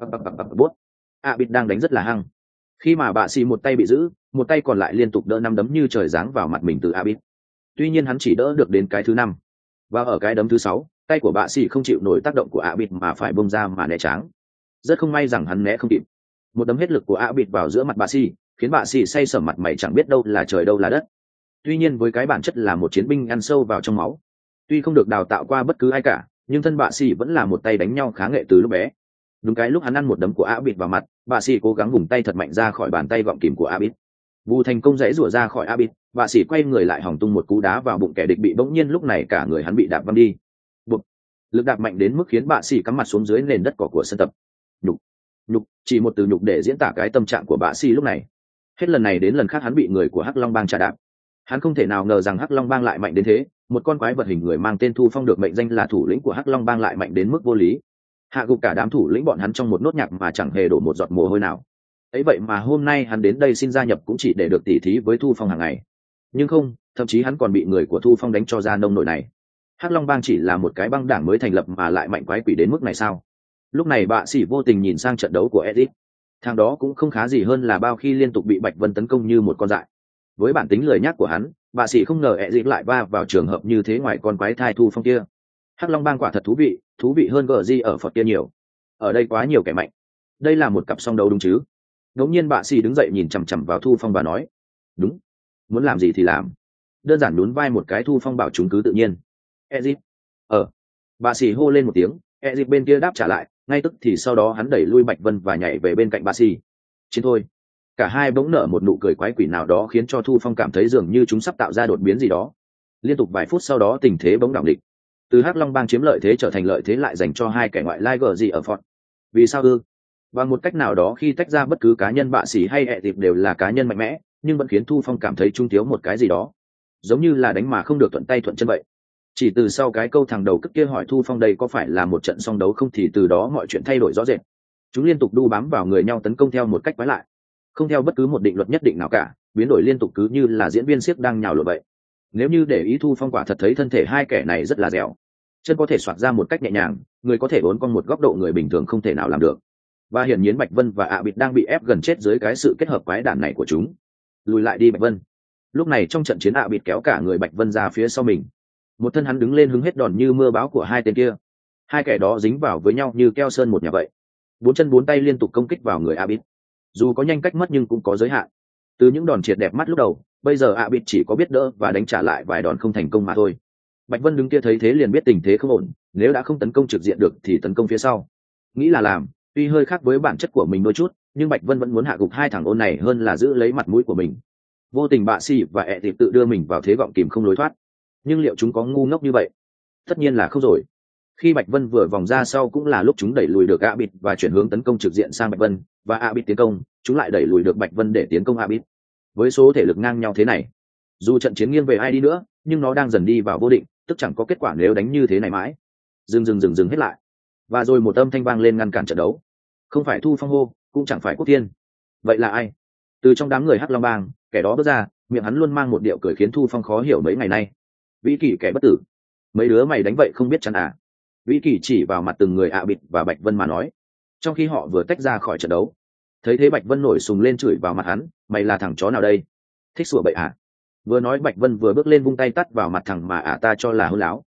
Bịt đang đánh rất là hăng. Khi mà Bạ Xì một tay bị giữ, một tay còn lại liên tục đỡ nắm đấm như trời giáng vào mặt mình từ Bịt. Tuy nhiên hắn chỉ đỡ được đến cái thứ 5. Và ở cái đấm thứ 6, tay của Bạ Xì không chịu nổi tác động của Bịt mà phải bông ra mà né tránh. Rất không may rằng hắn né không kịp. Một đấm hết lực của Bịt vào giữa mặt Bạ Xì, khiến Bạ Xì say sẩm mặt mày chẳng biết đâu là trời đâu là đất. Tuy nhiên với cái bản chất là một chiến binh ăn sâu vào trong máu, tuy không được đào tạo qua bất cứ ai cả, nhưng thân Bạ Xì vẫn là một tay đánh nhau khá nghệ từ lúc bé. Đúng cái lúc hắn ăn một đấm của Bịt vào mặt, Bạ Xì cố gắng vùng tay thật mạnh ra khỏi bàn tay gọng kìm của Bịt. Vù thành công giãy rủa ra khỏi Bịt, Bạ Xì quay người lại hòng tung một cú đá vào bụng kẻ địch bị bỗng nhiên lúc này cả người hắn bị đạp văng đi. Bụp. Lực đạp mạnh đến mức khiến Bạ Xì cắm mặt xuống dưới nền đất cỏ của sân tập. Nhục, chỉ một từ nhục để diễn tả cái tâm trạng của Bạ Xì lúc này. Hết lần này đến lần khác hắn bị người của Hắc Long Bang trà đạp. Hắn không thể nào ngờ rằng Hắc Long Bang lại mạnh đến thế, một con quái vật hình người mang tên Thu Phong được mệnh danh là thủ lĩnh của Hắc Long Bang lại mạnh đến mức vô lý. Hạ gục cả đám thủ lĩnh bọn hắn trong một nốt nhạc mà chẳng hề đổ một giọt mồ hôi nào. Ấy vậy mà hôm nay hắn đến đây xin gia nhập cũng chỉ để được tỉ thí với Thu Phong hàng ngày. Nhưng không, thậm chí hắn còn bị người của Thu Phong đánh cho ra nông nổi này. Hắc Long Bang chỉ là một cái băng đảng mới thành lập mà lại mạnh quái quỷ đến mức này sao? Lúc này Bạ Xì vô tình nhìn sang trận đấu của Ezip. Thằng đó cũng không khá gì hơn là bao khi liên tục bị Bạch Vân tấn công như một con dại. Với bản tính lười nhác của hắn, Bạ Xì không ngờ Ezip lại va vào trường hợp như thế ngoài con quái thai Thu Phong kia. Hắc Long Bang quả thật thú vị hơn GG ở Phật kia nhiều. Ở đây quá nhiều kẻ mạnh. Đây là một cặp song đấu đúng chứ? Đống nhiên Bạ Xì đứng dậy nhìn chằm chằm vào Thu Phong và nói, đúng, muốn làm gì thì làm. Đơn giản nhún vai một cái Thu Phong bảo chúng cứ tự nhiên. Ezip. Bạ Xì hô lên một tiếng, Ezip bên kia đáp trả lại, ngay tức thì sau đó hắn đẩy lui Bạch Vân và nhảy về bên cạnh Bạ Xì. Chiến thôi. Cả hai bỗng nở một nụ cười quái quỷ nào đó khiến cho Thu Phong cảm thấy dường như chúng sắp tạo ra đột biến gì đó. Liên tục vài phút sau đó tình thế bỗng đảo địch. Từ Hắc Long Bang chiếm lợi thế trở thành lợi thế lại dành cho hai kẻ ngoại lai gờ gì ở Fort. Vì sao ư? Bằng một cách nào đó khi tách ra bất cứ cá nhân Bạ Xì hay Ezip đều là cá nhân mạnh mẽ, nhưng vẫn khiến Thu Phong cảm thấy trung thiếu một cái gì đó. Giống như là đánh mà không được thuận tay thuận chân vậy. Chỉ từ sau cái câu thằng đầu cất kia hỏi Thu Phong đây có phải là một trận song đấu không thì từ đó mọi chuyện thay đổi rõ rệt. Chúng liên tục đu bám vào người nhau tấn công theo một cách quái lạ, không theo bất cứ một định luật nhất định nào cả, biến đổi liên tục cứ như là diễn viên xiếc đang nhào lộn vậy. Nếu như để ý Thu Phong quả thật thấy thân thể hai kẻ này rất là dẻo, chân có thể xoạc ra một cách nhẹ nhàng, người có thể uốn cong một góc độ người bình thường không thể nào làm được. Và hiển nhiên Bạch Vân và Bịt đang bị ép gần chết dưới cái sự kết hợp quái đản này của chúng. Lùi lại đi Bạch Vân. Lúc này trong trận chiến bịt kéo cả người Bạch Vân ra phía sau mình, một thân hắn đứng lên hứng hết đòn như mưa bão của hai tên kia. Hai kẻ đó dính vào với nhau như keo sơn một nhà vậy, bốn chân bốn tay liên tục công kích vào người bịt. Dù có nhanh cách mất nhưng cũng có giới hạn. Từ những đòn triệt đẹp mắt lúc đầu, bây giờ bịt chỉ có biết đỡ và đánh trả lại vài đòn không thành công mà thôi. Bạch Vân đứng kia thấy thế liền biết tình thế không ổn, nếu đã không tấn công trực diện được thì tấn công phía sau. Nghĩ là làm, tuy hơi khác với bản chất của mình đôi chút, nhưng Bạch Vân vẫn muốn hạ gục hai thằng ôn này hơn là giữ lấy mặt mũi của mình. Vô tình bạ xì và ẹ tiệp tự đưa mình vào thế gọng kìm không lối thoát, nhưng liệu chúng có ngu ngốc như vậy? Tất nhiên là không rồi. Khi Bạch Vân vừa vòng ra sau cũng là lúc chúng đẩy lùi được bịt và chuyển hướng tấn công trực diện sang Bạch Vân, và bịt tiến công, chúng lại đẩy lùi được Bạch Vân để tiến công bịt. Với số thể lực ngang nhau thế này, dù trận chiến nghiêng về ai đi nữa, nhưng nó đang dần đi vào vô định, tức chẳng có kết quả nếu đánh như thế này mãi. Dừng hết lại. Và rồi một âm thanh vang lên ngăn cản trận đấu. Không phải Thu Phong hô, cũng chẳng phải Quốc Thiên. Vậy là ai? Từ trong đám người Hắc Long Bang, kẻ đó bước ra, miệng hắn luôn mang một điệu cười khiến Thu Phong khó hiểu mấy ngày nay. Vĩ Kỳ kẻ bất tử, mấy đứa mày đánh vậy không biết chắn à? Vĩ Kỳ chỉ vào mặt từng người bịt và Bạch Vân mà nói, trong khi họ vừa tách ra khỏi trận đấu. Thấy thế Bạch Vân nổi sùng lên chửi vào mặt hắn, mày là thằng chó nào đây? Thích sủa bậy à? Vừa nói Bạch Vân vừa bước lên vung tay tắt vào mặt thằng mà ta cho là hôn láo.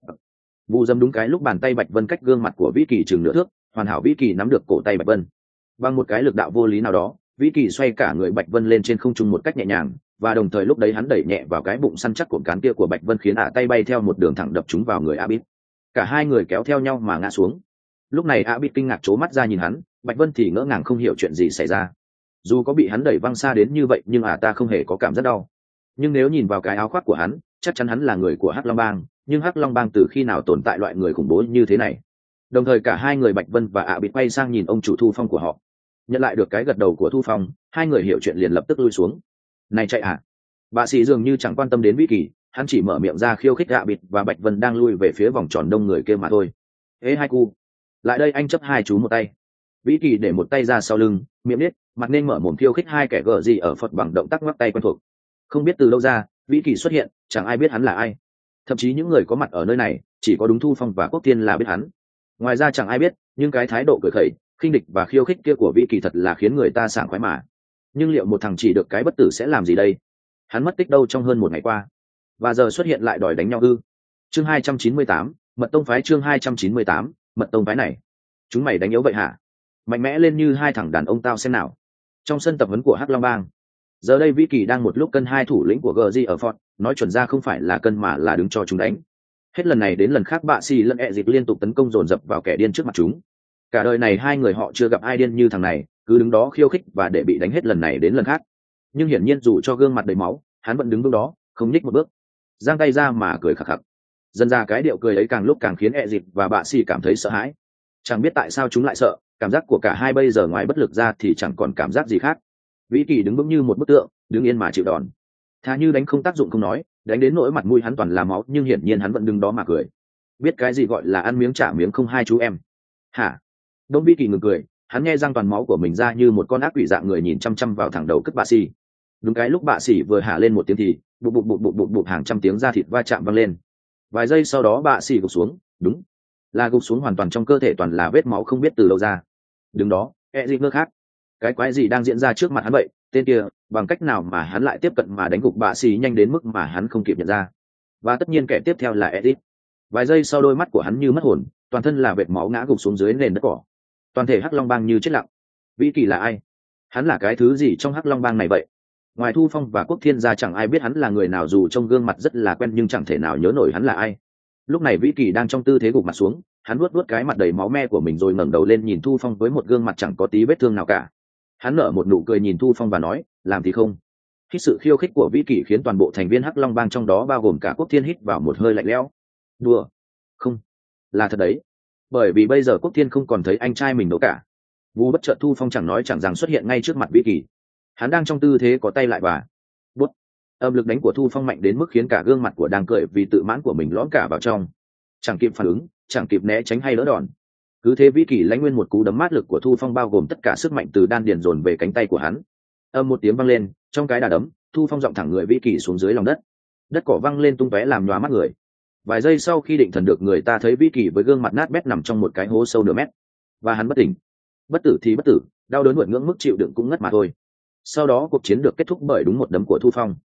Vu dâm đúng cái lúc bàn tay Bạch Vân cách gương mặt của Vĩ Kỳ chừng nửa thước, hoàn hảo Vĩ Kỳ nắm được cổ tay Bạch Vân. Bằng một cái lực đạo vô lý nào đó, Vĩ Kỳ xoay cả người Bạch Vân lên trên không trung một cách nhẹ nhàng, và đồng thời lúc đấy hắn đẩy nhẹ vào cái bụng săn chắc cuộn cán kia của Bạch Vân khiến tay bay theo một đường thẳng đập trúng vào người bịt. Cả hai người kéo theo nhau mà ngã xuống. Lúc này bịt kinh ngạc trố mắt ra nhìn hắn, Bạch Vân thì ngỡ ngàng không hiểu chuyện gì xảy ra. Dù có bị hắn đẩy văng xa đến như vậy nhưng ta không hề có cảm giác đau. Nhưng nếu nhìn vào cái áo khoác của hắn, chắc chắn hắn là người của Hắc Long Bang, nhưng Hắc Long Bang từ khi nào tồn tại loại người khủng bố như thế này? Đồng thời cả hai người Bạch Vân và bịt quay sang nhìn ông chủ Thu Phong của họ. Nhận lại được cái gật đầu của Thu Phong, hai người hiểu chuyện liền lập tức lui xuống. Này chạy à? Bà sĩ dường như chẳng quan tâm đến Vĩ Kỳ, hắn chỉ mở miệng ra khiêu khích bịt và Bạch Vân đang lui về phía vòng tròn đông người kia mà thôi. Ê hai cu, lại đây anh chấp hai chú một tay. Vĩ Kỳ để một tay ra sau lưng, miệng nít, mặt nên mở mồm khiêu khích hai kẻ gờ gì ở Phật bằng động tác ngoắc tay quen thuộc. Không biết từ lâu ra, Vĩ Kỳ xuất hiện, chẳng ai biết hắn là ai. Thậm chí những người có mặt ở nơi này, chỉ có đúng Thu Phong và Quốc Thiên là biết hắn. Ngoài ra chẳng ai biết, nhưng cái thái độ cười khẩy, khinh địch và khiêu khích kia của Vĩ Kỳ thật là khiến người ta sảng khoái mà. Nhưng liệu một thằng chỉ được cái bất tử sẽ làm gì đây? Hắn mất tích đâu trong hơn một ngày qua, và giờ xuất hiện lại đòi đánh nhau ư? Chương 298, Mật Tông phái. Chương 298, Mật Tông phái này. Chúng mày đánh yếu vậy hả? Mạnh mẽ lên như hai thằng đàn ông tao xem nào. Trong sân tập huấn của Hắc Long Bang, giờ đây Vĩ Kỳ đang một lúc cân hai thủ lĩnh của GG ở Fort, nói chuẩn ra không phải là cân mà là đứng cho chúng đánh. Hết lần này đến lần khác bạ xì lẫn dịp liên tục tấn công dồn dập vào kẻ điên trước mặt chúng. Cả đời này hai người họ chưa gặp ai điên như thằng này, cứ đứng đó khiêu khích và để bị đánh hết lần này đến lần khác. Nhưng hiển nhiên dù cho gương mặt đầy máu, hắn vẫn đứng bước đó, không nhích một bước, giang tay ra mà cười khặc khặc. Dần ra cái điệu cười ấy càng lúc càng khiến dịp và bạ xì cảm thấy sợ hãi. Chẳng biết tại sao chúng lại sợ, cảm giác của cả hai bây giờ ngoài bất lực ra thì chẳng còn cảm giác gì khác. Vĩ Kỳ đứng vững như một bức tượng, đứng yên mà chịu đòn. Thà như đánh không tác dụng không nói, đánh đến nỗi mặt mũi hắn toàn là máu, nhưng hiển nhiên hắn vẫn đứng đó mà cười. Biết cái gì gọi là ăn miếng trả miếng không hai chú em? Hả? Đông Vĩ Kỳ ngừng cười, hắn nghe răng toàn máu của mình ra như một con ác quỷ dạng người nhìn chăm chăm vào thẳng đầu cất bạ xì. Đúng cái lúc bạ xì vừa hả lên một tiếng thì bụp bụp bụp bụp bụp bụp hàng trăm tiếng da thịt va chạm vang lên. Vài giây sau đó bạ xì gục xuống, đúng là gục xuống hoàn toàn, trong cơ thể toàn là vết máu không biết từ lâu ra. Đứng đó, gì ngơ khác. Cái quái gì đang diễn ra trước mặt hắn vậy? Tên kia, bằng cách nào mà hắn lại tiếp cận mà đánh gục bạ xì nhanh đến mức mà hắn không kịp nhận ra? Và tất nhiên kẻ tiếp theo là Edith. Vài giây sau đôi mắt của hắn như mất hồn, toàn thân là vệt máu ngã gục xuống dưới nền đất cỏ. Toàn thể Hắc Long Bang như chết lặng. Vĩ Kỳ là ai? Hắn là cái thứ gì trong Hắc Long Bang này vậy? Ngoài Thu Phong và Quốc Thiên ra chẳng ai biết hắn là người nào, dù trông gương mặt rất là quen nhưng chẳng thể nào nhớ nổi hắn là ai. Lúc này Vĩ Kỳ đang trong tư thế gục mặt xuống, hắn vuốt cái mặt đầy máu me của mình rồi ngẩng đầu lên nhìn Thu Phong với một gương mặt chẳng có tí vết thương nào cả. Hắn nở một nụ cười nhìn Thu Phong và nói, làm thì không. Khi sự khiêu khích của Vĩ Kỳ khiến toàn bộ thành viên Hắc Long Bang trong đó bao gồm cả Quốc Thiên hít vào một hơi lạnh lẽo. Đùa? Không, là thật đấy. Bởi vì bây giờ Quốc Thiên không còn thấy anh trai mình đâu cả. Vu bất chợt Thu Phong chẳng nói chẳng rằng xuất hiện ngay trước mặt Vĩ Kỳ. Hắn đang trong tư thế có tay lại và bút. Âm lực đánh của Thu Phong mạnh đến mức khiến cả gương mặt của đang cười vì tự mãn của mình lõm cả vào trong. Chẳng kịp phản ứng, chẳng kịp né tránh hay đỡ đòn. Cứ thế Vĩ Kỳ lãnh nguyên một cú đấm mát lực của Thu Phong bao gồm tất cả sức mạnh từ đan điền dồn về cánh tay của hắn. Âm một tiếng vang lên, trong cái đà đấm, Thu Phong giọng thẳng người Vĩ Kỳ xuống dưới lòng đất. Đất cỏ văng lên tung tóe làm nhóa mắt người. Vài giây sau khi định thần được, người ta thấy Vĩ Kỳ với gương mặt nát bét nằm trong một cái hố sâu nửa mét, và hắn bất tỉnh. Bất tử thì bất tử, đau đớn vượt ngưỡng mức chịu đựng cũng ngất mà thôi. Sau đó cuộc chiến được kết thúc bởi đúng một đấm của Thu Phong.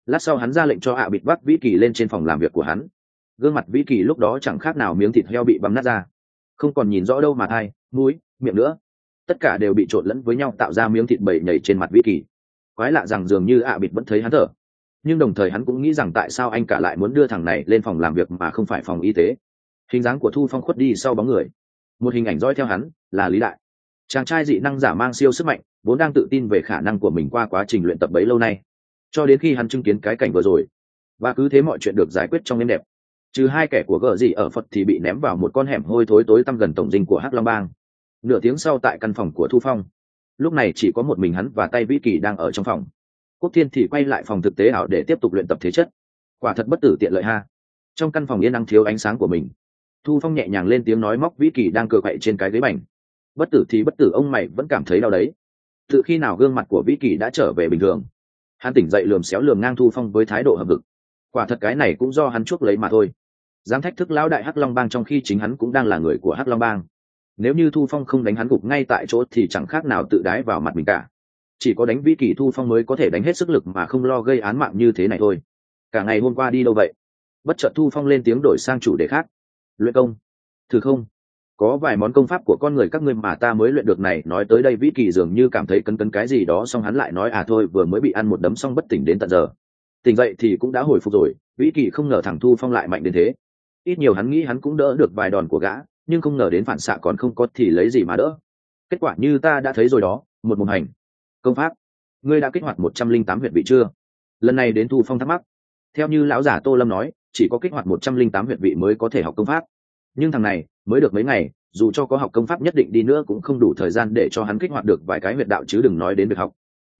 Lát sau hắn ra lệnh cho bịt vác vĩ kỳ lên trên phòng làm việc của hắn. Gương mặt vĩ kỳ lúc đó chẳng khác nào miếng thịt heo bị băm nát ra, không còn nhìn rõ đâu mà thai mũi miệng nữa, tất cả đều bị trộn lẫn với nhau tạo ra miếng thịt bầy nhảy trên mặt vĩ kỳ. Quái lạ rằng dường như bịt vẫn thấy hắn thở, nhưng đồng thời hắn cũng nghĩ rằng tại sao anh cả lại muốn đưa thằng này lên phòng làm việc mà không phải phòng y tế. Hình dáng của Thu Phong khuất đi sau bóng người, một hình ảnh dõi theo hắn là Lý Đại, chàng trai dị năng giả mang siêu sức mạnh, vốn đang tự tin về khả năng của mình qua quá trình luyện tập bấy lâu nay, cho đến khi hắn chứng kiến cái cảnh vừa rồi. Và cứ thế mọi chuyện được giải quyết trong êm đẹp, trừ hai kẻ của gờ gì ở Phật thì bị ném vào một con hẻm hôi thối tối tăm gần tổng dinh của Hắc Long Bang. Nửa tiếng sau tại căn phòng của Thu Phong, lúc này chỉ có một mình hắn và Tay Vĩ Kỳ đang ở trong phòng. Quốc Thiên thì quay lại phòng thực tế ảo để tiếp tục luyện tập thế chất. Quả thật bất tử tiện lợi ha. Trong căn phòng yên ắng thiếu ánh sáng của mình, Thu Phong nhẹ nhàng lên tiếng nói móc Vĩ Kỳ đang cựa quậy trên cái ghế bành. Bất tử thì bất tử, ông mày vẫn cảm thấy đau đấy. Từ khi nào gương mặt của Vĩ Kỳ đã trở về bình thường? Hắn tỉnh dậy lườm xéo lườm ngang Thu Phong với thái độ hậm hực. Quả thật cái này cũng do hắn chuốc lấy mà thôi. Dám thách thức lão đại Hắc Long Bang trong khi chính hắn cũng đang là người của Hắc Long Bang. Nếu như Thu Phong không đánh hắn gục ngay tại chỗ thì chẳng khác nào tự đái vào mặt mình cả. Chỉ có đánh Vĩ Kỳ Thu Phong mới có thể đánh hết sức lực mà không lo gây án mạng như thế này thôi. Cả ngày hôm qua đi đâu vậy? Bất chợt Thu Phong lên tiếng đổi sang chủ đề khác. Luyện công thử không? Có vài món công pháp của con người các ngươi mà ta mới luyện được này. Nói tới đây Vĩ Kỳ dường như cảm thấy cấn cấn cái gì đó, xong hắn lại nói thôi, vừa mới bị ăn một đấm xong bất tỉnh đến tận giờ. Tỉnh dậy thì cũng đã hồi phục rồi. Vĩ Kỳ không ngờ thằng Thu Phong lại mạnh đến thế. Ít nhiều hắn nghĩ hắn cũng đỡ được vài đòn của gã, nhưng không ngờ đến phản xạ còn không có thì lấy gì mà đỡ. Kết quả như ta đã thấy rồi đó, một mồm hành. Công pháp, ngươi đã kích hoạt 108 huyệt vị chưa? Lần này đến Thu Phong thắc mắc. Theo như lão giả Tô Lâm nói, chỉ có kích hoạt 108 huyệt vị mới có thể học công pháp. Nhưng thằng này mới được mấy ngày, dù cho có học công pháp nhất định đi nữa cũng không đủ thời gian để cho hắn kích hoạt được vài cái huyệt đạo, chứ đừng nói đến việc học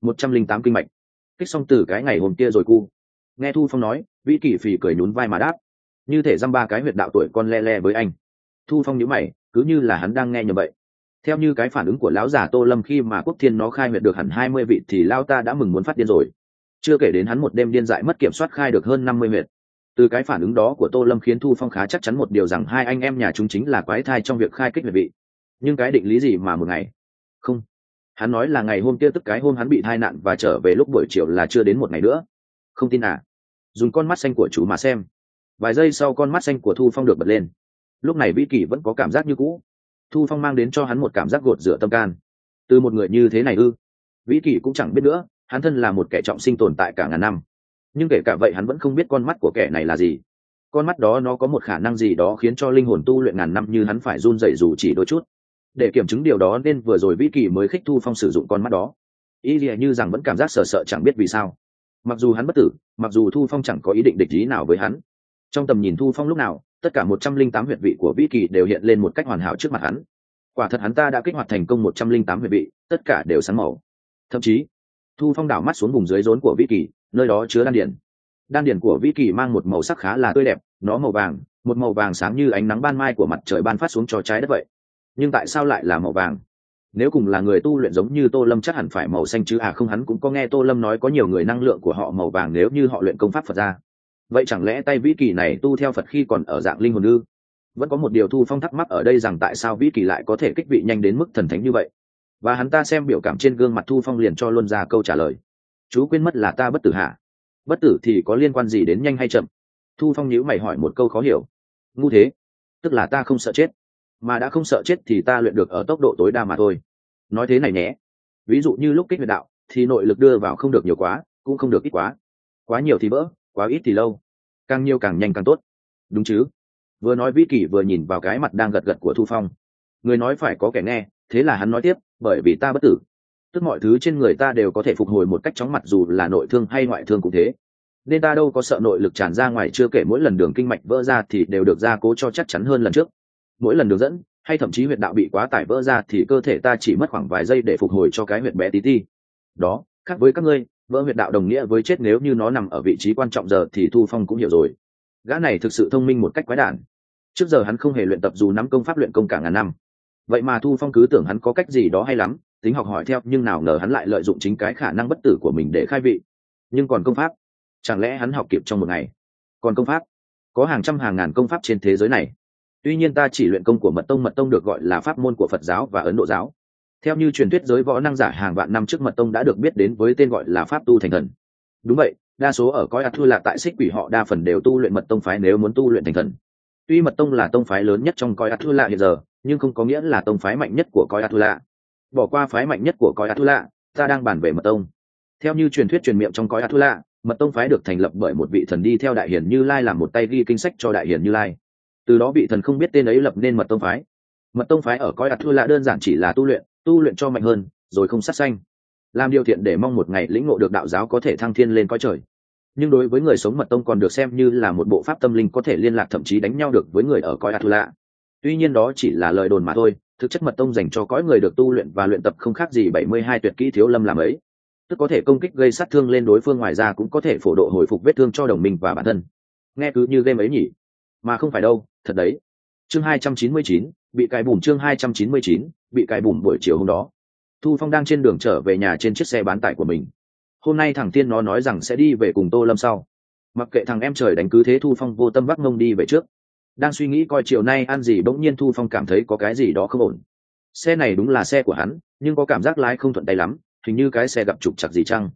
108 kinh mạch. Kích xong từ cái ngày hôm kia rồi cu. Nghe Thu Phong nói, Vĩ Kỳ phì cười nhún vai mà đáp, như thể dăm ba cái huyệt đạo tuổi con le le với anh. Thu Phong nhíu mày, cứ như là hắn đang nghe nhầm vậy. Theo như cái phản ứng của lão giả Tô Lâm khi mà Quốc Thiên nó khai huyệt được hẳn 20 vị thì lão ta đã mừng muốn phát điên rồi. Chưa kể đến hắn một đêm điên dại mất kiểm soát khai được hơn 50 huyệt. Từ cái phản ứng đó của Tô Lâm khiến Thu Phong khá chắc chắn một điều rằng hai anh em nhà chúng chính là quái thai trong việc khai kích huyệt vị. Nhưng cái định lý gì mà một ngày? Không, hắn nói là ngày hôm kia, tức cái hôm hắn bị tai nạn và trở về lúc buổi chiều là chưa đến một ngày nữa. Không tin à? Dùng con mắt xanh của chú mà xem. Vài giây sau con mắt xanh của Thu Phong được bật lên. Lúc này Vĩ Kỳ vẫn có cảm giác như cũ. Thu Phong mang đến cho hắn một cảm giác gột rửa tâm can. Từ một người như thế này ư? Vĩ Kỳ cũng chẳng biết nữa, hắn thân là một kẻ trọng sinh tồn tại cả ngàn năm. Nhưng kể cả vậy hắn vẫn không biết con mắt của kẻ này là gì. Con mắt đó nó có một khả năng gì đó khiến cho linh hồn tu luyện ngàn năm như hắn phải run rẩy dù chỉ đôi chút. Để kiểm chứng điều đó nên vừa rồi Vĩ Kỳ mới khích Thu Phong sử dụng con mắt đó. Y như rằng vẫn cảm giác sợ sợ chẳng biết vì sao. Mặc dù hắn bất tử, mặc dù Thu Phong chẳng có ý định địch ý nào với hắn, trong tầm nhìn Thu Phong lúc nào tất cả 108 huyệt vị của Vĩ Kỳ đều hiện lên một cách hoàn hảo trước mặt hắn. Quả thật hắn ta đã kích hoạt thành công 108 huyệt vị, tất cả đều sáng màu. Thậm chí Thu Phong đảo mắt xuống vùng dưới rốn của Vĩ Kỳ, nơi đó chứa đan điền. Đan điền của Vĩ Kỳ mang một màu sắc khá là tươi đẹp, nó màu vàng, một màu vàng sáng như ánh nắng ban mai của mặt trời ban phát xuống cho trái đất vậy. Nhưng tại sao lại là màu vàng? Nếu cùng là người tu luyện giống như Tô Lâm chắc hẳn phải màu xanh chứ không, hắn cũng có nghe Tô Lâm nói có nhiều người năng lượng của họ màu vàng nếu như họ luyện công pháp Phật ra. Vậy chẳng lẽ tay Vĩ Kỳ này tu theo Phật khi còn ở dạng linh hồn ư? Vẫn có một điều Thu Phong thắc mắc ở đây, rằng tại sao Vĩ Kỳ lại có thể kích vị nhanh đến mức thần thánh như vậy. Và hắn ta xem biểu cảm trên gương mặt Thu Phong liền cho luôn ra câu trả lời. Chú quên mất là ta bất tử hả? Bất tử thì có liên quan gì đến nhanh hay chậm? Thu Phong nhíu mày hỏi một câu khó hiểu. Ngu thế? Tức là ta không sợ chết, mà đã không sợ chết thì ta luyện được ở tốc độ tối đa mà thôi. Nói thế này nhé, ví dụ như lúc kích huyệt đạo thì nội lực đưa vào không được nhiều quá, cũng không được ít quá. Quá nhiều thì vỡ, quá ít thì lâu. Càng nhiều càng nhanh càng tốt, đúng chứ? Vừa nói Vĩ Kỳ vừa nhìn vào cái mặt đang gật gật của Thu Phong. Người nói phải có kẻ nghe, thế là hắn nói tiếp, bởi vì ta bất tử, tức mọi thứ trên người ta đều có thể phục hồi một cách chóng mặt, dù là nội thương hay ngoại thương cũng thế. Nên ta đâu có sợ nội lực tràn ra ngoài, chưa kể mỗi lần đường kinh mạch vỡ ra thì đều được gia cố cho chắc chắn hơn lần trước. Mỗi lần đường dẫn hay thậm chí huyệt đạo bị quá tải vỡ ra thì cơ thể ta chỉ mất khoảng vài giây để phục hồi cho cái huyệt bé tí ti đó. Khác với các ngươi, vỡ huyệt đạo đồng nghĩa với chết nếu như nó nằm ở vị trí quan trọng. Giờ thì Thu Phong cũng hiểu rồi. Gã này thực sự thông minh một cách quái đản. Trước giờ hắn không hề luyện tập dù nắm công pháp luyện công cả ngàn năm, vậy mà Thu Phong cứ tưởng hắn có cách gì đó hay lắm, tính học hỏi theo, nhưng nào ngờ hắn lại lợi dụng chính cái khả năng bất tử của mình để khai vị. Nhưng còn công pháp, chẳng lẽ hắn học kịp trong một ngày? Còn công pháp, có hàng trăm hàng ngàn công pháp trên thế giới này. Tuy nhiên ta chỉ luyện công của mật tông được gọi là pháp môn của Phật giáo và Ấn Độ giáo. Theo như truyền thuyết giới võ năng giả hàng vạn năm trước mật tông đã được biết đến với tên gọi là pháp tu thành thần. Đúng vậy, đa số ở coi Atula tại xích quỷ họ đa phần đều tu luyện mật tông phái nếu muốn tu luyện thành thần. Tuy mật tông là tông phái lớn nhất trong coi Atula hiện giờ, nhưng không có nghĩa là tông phái mạnh nhất của coi Atula. Bỏ qua phái mạnh nhất của coi Atula, ta đang bàn về mật tông. Theo như truyền thuyết truyền miệng trong coi Atula, mật tông phái được thành lập bởi một vị thần đi theo đại hiển Như Lai làm một tay ghi kinh sách cho đại hiển Như Lai. Từ đó vị thần không biết tên ấy lập nên mật tông phái. Mật tông phái ở coi Atula đơn giản chỉ là tu luyện cho mạnh hơn, rồi không sát sanh, làm điều thiện để mong một ngày lĩnh ngộ được đạo giáo có thể thăng thiên lên coi trời. Nhưng đối với người sống mật tông còn được xem như là một bộ pháp tâm linh có thể liên lạc thậm chí đánh nhau được với người ở coi Atula. Tuy nhiên đó chỉ là lời đồn mà thôi, thực chất mật tông dành cho cõi người được tu luyện và luyện tập không khác gì 72 tuyệt kỹ Thiếu Lâm làm ấy, tức có thể công kích gây sát thương lên đối phương, ngoài ra cũng có thể phổ độ hồi phục vết thương cho đồng minh và bản thân. Nghe cứ như game ấy nhỉ, mà không phải đâu, thật đấy. Chương 299, bị cài bùm. Chương 299, bị cài bùm. Buổi chiều hôm đó, Thu Phong đang trên đường trở về nhà trên chiếc xe bán tải của mình. Hôm nay thằng Tiên nó nói rằng sẽ đi về cùng Tô Lâm sau. Mặc kệ thằng em trời đánh cứ thế, Thu Phong vô tâm vác mông đi về trước. Đang suy nghĩ coi chiều nay ăn gì, bỗng nhiên Thu Phong cảm thấy có cái gì đó không ổn. Xe này đúng là xe của hắn, nhưng có cảm giác lái không thuận tay lắm, hình như cái xe gặp trục trặc gì chăng.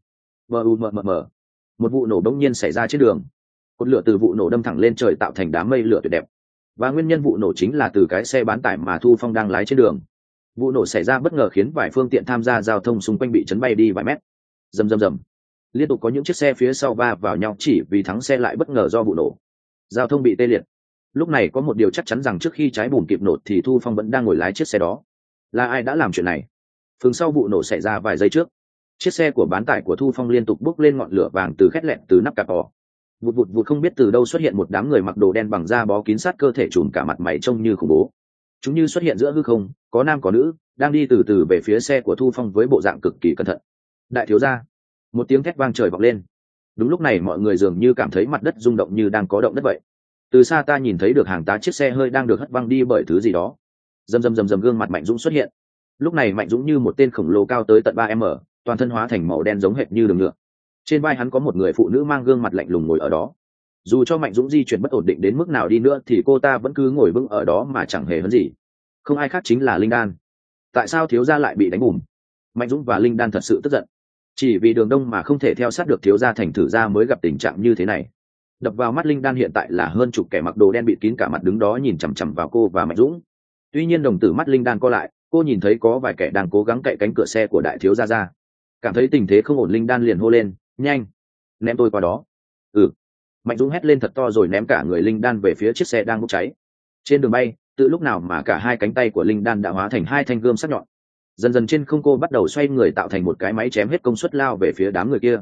Một vụ nổ bỗng nhiên xảy ra trên đường. Cột lửa từ vụ nổ đâm thẳng lên trời tạo thành đám mây lửa tuyệt đẹp. Và nguyên nhân vụ nổ chính là từ cái xe bán tải mà Thu Phong đang lái trên đường. Vụ nổ xảy ra bất ngờ khiến vài phương tiện tham gia giao thông xung quanh bị chấn bay đi vài mét. Rầm rầm rầm, liên tục có những chiếc xe phía sau va vào nhau chỉ vì thắng xe lại bất ngờ do vụ nổ. Giao thông bị tê liệt. Lúc này có một điều chắc chắn rằng trước khi trái bùm kịp nổ thì Thu Phong vẫn đang ngồi lái chiếc xe đó. Là ai đã làm chuyện này? Phường sau vụ nổ xảy ra vài giây trước, chiếc xe của bán tải của Thu Phong liên tục bốc lên ngọn lửa vàng từ khét lẹn từ nắp cạp ỏ. Vụt vụt vụt, không biết từ đâu xuất hiện một đám người mặc đồ đen bằng da bó kín sát cơ thể, trùm cả mặt mày trông như khủng bố. Chúng như xuất hiện giữa hư không, có nam có nữ, đang đi từ từ về phía xe của Thu Phong với bộ dạng cực kỳ cẩn thận. Đại thiếu gia! Một tiếng thét vang trời vọng lên. Đúng lúc này mọi người dường như cảm thấy mặt đất rung động như đang có động đất vậy. Từ xa ta nhìn thấy được hàng tá chiếc xe hơi đang được hất văng đi bởi thứ gì đó. Rầm rầm rầm rầm, gương mặt Mạnh Dũng xuất hiện. Lúc này Mạnh Dũng như một tên khổng lồ cao tới tận 3m, toàn thân hóa thành màu đen giống hệt như đường nhựa. Trên vai hắn có một người phụ nữ mang gương mặt lạnh lùng ngồi ở đó. Dù cho Mạnh Dũng di chuyển bất ổn định đến mức nào đi nữa thì cô ta vẫn cứ ngồi vững ở đó mà chẳng hề hấn gì. Không ai khác chính là Linh Đan. Tại sao thiếu gia lại bị đánh bùm? Mạnh Dũng và Linh Đan thật sự tức giận. Chỉ vì đường đông mà không thể theo sát được thiếu gia, thành thử ra mới gặp tình trạng như thế này. Đập vào mắt Linh Đan hiện tại là hơn chục kẻ mặc đồ đen bịt kín cả mặt đứng đó nhìn chằm chằm vào cô và Mạnh Dũng. Tuy nhiên đồng tử mắt Linh Đan co lại, cô nhìn thấy có vài kẻ đang cố gắng cậy cánh cửa xe của đại thiếu gia ra. Cảm thấy tình thế không ổn, Linh Đan liền hô lên: nhanh, ném tôi qua đó. Ừ. Mạnh Dũng hét lên thật to rồi ném cả người Linh Đan về phía chiếc xe đang bốc cháy. Trên đường bay, từ lúc nào mà cả hai cánh tay của Linh Đan đã hóa thành hai thanh gươm sắc nhọn. Dần dần trên không cô bắt đầu xoay người tạo thành một cái máy chém hết công suất lao về phía đám người kia.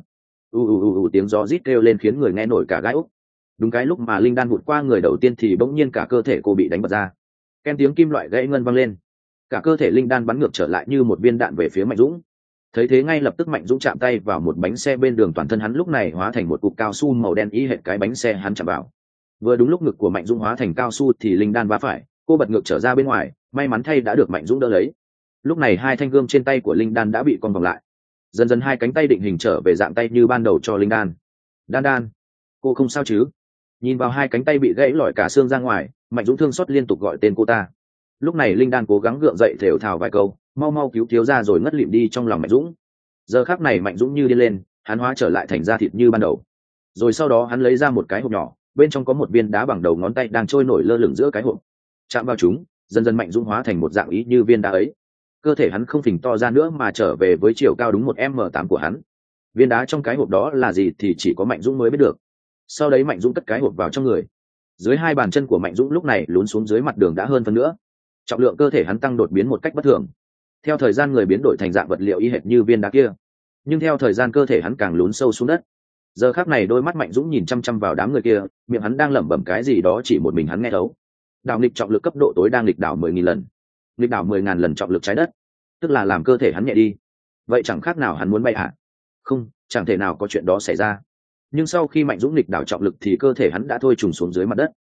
Tiếng gió rít kêu lên khiến người nghe nổi cả gai ốc. Đúng cái lúc mà Linh Đan vụt qua người đầu tiên thì bỗng nhiên cả cơ thể cô bị đánh bật ra. Ken tiếng kim loại gãy ngân vang lên. Cả cơ thể Linh Đan bắn ngược trở lại như một viên đạn về phía Mạnh Dũng. Thấy thế ngay lập tức Mạnh Dũng chạm tay vào một bánh xe bên đường, toàn thân hắn lúc này hóa thành một cục cao su màu đen y hệt cái bánh xe hắn chạm vào. Vừa đúng lúc ngực của Mạnh Dũng hóa thành cao su thì Linh Đan va phải, cô bật ngược trở ra bên ngoài, may mắn thay đã được Mạnh Dũng đỡ lấy. Lúc này hai thanh gươm trên tay của Linh Đan đã bị cong vòng lại. Dần dần hai cánh tay định hình trở về dạng tay như ban đầu cho Linh Đan. Đan, cô không sao chứ? Nhìn vào hai cánh tay bị gãy lỏi cả xương ra ngoài, Mạnh Dũng thương xót liên tục gọi tên cô ta. Lúc này Linh Đan cố gắng gượng dậy thều thào vài câu, mau mau cứu thiếu gia, rồi ngất lịm đi trong lòng Mạnh Dũng. Giờ khắc này Mạnh Dũng như điên lên, hắn hóa trở lại thành da thịt như ban đầu. Rồi sau đó hắn lấy ra một cái hộp nhỏ, bên trong có một viên đá bằng đầu ngón tay đang trôi nổi lơ lửng giữa cái hộp. Chạm vào chúng, dần dần Mạnh Dũng hóa thành một dạng ý như viên đá ấy. Cơ thể hắn không phình to ra nữa mà trở về với chiều cao đúng 1m8 của hắn. Viên đá trong cái hộp đó là gì thì chỉ có Mạnh Dũng mới biết được. Sau đấy Mạnh Dũng cất cái hộp vào trong người. Dưới hai bàn chân của Mạnh Dũng lúc này lún xuống dưới mặt đường đã hơn phân nữa. Trọng lượng cơ thể hắn tăng đột biến một cách bất thường. Theo thời gian người biến đổi thành dạng vật liệu y hệt như viên đá kia. Nhưng theo thời gian cơ thể hắn càng lún sâu xuống đất. Giờ khắc này đôi mắt Mạnh Dũng nhìn chăm chăm vào đám người kia, miệng hắn đang lẩm bẩm cái gì đó chỉ một mình hắn nghe thấu. Đảo nghịch trọng lực cấp độ tối đang nghịch đảo 10.000 lần. Nghịch đảo 10.000 lần trọng lực trái đất, tức là làm cơ thể hắn nhẹ đi. Vậy chẳng khác nào hắn muốn bay hả? Không, chẳng thể nào có chuyện đó xảy ra. Nhưng sau khi Mạnh Dũng nghịch đảo trọng lực thì cơ thể hắn đã thôi trùng xuống dưới mặt đất.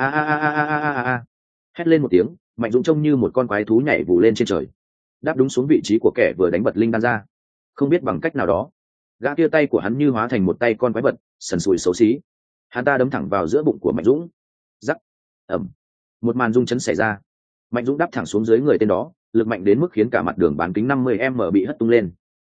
Hét lên một tiếng, Mạnh Dũng trông như một con quái thú nhảy vù lên trên trời, đáp đúng xuống vị trí của kẻ vừa đánh bật Linh Đan ra. Không biết bằng cách nào đó, gã kia tay của hắn như hóa thành một tay con quái vật sần sùi xấu xí. Hắn ta đấm thẳng vào giữa bụng của Mạnh Dũng. Rắc, ầm, một màn rung chấn xảy ra. Mạnh Dũng đáp thẳng xuống dưới người tên đó, lực mạnh đến mức khiến cả mặt đường bán kính 50m bị hất tung lên.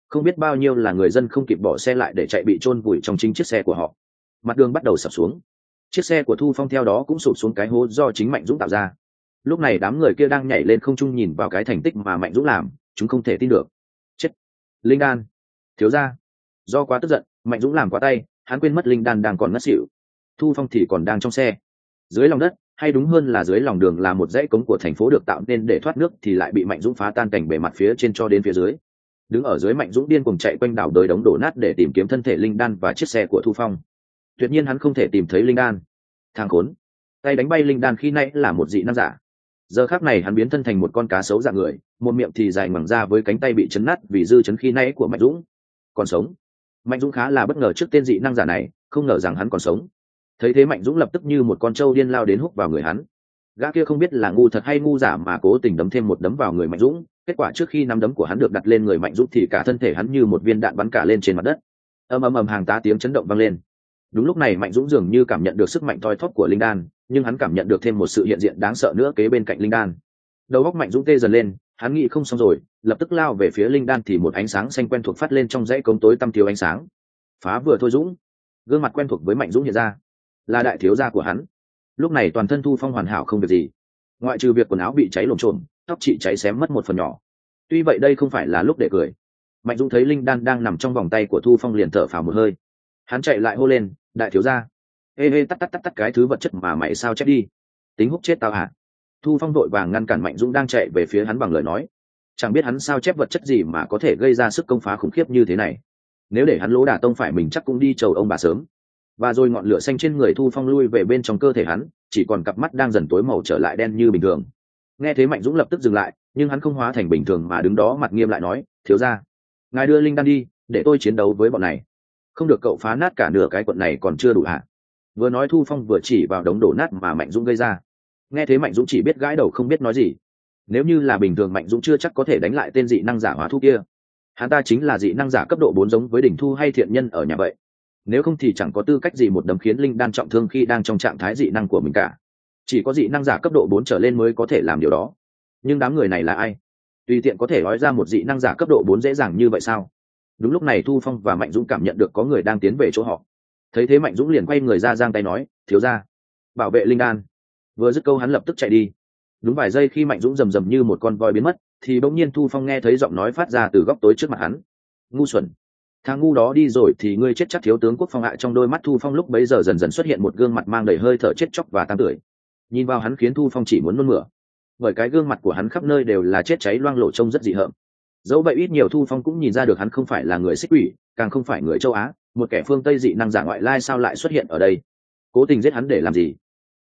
không biết bao nhiêu là người dân không kịp bỏ xe lại để chạy bị chôn vùi trong chính chiếc xe của họ. Mặt đường bắt đầu sập xuống, chiếc xe của Thu Phong theo đó cũng sụp xuống cái hố do chính Mạnh Dũng tạo ra. Lúc này đám người kia đang nhảy lên không trung nhìn vào cái thành tích mà Mạnh Dũng làm, chúng không thể tin được. Chết! Linh đan! Thiếu gia! Do quá tức giận, Mạnh Dũng làm quá tay, hắn quên mất linh đan đang còn ngất xỉu. Thu Phong thì còn đang trong xe. Dưới lòng đất, hay đúng hơn là dưới lòng đường, là một dãy cống của thành phố được tạo nên để thoát nước, thì lại bị Mạnh Dũng phá tan cảnh bề mặt phía trên cho đến phía dưới. Đứng ở dưới, Mạnh Dũng điên cuồng chạy quanh đảo đời đống đổ nát để tìm kiếm thân thể linh đan và chiếc xe của Thu Phong. Tuyệt nhiên hắn không thể tìm thấy linh đan. Thằng khốn! Tay đánh bay linh đan khi nãy là một dị năng giả. Giờ khắc này hắn biến thân thành một con cá sấu dạng người, một miệng thì dài ngoằng ra với cánh tay bị chấn nát vì dư chấn khi nãy của Mạnh Dũng. Còn sống! Mạnh Dũng khá là bất ngờ trước tên dị năng giả này, không ngờ rằng hắn còn sống. Thấy thế Mạnh Dũng lập tức như một con trâu điên lao đến húc vào người hắn. Gã kia không biết là ngu thật hay ngu giả mà cố tình đấm thêm một đấm vào người Mạnh Dũng. Kết quả trước khi nắm đấm của hắn được đặt lên người Mạnh Dũng thì cả thân thể hắn như một viên đạn bắn cả lên trên mặt đất. Ầm ầm ầm, hàng tá tiếng chấn động vang lên. Đúng lúc này Mạnh Dũng dường như cảm nhận được sức mạnh thoi thóp của linh đan, nhưng hắn cảm nhận được thêm một sự hiện diện đáng sợ nữa kế bên cạnh linh đan. Đầu óc Mạnh Dũng tê dần lên, hắn nghĩ không xong rồi, lập tức lao về phía linh đan thì một ánh sáng xanh quen thuộc phát lên trong dãy cống tối tăm thiếu ánh sáng. Phá vừa thôi Dũng! Gương mặt quen thuộc với Mạnh Dũng hiện ra, là đại thiếu gia của hắn. Lúc này toàn thân Thu Phong hoàn hảo không việc gì, ngoại trừ việc quần áo bị cháy lồm chồm, tóc chị cháy xém mất một phần nhỏ. Tuy vậy đây không phải là lúc để cười. Mạnh Dũng thấy linh đan đang nằm trong vòng tay của Thu Phong liền thở phào một hơi. Hắn chạy lại hô lên, đại thiếu gia! Ê, tắt cái thứ vật chất mà mày sao chép đi, tính hút chết tao hả? Thu Phong vội vàng ngăn cản Mạnh Dũng đang chạy về phía hắn bằng lời nói. Chẳng biết hắn sao chép vật chất gì mà có thể gây ra sức công phá khủng khiếp như thế này. Nếu để hắn Lỗ Đả Tông phải mình chắc cũng đi chầu ông bà sớm. Và rồi ngọn lửa xanh trên người Thu Phong lui về bên trong cơ thể hắn, chỉ còn cặp mắt đang dần tối màu trở lại đen như bình thường. Nghe thế Mạnh Dũng lập tức dừng lại, nhưng hắn không hóa thành bình thường mà đứng đó mặt nghiêm lại nói, thiếu gia, ngài đưa linh đan đi, để tôi chiến đấu với bọn này. Không được cậu phá nát cả nửa cái quận này còn chưa đủ hả? Vừa nói Thu Phong vừa chỉ vào đống đổ nát mà Mạnh Dũng gây ra. Nghe thế Mạnh Dũng chỉ biết gãi đầu không biết nói gì. Nếu như là bình thường Mạnh Dũng chưa chắc có thể đánh lại tên dị năng giả hóa thu kia. Hắn ta chính là dị năng giả cấp độ 4 giống với Đỉnh Thu hay Thiện Nhân ở nhà vậy. Nếu không thì chẳng có tư cách gì một đấm khiến linh đan trọng thương khi đang trong trạng thái dị năng của mình cả. Chỉ có dị năng giả cấp độ 4 trở lên mới có thể làm điều đó. Nhưng đám người này là ai? Tùy tiện có thể nói ra một dị năng giả cấp độ 4 dễ dàng như vậy sao? Đúng lúc này Thu Phong và Mạnh Dũng cảm nhận được có người đang tiến về chỗ họ. Thấy thế Mạnh Dũng liền quay người ra giang tay nói, thiếu gia, bảo vệ linh đan. Vừa dứt câu hắn lập tức chạy đi. Đúng vài giây khi Mạnh Dũng rầm rầm như một con voi biến mất, thì bỗng nhiên Thu Phong nghe thấy giọng nói phát ra từ góc tối trước mặt hắn. Ngu xuẩn! Thằng ngu đó đi rồi thì ngươi chết chắc. Thiếu tướng Quốc Phong ạ. Trong đôi mắt Thu Phong lúc bấy giờ dần dần xuất hiện một gương mặt mang đầy hơi thở chết chóc và tang tưởi. Nhìn vào hắn khiến Thu Phong chỉ muốn nôn mửa, bởi cái gương mặt của hắn khắp nơi đều là chết cháy loang lổ trông rất dị hợm. Dẫu vậy ít nhiều Thu Phong cũng nhìn ra được hắn không phải là người Xích Quỷ, càng không phải người châu Á, một kẻ phương Tây dị năng giả ngoại lai sao lại xuất hiện ở đây, cố tình giết hắn để làm gì?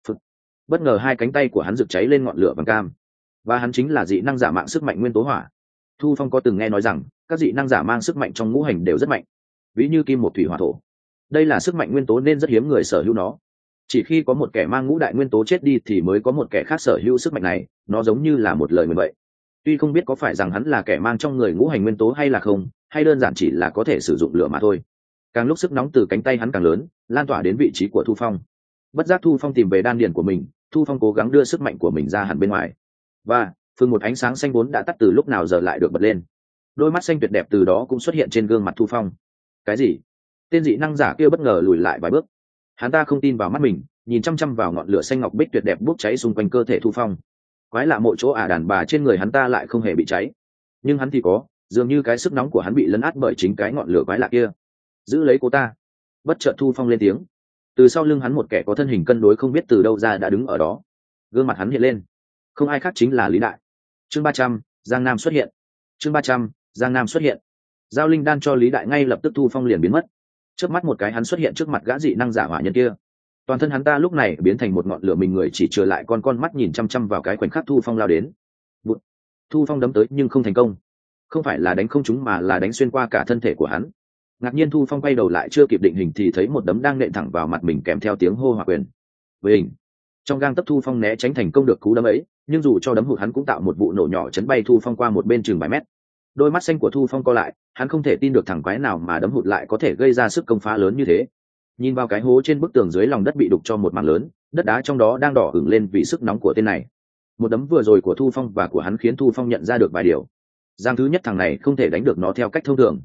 Bất ngờ hai cánh tay của hắn rực cháy lên ngọn lửa vàng cam, và hắn chính là dị năng giả mạng sức mạnh nguyên tố hỏa. Thu Phong có từng nghe nói rằng các dị năng giả mang sức mạnh trong ngũ hành đều rất mạnh, ví như kim một thủy hỏa thổ. Đây là sức mạnh nguyên tố nên rất hiếm người sở hữu nó. Chỉ khi có một kẻ mang ngũ đại nguyên tố chết đi thì mới có một kẻ khác sở hữu sức mạnh này, nó giống như là một lời nguyền vậy. Tuy không biết có phải rằng hắn là kẻ mang trong người ngũ hành nguyên tố hay là không, hay đơn giản chỉ là có thể sử dụng lửa mà thôi. Càng lúc sức nóng từ cánh tay hắn càng lớn, lan tỏa đến vị trí của Thu Phong. Bất giác Thu Phong tìm về đan điền của mình, Thu Phong cố gắng đưa sức mạnh của mình ra hẳn bên ngoài. Và phương một ánh sáng xanh vốn đã tắt từ lúc nào giờ lại được bật lên. Đôi mắt xanh tuyệt đẹp từ đó cũng xuất hiện trên gương mặt Thu Phong. Cái gì? Tên dị năng giả kia bất ngờ lùi lại vài bước. Hắn ta không tin vào mắt mình, nhìn chăm chăm vào ngọn lửa xanh ngọc bích tuyệt đẹp bốc cháy xung quanh cơ thể Thu Phong. Quái lạ, mỗi chỗ đàn bà trên người hắn ta lại không hề bị cháy, nhưng hắn thì có, dường như cái sức nóng của hắn bị lấn át bởi chính cái ngọn lửa quái lạ kia. Giữ lấy cô ta! Bất chợt Thu Phong lên tiếng. Từ sau lưng hắn một kẻ có thân hình cân đối không biết từ đâu ra đã đứng ở đó. Gương mặt hắn hiện lên, không ai khác chính là Lý Đại. Chương 300, Giang Nam xuất hiện. Chương 300, Giang Nam xuất hiện. Giao linh đan cho Lý Đại, ngay lập tức Thu Phong liền biến mất. Chớp mắt một cái hắn xuất hiện trước mặt gã dị năng giả hỏa nhân kia. Toàn thân hắn ta lúc này biến thành một ngọn lửa, mình người chỉ trừ lại con mắt nhìn chăm chăm vào cái khoảnh khắc Thu Phong lao đến. Bụt. Thu Phong đấm tới nhưng không thành công. Không phải là đánh không trúng mà là đánh xuyên qua cả thân thể của hắn. Ngạc nhiên Thu Phong quay đầu lại chưa kịp định hình thì thấy một đấm đang nện thẳng vào mặt mình kèm theo tiếng hô hỏa quyền. Với hình, trong gang tấc Thu Phong né tránh thành công được cú đấm ấy, nhưng dù cho đấm hụt hắn cũng tạo một vụ nổ nhỏ chấn bay Thu Phong qua một bên chừng vài mét. Đôi mắt xanh của Thu Phong co lại, hắn không thể tin được thằng quái nào mà đấm hụt lại có thể gây ra sức công phá lớn như thế. Nhìn vào cái hố trên bức tường dưới lòng đất bị đục cho một mảng lớn, đất đá trong đó đang đỏ ửng lên vì sức nóng của tên này. Một đấm vừa rồi của Thu Phong và của hắn khiến Thu Phong nhận ra được vài điều. Giang thứ nhất, thằng này không thể đánh được nó theo cách thông thường,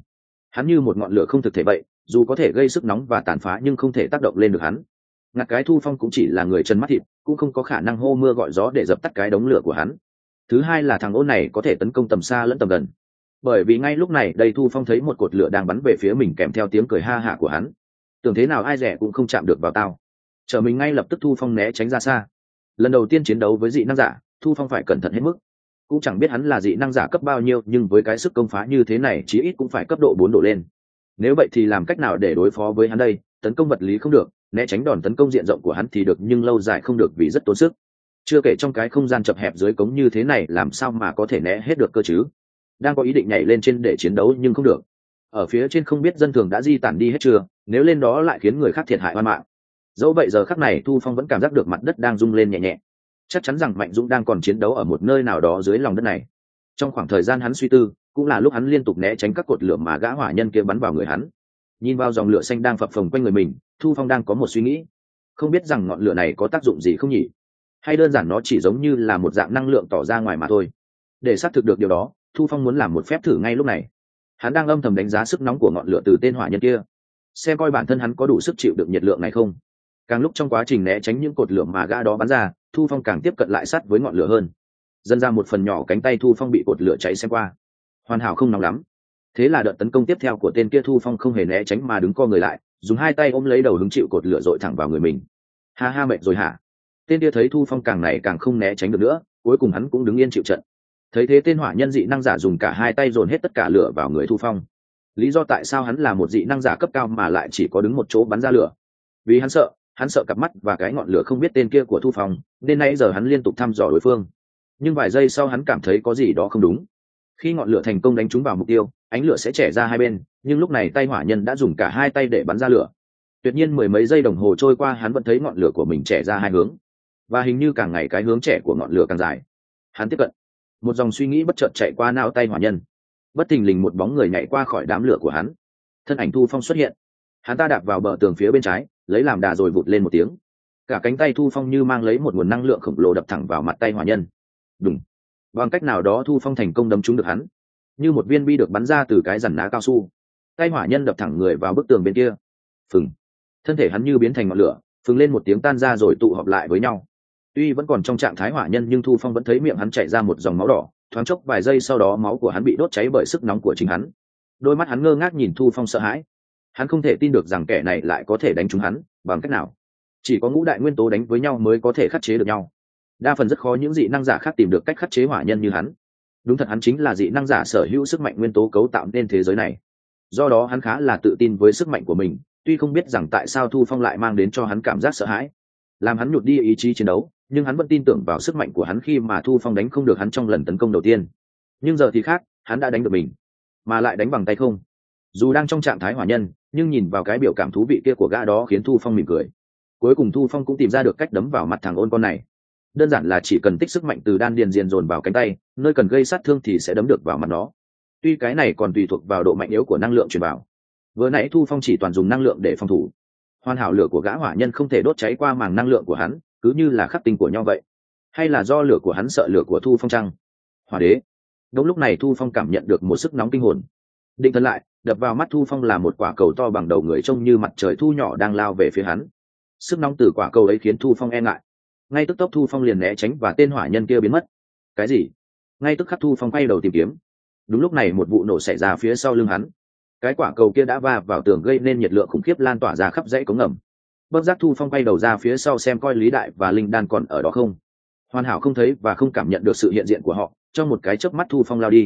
Hắn như một ngọn lửa không thực thể vậy, dù có thể gây sức nóng và tàn phá nhưng không thể tác động lên được hắn. Ngặt cái Thu Phong cũng chỉ là người chân mắt thịt, cũng không có khả năng hô mưa gọi gió để dập tắt cái đống lửa của hắn. Thứ hai là thằng ôn này có thể tấn công tầm xa lẫn tầm gần, bởi vì ngay lúc này đây Thu Phong thấy một cột lửa đang bắn về phía mình kèm theo tiếng cười ha hả của hắn. Tưởng thế nào ai rẻ cũng không chạm được vào tao. Chờ mình ngay lập tức Thu Phong né tránh ra xa. Lần đầu tiên chiến đấu với dị năng giả, Thu Phong phải cẩn thận hết mức. Cũng chẳng biết hắn là dị năng giả cấp bao nhiêu, nhưng với cái sức công phá như thế này chí ít cũng phải cấp độ 4 độ lên. Nếu vậy thì làm cách nào để đối phó với hắn đây? Tấn công vật lý không được, né tránh đòn tấn công diện rộng của hắn thì được, nhưng lâu dài không được vì rất tốn sức. Chưa kể trong cái không gian chật hẹp dưới cống như thế này làm sao mà có thể né hết được cơ chứ? Đang có ý định nhảy lên trên để chiến đấu nhưng không được. Ở phía trên không biết dân thường đã di tản đi hết chưa, nếu lên đó lại khiến người khác thiệt hại oan mạng. Dẫu vậy giờ khắc này Thu Phong vẫn cảm giác được mặt đất đang rung lên nhẹ nhẹ. Chắc chắn rằng Mạnh Dũng đang còn chiến đấu ở một nơi nào đó dưới lòng đất này. Trong khoảng thời gian hắn suy tư, cũng là lúc hắn liên tục né tránh các cột lửa mà gã hỏa nhân kia bắn vào người hắn. Nhìn vào dòng lửa xanh đang phập phồng quanh người mình, Thu Phong đang có một suy nghĩ. Không biết rằng ngọn lửa này có tác dụng gì không nhỉ? Hay đơn giản nó chỉ giống như là một dạng năng lượng tỏ ra ngoài mà thôi. Để xác thực được điều đó, Thu Phong muốn làm một phép thử ngay lúc này. Hắn đang âm thầm đánh giá sức nóng của ngọn lửa từ tên hỏa nhân kia, xem coi bản thân hắn có đủ sức chịu được nhiệt lượng này không. Càng lúc trong quá trình né tránh những cột lửa mà gã đó bắn ra, Thu Phong càng tiếp cận lại sát với ngọn lửa hơn. Dần ra một phần nhỏ cánh tay Thu Phong bị cột lửa cháy xem qua, hoàn hảo không nóng lắm. Thế là đợt tấn công tiếp theo của tên kia Thu Phong không hề né tránh mà đứng co người lại, dùng hai tay ôm lấy đầu hứng chịu cột lửa dội thẳng vào người mình. Ha ha, mệt rồi hả? Tên kia thấy Thu Phong càng này càng không né tránh được nữa, cuối cùng hắn cũng đứng yên chịu trận. Thấy thế tên hỏa nhân dị năng giả dùng cả hai tay dồn hết tất cả lửa vào người Thu Phong. Lý do tại sao hắn là một dị năng giả cấp cao mà lại chỉ có đứng một chỗ bắn ra lửa? Vì hắn sợ cặp mắt và cái ngọn lửa không biết tên kia của Thu Phong, nên nãy giờ hắn liên tục thăm dò đối phương. Nhưng vài giây sau hắn cảm thấy có gì đó không đúng. Khi ngọn lửa thành công đánh trúng vào mục tiêu, ánh lửa sẽ chẻ ra hai bên, nhưng lúc này tay hỏa nhân đã dùng cả hai tay để bắn ra lửa. Tuyệt nhiên mười mấy giây đồng hồ trôi qua hắn vẫn thấy ngọn lửa của mình chẻ ra hai hướng, và hình như càng ngày cái hướng chẻ của ngọn lửa càng dài. Hắn tiếp cận. Một dòng suy nghĩ bất chợt chạy qua não tay hỏa nhân. Bất thình lình một bóng người nhảy qua khỏi đám lửa của hắn. Thân ảnh Thu Phong xuất hiện. Hắn ta đạp vào bờ tường phía bên trái, lấy làm đà rồi vụt lên một tiếng. Cả cánh tay Thu Phong như mang lấy một nguồn năng lượng khổng lồ đập thẳng vào mặt tay hỏa nhân. Đùng. Bằng cách nào đó Thu Phong thành công đấm trúng được hắn, như một viên bi được bắn ra từ cái giằn ná cao su. Tay hỏa nhân đập thẳng người vào bức tường bên kia. Phừng. Thân thể hắn như biến thành ngọn lửa, phừng lên một tiếng tan ra rồi tụ họp lại với nhau. Tuy vẫn còn trong trạng thái hỏa nhân nhưng Thu Phong vẫn thấy miệng hắn chảy ra một dòng máu đỏ, thoáng chốc vài giây sau đó máu của hắn bị đốt cháy bởi sức nóng của chính hắn. Đôi mắt hắn ngơ ngác nhìn Thu Phong sợ hãi. Hắn không thể tin được rằng kẻ này lại có thể đánh trúng hắn, bằng cách nào? Chỉ có ngũ đại nguyên tố đánh với nhau mới có thể khắc chế được nhau. Đa phần rất khó những dị năng giả khác tìm được cách khắc chế hỏa nhân như hắn. Đúng thật hắn chính là dị năng giả sở hữu sức mạnh nguyên tố cấu tạo nên thế giới này. Do đó hắn khá là tự tin với sức mạnh của mình, tuy không biết rằng tại sao Thu Phong lại mang đến cho hắn cảm giác sợ hãi, làm hắn nhụt đi ý chí chiến đấu, nhưng hắn vẫn tin tưởng vào sức mạnh của hắn khi mà Thu Phong đánh không được hắn trong lần tấn công đầu tiên. Nhưng giờ thì khác, hắn đã đánh được mình, mà lại đánh bằng tay không. Dù đang trong trạng thái hỏa nhân, nhưng nhìn vào cái biểu cảm thú vị kia của gã đó khiến Thu Phong mỉm cười. Cuối cùng Thu Phong cũng tìm ra được cách đấm vào mặt thằng ôn con này. Đơn giản là chỉ cần tích sức mạnh từ đan điền diền dồn vào cánh tay, nơi cần gây sát thương thì sẽ đấm được vào mặt nó. Tuy cái này còn tùy thuộc vào độ mạnh yếu của năng lượng truyền vào. Vừa nãy Thu Phong chỉ toàn dùng năng lượng để phòng thủ. Hoàn hảo lửa của gã hỏa nhân không thể đốt cháy qua màng năng lượng của hắn, cứ như là khắc tinh của nhau vậy. Hay là do lửa của hắn sợ lửa của Thu Phong chăng? Hỏa đế. Đúng lúc này Thu Phong cảm nhận được một sức nóng kinh hồn. Định thần lại, đập vào mắt Thu Phong là một quả cầu to bằng đầu người trông như mặt trời thu nhỏ đang lao về phía hắn. Sức nóng từ quả cầu ấy khiến Thu Phong e ngại. Ngay tức tốc Thu Phong liền né tránh và tên hỏa nhân kia biến mất. Cái gì? Ngay tức khắc Thu Phong quay đầu tìm kiếm. Đúng lúc này một vụ nổ xảy ra phía sau lưng hắn. Cái quả cầu kia đã va vào tường gây nên nhiệt lượng khủng khiếp lan tỏa ra khắp dãy cống ngầm. Bất giác Thu Phong quay đầu ra phía sau xem coi Lý Đại và Linh Đan còn ở đó không. Hoàn hảo không thấy và không cảm nhận được sự hiện diện của họ. Trong một cái chớp mắt Thu Phong lao đi.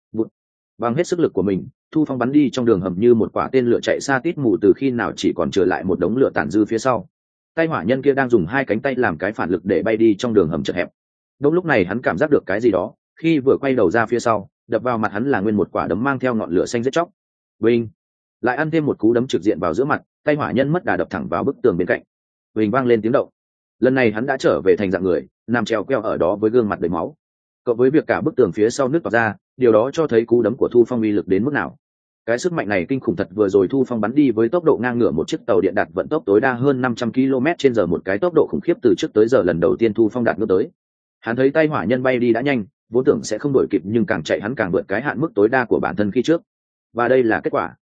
Bằng hết sức lực của mình, Thu Phong bắn đi trong đường hầm như một quả tên lửa chạy xa tít mù, từ khi nào chỉ còn trở lại một đống lửa tàn dư phía sau. Tay hỏa nhân kia đang dùng hai cánh tay làm cái phản lực để bay đi trong đường hầm chật hẹp. Đúng lúc này hắn cảm giác được cái gì đó, khi vừa quay đầu ra phía sau, đập vào mặt hắn là nguyên một quả đấm mang theo ngọn lửa xanh giết chóc. Vinh lại ăn thêm một cú đấm trực diện vào giữa mặt, tay hỏa nhân mất đà đập thẳng vào bức tường bên cạnh. Vinh vang lên tiếng động. Lần này hắn đã trở về thành dạng người, nằm treo queo ở đó với gương mặt đầy máu. Cộng với việc cả bức tường phía sau nứt toạc ra, điều đó cho thấy cú đấm của Thu Phong uy lực đến mức nào. Cái sức mạnh này kinh khủng thật. Vừa rồi Thu Phong bắn đi với tốc độ ngang ngửa một chiếc tàu điện đạt vận tốc tối đa hơn 500 km/h, một cái tốc độ khủng khiếp từ trước tới giờ lần đầu tiên Thu Phong đạt ngưỡng tới. Hắn thấy tay hỏa nhân bay đi đã nhanh, vốn tưởng sẽ không đuổi kịp nhưng càng chạy hắn càng vượt cái hạn mức tối đa của bản thân khi trước. Và đây là kết quả.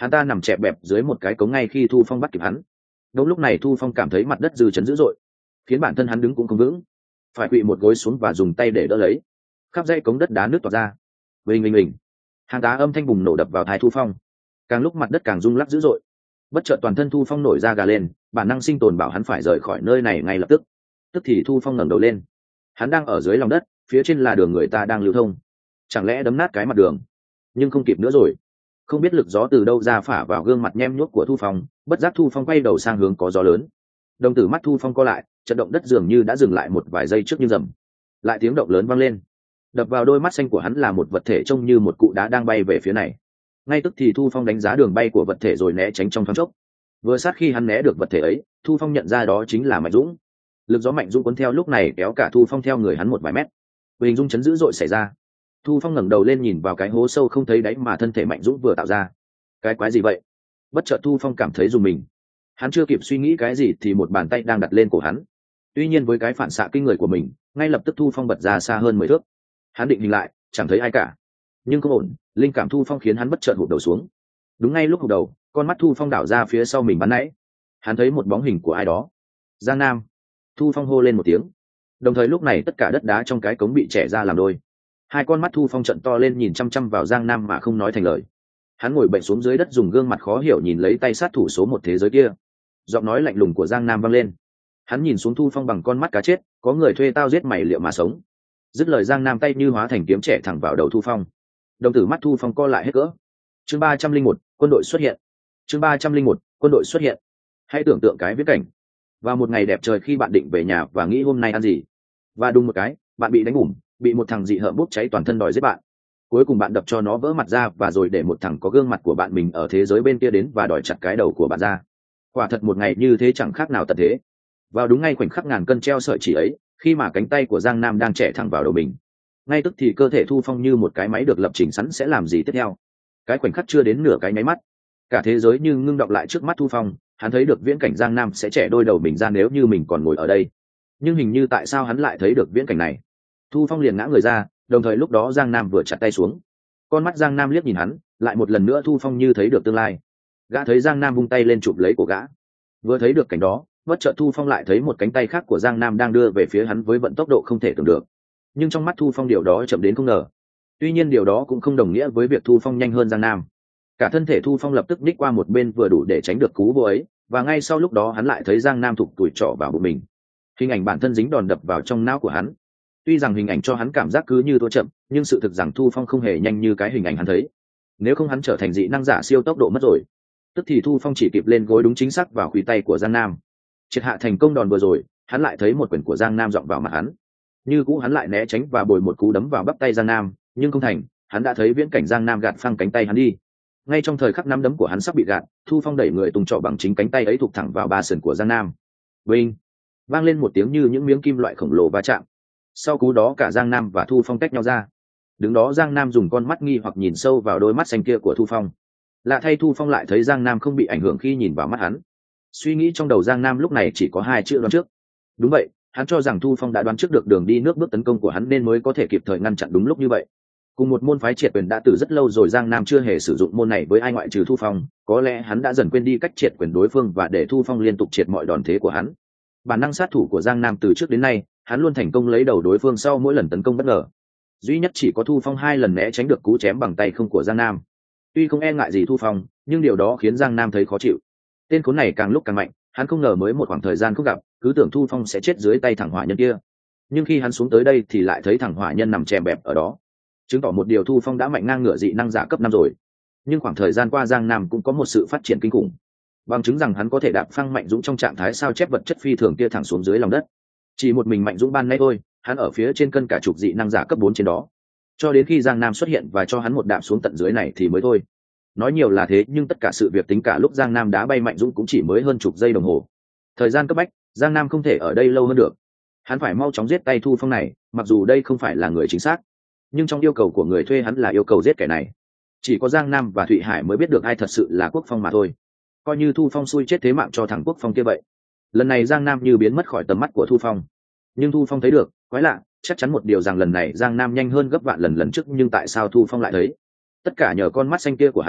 hắn ta nằm chẹp bẹp dưới một cái cống ngay khi Thu Phong bắt kịp hắn. Đúng lúc này Thu Phong cảm thấy mặt đất dư chấn dữ dội, khiến bản thân hắn đứng cũng không vững, phải quỵ một gối xuống và dùng tay để đỡ lấy. Khắp dãy cống đất đá nước toạc ra, bình. Hàng tá âm thanh bùng nổ đập vào tai Thu Phong, càng lúc mặt đất càng rung lắc dữ dội. Bất chợt toàn thân Thu Phong nổi da gà lên, bản năng sinh tồn bảo hắn phải rời khỏi nơi này ngay lập tức. Tức thì Thu Phong ngẩng đầu lên, hắn đang ở dưới lòng đất, phía trên là đường người ta đang lưu thông. Chẳng lẽ đấm nát cái mặt đường? Nhưng không kịp nữa rồi. Không biết lực gió từ đâu ra phả vào gương mặt nhem nhuốc của Thu Phong, bất giác Thu Phong quay đầu sang hướng có gió lớn. Đồng tử mắt Thu Phong co lại, trận động đất dường như đã dừng lại một vài giây trước như rầm. Lại tiếng động lớn vang lên. Đập vào đôi mắt xanh của hắn là một vật thể trông như một cụ đá đang bay về phía này. Ngay tức thì Thu Phong đánh giá đường bay của vật thể rồi né tránh trong thoáng chốc. Vừa sát khi hắn né được vật thể ấy, Thu Phong nhận ra đó chính là Mạnh Dũng. Lực gió Mạnh Dũng cuốn theo lúc này kéo cả Thu Phong theo người hắn một vài mét. Hình dung chấn dữ dội xảy ra. Thu Phong ngẩng đầu lên nhìn vào cái hố sâu không thấy đáy mà thân thể Mạnh Dũng vừa tạo ra. Cái quái gì vậy? Bất chợt Thu Phong cảm thấy rùng mình. Hắn chưa kịp suy nghĩ cái gì thì một bàn tay đang đặt lên cổ hắn. Tuy nhiên với cái phản xạ kinh người của mình, ngay lập tức Thu Phong bật ra xa hơn 10 thước. Hắn định hình lại, chẳng thấy ai cả. Nhưng không ổn, linh cảm Thu Phong khiến hắn bất chợt hụt đầu xuống. Đúng ngay lúc hụt đầu, con mắt Thu Phong đảo ra phía sau mình bắn nãy. Hắn thấy một bóng hình của ai đó. Giang Nam. Thu Phong hô lên một tiếng. Đồng thời lúc này tất cả đất đá trong cái cống bị chẻ ra làm đôi. Hai con mắt Thu Phong trận to lên nhìn chăm chăm vào Giang Nam mà không nói thành lời. Hắn ngồi bệnh xuống dưới đất dùng gương mặt khó hiểu nhìn lấy tay sát thủ số một thế giới kia. Giọng nói lạnh lùng của Giang Nam vang lên. Hắn nhìn xuống Thu Phong bằng con mắt cá chết, có người thuê tao giết mày liệu mà sống. Dứt lời Giang Nam tay như hóa thành kiếm trẻ thẳng vào đầu Thu Phong. Đồng tử mắt Thu Phong co lại hết cỡ. Chương 301, quân đội xuất hiện. Chương 301, quân đội xuất hiện. Hãy tưởng tượng cái viễn cảnh. Vào một ngày đẹp trời khi bạn định về nhà và nghĩ hôm nay ăn gì, và đùng một cái, bạn bị đánh ủm, bị một thằng dị hợm bốc cháy toàn thân đòi giết bạn. Cuối cùng bạn đập cho nó vỡ mặt ra và rồi để một thằng có gương mặt của bạn mình ở thế giới bên kia đến và đòi chặt cái đầu của bạn ra. Quả thật một ngày như thế chẳng khác nào tận thế. Vào đúng ngay khoảnh khắc ngàn cân treo sợi chỉ ấy, khi mà cánh tay của Giang Nam đang chẻ thẳng vào đầu mình, ngay tức thì cơ thể Thu Phong như một cái máy được lập trình sẵn sẽ làm gì tiếp theo. Cái khoảnh khắc chưa đến nửa cái nháy mắt, cả thế giới như ngưng đọng lại trước mắt Thu Phong. Hắn thấy được viễn cảnh Giang Nam sẽ chẻ đôi đầu mình ra nếu như mình còn ngồi ở đây. Nhưng hình như tại sao hắn lại thấy được viễn cảnh này? Thu Phong liền ngã người ra, đồng thời lúc đó Giang Nam vừa chặt tay xuống. Con mắt Giang Nam liếc nhìn hắn, lại một lần nữa Thu Phong như thấy được tương lai. Gã thấy Giang Nam vung tay lên chụp lấy cổ gã. Vừa thấy được cảnh đó, bất chợt Thu Phong lại thấy một cánh tay khác của Giang Nam đang đưa về phía hắn với vận tốc độ không thể tưởng được. Nhưng trong mắt Thu Phong điều đó chậm đến không ngờ. Tuy nhiên điều đó cũng không đồng nghĩa với việc Thu Phong nhanh hơn Giang Nam. Cả thân thể Thu Phong lập tức ních qua một bên vừa đủ để tránh được cú vô ấy, và ngay sau lúc đó hắn lại thấy Giang Nam thụt tủi trỏ vào bụng mình. Hình ảnh bản thân dính đòn đập vào trong não của hắn. Tuy rằng hình ảnh cho hắn cảm giác cứ như thua chậm, nhưng sự thực rằng Thu Phong không hề nhanh như cái hình ảnh hắn thấy. Nếu không hắn trở thành dị năng giả siêu tốc độ mất rồi. Tức thì Thu Phong chỉ kịp lên gối đúng chính xác vào khuỷu tay của Giang Nam. Triệt hạ thành công đòn vừa rồi, hắn lại thấy một quyền của Giang Nam giọng vào mặt hắn. Như cũ hắn lại né tránh và bồi một cú đấm vào bắp tay Giang Nam, nhưng không thành, hắn đã thấy viễn cảnh Giang Nam gạt phăng cánh tay hắn đi. Ngay trong thời khắc nắm đấm của hắn sắp bị gạt, Thu Phong đẩy người tung trọ bằng chính cánh tay ấy thụt thẳng vào ba sườn của Giang Nam. Vinh! Vang lên một tiếng như những miếng kim loại khổng lồ va chạm. Sau cú đó cả Giang Nam và Thu Phong tách nhau ra. Đứng đó Giang Nam dùng con mắt nghi hoặc nhìn sâu vào đôi mắt xanh kia của Thu Phong. Lạ thay Thu Phong lại thấy Giang Nam không bị ảnh hưởng khi nhìn vào mắt hắn. Suy nghĩ trong đầu Giang Nam lúc này chỉ có hai chữ đoán trước. Đúng vậy, hắn cho rằng Thu Phong đã đoán trước được đường đi nước bước tấn công của hắn nên mới có thể kịp thời ngăn chặn đúng lúc như vậy. Cùng một môn phái triệt quyền đã từ rất lâu rồi Giang Nam chưa hề sử dụng môn này với ai ngoại trừ Thu Phong, có lẽ hắn đã dần quên đi cách triệt quyền đối phương và để Thu Phong liên tục triệt mọi đòn thế của hắn. Bản năng sát thủ của Giang Nam từ trước đến nay, hắn luôn thành công lấy đầu đối phương sau mỗi lần tấn công bất ngờ. Duy nhất chỉ có Thu Phong hai lần né tránh được cú chém bằng tay không của Giang Nam. Tuy không e ngại gì Thu Phong, nhưng điều đó khiến Giang Nam thấy khó chịu. Tên khốn này càng lúc càng mạnh, hắn không ngờ mới một khoảng thời gian không gặp, cứ tưởng Thu Phong sẽ chết dưới tay thằng hỏa nhân kia. Nhưng khi hắn xuống tới đây thì lại thấy thằng hỏa nhân nằm chèm bẹp ở đó. Chứng tỏ một điều Thu Phong đã mạnh ngang ngửa dị năng giả cấp 5 rồi. Nhưng khoảng thời gian qua Giang Nam cũng có một sự phát triển kinh khủng. Bằng chứng rằng hắn có thể đạp phăng Mạnh Dũng trong trạng thái sao chép vật chất phi thường kia thẳng xuống dưới lòng đất. Chỉ một mình Mạnh Dũng ban nãy thôi, hắn ở phía trên cân cả chục dị năng giả cấp 4 trên đó. Cho đến khi Giang Nam xuất hiện và cho hắn một đạp xuống tận dưới này thì mới thôi. Nói nhiều là thế nhưng tất cả sự việc tính cả lúc Giang Nam đá bay Mạnh Dũng cũng chỉ mới hơn chục giây đồng hồ. Thời gian cấp bách, Giang Nam không thể ở đây lâu hơn được. Hắn phải mau chóng giết tay Thu Phong này, mặc dù đây không phải là người chính xác. Nhưng trong yêu cầu của người thuê hắn là yêu cầu giết kẻ này. Chỉ có Giang Nam và Thụy Hải mới biết được ai thật sự là Quốc Phong mà thôi. Coi như Thu Phong xui chết thế mạng cho thằng Quốc Phong kia vậy. Lần này Giang Nam như biến mất khỏi tầm mắt của Thu Phong. Nhưng Thu Phong thấy được, quái lạ, chắc chắn một điều rằng lần này Giang Nam nhanh hơn gấp vạn lần lần trước, nhưng tại sao Thu Phong lại thấy? Tất cả nhờ con mắt xanh kia của hắn,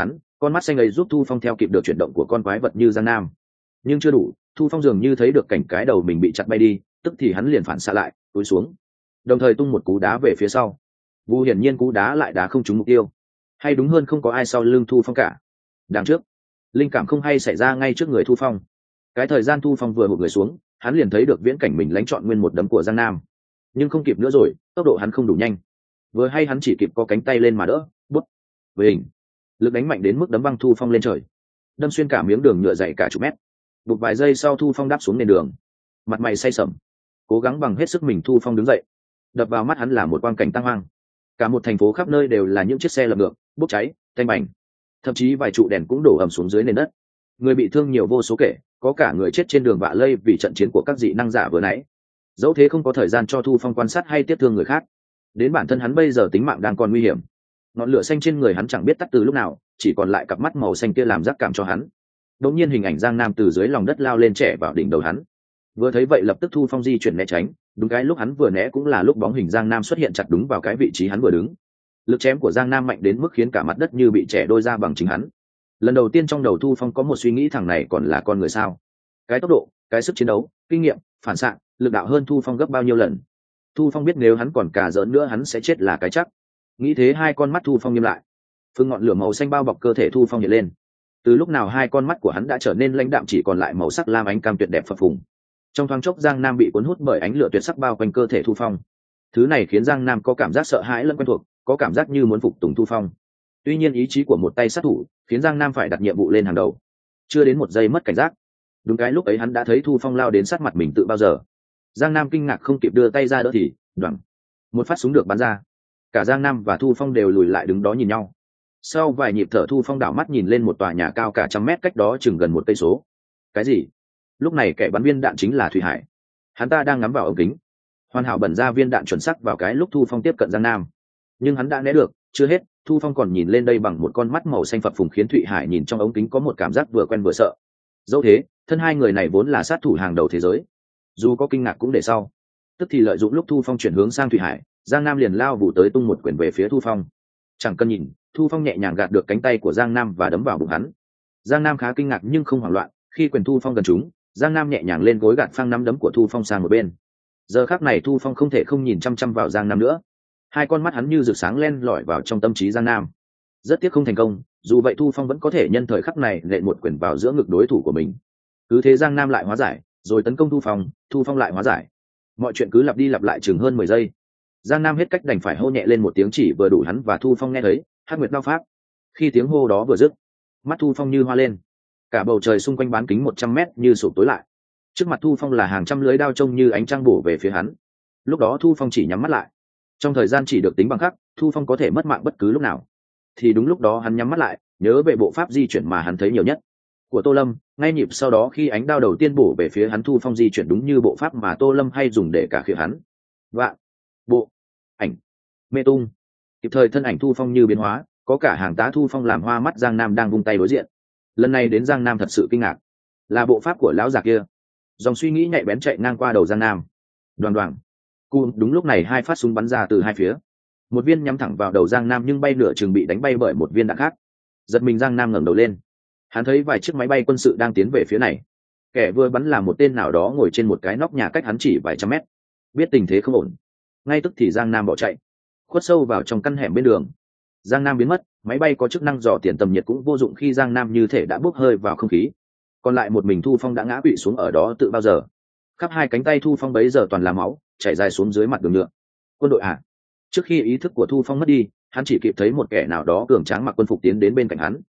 con mắt xanh ấy giúp Thu Phong theo kịp được chuyển động của con quái vật như Giang Nam, nhưng chưa đủ. Thu Phong dường như thấy được cảnh cái đầu mình bị chặt bay đi, tức thì hắn liền phản xạ lại, túi xuống, đồng thời tung một cú đá về phía sau. Vu hiển nhiên cú đá lại đá không trúng mục tiêu, hay đúng hơn không có ai sau lưng Thu Phong cả. Đằng trước, linh cảm không hay xảy ra ngay trước người Thu Phong. Cái thời gian Thu Phong vừa hụt người xuống, hắn liền thấy được viễn cảnh mình lánh trọn nguyên một đấm của Giang Nam, nhưng không kịp nữa rồi, tốc độ hắn không đủ nhanh. Vừa hay hắn chỉ kịp có cánh tay lên mà đỡ, bút với hình lực đánh mạnh đến mức đấm văng Thu Phong lên trời, đâm xuyên cả miếng đường nhựa dày cả chục mét. Bụt vài giây sau Thu Phong đáp xuống nền đường, mặt mày say sẩm, cố gắng bằng hết sức mình. Thu Phong đứng dậy, đập vào mắt hắn là một quang cảnh tang hoang. Cả một thành phố khắp nơi đều là những chiếc xe lật ngược, bốc cháy, tanh bành, thậm chí vài trụ đèn cũng đổ ầm xuống dưới nền đất. Người bị thương nhiều vô số kể, có cả người chết trên đường vạ lây vì trận chiến của các dị năng giả vừa nãy. Dẫu thế không có thời gian cho Thu Phong quan sát hay tiếp thương người khác, đến bản thân hắn bây giờ tính mạng đang còn nguy hiểm. Ngọn lửa xanh trên người hắn chẳng biết tắt từ lúc nào, chỉ còn lại cặp mắt màu xanh kia làm giác cảm cho hắn. Đột nhiên hình ảnh Giang Nam từ dưới lòng đất lao lên trẻ vào đỉnh đầu hắn. Vừa thấy vậy lập tức Thu Phong di chuyển né tránh, đúng cái lúc hắn vừa né cũng là lúc bóng hình Giang Nam xuất hiện chặt đúng vào cái vị trí hắn vừa đứng. Lực chém của Giang Nam mạnh đến mức khiến cả mặt đất như bị chẻ đôi ra bằng chính hắn. Lần đầu tiên trong đầu Thu Phong có một suy nghĩ, thằng này còn là con người sao? Cái tốc độ, cái sức chiến đấu, kinh nghiệm, phản xạ, lực đạo hơn Thu Phong gấp bao nhiêu lần. Thu Phong biết nếu hắn còn cà giỡn nữa hắn sẽ chết là cái chắc. Nghĩ thế hai con mắt Thu Phong nghiêm lại. Phương ngọn lửa màu xanh bao bọc cơ thể Thu Phong hiện lên. Từ lúc nào hai con mắt của hắn đã trở nên lãnh đạm, chỉ còn lại màu sắc lam ánh cam tuyệt đẹp phập phùng. Trong thoáng chốc Giang Nam bị cuốn hút bởi ánh lửa tuyệt sắc bao quanh cơ thể Thu Phong. Thứ này khiến Giang Nam có cảm giác sợ hãi lẫn quen thuộc, có cảm giác như muốn phục tùng Thu Phong. Tuy nhiên ý chí của một tay sát thủ khiến Giang Nam phải đặt nhiệm vụ lên hàng đầu. Chưa đến một giây mất cảnh giác, đúng cái lúc ấy hắn đã thấy Thu Phong lao đến sát mặt mình tự bao giờ. Giang Nam kinh ngạc không kịp đưa tay ra đỡ thì đoảng, một phát súng được bắn ra. Cả Giang Nam và Thu Phong đều lùi lại đứng đó nhìn nhau. Sau vài nhịp thở Thu Phong đảo mắt nhìn lên một tòa nhà cao cả trăm mét cách đó chừng gần một cây số. Cái gì? Lúc này kẻ bắn viên đạn chính là Thủy Hải. Hắn ta đang ngắm vào ống kính, hoàn hảo bẩn ra viên đạn chuẩn xác vào cái lúc Thu Phong tiếp cận Giang Nam. Nhưng hắn đã né được. Chưa hết, Thu Phong còn nhìn lên đây bằng một con mắt màu xanh phập phùng khiến Thụy Hải nhìn trong ống kính có một cảm giác vừa quen vừa sợ. Dẫu thế, thân hai người này vốn là sát thủ hàng đầu thế giới, dù có kinh ngạc cũng để sau. Tức thì lợi dụng lúc Thu Phong chuyển hướng sang Thụy Hải, Giang Nam liền lao vụ tới tung một quyền về phía Thu Phong. Chẳng cần nhìn, Thu Phong nhẹ nhàng gạt được cánh tay của Giang Nam và đấm vào bụng hắn. Giang Nam khá kinh ngạc nhưng không hoảng loạn, khi quyền Thu Phong gần trúng, Giang Nam nhẹ nhàng lên gối gạt phăng nắm đấm của Thu Phong sang một bên. Giờ khắc này Thu Phong không thể không nhìn chăm chăm vào Giang Nam nữa. Hai con mắt hắn như rực sáng len lỏi vào trong tâm trí Giang Nam. Rất tiếc không thành công, dù vậy Thu Phong vẫn có thể nhân thời khắc này nện một quyền vào giữa ngực đối thủ của mình. Cứ thế Giang Nam lại hóa giải, rồi tấn công Thu Phong lại hóa giải. Mọi chuyện cứ lặp đi lặp lại chừng hơn 10 giây. Giang Nam hết cách đành phải hô nhẹ lên một tiếng chỉ vừa đủ hắn và Thu Phong nghe thấy, Hắc Nguyệt đao pháp. Khi tiếng hô đó vừa dứt, mắt Thu Phong như hoa lên. Cả bầu trời xung quanh bán kính 100 mét như sụp tối lại. Trước mặt Thu Phong là hàng trăm lưới đao trông như ánh trăng bổ về phía hắn. Lúc đó Thu Phong chỉ nhắm mắt lại. Trong thời gian chỉ được tính bằng khắc, Thu Phong có thể mất mạng bất cứ lúc nào. Thì đúng lúc đó hắn nhắm mắt lại, nhớ về bộ pháp di chuyển mà hắn thấy nhiều nhất của Tô Lâm. Ngay nhịp sau đó khi ánh đao đầu tiên bổ về phía hắn, Thu Phong di chuyển đúng như bộ pháp mà Tô Lâm hay dùng để cả khịa hắn. Vạn, bộ, ảnh, mê tung. Kịp thời thân ảnh Thu Phong như biến hóa, có cả hàng tá Thu Phong làm hoa mắt Giang Nam đang vung tay đối diện. Lần này đến Giang Nam thật sự kinh ngạc, là bộ pháp của lão già kia. Dòng suy nghĩ nhạy bén chạy ngang qua đầu Giang Nam. Đoàng đoàng. Đúng lúc này hai phát súng bắn ra từ hai phía. Một viên nhắm thẳng vào đầu Giang Nam nhưng bay nửa chừng bị đánh bay bởi một viên đạn khác. Giật mình Giang Nam ngẩng đầu lên. Hắn thấy vài chiếc máy bay quân sự đang tiến về phía này. Kẻ vừa bắn là một tên nào đó ngồi trên một cái nóc nhà cách hắn chỉ vài trăm mét. Biết tình thế không ổn, ngay tức thì Giang Nam bỏ chạy, khuất sâu vào trong căn hẻm bên đường. Giang Nam biến mất, máy bay có chức năng dò tiền tầm nhiệt cũng vô dụng khi Giang Nam như thể đã bốc hơi vào không khí. Còn lại một mình Thu Phong đã ngã quỵ xuống ở đó tự bao giờ. Khắp hai cánh tay Thu Phong bấy giờ toàn là máu, chảy dài xuống dưới mặt đường nhựa. Quân đội à? Trước khi ý thức của Thu Phong mất đi, hắn chỉ kịp thấy một kẻ nào đó cường tráng mặc quân phục tiến đến bên cạnh hắn.